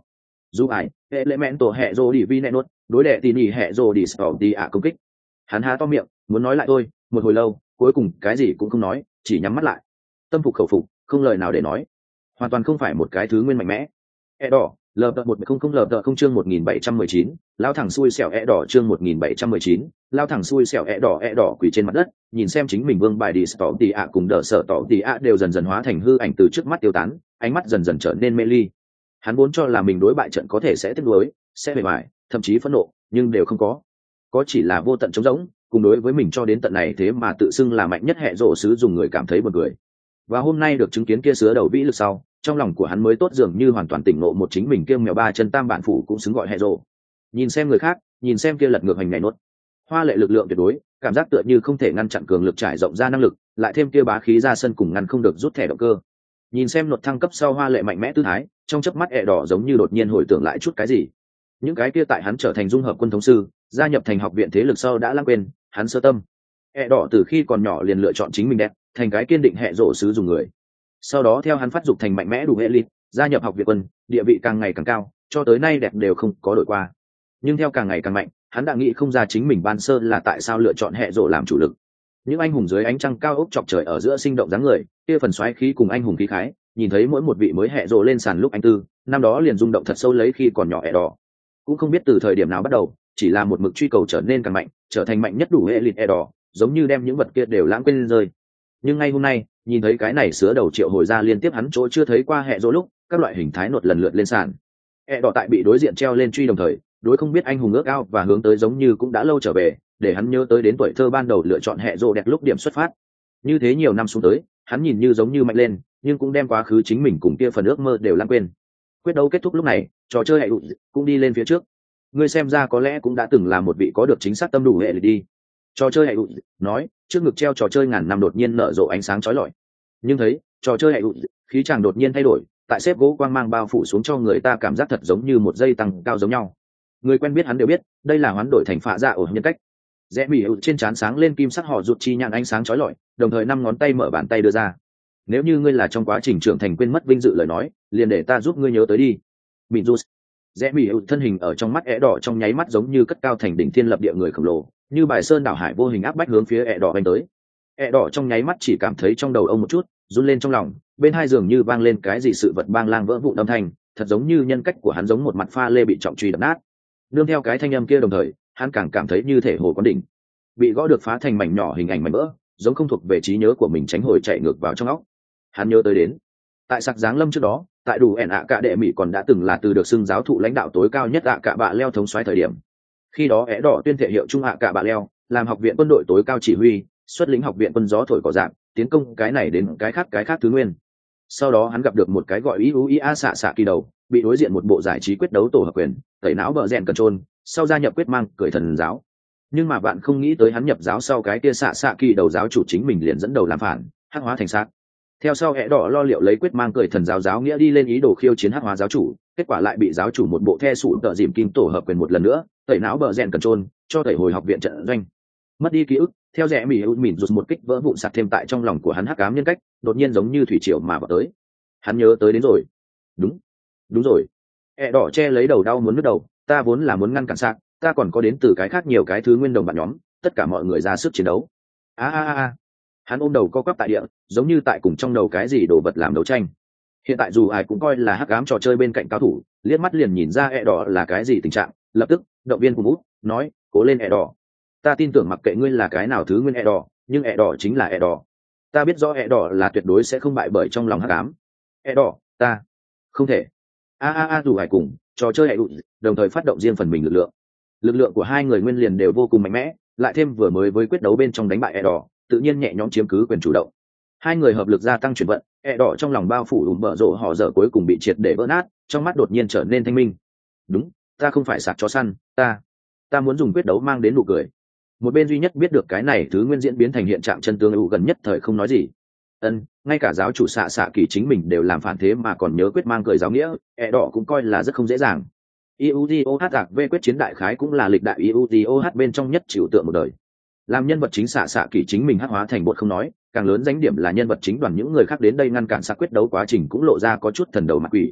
S1: dù ải elemento hệ rô đi vi nẹ nốt đối đệ tỉ nỉ hệ rô đi sỏ đi ạ công kích. Hắn há to miệng muốn nói lại thôi, một hồi lâu cuối cùng cái gì cũng không nói, chỉ nhắm mắt lại, tâm phục khẩu phục, không lời nào để nói, hoàn toàn không phải một cái thứ nguyên mạnh mẽ. E đỏ lờ đợt 100 lờ đợt không chương 1719, lao thẳng xui xẻo e đỏ chương 1719, lao thẳng xui xẻo e đỏ quỳ trên mặt đất, nhìn xem chính mình vương bài đi tỏ tì ạ cùng đỡ sợ tỏ tì ạ đều dần dần hóa thành hư ảnh từ trước mắt tiêu tán, ánh mắt dần dần trở nên mê ly. Hắn vốn cho là mình đối bại trận có thể sẽ tiếc nuối, sẽ bề bại, thậm chí phẫn nộ, nhưng đều không có chỉ là vô tận trống rỗng, cùng đối với mình cho đến tận này thế mà tự xưng là mạnh nhất hệ rộ sứ dùng người cảm thấy buồn cười. Và hôm nay được chứng kiến kia sứa đầu vĩ lực sau, trong lòng của hắn mới tốt dường như hoàn toàn tỉnh ngộ một chính mình kêu mèo ba chân tam bản phủ cũng xứng gọi hệ rộ. Nhìn xem người khác, nhìn xem kia lật ngược hành này nốt, hoa lệ lực lượng tuyệt đối, cảm giác tựa như không thể ngăn chặn cường lực trải rộng ra năng lực, lại thêm kia bá khí ra sân cùng ngăn không được rút thẻ động cơ. Nhìn xem nốt thăng cấp sau hoa lệ mạnh mẽ tư thái, trong chớp mắt ẹ đỏ giống như đột nhiên hồi tưởng lại chút cái gì. Những cái kia tại hắn trở thành dung hợp quân thống sư, gia nhập thành học viện thế lực sau đã lãng quên, hắn sơ tâm. Ẹ đỏ từ khi còn nhỏ liền lựa chọn chính mình đẹp, thành cái kiên định hệ rộ sứ dùng người. Sau đó theo hắn phát dục thành mạnh mẽ đủ elite, gia nhập học viện quân, địa vị càng ngày càng cao, cho tới nay đẹp đều không có đổi qua. Nhưng theo càng ngày càng mạnh, hắn đã nghĩ không ra chính mình ban sơ là tại sao lựa chọn hệ rộ làm chủ lực. Những anh hùng dưới ánh trăng cao ốc chọc trời ở giữa sinh động dáng người, kia phần xoáy khí cùng anh hùng khí khái, nhìn thấy mỗi một vị mới hệ rộ lên sàn lúc anh tư, năm đó liền rung động thật sâu lấy khi còn nhỏ ẹ đỏ. Cũng không biết từ thời điểm nào bắt đầu, chỉ là một mực truy cầu trở nên càng mạnh, trở thành mạnh nhất đủ elite ẹ đỏ, giống như đem những vật kia đều lãng quên rơi. Nhưng ngay hôm nay, nhìn thấy cái này sứa đầu triệu hồi ra liên tiếp hắn chỗ chưa thấy qua hệ rộ lúc, các loại hình thái nột lần lượt lên sàn. Ẹ đỏ tại bị đối diện treo lên truy đồng thời, đối không biết anh hùng ước ao và hướng tới giống như cũng đã lâu trở về, để hắn nhớ tới đến tuổi thơ ban đầu lựa chọn hệ rộ đẹp lúc điểm xuất phát. Như thế nhiều năm xuống tới, hắn nhìn như giống như mạnh lên, nhưng cũng đem quá khứ chính mình cùng kia phần ước mơ đều lãng quên. Quyết đấu kết thúc lúc này, trò chơi hệ cũng đi lên phía trước. Ngươi xem ra có lẽ cũng đã từng là một vị có được chính xác tâm đủ hệ đi. Trò chơi hệ nói, trước ngực treo trò chơi ngàn năm đột nhiên nở rộ ánh sáng chói lọi. Nhưng thấy, trò chơi hệ khí chàng đột nhiên thay đổi, tại xếp gỗ quang mang bao phủ xuống cho người ta cảm giác thật giống như một dây tăng cao giống nhau. Người quen biết hắn đều biết, đây là hoán đổi thành phạ dạ ở nhân cách. Rẽ bị trên trán sáng lên kim sắc họ rụt chi nhãn ánh sáng chói lọi, đồng thời 5 ngón tay mở bàn tay đưa ra. Nếu như ngươi là trong quá trình trưởng thành quên mất vinh dự lời nói, liền để ta giúp ngươi nhớ tới đi. Mịn Jus. Rẽ bị thân hình ở trong mắt ẻ đỏ trong nháy mắt giống như cất cao thành đỉnh thiên lập địa người khổng lồ, như bài sơn đảo hải vô hình áp bách hướng phía ẻ đỏ vành tới. Ẻ đỏ trong nháy mắt chỉ cảm thấy trong đầu ông một chút, run lên trong lòng, bên hai giường như vang lên cái gì sự vật bang lang vỡ vụn âm thanh, thật giống như nhân cách của hắn giống một mặt pha lê bị trọng truy đập nát. Nương theo cái thanh âm kia đồng thời, hắn càng cảm thấy như thể hồ quán đỉnh, bị gõ được phá thành mảnh nhỏ hình ảnh mảnh vỡ, giống không thuộc về trí nhớ của mình tránh hồi chạy ngược vào trong óc. Hắn nhớ tới đến, tại sạc giáng lâm trước đó, tại đủ ẻn ạ cạ đệ mỹ còn đã từng là từ được xưng giáo thụ lãnh đạo tối cao nhất ạ cạ bạ leo thống soái thời điểm. Khi đó é đỏ tuyên thệ hiệu trung ạ cạ bạ leo, làm học viện quân đội tối cao chỉ huy, xuất lĩnh học viện quân gió thổi cỏ dạng, tiến công cái này đến cái khác thứ nguyên. Sau đó hắn gặp được một cái gọi IUIA xạ xạ kỳ đầu, bị đối diện một bộ giải trí quyết đấu tổ hợp quyền, tẩy não bờ rèn control, sau gia nhập quyết mang cười thần giáo. Nhưng mà bạn không nghĩ tới hắn nhập giáo sau cái kia xạ xạ kỳ đầu giáo chủ chính mình liền dẫn đầu làm phản, hắc hóa thành xác. Theo sau hẽ đỏ lo liệu lấy quyết mang cười thần giáo giáo nghĩa đi lên ý đồ khiêu chiến hắc hóa giáo chủ, kết quả lại bị giáo chủ một bộ the sủ tợ dìm kim tổ hợp quyền một lần nữa, tẩy não bờ rèn control, cho tẩy hồi học viện trận doanh. Mất đi ký ức, theo rẽ mỉn rụt một kích vỡ vụn sạt thêm tại trong lòng của hắn hắc ám nhân cách, đột nhiên giống như thủy triều mà vào tới. Hắn nhớ tới đến rồi. Đúng rồi. Hẽ đỏ che lấy đầu đau muốn nứt đầu, ta vốn là muốn ngăn cản sạc, ta còn có đến từ cái khác nhiều cái thứ nguyên đồng bạn nhóm, tất cả mọi người ra sức chiến đấu. Hắn ôm đầu co quắp tại địa, giống như tại cùng trong đầu cái gì đồ vật làm đấu tranh. Hiện tại dù ai cũng coi là hắc ám trò chơi bên cạnh cao thủ, liếc mắt liền nhìn ra ẹ đỏ là cái gì tình trạng, lập tức động viên cùng út nói, cố lên ẹ đỏ, ta tin tưởng mặc kệ ngươi là cái nào thứ nguyên ẹ đỏ, nhưng ẹ đỏ chính là ẹ đỏ, ta biết rõ ẹ đỏ là tuyệt đối sẽ không bại bởi trong lòng hắc ám. Ẹ đỏ, ta không thể. Dù ai cùng trò chơi ẹ đụ, đồng thời phát động riêng phần mình lực lượng của hai người nguyên liền đều vô cùng mạnh mẽ, lại thêm vừa mới với quyết đấu bên trong đánh bại ẹ đỏ, tự nhiên nhẹ nhõm chiếm cứ quyền chủ động. Hai người hợp lực gia tăng chuyển vận, ẹ đỏ trong lòng bao phủ bở rộ họ dở cuối cùng bị triệt để vỡ nát, trong mắt đột nhiên trở nên thanh minh. Đúng, ta không phải sạc chó săn, ta muốn dùng quyết đấu mang đến nụ cười. Một bên duy nhất biết được cái này thứ nguyên diễn biến thành hiện trạng chân tương gần nhất thời không nói gì. Ngay cả giáo chủ xạ xạ kỳ chính mình đều làm phản thế mà còn nhớ quyết mang cười giáo nghĩa, ẹ đỏ cũng coi là rất không dễ dàng. IUDOH giặc V quyết chiến đại khái cũng là lịch đại IUDOH bên trong nhất chịu tượng một đời. Làm nhân vật chính xạ xạ kỳ chính mình hắc hóa thành bột không nói, càng lớn danh điểm là nhân vật chính đoàn những người khác đến đây ngăn cản xạ quyết đấu quá trình cũng lộ ra có chút thần đầu mặt quỷ.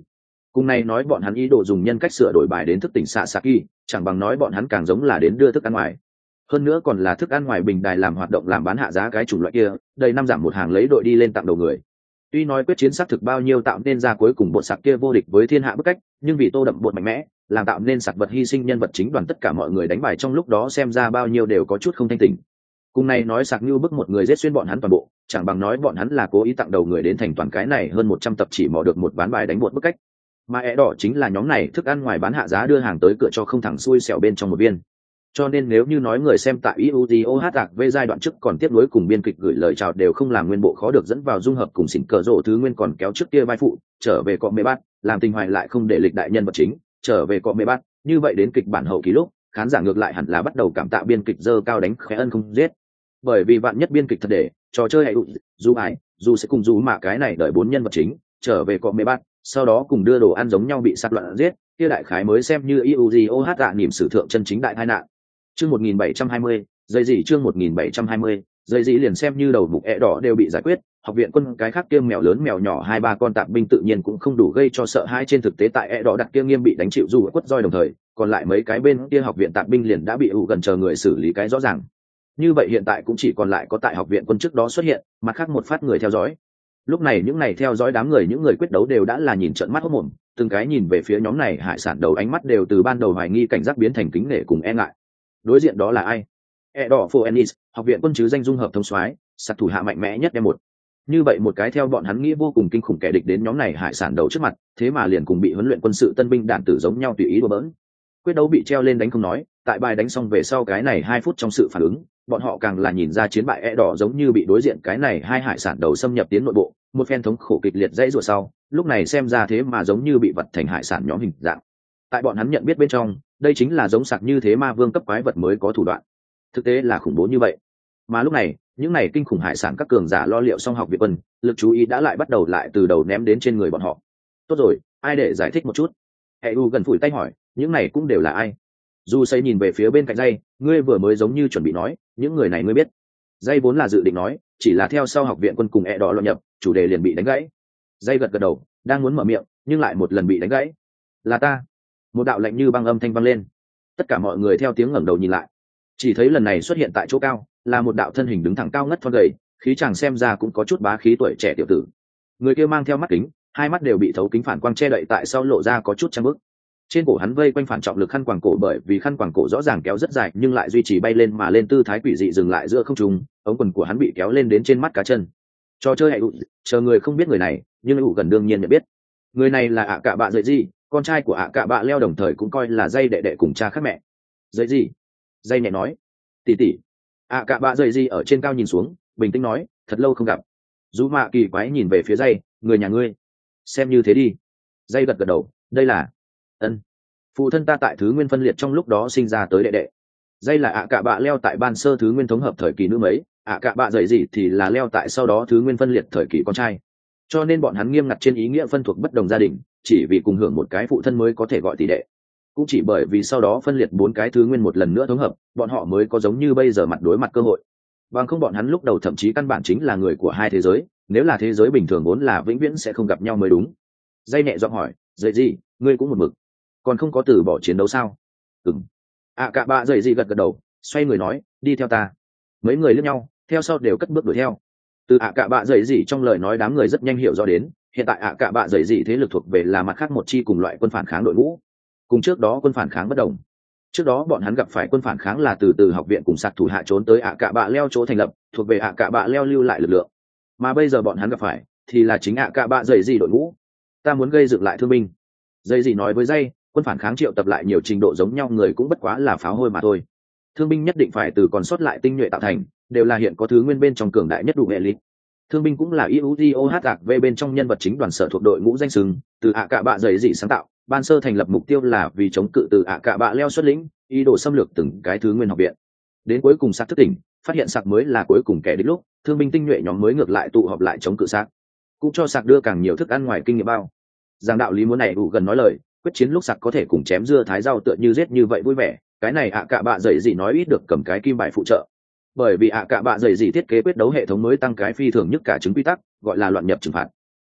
S1: Cùng này nói bọn hắn ý đồ dùng nhân cách sửa đổi bài đến thức tỉnh Sasaki, chẳng bằng nói bọn hắn càng giống là đến đưa thức ăn ngoài. Hơn nữa còn là thức ăn ngoài bình đài làm hoạt động làm bán hạ giá cái chủng loại kia, đầy năm giảm một hàng lấy đội đi lên tặng đầu người. Tuy nói quyết chiến xác thực bao nhiêu tạo nên ra cuối cùng bột sạc kia vô địch với thiên hạ bức cách, nhưng vì tô đậm bột mạnh mẽ, làm tạo nên sạc vật hy sinh nhân vật chính đoàn tất cả mọi người đánh bài trong lúc đó xem ra bao nhiêu đều có chút không thanh tỉnh. Cùng này nói sạc như bức một người giết xuyên bọn hắn toàn bộ, chẳng bằng nói bọn hắn là cố ý tặng đầu người đến thành toàn cái này hơn 100 tập chỉ mò được một ván bài đánh bột bức cách. Mà é đỏ chính là nhóm này thức ăn ngoài bán hạ giá đưa hàng tới cửa cho không thẳng xuôi xẻo bên trong một viên. Cho nên nếu như nói người xem tại IUTOH giai đoạn trước còn tiếp nối cùng biên kịch gửi lời chào đều không làm nguyên bộ khó được dẫn vào dung hợp cùng xỉn cờ rổ thứ nguyên còn kéo trước kia vai phụ trở về cọ mê bát làm tình hoài lại không để lịch đại nhân vật chính trở về cọ mê bát, như vậy đến kịch bản hậu kỳ lúc khán giả ngược lại hẳn là bắt đầu cảm tạ biên kịch dơ cao đánh khẽ ân không giết, bởi vì vạn nhất biên kịch thật để trò chơi hay dù ai dù sẽ cùng dù mà cái này đợi 4 nhân vật chính trở về cọ mê bát sau đó cùng đưa đồ ăn giống nhau bị sát loạn giết, kia đại khái mới xem như IUTOH niềm sử thượng chân chính đại tai nạn. Chương 1720, dây gì chương 1720, dây gì liền xem như đầu mục ẹ đỏ đều bị giải quyết, học viện quân cái khác kia mèo lớn mèo nhỏ 2-3 con tạp binh tự nhiên cũng không đủ gây cho sợ hãi, trên thực tế tại ẹ đỏ đặt kia nghiêm bị đánh chịu dù quất roi đồng thời, còn lại mấy cái bên kia học viện tạp binh liền đã bị ủ gần chờ người xử lý cái rõ ràng. Như vậy hiện tại cũng chỉ còn lại có tại học viện quân trước đó xuất hiện, mặt khác một phát người theo dõi. Lúc này những này theo dõi đám người những người quyết đấu đều đã là nhìn trợn mắt hốt mồm, từng cái nhìn về phía nhóm này hải sản đầu ánh mắt đều từ ban đầu hoài nghi cảnh giác biến thành kính nể cùng e ngại. Đối diện đó là ai? E đỏ Phoenix, học viện quân chứ danh dung hợp thông soái, sát thủ hạ mạnh mẽ nhất đem một. Như vậy một cái theo bọn hắn nghĩ vô cùng kinh khủng kẻ địch đến nhóm này hải sản đầu trước mặt, thế mà liền cùng bị huấn luyện quân sự tân binh đạn tử giống nhau tùy ý đùa bỡn. Quyết đấu bị treo lên đánh không nói, tại bài đánh xong về sau cái này 2 phút trong sự phản ứng, bọn họ càng là nhìn ra chiến bại E đỏ giống như bị đối diện cái này hai hải sản đầu xâm nhập tiến nội bộ, một phen thống khổ kịch liệt dãy rủa sau, lúc này xem ra thế mà giống như bị vật thành hải sản nhóm hình dạng. Tại bọn hắn nhận biết bên trong, đây chính là giống sạc như thế ma vương cấp quái vật mới có thủ đoạn. Thực tế là khủng bố như vậy. Mà lúc này, những này kinh khủng hải sản các cường giả lo liệu xong học viện quân, lực chú ý đã lại bắt đầu lại từ đầu ném đến trên người bọn họ. Tốt rồi, ai để giải thích một chút? Hệ U gần phủi tay hỏi, những này cũng đều là ai? Du xây nhìn về phía bên cạnh dây, ngươi vừa mới giống như chuẩn bị nói, những người này ngươi biết. Dây vốn là dự định nói, chỉ là theo sau học viện quân cùng e đỏ lọt nhập, chủ đề liền bị đánh gãy. Dây gật gật đầu, đang muốn mở miệng, nhưng lại một lần bị đánh gãy. Là ta. Một đạo lạnh như băng âm thanh vang lên. Tất cả mọi người theo tiếng ngẩng đầu nhìn lại, chỉ thấy lần này xuất hiện tại chỗ cao là một đạo thân hình đứng thẳng cao ngất thon gầy, khí chàng xem ra cũng có chút bá khí tuổi trẻ tiểu tử. Người kia mang theo mắt kính, hai mắt đều bị thấu kính phản quang che đậy tại sau lộ ra có chút trang bức. Trên cổ hắn vây quanh phản trọng lực khăn quàng cổ, bởi vì khăn quàng cổ rõ ràng kéo rất dài nhưng lại duy trì bay lên mà lên tư thái quỷ dị dừng lại giữa không trung, ống quần của hắn bị kéo lên đến trên mắt cá chân. Trò chơi hệ chờ người không biết người này, nhưng ủ gần đương nhiên nhận biết. Người này là ạ cạ bạ dậy gì, con trai của ạ cạ bạ leo, đồng thời cũng coi là dây đệ đệ cùng cha khác mẹ. Dậy gì? Dây nhẹ nói. Tỷ tỷ. ạ cạ bạ dậy gì ở trên cao nhìn xuống, bình tĩnh nói, thật lâu không gặp. Dù mạ kỳ quái nhìn về phía dây, người nhà ngươi. Xem như thế đi. Dây gật gật đầu, đây là ân phụ thân ta tại thứ nguyên phân liệt trong lúc đó sinh ra tới đệ đệ. Dây là ạ cạ bạ leo tại ban sơ thứ nguyên thống hợp thời kỳ nữ mấy, ạ cạ bạ dậy gì thì là leo tại sau đó thứ nguyên phân liệt thời kỳ con trai, cho nên bọn hắn nghiêm ngặt trên ý nghĩa phân thuộc bất đồng gia đình, chỉ vì cùng hưởng một cái phụ thân mới có thể gọi tỷ đệ. Cũng chỉ bởi vì sau đó phân liệt 4 cái thứ nguyên một lần nữa thống hợp, bọn họ mới có giống như bây giờ mặt đối mặt cơ hội. Bằng không bọn hắn lúc đầu thậm chí căn bản chính là người của hai thế giới, nếu là thế giới bình thường vốn là vĩnh viễn sẽ không gặp nhau mới đúng. Dây nhẹ giọng hỏi, dậy gì, ngươi cũng một mực còn không có từ bỏ chiến đấu sao? Ừm. ạ cạ bạ dậy gì gật gật đầu, xoay người nói, đi theo ta. Mấy người liếc nhau, theo sau đều cất bước đuổi theo. Từ ạ cạ bạ dậy gì trong lời nói đám người rất nhanh hiểu rõ đến, hiện tại ạ cạ bạ dậy gì thế lực thuộc về là mặt khác một chi cùng loại quân phản kháng đội ngũ. Cùng trước đó quân phản kháng bất đồng. Trước đó bọn hắn gặp phải quân phản kháng là từ học viện cùng sạc thủ hạ trốn tới ạ cạ bạ leo chỗ thành lập, thuộc về ạ cạ bạ leo lưu lại lực lượng. Mà bây giờ bọn hắn gặp phải thì là chính ạ cạ bạ dậy gì đội ngũ. Ta muốn gây dựng lại thương binh. Dây gì nói với dây, quân phản kháng triệu tập lại nhiều trình độ giống nhau người cũng bất quá là pháo hôi mà thôi. Thương binh nhất định phải từ còn sót lại tinh nhuệ tạo thành, đều là hiện có thứ nguyên bên trong cường đại nhất đủ elite. Thương binh cũng là IUTOHV bên trong nhân vật chính đoàn sở thuộc đội ngũ danh xưng, từ ạ cạ bạ dày dị sáng tạo, ban sơ thành lập mục tiêu là vì chống cự từ ạ cạ bạ leo xuất lĩnh, ý đồ xâm lược từng cái thứ nguyên học viện. Đến cuối cùng sạc thức tỉnh, phát hiện sạc mới là cuối cùng kẻ địch lúc, thương binh tinh nhuệ nhóm mới ngược lại tụ họp lại chống cự sạc, cũng cho sạc đưa càng nhiều thức ăn ngoài kinh nghiệm bao. Giang đạo lý muốn này đủ gần nói lời, quyết chiến lúc sạc có thể cùng chém dưa thái rau tựa như giết như vậy vui vẻ, cái này ạ cạ bạ dày dị nói ít được cầm cái kim bài phụ trợ. Bởi vì ạ cạ bạ dày dị thiết kế quyết đấu hệ thống mới tăng cái phi thường nhất cả chứng quy tắc, gọi là loạn nhập trừng phạt.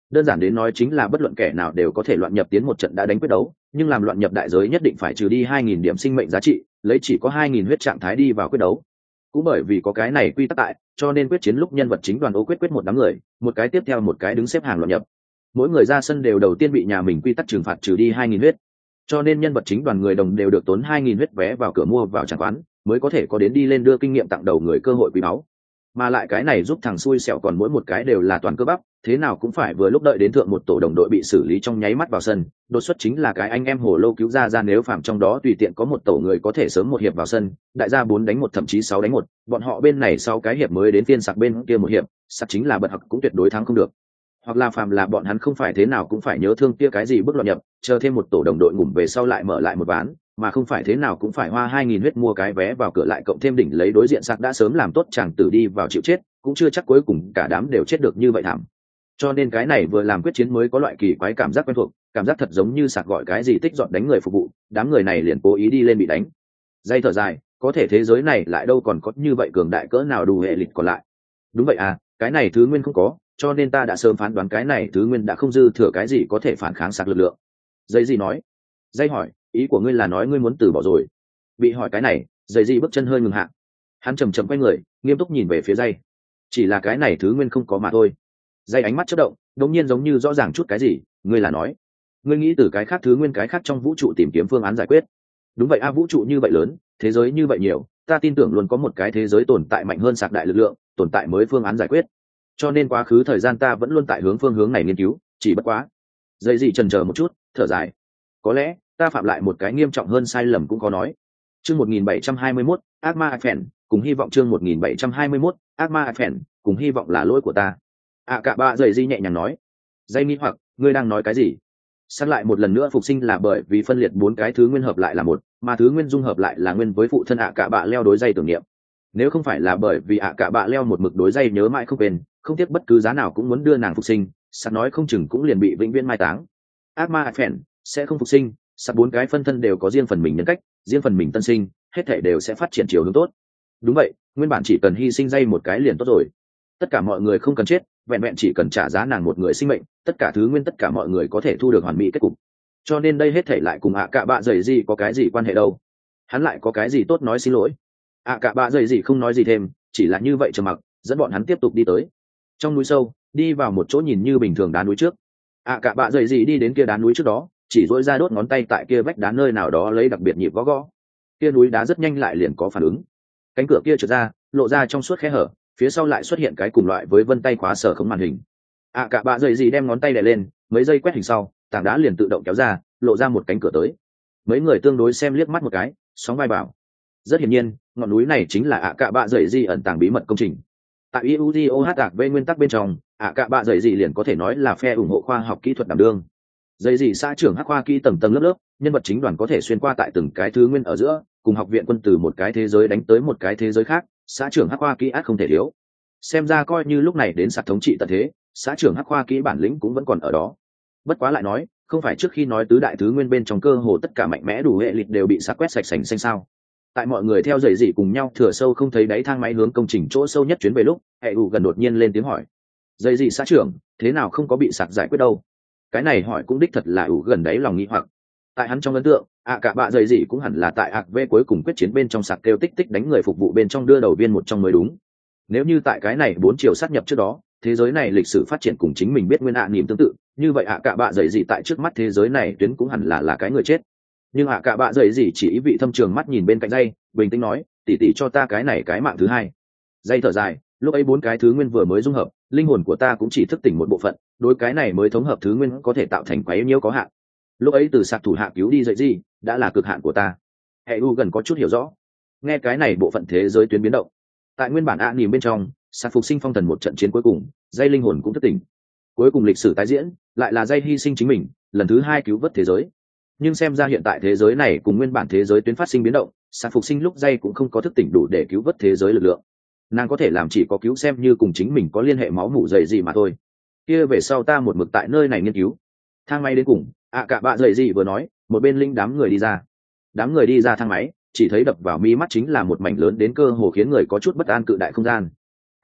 S1: Đơn giản đến nói chính là bất luận kẻ nào đều có thể loạn nhập tiến một trận đã đánh quyết đấu, nhưng làm loạn nhập đại giới nhất định phải trừ đi 2.000 điểm sinh mệnh giá trị, lấy chỉ có 2.000 huyết trạng thái đi vào quyết đấu. Cũng bởi vì có cái này quy tắc tại, cho nên quyết chiến lúc nhân vật chính đoàn ô quyết một đám người, một cái tiếp theo một cái đứng xếp hàng loạn nhập. Mỗi người ra sân đều đầu tiên bị nhà mình quy tắc trừng phạt trừ đi 2.000 huyết. Cho nên nhân vật chính đoàn người đồng đều được tốn 2.000 huyết vé vào cửa mua vào tràng quán, mới có thể có đến đi lên đưa kinh nghiệm tặng đầu người cơ hội quý báu. Mà lại cái này giúp thằng xui xẻo còn mỗi một cái đều là toàn cơ bắp, thế nào cũng phải vừa lúc đợi đến thượng một tổ đồng đội bị xử lý trong nháy mắt vào sân, đột xuất chính là cái anh em hồ lô cứu ra nếu phạm trong đó tùy tiện có một tổ người có thể sớm một hiệp vào sân, đại gia 4 đánh 1 thậm chí 6 đánh 1, bọn họ bên này sau cái hiệp mới đến phiên sặc bên kia một hiệp, sặc chính là bật học cũng tuyệt đối thắng không được. Hoặc là phạm là bọn hắn không phải thế nào cũng phải nhớ thương kia cái gì bước loạn nhập, chờ thêm một tổ đồng đội ngủm về sau lại mở lại một ván, mà không phải thế nào cũng phải hoa 2.000 huyết mua cái vé vào cửa lại cộng thêm đỉnh lấy đối diện sạc đã sớm làm tốt chàng tử đi vào chịu chết, cũng chưa chắc cuối cùng cả đám đều chết được như vậy thảm. Cho nên cái này vừa làm quyết chiến mới có loại kỳ quái cảm giác quen thuộc, cảm giác thật giống như sạc gọi cái gì tích dọn đánh người phục vụ, đám người này liền cố ý đi lên bị đánh. Dây thở dài, có thể thế giới này lại đâu còn có như vậy cường đại cỡ nào đủ hệ lịch còn lại. Đúng vậy à, cái này thứ nguyên không có, cho nên ta đã sớm phán đoán cái này thứ nguyên đã không dư thừa cái gì có thể phản kháng sạc lực lượng. Dây gì nói? Dây hỏi, ý của ngươi là nói ngươi muốn từ bỏ rồi? Bị hỏi cái này, dây gì bước chân hơi ngừng hạ. Hắn chầm chậm quay người, nghiêm túc nhìn về phía dây. Chỉ là cái này thứ nguyên không có mà thôi. Dây ánh mắt chớp động, đột nhiên giống như rõ ràng chút cái gì, ngươi là nói, ngươi nghĩ từ cái khác thứ nguyên cái khác trong vũ trụ tìm kiếm phương án giải quyết. Đúng vậy a, vũ trụ như vậy lớn, thế giới như vậy nhiều, ta tin tưởng luôn có một cái thế giới tồn tại mạnh hơn sạc đại lực lượng, tồn tại mới phương án giải quyết. Cho nên quá khứ thời gian ta vẫn luôn tại phương hướng này nghiên cứu, chỉ bất quá. Dây gì chần chờ một chút, thở dài. Có lẽ ta phạm lại một cái nghiêm trọng hơn sai lầm cũng có nói. Chương 1721, ác ma phèn, cùng hy vọng chương 1721, ác ma phèn, cùng hy vọng là lỗi của ta. Cả ba dây gì nhẹ nhàng nói. Dây nghi hoặc, ngươi đang nói cái gì? Sát lại một lần nữa phục sinh là bởi vì phân liệt 4 cái thứ nguyên hợp lại là một, mà thứ nguyên dung hợp lại là nguyên với phụ thân cả bạ leo đối dây tưởng niệm. Nếu không phải là bởi vì cả bạ leo một mực đối dây nhớ mãi không quên, không tiếc bất cứ giá nào cũng muốn đưa nàng phục sinh, sát nói không chừng cũng liền bị vĩnh viễn mai táng. Ác ma phèn sẽ không phục sinh, sát 4 cái phân thân đều có riêng phần mình nhân cách, riêng phần mình tân sinh, hết thảy đều sẽ phát triển chiều hướng tốt. Đúng vậy, nguyên bản chỉ cần hy sinh dây một cái liền tốt rồi. Tất cả mọi người không cần chết, vẹn vẹn chỉ cần trả giá nàng một người sinh mệnh, tất cả thứ nguyên tất cả mọi người có thể thu được hoàn mỹ kết cục. Cho nên đây hết thảy lại cùng cả bạ dày gì có cái gì quan hệ đâu? Hắn lại có cái gì tốt nói xin lỗi? Cả bạ dày gì không nói gì thêm, chỉ là như vậy trầm mặc, dẫn bọn hắn tiếp tục đi tới. Trong núi sâu, đi vào một chỗ nhìn như bình thường đá núi trước. Cả bạ dày gì đi đến kia đá núi trước đó, chỉ dỗi ra đốt ngón tay tại kia vách đá nơi nào đó lấy đặc biệt nhịp gõ gõ. Kia núi đá rất nhanh lại liền có phản ứng. Cánh cửa kia trượt ra, lộ ra trong suốt khe hở, phía sau lại xuất hiện cái cùng loại với vân tay khóa sở không màn hình. Cả bạ dày gì đem ngón tay đè lên, mấy giây quét hình sau, tảng đá liền tự động kéo ra, lộ ra một cánh cửa tới. Mấy người tương đối xem liếc mắt một cái, sóng vai bảo. Rất hiển nhiên, ngọn núi này chính là cả bạ dày gì ẩn tàng bí mật công trình. Tại UDOHV nguyên tắc bên trong, cả bạ dày gì liền có thể nói là phe ủng hộ khoa học kỹ thuật đảm đương. Dày gì xã trưởng hắc khoa kỹ tầng tầng lớp lớp, nhân vật chính đoàn có thể xuyên qua tại từng cái thứ nguyên ở giữa, cùng học viện quân từ một cái thế giới đánh tới một cái thế giới khác, xã trưởng hắc khoa kỹ át không thể thiếu. Xem ra coi như lúc này đến sạc thống trị tận thế, xã trưởng hắc khoa kỹ bản lĩnh cũng vẫn còn ở đó. Bất quá lại nói, không phải trước khi nói tứ đại thứ nguyên bên trong cơ hồ tất cả mạnh mẽ đủ hệ lịch đều bị sạc quét sạch sành xanh sao? Tại mọi người theo dày dị cùng nhau thừa sâu không thấy đáy thang máy hướng công trình chỗ sâu nhất chuyến về lúc, hệ ủ gần đột nhiên lên tiếng hỏi: dày dị xã trưởng, thế nào không có bị sạc giải quyết đâu? Cái này hỏi cũng đích thật là ủ gần đáy lòng nghĩ hoặc. Tại hắn trong ấn tượng, cả bạ dày dị cũng hẳn là tại v cuối cùng quyết chiến bên trong sạc kêu tích tích đánh người phục vụ bên trong đưa đầu viên một trong mới đúng. Nếu như tại cái này 4 chiều sát nhập trước đó, thế giới này lịch sử phát triển cùng chính mình biết nguyên niệm tương tự, như vậy cả bạ dày dị tại trước mắt thế giới này tuyến cũng hẳn là cái người chết. Nhưng cả bạ dày dị chỉ ý vị thâm trường mắt nhìn bên cạnh dây, bình tĩnh nói: tỉ tỉ cho ta cái này cái mạng thứ hai. Dây thở dài, lúc ấy 4 cái thứ nguyên vừa mới dung hợp, linh hồn của ta cũng chỉ thức tỉnh một bộ phận, đối cái này mới thống hợp thứ nguyên có thể tạo thành quái nhiễu có hạn. Lúc ấy từ sạc thủ hạ cứu đi dậy gì đã là cực hạn của ta. Hệ u gần có chút hiểu rõ, nghe cái này bộ phận thế giới tuyến biến động. Tại nguyên bản nỉm bên trong, sạc phục sinh phong thần một trận chiến cuối cùng, dây linh hồn cũng thức tỉnh. Cuối cùng lịch sử tái diễn, lại là dây hy sinh chính mình, lần thứ 2 cứu vớt thế giới. Nhưng xem ra hiện tại thế giới này cùng nguyên bản thế giới tuyến phát sinh biến động, sạc phục sinh lúc dây cũng không có thức tỉnh đủ để cứu vớt thế giới lực lượng. Nàng có thể làm chỉ có cứu xem như cùng chính mình có liên hệ máu mủ dày gì mà thôi. Kia về sau ta một mực tại nơi này nghiên cứu. Thang máy đến cùng, cả bạ dày gì vừa nói, một bên linh đám người đi ra. Đám người đi ra thang máy, chỉ thấy đập vào mi mắt chính là một mảnh lớn đến cơ hồ khiến người có chút bất an cự đại không gian.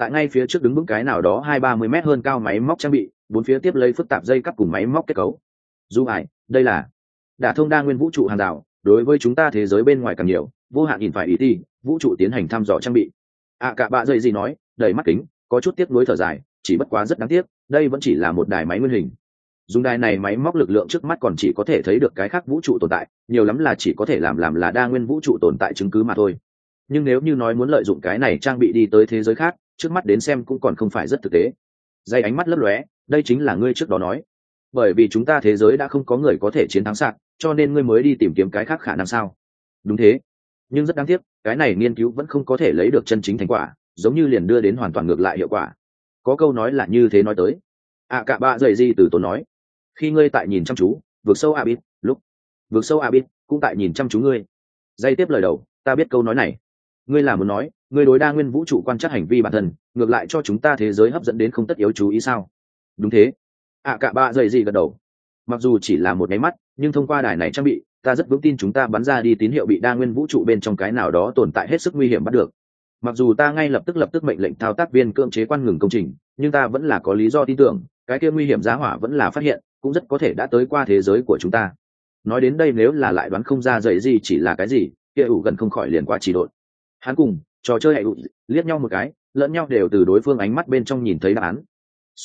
S1: tại ngay phía trước đứng vững cái nào đó 20-30 mét hơn cao máy móc trang bị, bốn phía tiếp lấy phức tạp dây cắp cùng máy móc kết cấu. Du Hải, đây là đả thông đa nguyên vũ trụ hàng rào, đối với chúng ta thế giới bên ngoài càng nhiều, vô hạn nhìn phải ý ti, vũ trụ tiến hành thăm dò trang bị. Cả bạ dậy gì nói, đầy mắt kính, có chút tiếc nuối thở dài, chỉ bất quá rất đáng tiếc, đây vẫn chỉ là một đài máy nguyên hình. Dùng đài này máy móc lực lượng trước mắt còn chỉ có thể thấy được cái khác vũ trụ tồn tại, nhiều lắm là chỉ có thể làm là đa nguyên vũ trụ tồn tại chứng cứ mà thôi. Nhưng nếu như nói muốn lợi dụng cái này trang bị đi tới thế giới khác, trước mắt đến xem cũng còn không phải rất thực tế. Dây ánh mắt lấp lóe, đây chính là ngươi trước đó nói. Bởi vì chúng ta thế giới đã không có người có thể chiến thắng sạc, cho nên ngươi mới đi tìm kiếm cái khác khả năng sao? Đúng thế. Nhưng rất đáng tiếc, cái này nghiên cứu vẫn không có thể lấy được chân chính thành quả, giống như liền đưa đến hoàn toàn ngược lại hiệu quả. Có câu nói là như thế nói tới. Cả bạ dậy gì từ tốn nói. Khi ngươi tại nhìn chăm chú, vượt sâu Abit, lúc vượt sâu Abit cũng tại nhìn chăm chú ngươi. Dây tiếp lời đầu, ta biết câu nói này. Ngươi là muốn nói, ngươi đối đa nguyên vũ trụ quan trắc hành vi bản thân, ngược lại cho chúng ta thế giới hấp dẫn đến không tất yếu chú ý sao? Đúng thế. Cả bạ dậy gì gật đầu. Mặc dù chỉ là một cái mắt, nhưng thông qua đài này trang bị, ta rất vững tin chúng ta bắn ra đi tín hiệu bị đa nguyên vũ trụ bên trong cái nào đó tồn tại hết sức nguy hiểm bắt được. Mặc dù ta ngay lập tức mệnh lệnh thao tác viên cưỡng chế quan ngừng công trình, nhưng ta vẫn là có lý do tin tưởng, cái kia nguy hiểm giá hỏa vẫn là phát hiện, cũng rất có thể đã tới qua thế giới của chúng ta. Nói đến đây nếu là lại đoán không ra dậy gì chỉ là cái gì, kia ủ gần không khỏi liền qua chỉ độn. Hắn cùng trò chơi hệ ủ liếc nhau một cái, lẫn nhau đều từ đối phương ánh mắt bên trong nhìn thấy đáp án.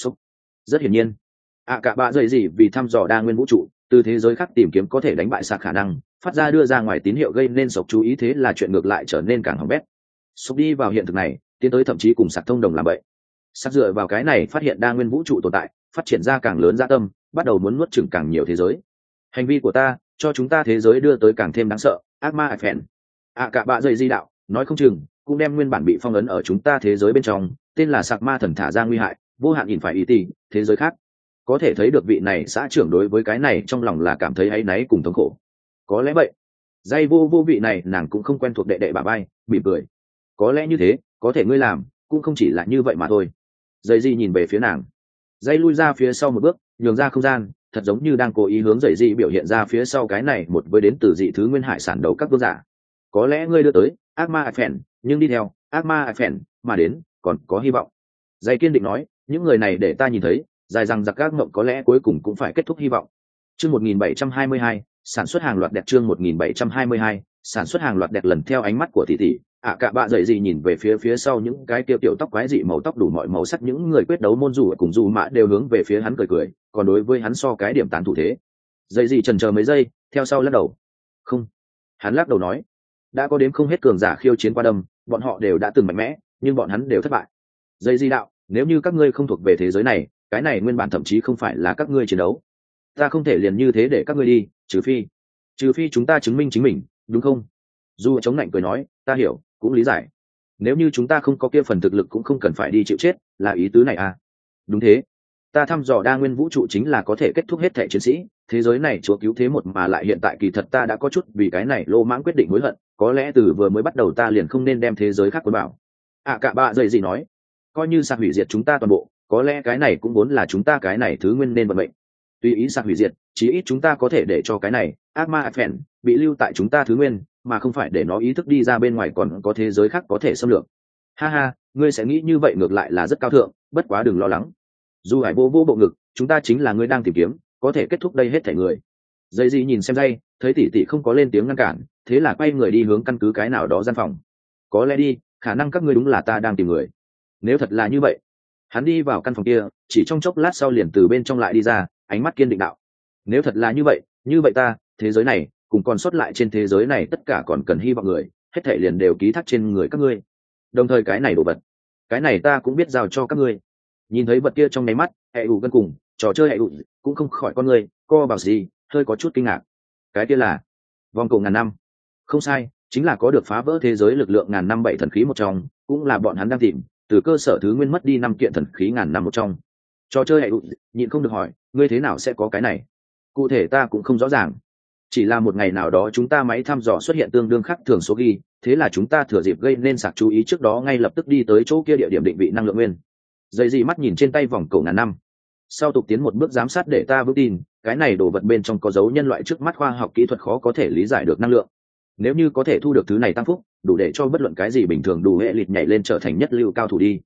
S1: Rất hiển nhiên, cả bạ dậy gì vì thăm dò đa nguyên vũ trụ, từ thế giới khác tìm kiếm có thể đánh bại sạc khả năng, phát ra đưa ra ngoài tín hiệu gây nên sộc chú ý, thế là chuyện ngược lại trở nên càng hỏng bét. Sộc đi vào hiện thực này, tiến tới thậm chí cùng sạc thông đồng làm vậy. Sạc dựa vào cái này phát hiện đa nguyên vũ trụ tồn tại, phát triển ra càng lớn dạ tâm, bắt đầu muốn nuốt chửng càng nhiều thế giới. Hành vi của ta cho chúng ta thế giới đưa tới càng thêm đáng sợ, ác ma ải phèn. Cả bạ dậy di đạo, nói không chừng cũng đem nguyên bản bị phong ấn ở chúng ta thế giới bên trong, tên là sạc ma thần thả ra nguy hại, vô hạn nhìn phải ý tỷ, thế giới khác. Có thể thấy được vị này xã trưởng đối với cái này trong lòng là cảm thấy áy náy cùng thống khổ. Có lẽ vậy. Dây vô vị này nàng cũng không quen thuộc đệ đệ bà bay, mỉm cười. Có lẽ như thế, có thể ngươi làm, cũng không chỉ là như vậy mà thôi. Dây di nhìn về phía nàng. Dây lui ra phía sau một bước, nhường ra không gian, thật giống như đang cố ý hướng dây di biểu hiện ra phía sau cái này một với đến từ dị thứ nguyên hải sản đấu các vương giả. Có lẽ ngươi đưa tới ác ma phèn, nhưng đi theo ác ma phèn mà đến, còn có hy vọng. Dây kiên định nói, những người này để ta nhìn thấy, dài rằng giặc gác mộng có lẽ cuối cùng cũng phải kết thúc hy vọng. Chương 1722, sản xuất hàng loạt đẹp. Chương 1722, sản xuất hàng loạt đẹp. Lần theo ánh mắt của tỷ tỷ, cả bạ dậy gì nhìn về phía sau những cái tiêu tiểu tóc quái dị màu tóc đủ mọi màu sắc, những người quyết đấu môn dù cùng dù mã đều hướng về phía hắn cười, còn đối với hắn so cái điểm tán thủ thế. Dậy gì chần chờ mấy giây, theo sau lắc đầu. Không. Hắn lắc đầu nói, đã có đến không hết cường giả khiêu chiến qua đâm, bọn họ đều đã từng mạnh mẽ, nhưng bọn hắn đều thất bại. Dậy gì đạo, nếu như các ngươi không thuộc về thế giới này, cái này nguyên bản thậm chí không phải là các ngươi chiến đấu, ta không thể liền như thế để các ngươi đi, trừ phi chúng ta chứng minh chính mình, đúng không? Du chống lạnh cười nói, ta hiểu, cũng lý giải. Nếu như chúng ta không có kia phần thực lực cũng không cần phải đi chịu chết, là ý tứ này à? Đúng thế. Ta thăm dò đa nguyên vũ trụ chính là có thể kết thúc hết thẻ chiến sĩ, thế giới này chúa cứu thế một mà lại hiện tại kỳ thật ta đã có chút vì cái này lô mãng quyết định hối hận, có lẽ từ vừa mới bắt đầu ta liền không nên đem thế giới khác cuốn bảo. Cả bạ dậy gì nói, coi như sạc hủy diệt chúng ta toàn bộ, có lẽ cái này cũng vốn là chúng ta cái này thứ nguyên nên vận mệnh. Tùy ý sạc hủy diệt, chí ít chúng ta có thể để cho cái này ác ma phèn bị lưu tại chúng ta thứ nguyên, mà không phải để nó ý thức đi ra bên ngoài còn có thế giới khác có thể xâm lược. Ha ha, ngươi sẽ nghĩ như vậy ngược lại là rất cao thượng, bất quá đừng lo lắng. Dù hải vô bộ ngực, chúng ta chính là ngươi đang tìm kiếm, có thể kết thúc đây hết thảy người. Dây gì nhìn xem dây, thấy tỷ tỷ không có lên tiếng ngăn cản, thế là quay người đi hướng căn cứ cái nào đó gian phòng. Có lẽ đi, khả năng các ngươi đúng là ta đang tìm người. Nếu thật là như vậy, hắn đi vào căn phòng kia, chỉ trong chốc lát sau liền từ bên trong lại đi ra, ánh mắt kiên định đạo. Nếu thật là như vậy ta, thế giới này, cùng còn sót lại trên thế giới này tất cả còn cần hy vọng người, hết thảy liền đều ký thác trên người các ngươi. Đồng thời cái này đồ vật, cái này ta cũng biết giao cho các ngươi. Nhìn thấy vật kia trong nháy mắt, hệ ủ gần cùng trò chơi hệ ủ cũng không khỏi con người co vào gì, hơi có chút kinh ngạc. Cái kia là vòng cổ ngàn năm. Không sai, chính là có được phá vỡ thế giới lực lượng ngàn năm 7 thần khí một trong, cũng là bọn hắn đang tìm, từ cơ sở thứ nguyên mất đi 5 kiện thần khí ngàn năm một trong. Trò chơi hệ nhịn không được hỏi, ngươi thế nào sẽ có cái này? Cụ thể ta cũng không rõ ràng, chỉ là một ngày nào đó chúng ta máy thăm dò xuất hiện tương đương khác thường số ghi, thế là chúng ta thừa dịp gây nên sạc chú ý trước đó ngay lập tức đi tới chỗ kia địa điểm định vị năng lượng nguyên. Dây gì mắt nhìn trên tay vòng cổ ngàn năm, sau tục tiến một bước giám sát để ta vững tin cái này đồ vật bên trong có dấu nhân loại trước mắt khoa học kỹ thuật khó có thể lý giải được năng lượng. Nếu như có thể thu được thứ này tăng phúc, đủ để cho bất luận cái gì bình thường đủ hệ lịt nhảy lên trở thành nhất lưu cao thủ đi.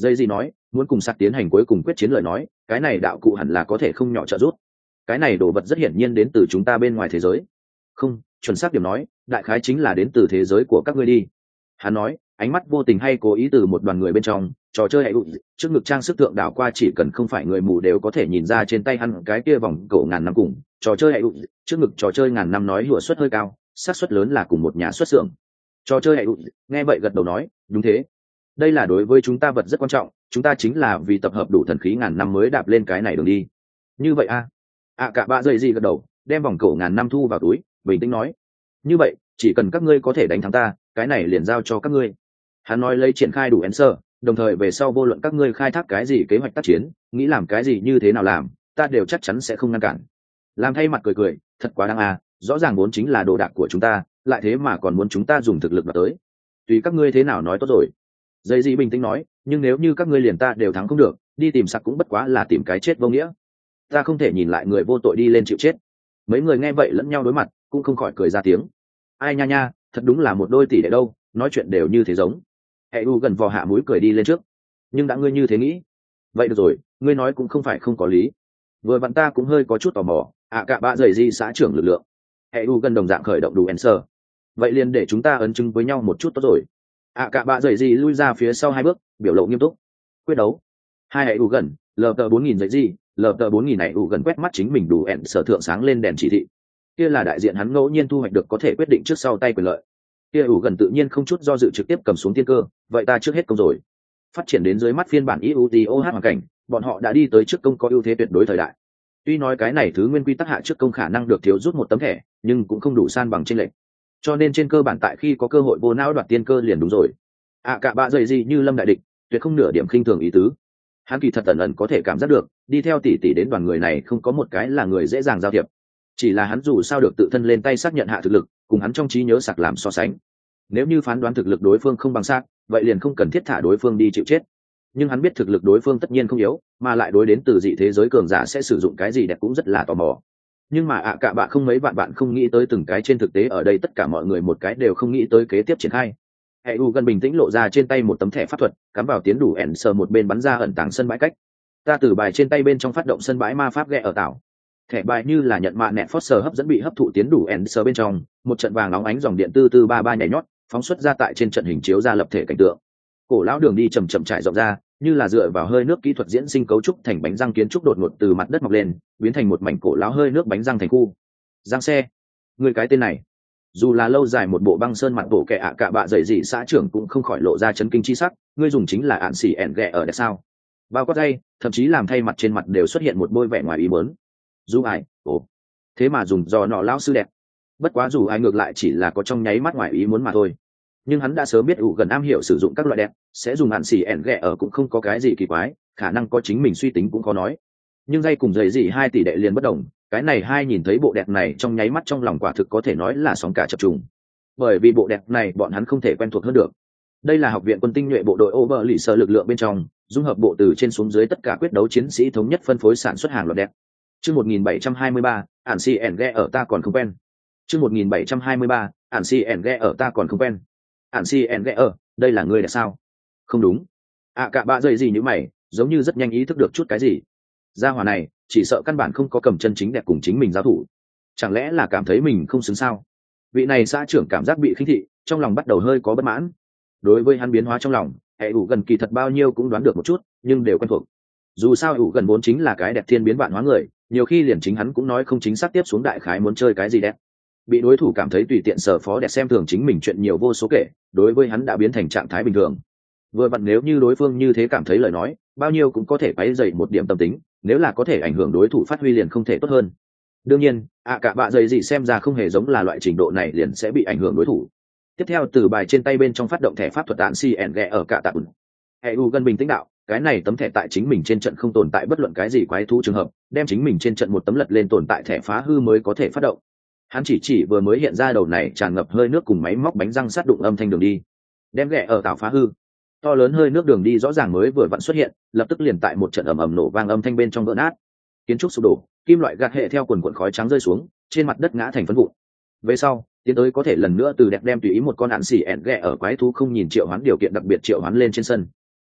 S1: Dây gì nói, muốn cùng sạc tiến hành cuối cùng quyết chiến lời nói, cái này đạo cụ hẳn là có thể không nhỏ trợ giúp. Cái này đồ vật rất hiển nhiên đến từ chúng ta bên ngoài thế giới. Không, chuẩn xác điểm nói, đại khái chính là đến từ thế giới của các ngươi đi. Hắn nói, ánh mắt vô tình hay cố ý từ một đoàn người bên trong, trò chơi hệ trước ngực trang sức tượng đảo qua, chỉ cần không phải người mù đều có thể nhìn ra trên tay hắn cái kia vòng cổ ngàn năm cùng trò chơi hệ trước ngực trò chơi ngàn năm nói hiệu suất hơi cao, xác suất lớn là cùng một nhà xuất xưởng. Trò chơi hệ nghe vậy gật đầu nói, đúng thế, đây là đối với chúng ta vật rất quan trọng, chúng ta chính là vì tập hợp đủ thần khí ngàn năm mới đạp lên cái này đường đi. Như vậy cả bạ dậy gì gật đầu, đem vòng cổ ngàn năm thu vào túi, bình tĩnh nói, như vậy chỉ cần các ngươi có thể đánh thắng ta, cái này liền giao cho các ngươi. Hắn nói lấy triển khai đủ answer, đồng thời về sau vô luận các ngươi khai thác cái gì kế hoạch tác chiến, nghĩ làm cái gì như thế nào làm, ta đều chắc chắn sẽ không ngăn cản. Làm thay mặt cười, thật quá đáng rõ ràng vốn chính là đồ đạc của chúng ta, lại thế mà còn muốn chúng ta dùng thực lực mà tới. Tùy các ngươi thế nào nói tốt rồi. Dây gì bình tĩnh nói, nhưng nếu như các ngươi liền ta đều thắng không được, đi tìm sặc cũng bất quá là tìm cái chết vô nghĩa. Ta không thể nhìn lại người vô tội đi lên chịu chết. Mấy người nghe vậy lẫn nhau đối mặt, cũng không khỏi cười ra tiếng. Ai nha, thật đúng là một đôi tỷ đệ đâu, nói chuyện đều như thế giống. Hệ u gần vò hạ mũi cười đi lên trước. Nhưng đã ngươi như thế nghĩ, vậy được rồi, ngươi nói cũng không phải không có lý. Vừa vặn ta cũng hơi có chút tò mò, cả bạ dày di xã trưởng lực lượng. Hệ u gần đồng dạng khởi động đủ answer. Vậy liền để chúng ta ấn chứng với nhau một chút tốt rồi. Cả bạ dày di lui ra phía sau 2 bước, biểu lộ nghiêm túc. Quyết đấu. Hai hệ u gần, lờ tờ 4000 dày di, lờ tờ 4000 này u gần quét mắt chính mình đủ answer thượng sáng lên đèn chỉ thị. Kia là đại diện hắn ngẫu nhiên thu hoạch được có thể quyết định trước sau tay quyền lợi. Kia u gần tự nhiên không chút do dự trực tiếp cầm xuống tiên cơ, vậy ta trước hết công rồi. Phát triển đến dưới mắt phiên bản IUTOH hoàn cảnh, bọn họ đã đi tới trước công có ưu thế tuyệt đối thời đại. Tuy nói cái này thứ nguyên quy tắc hạ trước công khả năng được thiếu rút một tấm thẻ, nhưng cũng không đủ san bằng trên lệnh. Cho nên trên cơ bản tại khi có cơ hội vô não đoạt tiên cơ liền đúng rồi. Cả bạ dày gì như lâm đại địch, tuyệt không nửa điểm khinh thường ý tứ. Hắn kỳ thật ẩn có thể cảm giác được, đi theo tỷ tỷ đến đoàn người này không có một cái là người dễ dàng giao thiệp. Chỉ là hắn dù sao được tự thân lên tay xác nhận hạ thực lực, cùng hắn trong trí nhớ sạc làm so sánh. Nếu như phán đoán thực lực đối phương không bằng sạc, vậy liền không cần thiết thả đối phương đi chịu chết. Nhưng hắn biết thực lực đối phương tất nhiên không yếu, mà lại đối đến từ dị thế giới cường giả sẽ sử dụng cái gì đẹp cũng rất là tò mò. Nhưng mà cả bạn không mấy bạn không nghĩ tới từng cái, trên thực tế ở đây tất cả mọi người một cái đều không nghĩ tới kế tiếp triển khai. Hệ u gần bình tĩnh lộ ra trên tay một tấm thẻ pháp thuật, cắm vào tiến đủ ẻn sờ một bên bắn ra ẩn tàng sân bãi cách. Ta từ bài trên tay bên trong phát động sân bãi ma pháp ghẹ ở tảo. Thẻ bài như là nhận mạ nẹt Foster hấp dẫn bị hấp thụ tiến đủ ẻn sờ bên trong, một trận vàng óng ánh dòng điện tư 33 nhảy nhót, phóng xuất ra tại trên trận hình chiếu ra lập thể cảnh tượng. Cổ lão đường đi chậm trải rộng ra, như là dựa vào hơi nước kỹ thuật diễn sinh cấu trúc thành bánh răng kiến trúc đột ngột từ mặt đất mọc lên, biến thành một mảnh cổ lão hơi nước bánh răng thành khu. Giang xe, người cái tên này, dù là lâu dài một bộ băng sơn mặt bộ kẻ cả bạ dày dị xã trưởng cũng không khỏi lộ ra chấn kinh chi sắc. Ngươi dùng chính là ạn xỉ ẻn ghẹ ở đây sao? Bao quát đây, thậm chí làm thay mặt trên mặt đều xuất hiện một bôi vẻ ngoài ý muốn. Dù ai, thế mà dùng do nọ lão sư đẹp. Bất quá dù ai ngược lại chỉ là có trong nháy mắt ngoài ý muốn mà thôi. Nhưng hắn đã sớm biết gần am hiểu sử dụng các loại đẹp, sẽ dùng ạn xỉ ẻn ghẹ ở cũng không có cái gì kỳ quái, khả năng có chính mình suy tính cũng có nói. Nhưng dây cùng dày dị 2 tỷ đệ liền bất đồng, cái này hai nhìn thấy bộ đẹp này trong nháy mắt trong lòng quả thực có thể nói là sóng cả chập trùng. Bởi vì bộ đẹp này bọn hắn không thể quen thuộc hơn được. Đây là học viện quân tinh nhuệ bộ đội Oberliser lực lượng bên trong, dung hợp bộ từ trên xuống dưới tất cả quyết đấu chiến sĩ thống nhất phân phối sản xuất hàng loạt đẹp. Chương 1723, ản si ẻn ghẹ ở ta còn không quen. Chương 1723, ản si ẻn ghẹ ở ta còn không quen. Ản si ẻn ghẹ ở, đây là ngươi là sao? Không đúng. Cả bạ dây gì như mày, giống như rất nhanh ý thức được chút cái gì. Gia hỏa này, chỉ sợ căn bản không có cầm chân chính đẹp cùng chính mình giao thủ. Chẳng lẽ là cảm thấy mình không xứng sao? Vị này xã trưởng cảm giác bị khinh thị, trong lòng bắt đầu hơi có bất mãn. Đối với hắn biến hóa trong lòng, hệ ủ gần kỳ thật bao nhiêu cũng đoán được một chút, nhưng đều quen thuộc. Dù sao ủ gần vốn chính là cái đẹp thiên biến vạn hóa người, nhiều khi liền chính hắn cũng nói không chính xác tiếp xuống đại khái muốn chơi cái gì đẹp. Bị đối thủ cảm thấy tùy tiện sở phó đẹp xem thường chính mình chuyện nhiều vô số kể, đối với hắn đã biến thành trạng thái bình thường. Vừa vặn nếu như đối phương như thế cảm thấy lời nói, bao nhiêu cũng có thể quấy dậy một điểm tâm tính, nếu là có thể ảnh hưởng đối thủ phát huy liền không thể tốt hơn. Đương nhiên, cả bạ dày gì xem ra không hề giống là loại trình độ này liền sẽ bị ảnh hưởng đối thủ. Tiếp theo từ bài trên tay bên trong phát động thẻ pháp thuật tạn cn ghẹ ở cả tạ bùn. Hệ u gần bình tĩnh đạo, cái này tấm thẻ tại chính mình trên trận không tồn tại bất luận cái gì quái thú trường hợp, đem chính mình trên trận một tấm lật lên tồn tại thẻ phá hư mới có thể phát động. Hắn chỉ vừa mới hiện ra đầu này tràn ngập hơi nước cùng máy móc bánh răng sát đụng âm thanh đường đi, đem ghẹ ở tạo phá hư. To lớn hơi nước đường đi rõ ràng mới vừa vặn xuất hiện, lập tức liền tại một trận ầm ầm nổ vang âm thanh bên trong vỡ nát, kiến trúc sụp đổ, kim loại gạt hệ theo quần quần khói trắng rơi xuống, trên mặt đất ngã thành phấn vụn. Về sau, tiến tới có thể lần nữa từ đẹp đem tùy ý một con ạn xỉ ẻn ghẹ ở quái thú không nhìn triệu hoán điều kiện đặc biệt triệu hoán lên trên sân.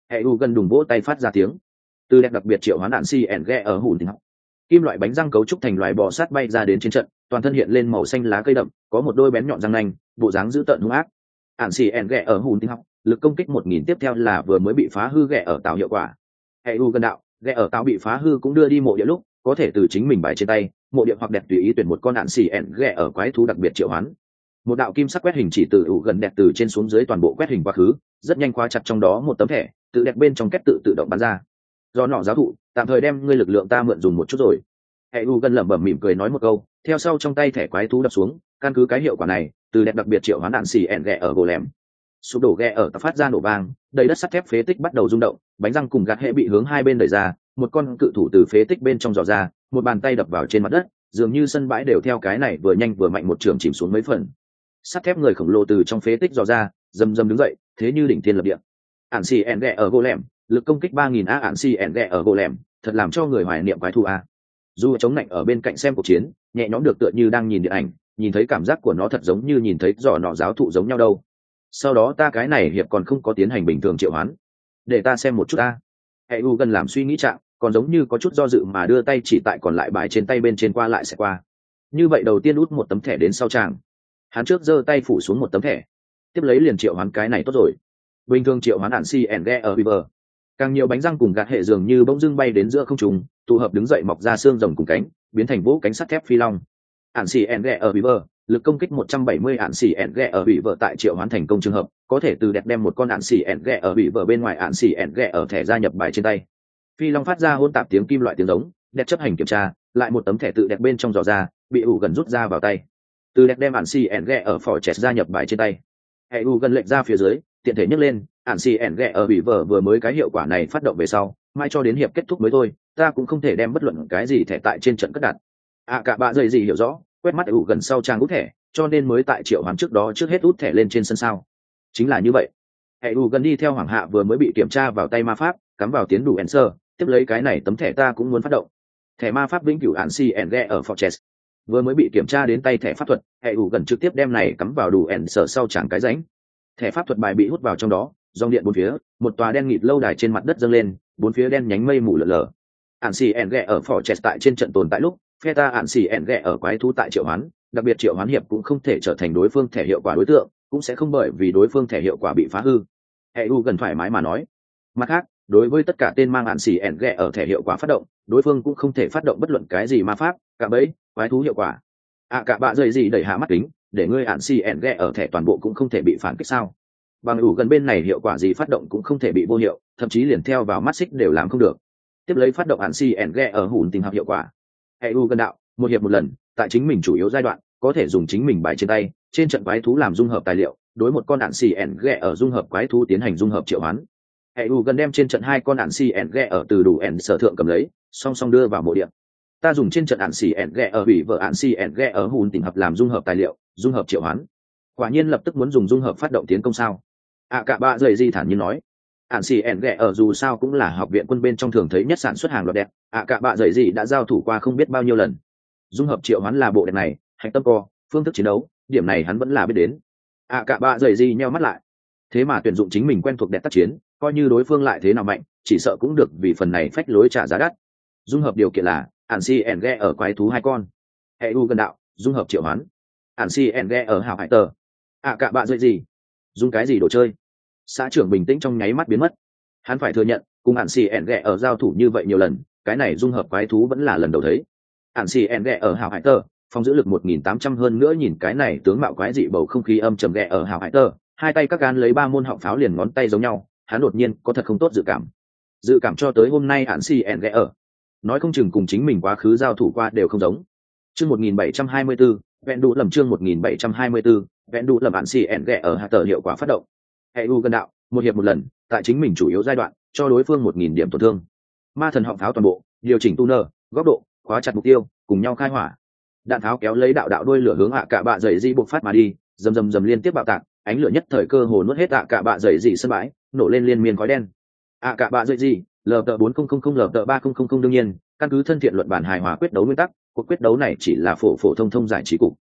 S1: hệ u gần đùng vỗ tay phát ra tiếng. Từ đẹp đặc biệt triệu hoán đạn cn ghe ở hùn tình học, kim loại bánh răng cấu trúc thành loài bò sát bay ra đến trên trận, toàn thân hiện lên màu xanh lá cây đậm, có một đôi bén nhọn răng nanh, bộ dáng dữ tợn hung ác. Ản cn ghe ở hùn tình học, lực công kích 1000 tiếp theo là vừa mới bị phá hư ghe ở tạo hiệu quả. Hệ u gần đạo, ghe ở tạo bị phá hư cũng đưa đi mộ địa lúc, có thể từ chính mình bài trên tay, mộ địa hoặc đẹp tùy ý tuyển một con ản cn ghe ở quái thú đặc biệt triệu hoán. Một đạo kim sắc quét hình chỉ từ ủ gần đẹp từ trên xuống dưới toàn bộ quét hình quá khứ, rất nhanh khóa chặt trong đó một tấm thẻ, tự đẹp bên trong kết tự động bắn ra. Do nọ giáo thụ, tạm thời đem ngươi lực lượng ta mượn dùng một chút rồi. Hệ u gần lẩm bẩm mỉm cười nói một câu, theo sau trong tay thẻ quái thú đập xuống, căn cứ cái hiệu quả này, từ đẹp đặc biệt triệu hoán đạn xì ẻn ghẹ ở gỗ lẻm. Sụp đổ ghẹ ở phát ra nổ vang, đầy đất sắt thép phế tích bắt đầu rung động, bánh răng cùng gạt hệ bị hướng hai bên đẩy ra, một con cự thủ từ phế tích bên trong dò ra, một bàn tay đập vào trên mặt đất, dường như sân bãi đều theo cái này vừa nhanh vừa mạnh một trường chìm xuống mấy phần. Sắt thép người khổng lồ từ trong phế tích dò ra, dầm dầm đứng dậy, thế như đỉnh thiên lập địa. Ản xì ẻn ghẹ ở gỗ lẻm, lực công kích 3000 a. Ản xì ẻn ghẹ ở gỗ lẻm, thật làm cho người hoài niệm quái thú a. Dù chống lạnh ở bên cạnh xem cuộc chiến, nhẹ nhõm được tựa như đang nhìn điện ảnh, nhìn thấy cảm giác của nó thật giống như nhìn thấy giò nọ giáo thụ giống nhau đâu. Sau đó ta cái này hiệp còn không có tiến hành bình thường triệu hoán, để ta xem một chút ta. Hệ u gần làm suy nghĩ trạng, còn giống như có chút do dự mà đưa tay chỉ tại còn lại bài trên tay bên trên qua lại sẽ qua. Như vậy đầu tiên út một tấm thẻ đến sau tràng, hắn trước giơ tay phủ xuống một tấm thẻ, tiếp lấy liền triệu hoán cái này tốt rồi. Bình thường triệu hoán ản cn ghe ở river, càng nhiều bánh răng cùng gạt hệ dường như bỗng dưng bay đến giữa không trung, tụ hợp đứng dậy mọc ra xương rồng cùng cánh, biến thành vũ cánh sắt thép phi long. Ản cn ghe ở river, lực công kích 170. Ản cn ghe ở river tại triệu hoán thành công trường hợp, có thể từ đẹp đem một con ản cn ghe ở river bên ngoài ản cn ghe ở thẻ gia nhập bài trên tay. Phi long phát ra hỗn tạp tiếng kim loại tiếng giống, đẹp chấp hành kiểm tra, lại một tấm thẻ tự đẹp bên trong dò ra, bị ủ gần rút ra vào tay. Từ đẹp đem ản cn ghe ở phỏ chẹt gia nhập bài trên tay. Hệ u gần lệnh ra phía dưới, tiện thể nhấc lên, ản cn ghẹ ở bị vở vừa mới cái hiệu quả này phát động về sau, mai cho đến hiệp kết thúc mới thôi, ta cũng không thể đem bất luận cái gì thẻ tại trên trận cất đặt. Cả bạ dậy gì hiểu rõ, quét mắt ủ gần sau trang út thẻ, cho nên mới tại triệu hoán trước đó trước hết út thẻ lên trên sân sao. Chính là như vậy. Hệ u gần đi theo hoàng hạ vừa mới bị kiểm tra vào tay ma pháp, cắm vào tiến đủ answer, tiếp lấy cái này tấm thẻ ta cũng muốn phát động. Thẻ ma pháp vĩnh cửu ản cn ghẹ ở fortress vừa mới bị kiểm tra đến tay thẻ pháp thuật, hệ ủ gần trực tiếp đem này cắm vào đủ ẻn sở sau chẳng cái rãnh. Thẻ pháp thuật bài bị hút vào trong đó, dòng điện bốn phía, một tòa đen nghịt lâu đài trên mặt đất dâng lên, bốn phía đen nhánh mây mù lờ lờ. Ản xì ẻn ghẹ ở phỏ chẹt tại trên trận tồn tại lúc, phe ta ản xì ẻn ghẹ ở quái thú tại triệu hoán, đặc biệt triệu hoán hiệp cũng không thể trở thành đối phương thẻ hiệu quả đối tượng, cũng sẽ không bởi vì đối phương thẻ hiệu quả bị phá hư. Hệ u gần thoải mái mà nói. Mặt khác, đối với tất cả tên mang ản xì ẻn ghẹ ở thẻ hiệu quả phát động, đối phương cũng không thể phát động bất luận cái gì ma pháp, cả bẫy, quái thú hiệu quả. Cả bạ dày gì đẩy hạ mắt kính, để ngươi ản cn ghẹ ở thẻ toàn bộ cũng không thể bị phản kích sao? Bằng ủ gần bên này hiệu quả gì phát động cũng không thể bị vô hiệu, thậm chí liền theo vào mắt xích đều làm không được. Tiếp lấy phát động ản cn ghẹ ở hùn tình hợp hiệu quả. Hệ u gần đạo, một hiệp một lần, tại chính mình chủ yếu giai đoạn, có thể dùng chính mình bài trên tay, trên trận quái thú làm dung hợp tài liệu, đối một con ản cn ghẹ ở dung hợp quái thú tiến hành dung hợp triệu hoán. Hệ u gần đem trên trận hai con ản cn ghẹ ở từ đủ ẻn sở thượng cầm lấy, song song đưa vào mộ điện. Ta dùng trên trận ản xì ẻn ghẹ ở hủy vợ ản xì ẻn ghẹ ở hùn tình hợp làm dung hợp tài liệu, dung hợp triệu hoán. Quả nhiên lập tức muốn dùng dung hợp phát động tiến công sao? Cả bạ dậy di thản nhiên nói. Ản xì ẻn ghẹ ở dù sao cũng là học viện quân bên trong thường thấy nhất sản xuất hàng loạt đẹp. Cả bạ dậy di đã giao thủ qua không biết bao nhiêu lần. Dung hợp triệu hoán là bộ đẹp này, hạch tâm co, phương thức chiến đấu, điểm này hắn vẫn là biết đến. Cả bạ dậy di nheo mắt lại. Thế mà tuyển dụng chính mình quen thuộc đẹp tác chiến, coi như đối phương lại thế nào mạnh, chỉ sợ cũng được vì phần này phách lối trả giá đắt. Dung hợp điều kiện là ản cn ghẹ ở quái thú hai con. Hệ u gần đạo, dung hợp triệu hoán. Ản cn ghẹ ở hào hải tờ. Cả bạ dậy gì? Dùng cái gì đồ chơi? Xã trưởng bình tĩnh trong nháy mắt biến mất. Hắn phải thừa nhận, cùng ản cn ghẹ ở giao thủ như vậy nhiều lần, cái này dung hợp quái thú vẫn là lần đầu thấy. Ản cn ghẹ ở hào hải tờ, phòng giữ lực 1800 hơn nữa, nhìn cái này tướng mạo quái dị bầu không khí âm trầm ghẹ ở hào hải tờ, hai tay các gan lấy 3 môn họng pháo liền ngón tay giống nhau, hắn đột nhiên có thật không tốt dự cảm cho tới hôm nay ản cn ghẹ ở nói không chừng cùng chính mình quá khứ giao thủ qua đều không giống. Chương 1724, vẹn đủ lầm chương 1724, vẹn đủ lầm ản cn ghẹ ở hạ tờ hiệu quả phát động. Hệ u gần đạo, một hiệp một lần, tại chính mình chủ yếu giai đoạn, cho đối phương 1000 điểm tổn thương. Ma thần họng pháo toàn bộ, điều chỉnh tu nơ, góc độ, khóa chặt mục tiêu, cùng nhau khai hỏa. Đạn pháo kéo lấy đạo đuôi lửa hướng cả bạ dậy di bộc phát mà đi, rầm liên tiếp bạo tạc, ánh lửa nhất thời cơ hồ nuốt hết cả bạ dậy di sân bãi, nổ lên liên miên khói đen. Cả bạ dậy di lờ tờ 4000 lờ tờ 3000 đương nhiên, căn cứ thân thiện luận bản hài hòa quyết đấu nguyên tắc, cuộc quyết đấu này chỉ là phổ thông giải trí cục,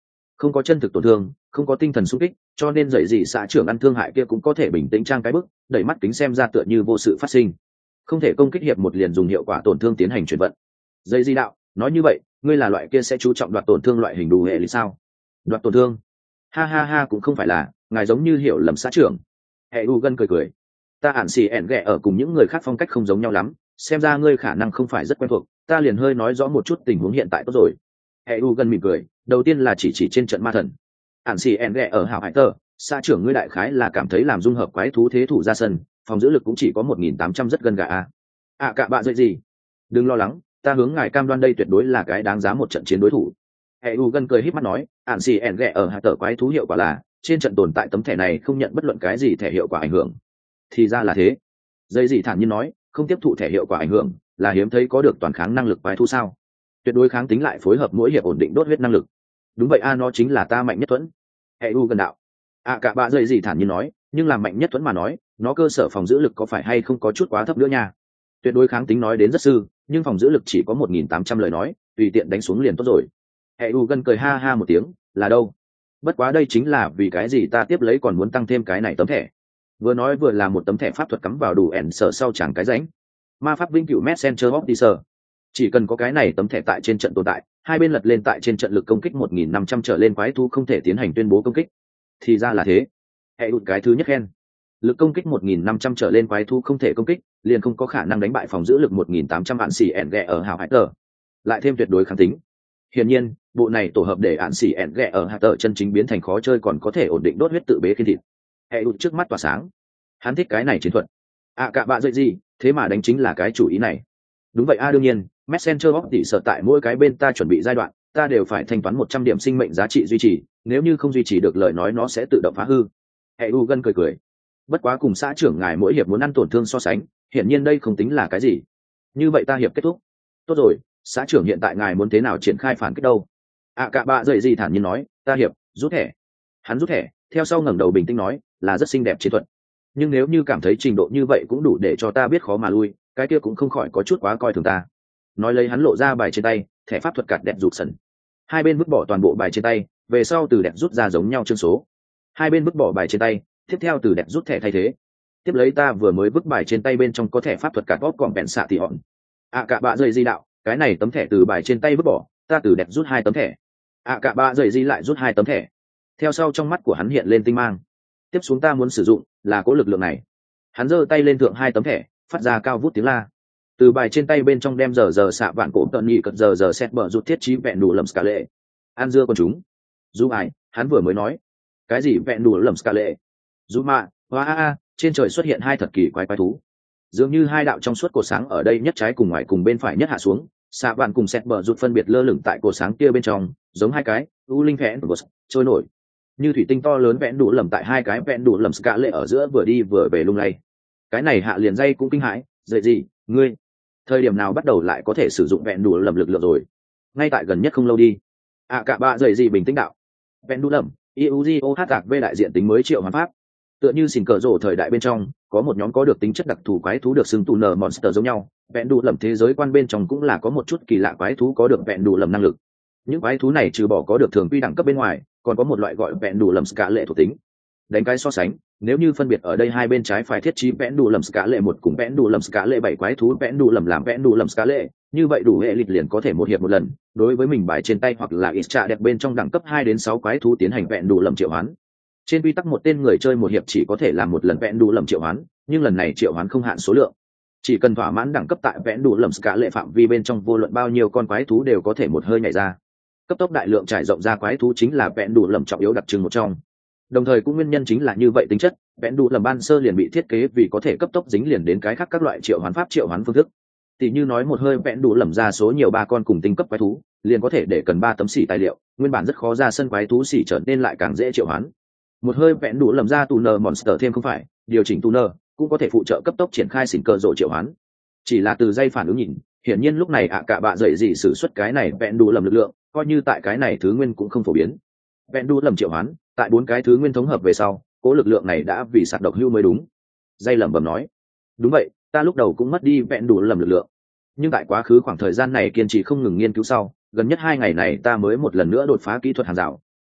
S1: không có chân thực tổn thương, không có tinh thần xung kích, cho nên dậy gì xã trưởng ăn thương hại kia cũng có thể bình tĩnh trang cái bức, đẩy mắt kính xem ra tựa như vô sự phát sinh. Không thể công kích hiệp một liền dùng hiệu quả tổn thương tiến hành chuyển vận. Dậy gì đạo, nói như vậy, ngươi là loại kia sẽ chú trọng đoạt tổn thương loại hình đủ hệ lý sao? Đoạt tổn thương? Ha ha ha, cũng không phải là, ngài giống như hiểu lầm xã trưởng. Hệ u gân cười cười. Ta ản xì ẻn ghẹ ở cùng những người khác phong cách không giống nhau lắm, xem ra ngươi khả năng không phải rất quen thuộc, ta liền hơi nói rõ một chút tình huống hiện tại tốt rồi. Hệ u gần mỉm cười, đầu tiên là chỉ trên trận ma thần. Ản xì ẻn ghẹ ở hảo hải tờ, xã trưởng ngươi đại khái là cảm thấy làm dung hợp quái thú thế thủ ra sân, phòng giữ lực cũng chỉ có 1.800 rất gần gà à. Cả bạn dậy gì? Đừng lo lắng, ta hướng ngài cam đoan đây tuyệt đối là cái đáng giá một trận chiến đối thủ. Hệ u gần cười híp mắt nói, ản xì ẻn ghẹ ở hải tờ quái thú hiệu quả là trên trận tồn tại tấm thẻ này không nhận bất luận cái gì thẻ hiệu quả ảnh hưởng. Thì ra là thế. Dây gì thản nhiên nói, không tiếp thụ thẻ hiệu quả ảnh hưởng là hiếm thấy có được toàn kháng năng lực quái thú sao? Tuyệt đối kháng tính lại phối hợp mỗi hiệp ổn định đốt huyết năng lực. Đúng vậy nó chính là ta mạnh nhất thuẫn. Hệ u gần đạo. Cả bạn dây gì thản nhiên nói, nhưng làm mạnh nhất thuẫn mà nói, nó cơ sở phòng giữ lực có phải hay không có chút quá thấp nữa nha. Tuyệt đối kháng tính nói đến rất sư, nhưng phòng giữ lực chỉ có 1.800 lời nói, tùy tiện đánh xuống liền tốt rồi. Hệ u gần cười ha ha một tiếng, là đâu? Bất quá đây chính là vì cái gì ta tiếp lấy còn muốn tăng thêm cái này tấm thẻ. Vừa nói vừa là một tấm thẻ pháp thuật cắm vào đủ ẻn sở sau chẳng cái rãnh. Ma pháp vĩnh cửu Messenger Officer. Chỉ cần có cái này tấm thẻ tại trên trận tồn tại, hai bên lật lên tại trên trận lực công kích 1.500 trở lên quái thú không thể tiến hành tuyên bố công kích. Thì ra là thế. Hệ đụt cái thứ nhất khen. Lực công kích 1.500 trở lên quái thú không thể công kích, liền không có khả năng đánh bại phòng giữ lực 1.800 ạn xỉ ẻn ghẹ ở hào hải tờ. Lại thêm tuyệt đối kháng tính. Hiển nhiên, bộ này tổ hợp để ạn xỉ ẻn ghẹ ở hào tờ chân chính biến thành khó chơi còn có thể ổn định đốt huyết tự bế khiên thịt. Hệ đụt trước mắt tỏa sáng. Hắn thích cái này chiến thuật. Cả bạn dậy gì, thế mà đánh chính là cái chủ ý này. Đúng vậy đương nhiên, Messenger of tỷ sở tại mỗi cái bên ta chuẩn bị giai đoạn, ta đều phải thanh toán 100 điểm sinh mệnh giá trị duy trì, nếu như không duy trì được lời nói nó sẽ tự động phá hư. Hệ u gân cười cười. Bất quá cùng xã trưởng ngài mỗi hiệp muốn ăn tổn thương so sánh, hiển nhiên đây không tính là cái gì. Như vậy ta hiệp kết thúc. Tốt rồi, xã trưởng hiện tại ngài muốn thế nào triển khai phản kích đâu? Cả bạn dậy gì thản nhiên nói, ta hiệp, rút thẻ. Hắn rút thẻ, theo sau ngẩng đầu bình tĩnh nói, là rất xinh đẹp chiến thuật. Nhưng nếu như cảm thấy trình độ như vậy cũng đủ để cho ta biết khó mà lui, cái kia cũng không khỏi có chút quá coi thường ta. Nói lấy hắn lộ ra bài trên tay, thẻ pháp thuật cạt đẹp rụt sần. Hai bên vứt bỏ toàn bộ bài trên tay, về sau từ đẹp rút ra giống nhau chương số. Hai bên vứt bỏ bài trên tay, tiếp theo từ đẹp rút thẻ thay thế. Tiếp lấy ta vừa mới vứt bài trên tay bên trong có thẻ pháp thuật cạt bóp còn bèn xạ thì hòn. Cả bạn rời di đạo, cái này tấm thẻ từ bài trên tay vứt bỏ, ta từ đẹp rút 2 tấm thẻ. Cả bạn rời di lại rút 2 tấm thẻ. Theo sau trong mắt của hắn hiện lên tinh mang. Tiếp xuống ta muốn sử dụng là cố lực lượng này. Hắn giơ tay lên thượng 2 tấm thẻ, phát ra cao vút tiếng la. Từ bài trên tay bên trong đem giờ xạ vạn cổ tận nhị cật giờ xét bờ rút thiết trí vẹn đủ lầm ska lệ. An dưa con chúng. Dù ai, hắn vừa mới nói. Cái gì vẹn đủ lầm ska lệ? Dù mà, trên trời xuất hiện 2 thật kỳ quái thú. Dường như 2 đạo trong suốt cột sáng ở đây nhất trái cùng ngoài cùng bên phải nhất hạ xuống, xạ vạn cùng xét bờ rút phân biệt lơ lửng tại cột sáng kia bên trong, giống 2 cái u linh vẹn trôi nổi. Như thủy tinh to lớn vẹn đủ lầm tại 2 cái vẹn đủ lầm ska lệ ở giữa vừa đi vừa về lung lay. Cái này hạ liền dây cũng kinh hãi, dậy gì, ngươi thời điểm nào bắt đầu lại có thể sử dụng vẹn đủ lầm lực lượng rồi? Ngay tại gần nhất không lâu đi. Cả bạn dậy gì bình tĩnh đạo. Vẹn đủ lầm, IUGOHV đại diện tính mới triệu hoán pháp. Tựa như xỉn cờ rổ thời đại bên trong, có một nhóm có được tính chất đặc thù quái thú được xưng tù nở monster giống nhau, vẹn đủ lầm thế giới quan bên trong cũng là có một chút kỳ lạ quái thú có được vẹn đủ lầm năng lực. Những quái thú này trừ bỏ có được thường quy đẳng cấp bên ngoài, còn có một loại gọi vẹn đủ lầm ska lệ thuộc tính. Đánh cái so sánh, nếu như phân biệt ở đây hai bên trái phải thiết trí vẽn đủ lầm ska lệ 1 cùng vẽn đủ lầm ska lệ 7 quái thú vẽn đủ lầm làm vẽn đủ lầm ska lệ, như vậy đủ hệ lịch liền có thể một hiệp một lần, đối với mình bài trên tay hoặc là ít trạ đẹp bên trong đẳng cấp 2 đến 6 quái thú tiến hành vẽn đủ lầm triệu hoán. Trên quy tắc một tên người chơi một hiệp chỉ có thể làm một lần vẽn đủ lầm triệu hoán, nhưng lần này triệu hoán không hạn số lượng. Chỉ cần thỏa mãn đẳng cấp tại vẽn đủ lầm ska lệ phạm vi bên trong vô luận bao nhiêu con quái thú đều có thể một hơi nhảy ra. Cấp tốc đại lượng trải rộng ra quái thú chính là vẽn đủ lầm trọng yếu đặc trưng một trong. Đồng thời cũng nguyên nhân chính là như vậy tính chất, vẽn đủ lầm ban sơ liền bị thiết kế vì có thể cấp tốc dính liền đến cái khác các loại triệu hoán pháp triệu hoán phương thức. Tỷ như nói một hơi vẽn đủ lầm ra số nhiều 3 con cùng tinh cấp quái thú, liền có thể để cần 3 tấm xỉ tài liệu, nguyên bản rất khó ra sân quái thú xỉ trở nên lại càng dễ triệu hoán. Một hơi vẽn đủ lầm ra tuner monster thêm không phải, điều chỉnh tuner cũng có thể phụ trợ cấp tốc triển khai xỉn cờ rộ triệu hoán. Chỉ là từ dây phản ứng nhìn, hiển nhiên lúc này cả bạn dậy gì sử xuất cái này vẽn đủ lầm lực lượng, coi như tại cái này thứ nguyên cũng không phổ biến. Vẽn đủ lầm triệu hoán, tại 4 cái thứ nguyên thống hợp về sau, cố lực lượng này đã vì sạc độc hưu mới đúng. Dây lẩm bẩm nói, đúng vậy, ta lúc đầu cũng mất đi vẽn đủ lầm lực lượng, nhưng tại quá khứ khoảng thời gian này kiên trì không ngừng nghiên cứu sau, gần nhất 2 ngày này ta mới một lần nữa đột phá kỹ thuật hàng rào,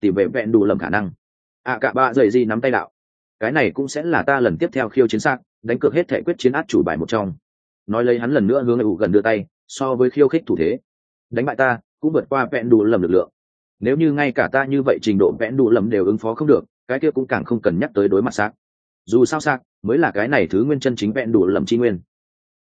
S1: tìm về vẹn đủ lầm khả năng. Cả bạ dậy gì nắm tay đạo, cái này cũng sẽ là ta lần tiếp theo khiêu chiến xác đánh cược hết thể quyết chiến át chủ bài một trong. Nói lấy hắn lần nữa hướng ủ gần đưa tay, so với khiêu khích thủ thế, đánh bại ta cũng vượt qua vẹn đủ lầm lực lượng. Nếu như ngay cả ta như vậy trình độ vẹn đủ lầm đều ứng phó không được, cái kia cũng càng không cần nhắc tới đối mặt xác. Dù sao xác mới là cái này thứ nguyên chân chính vẹn đủ lầm chi nguyên.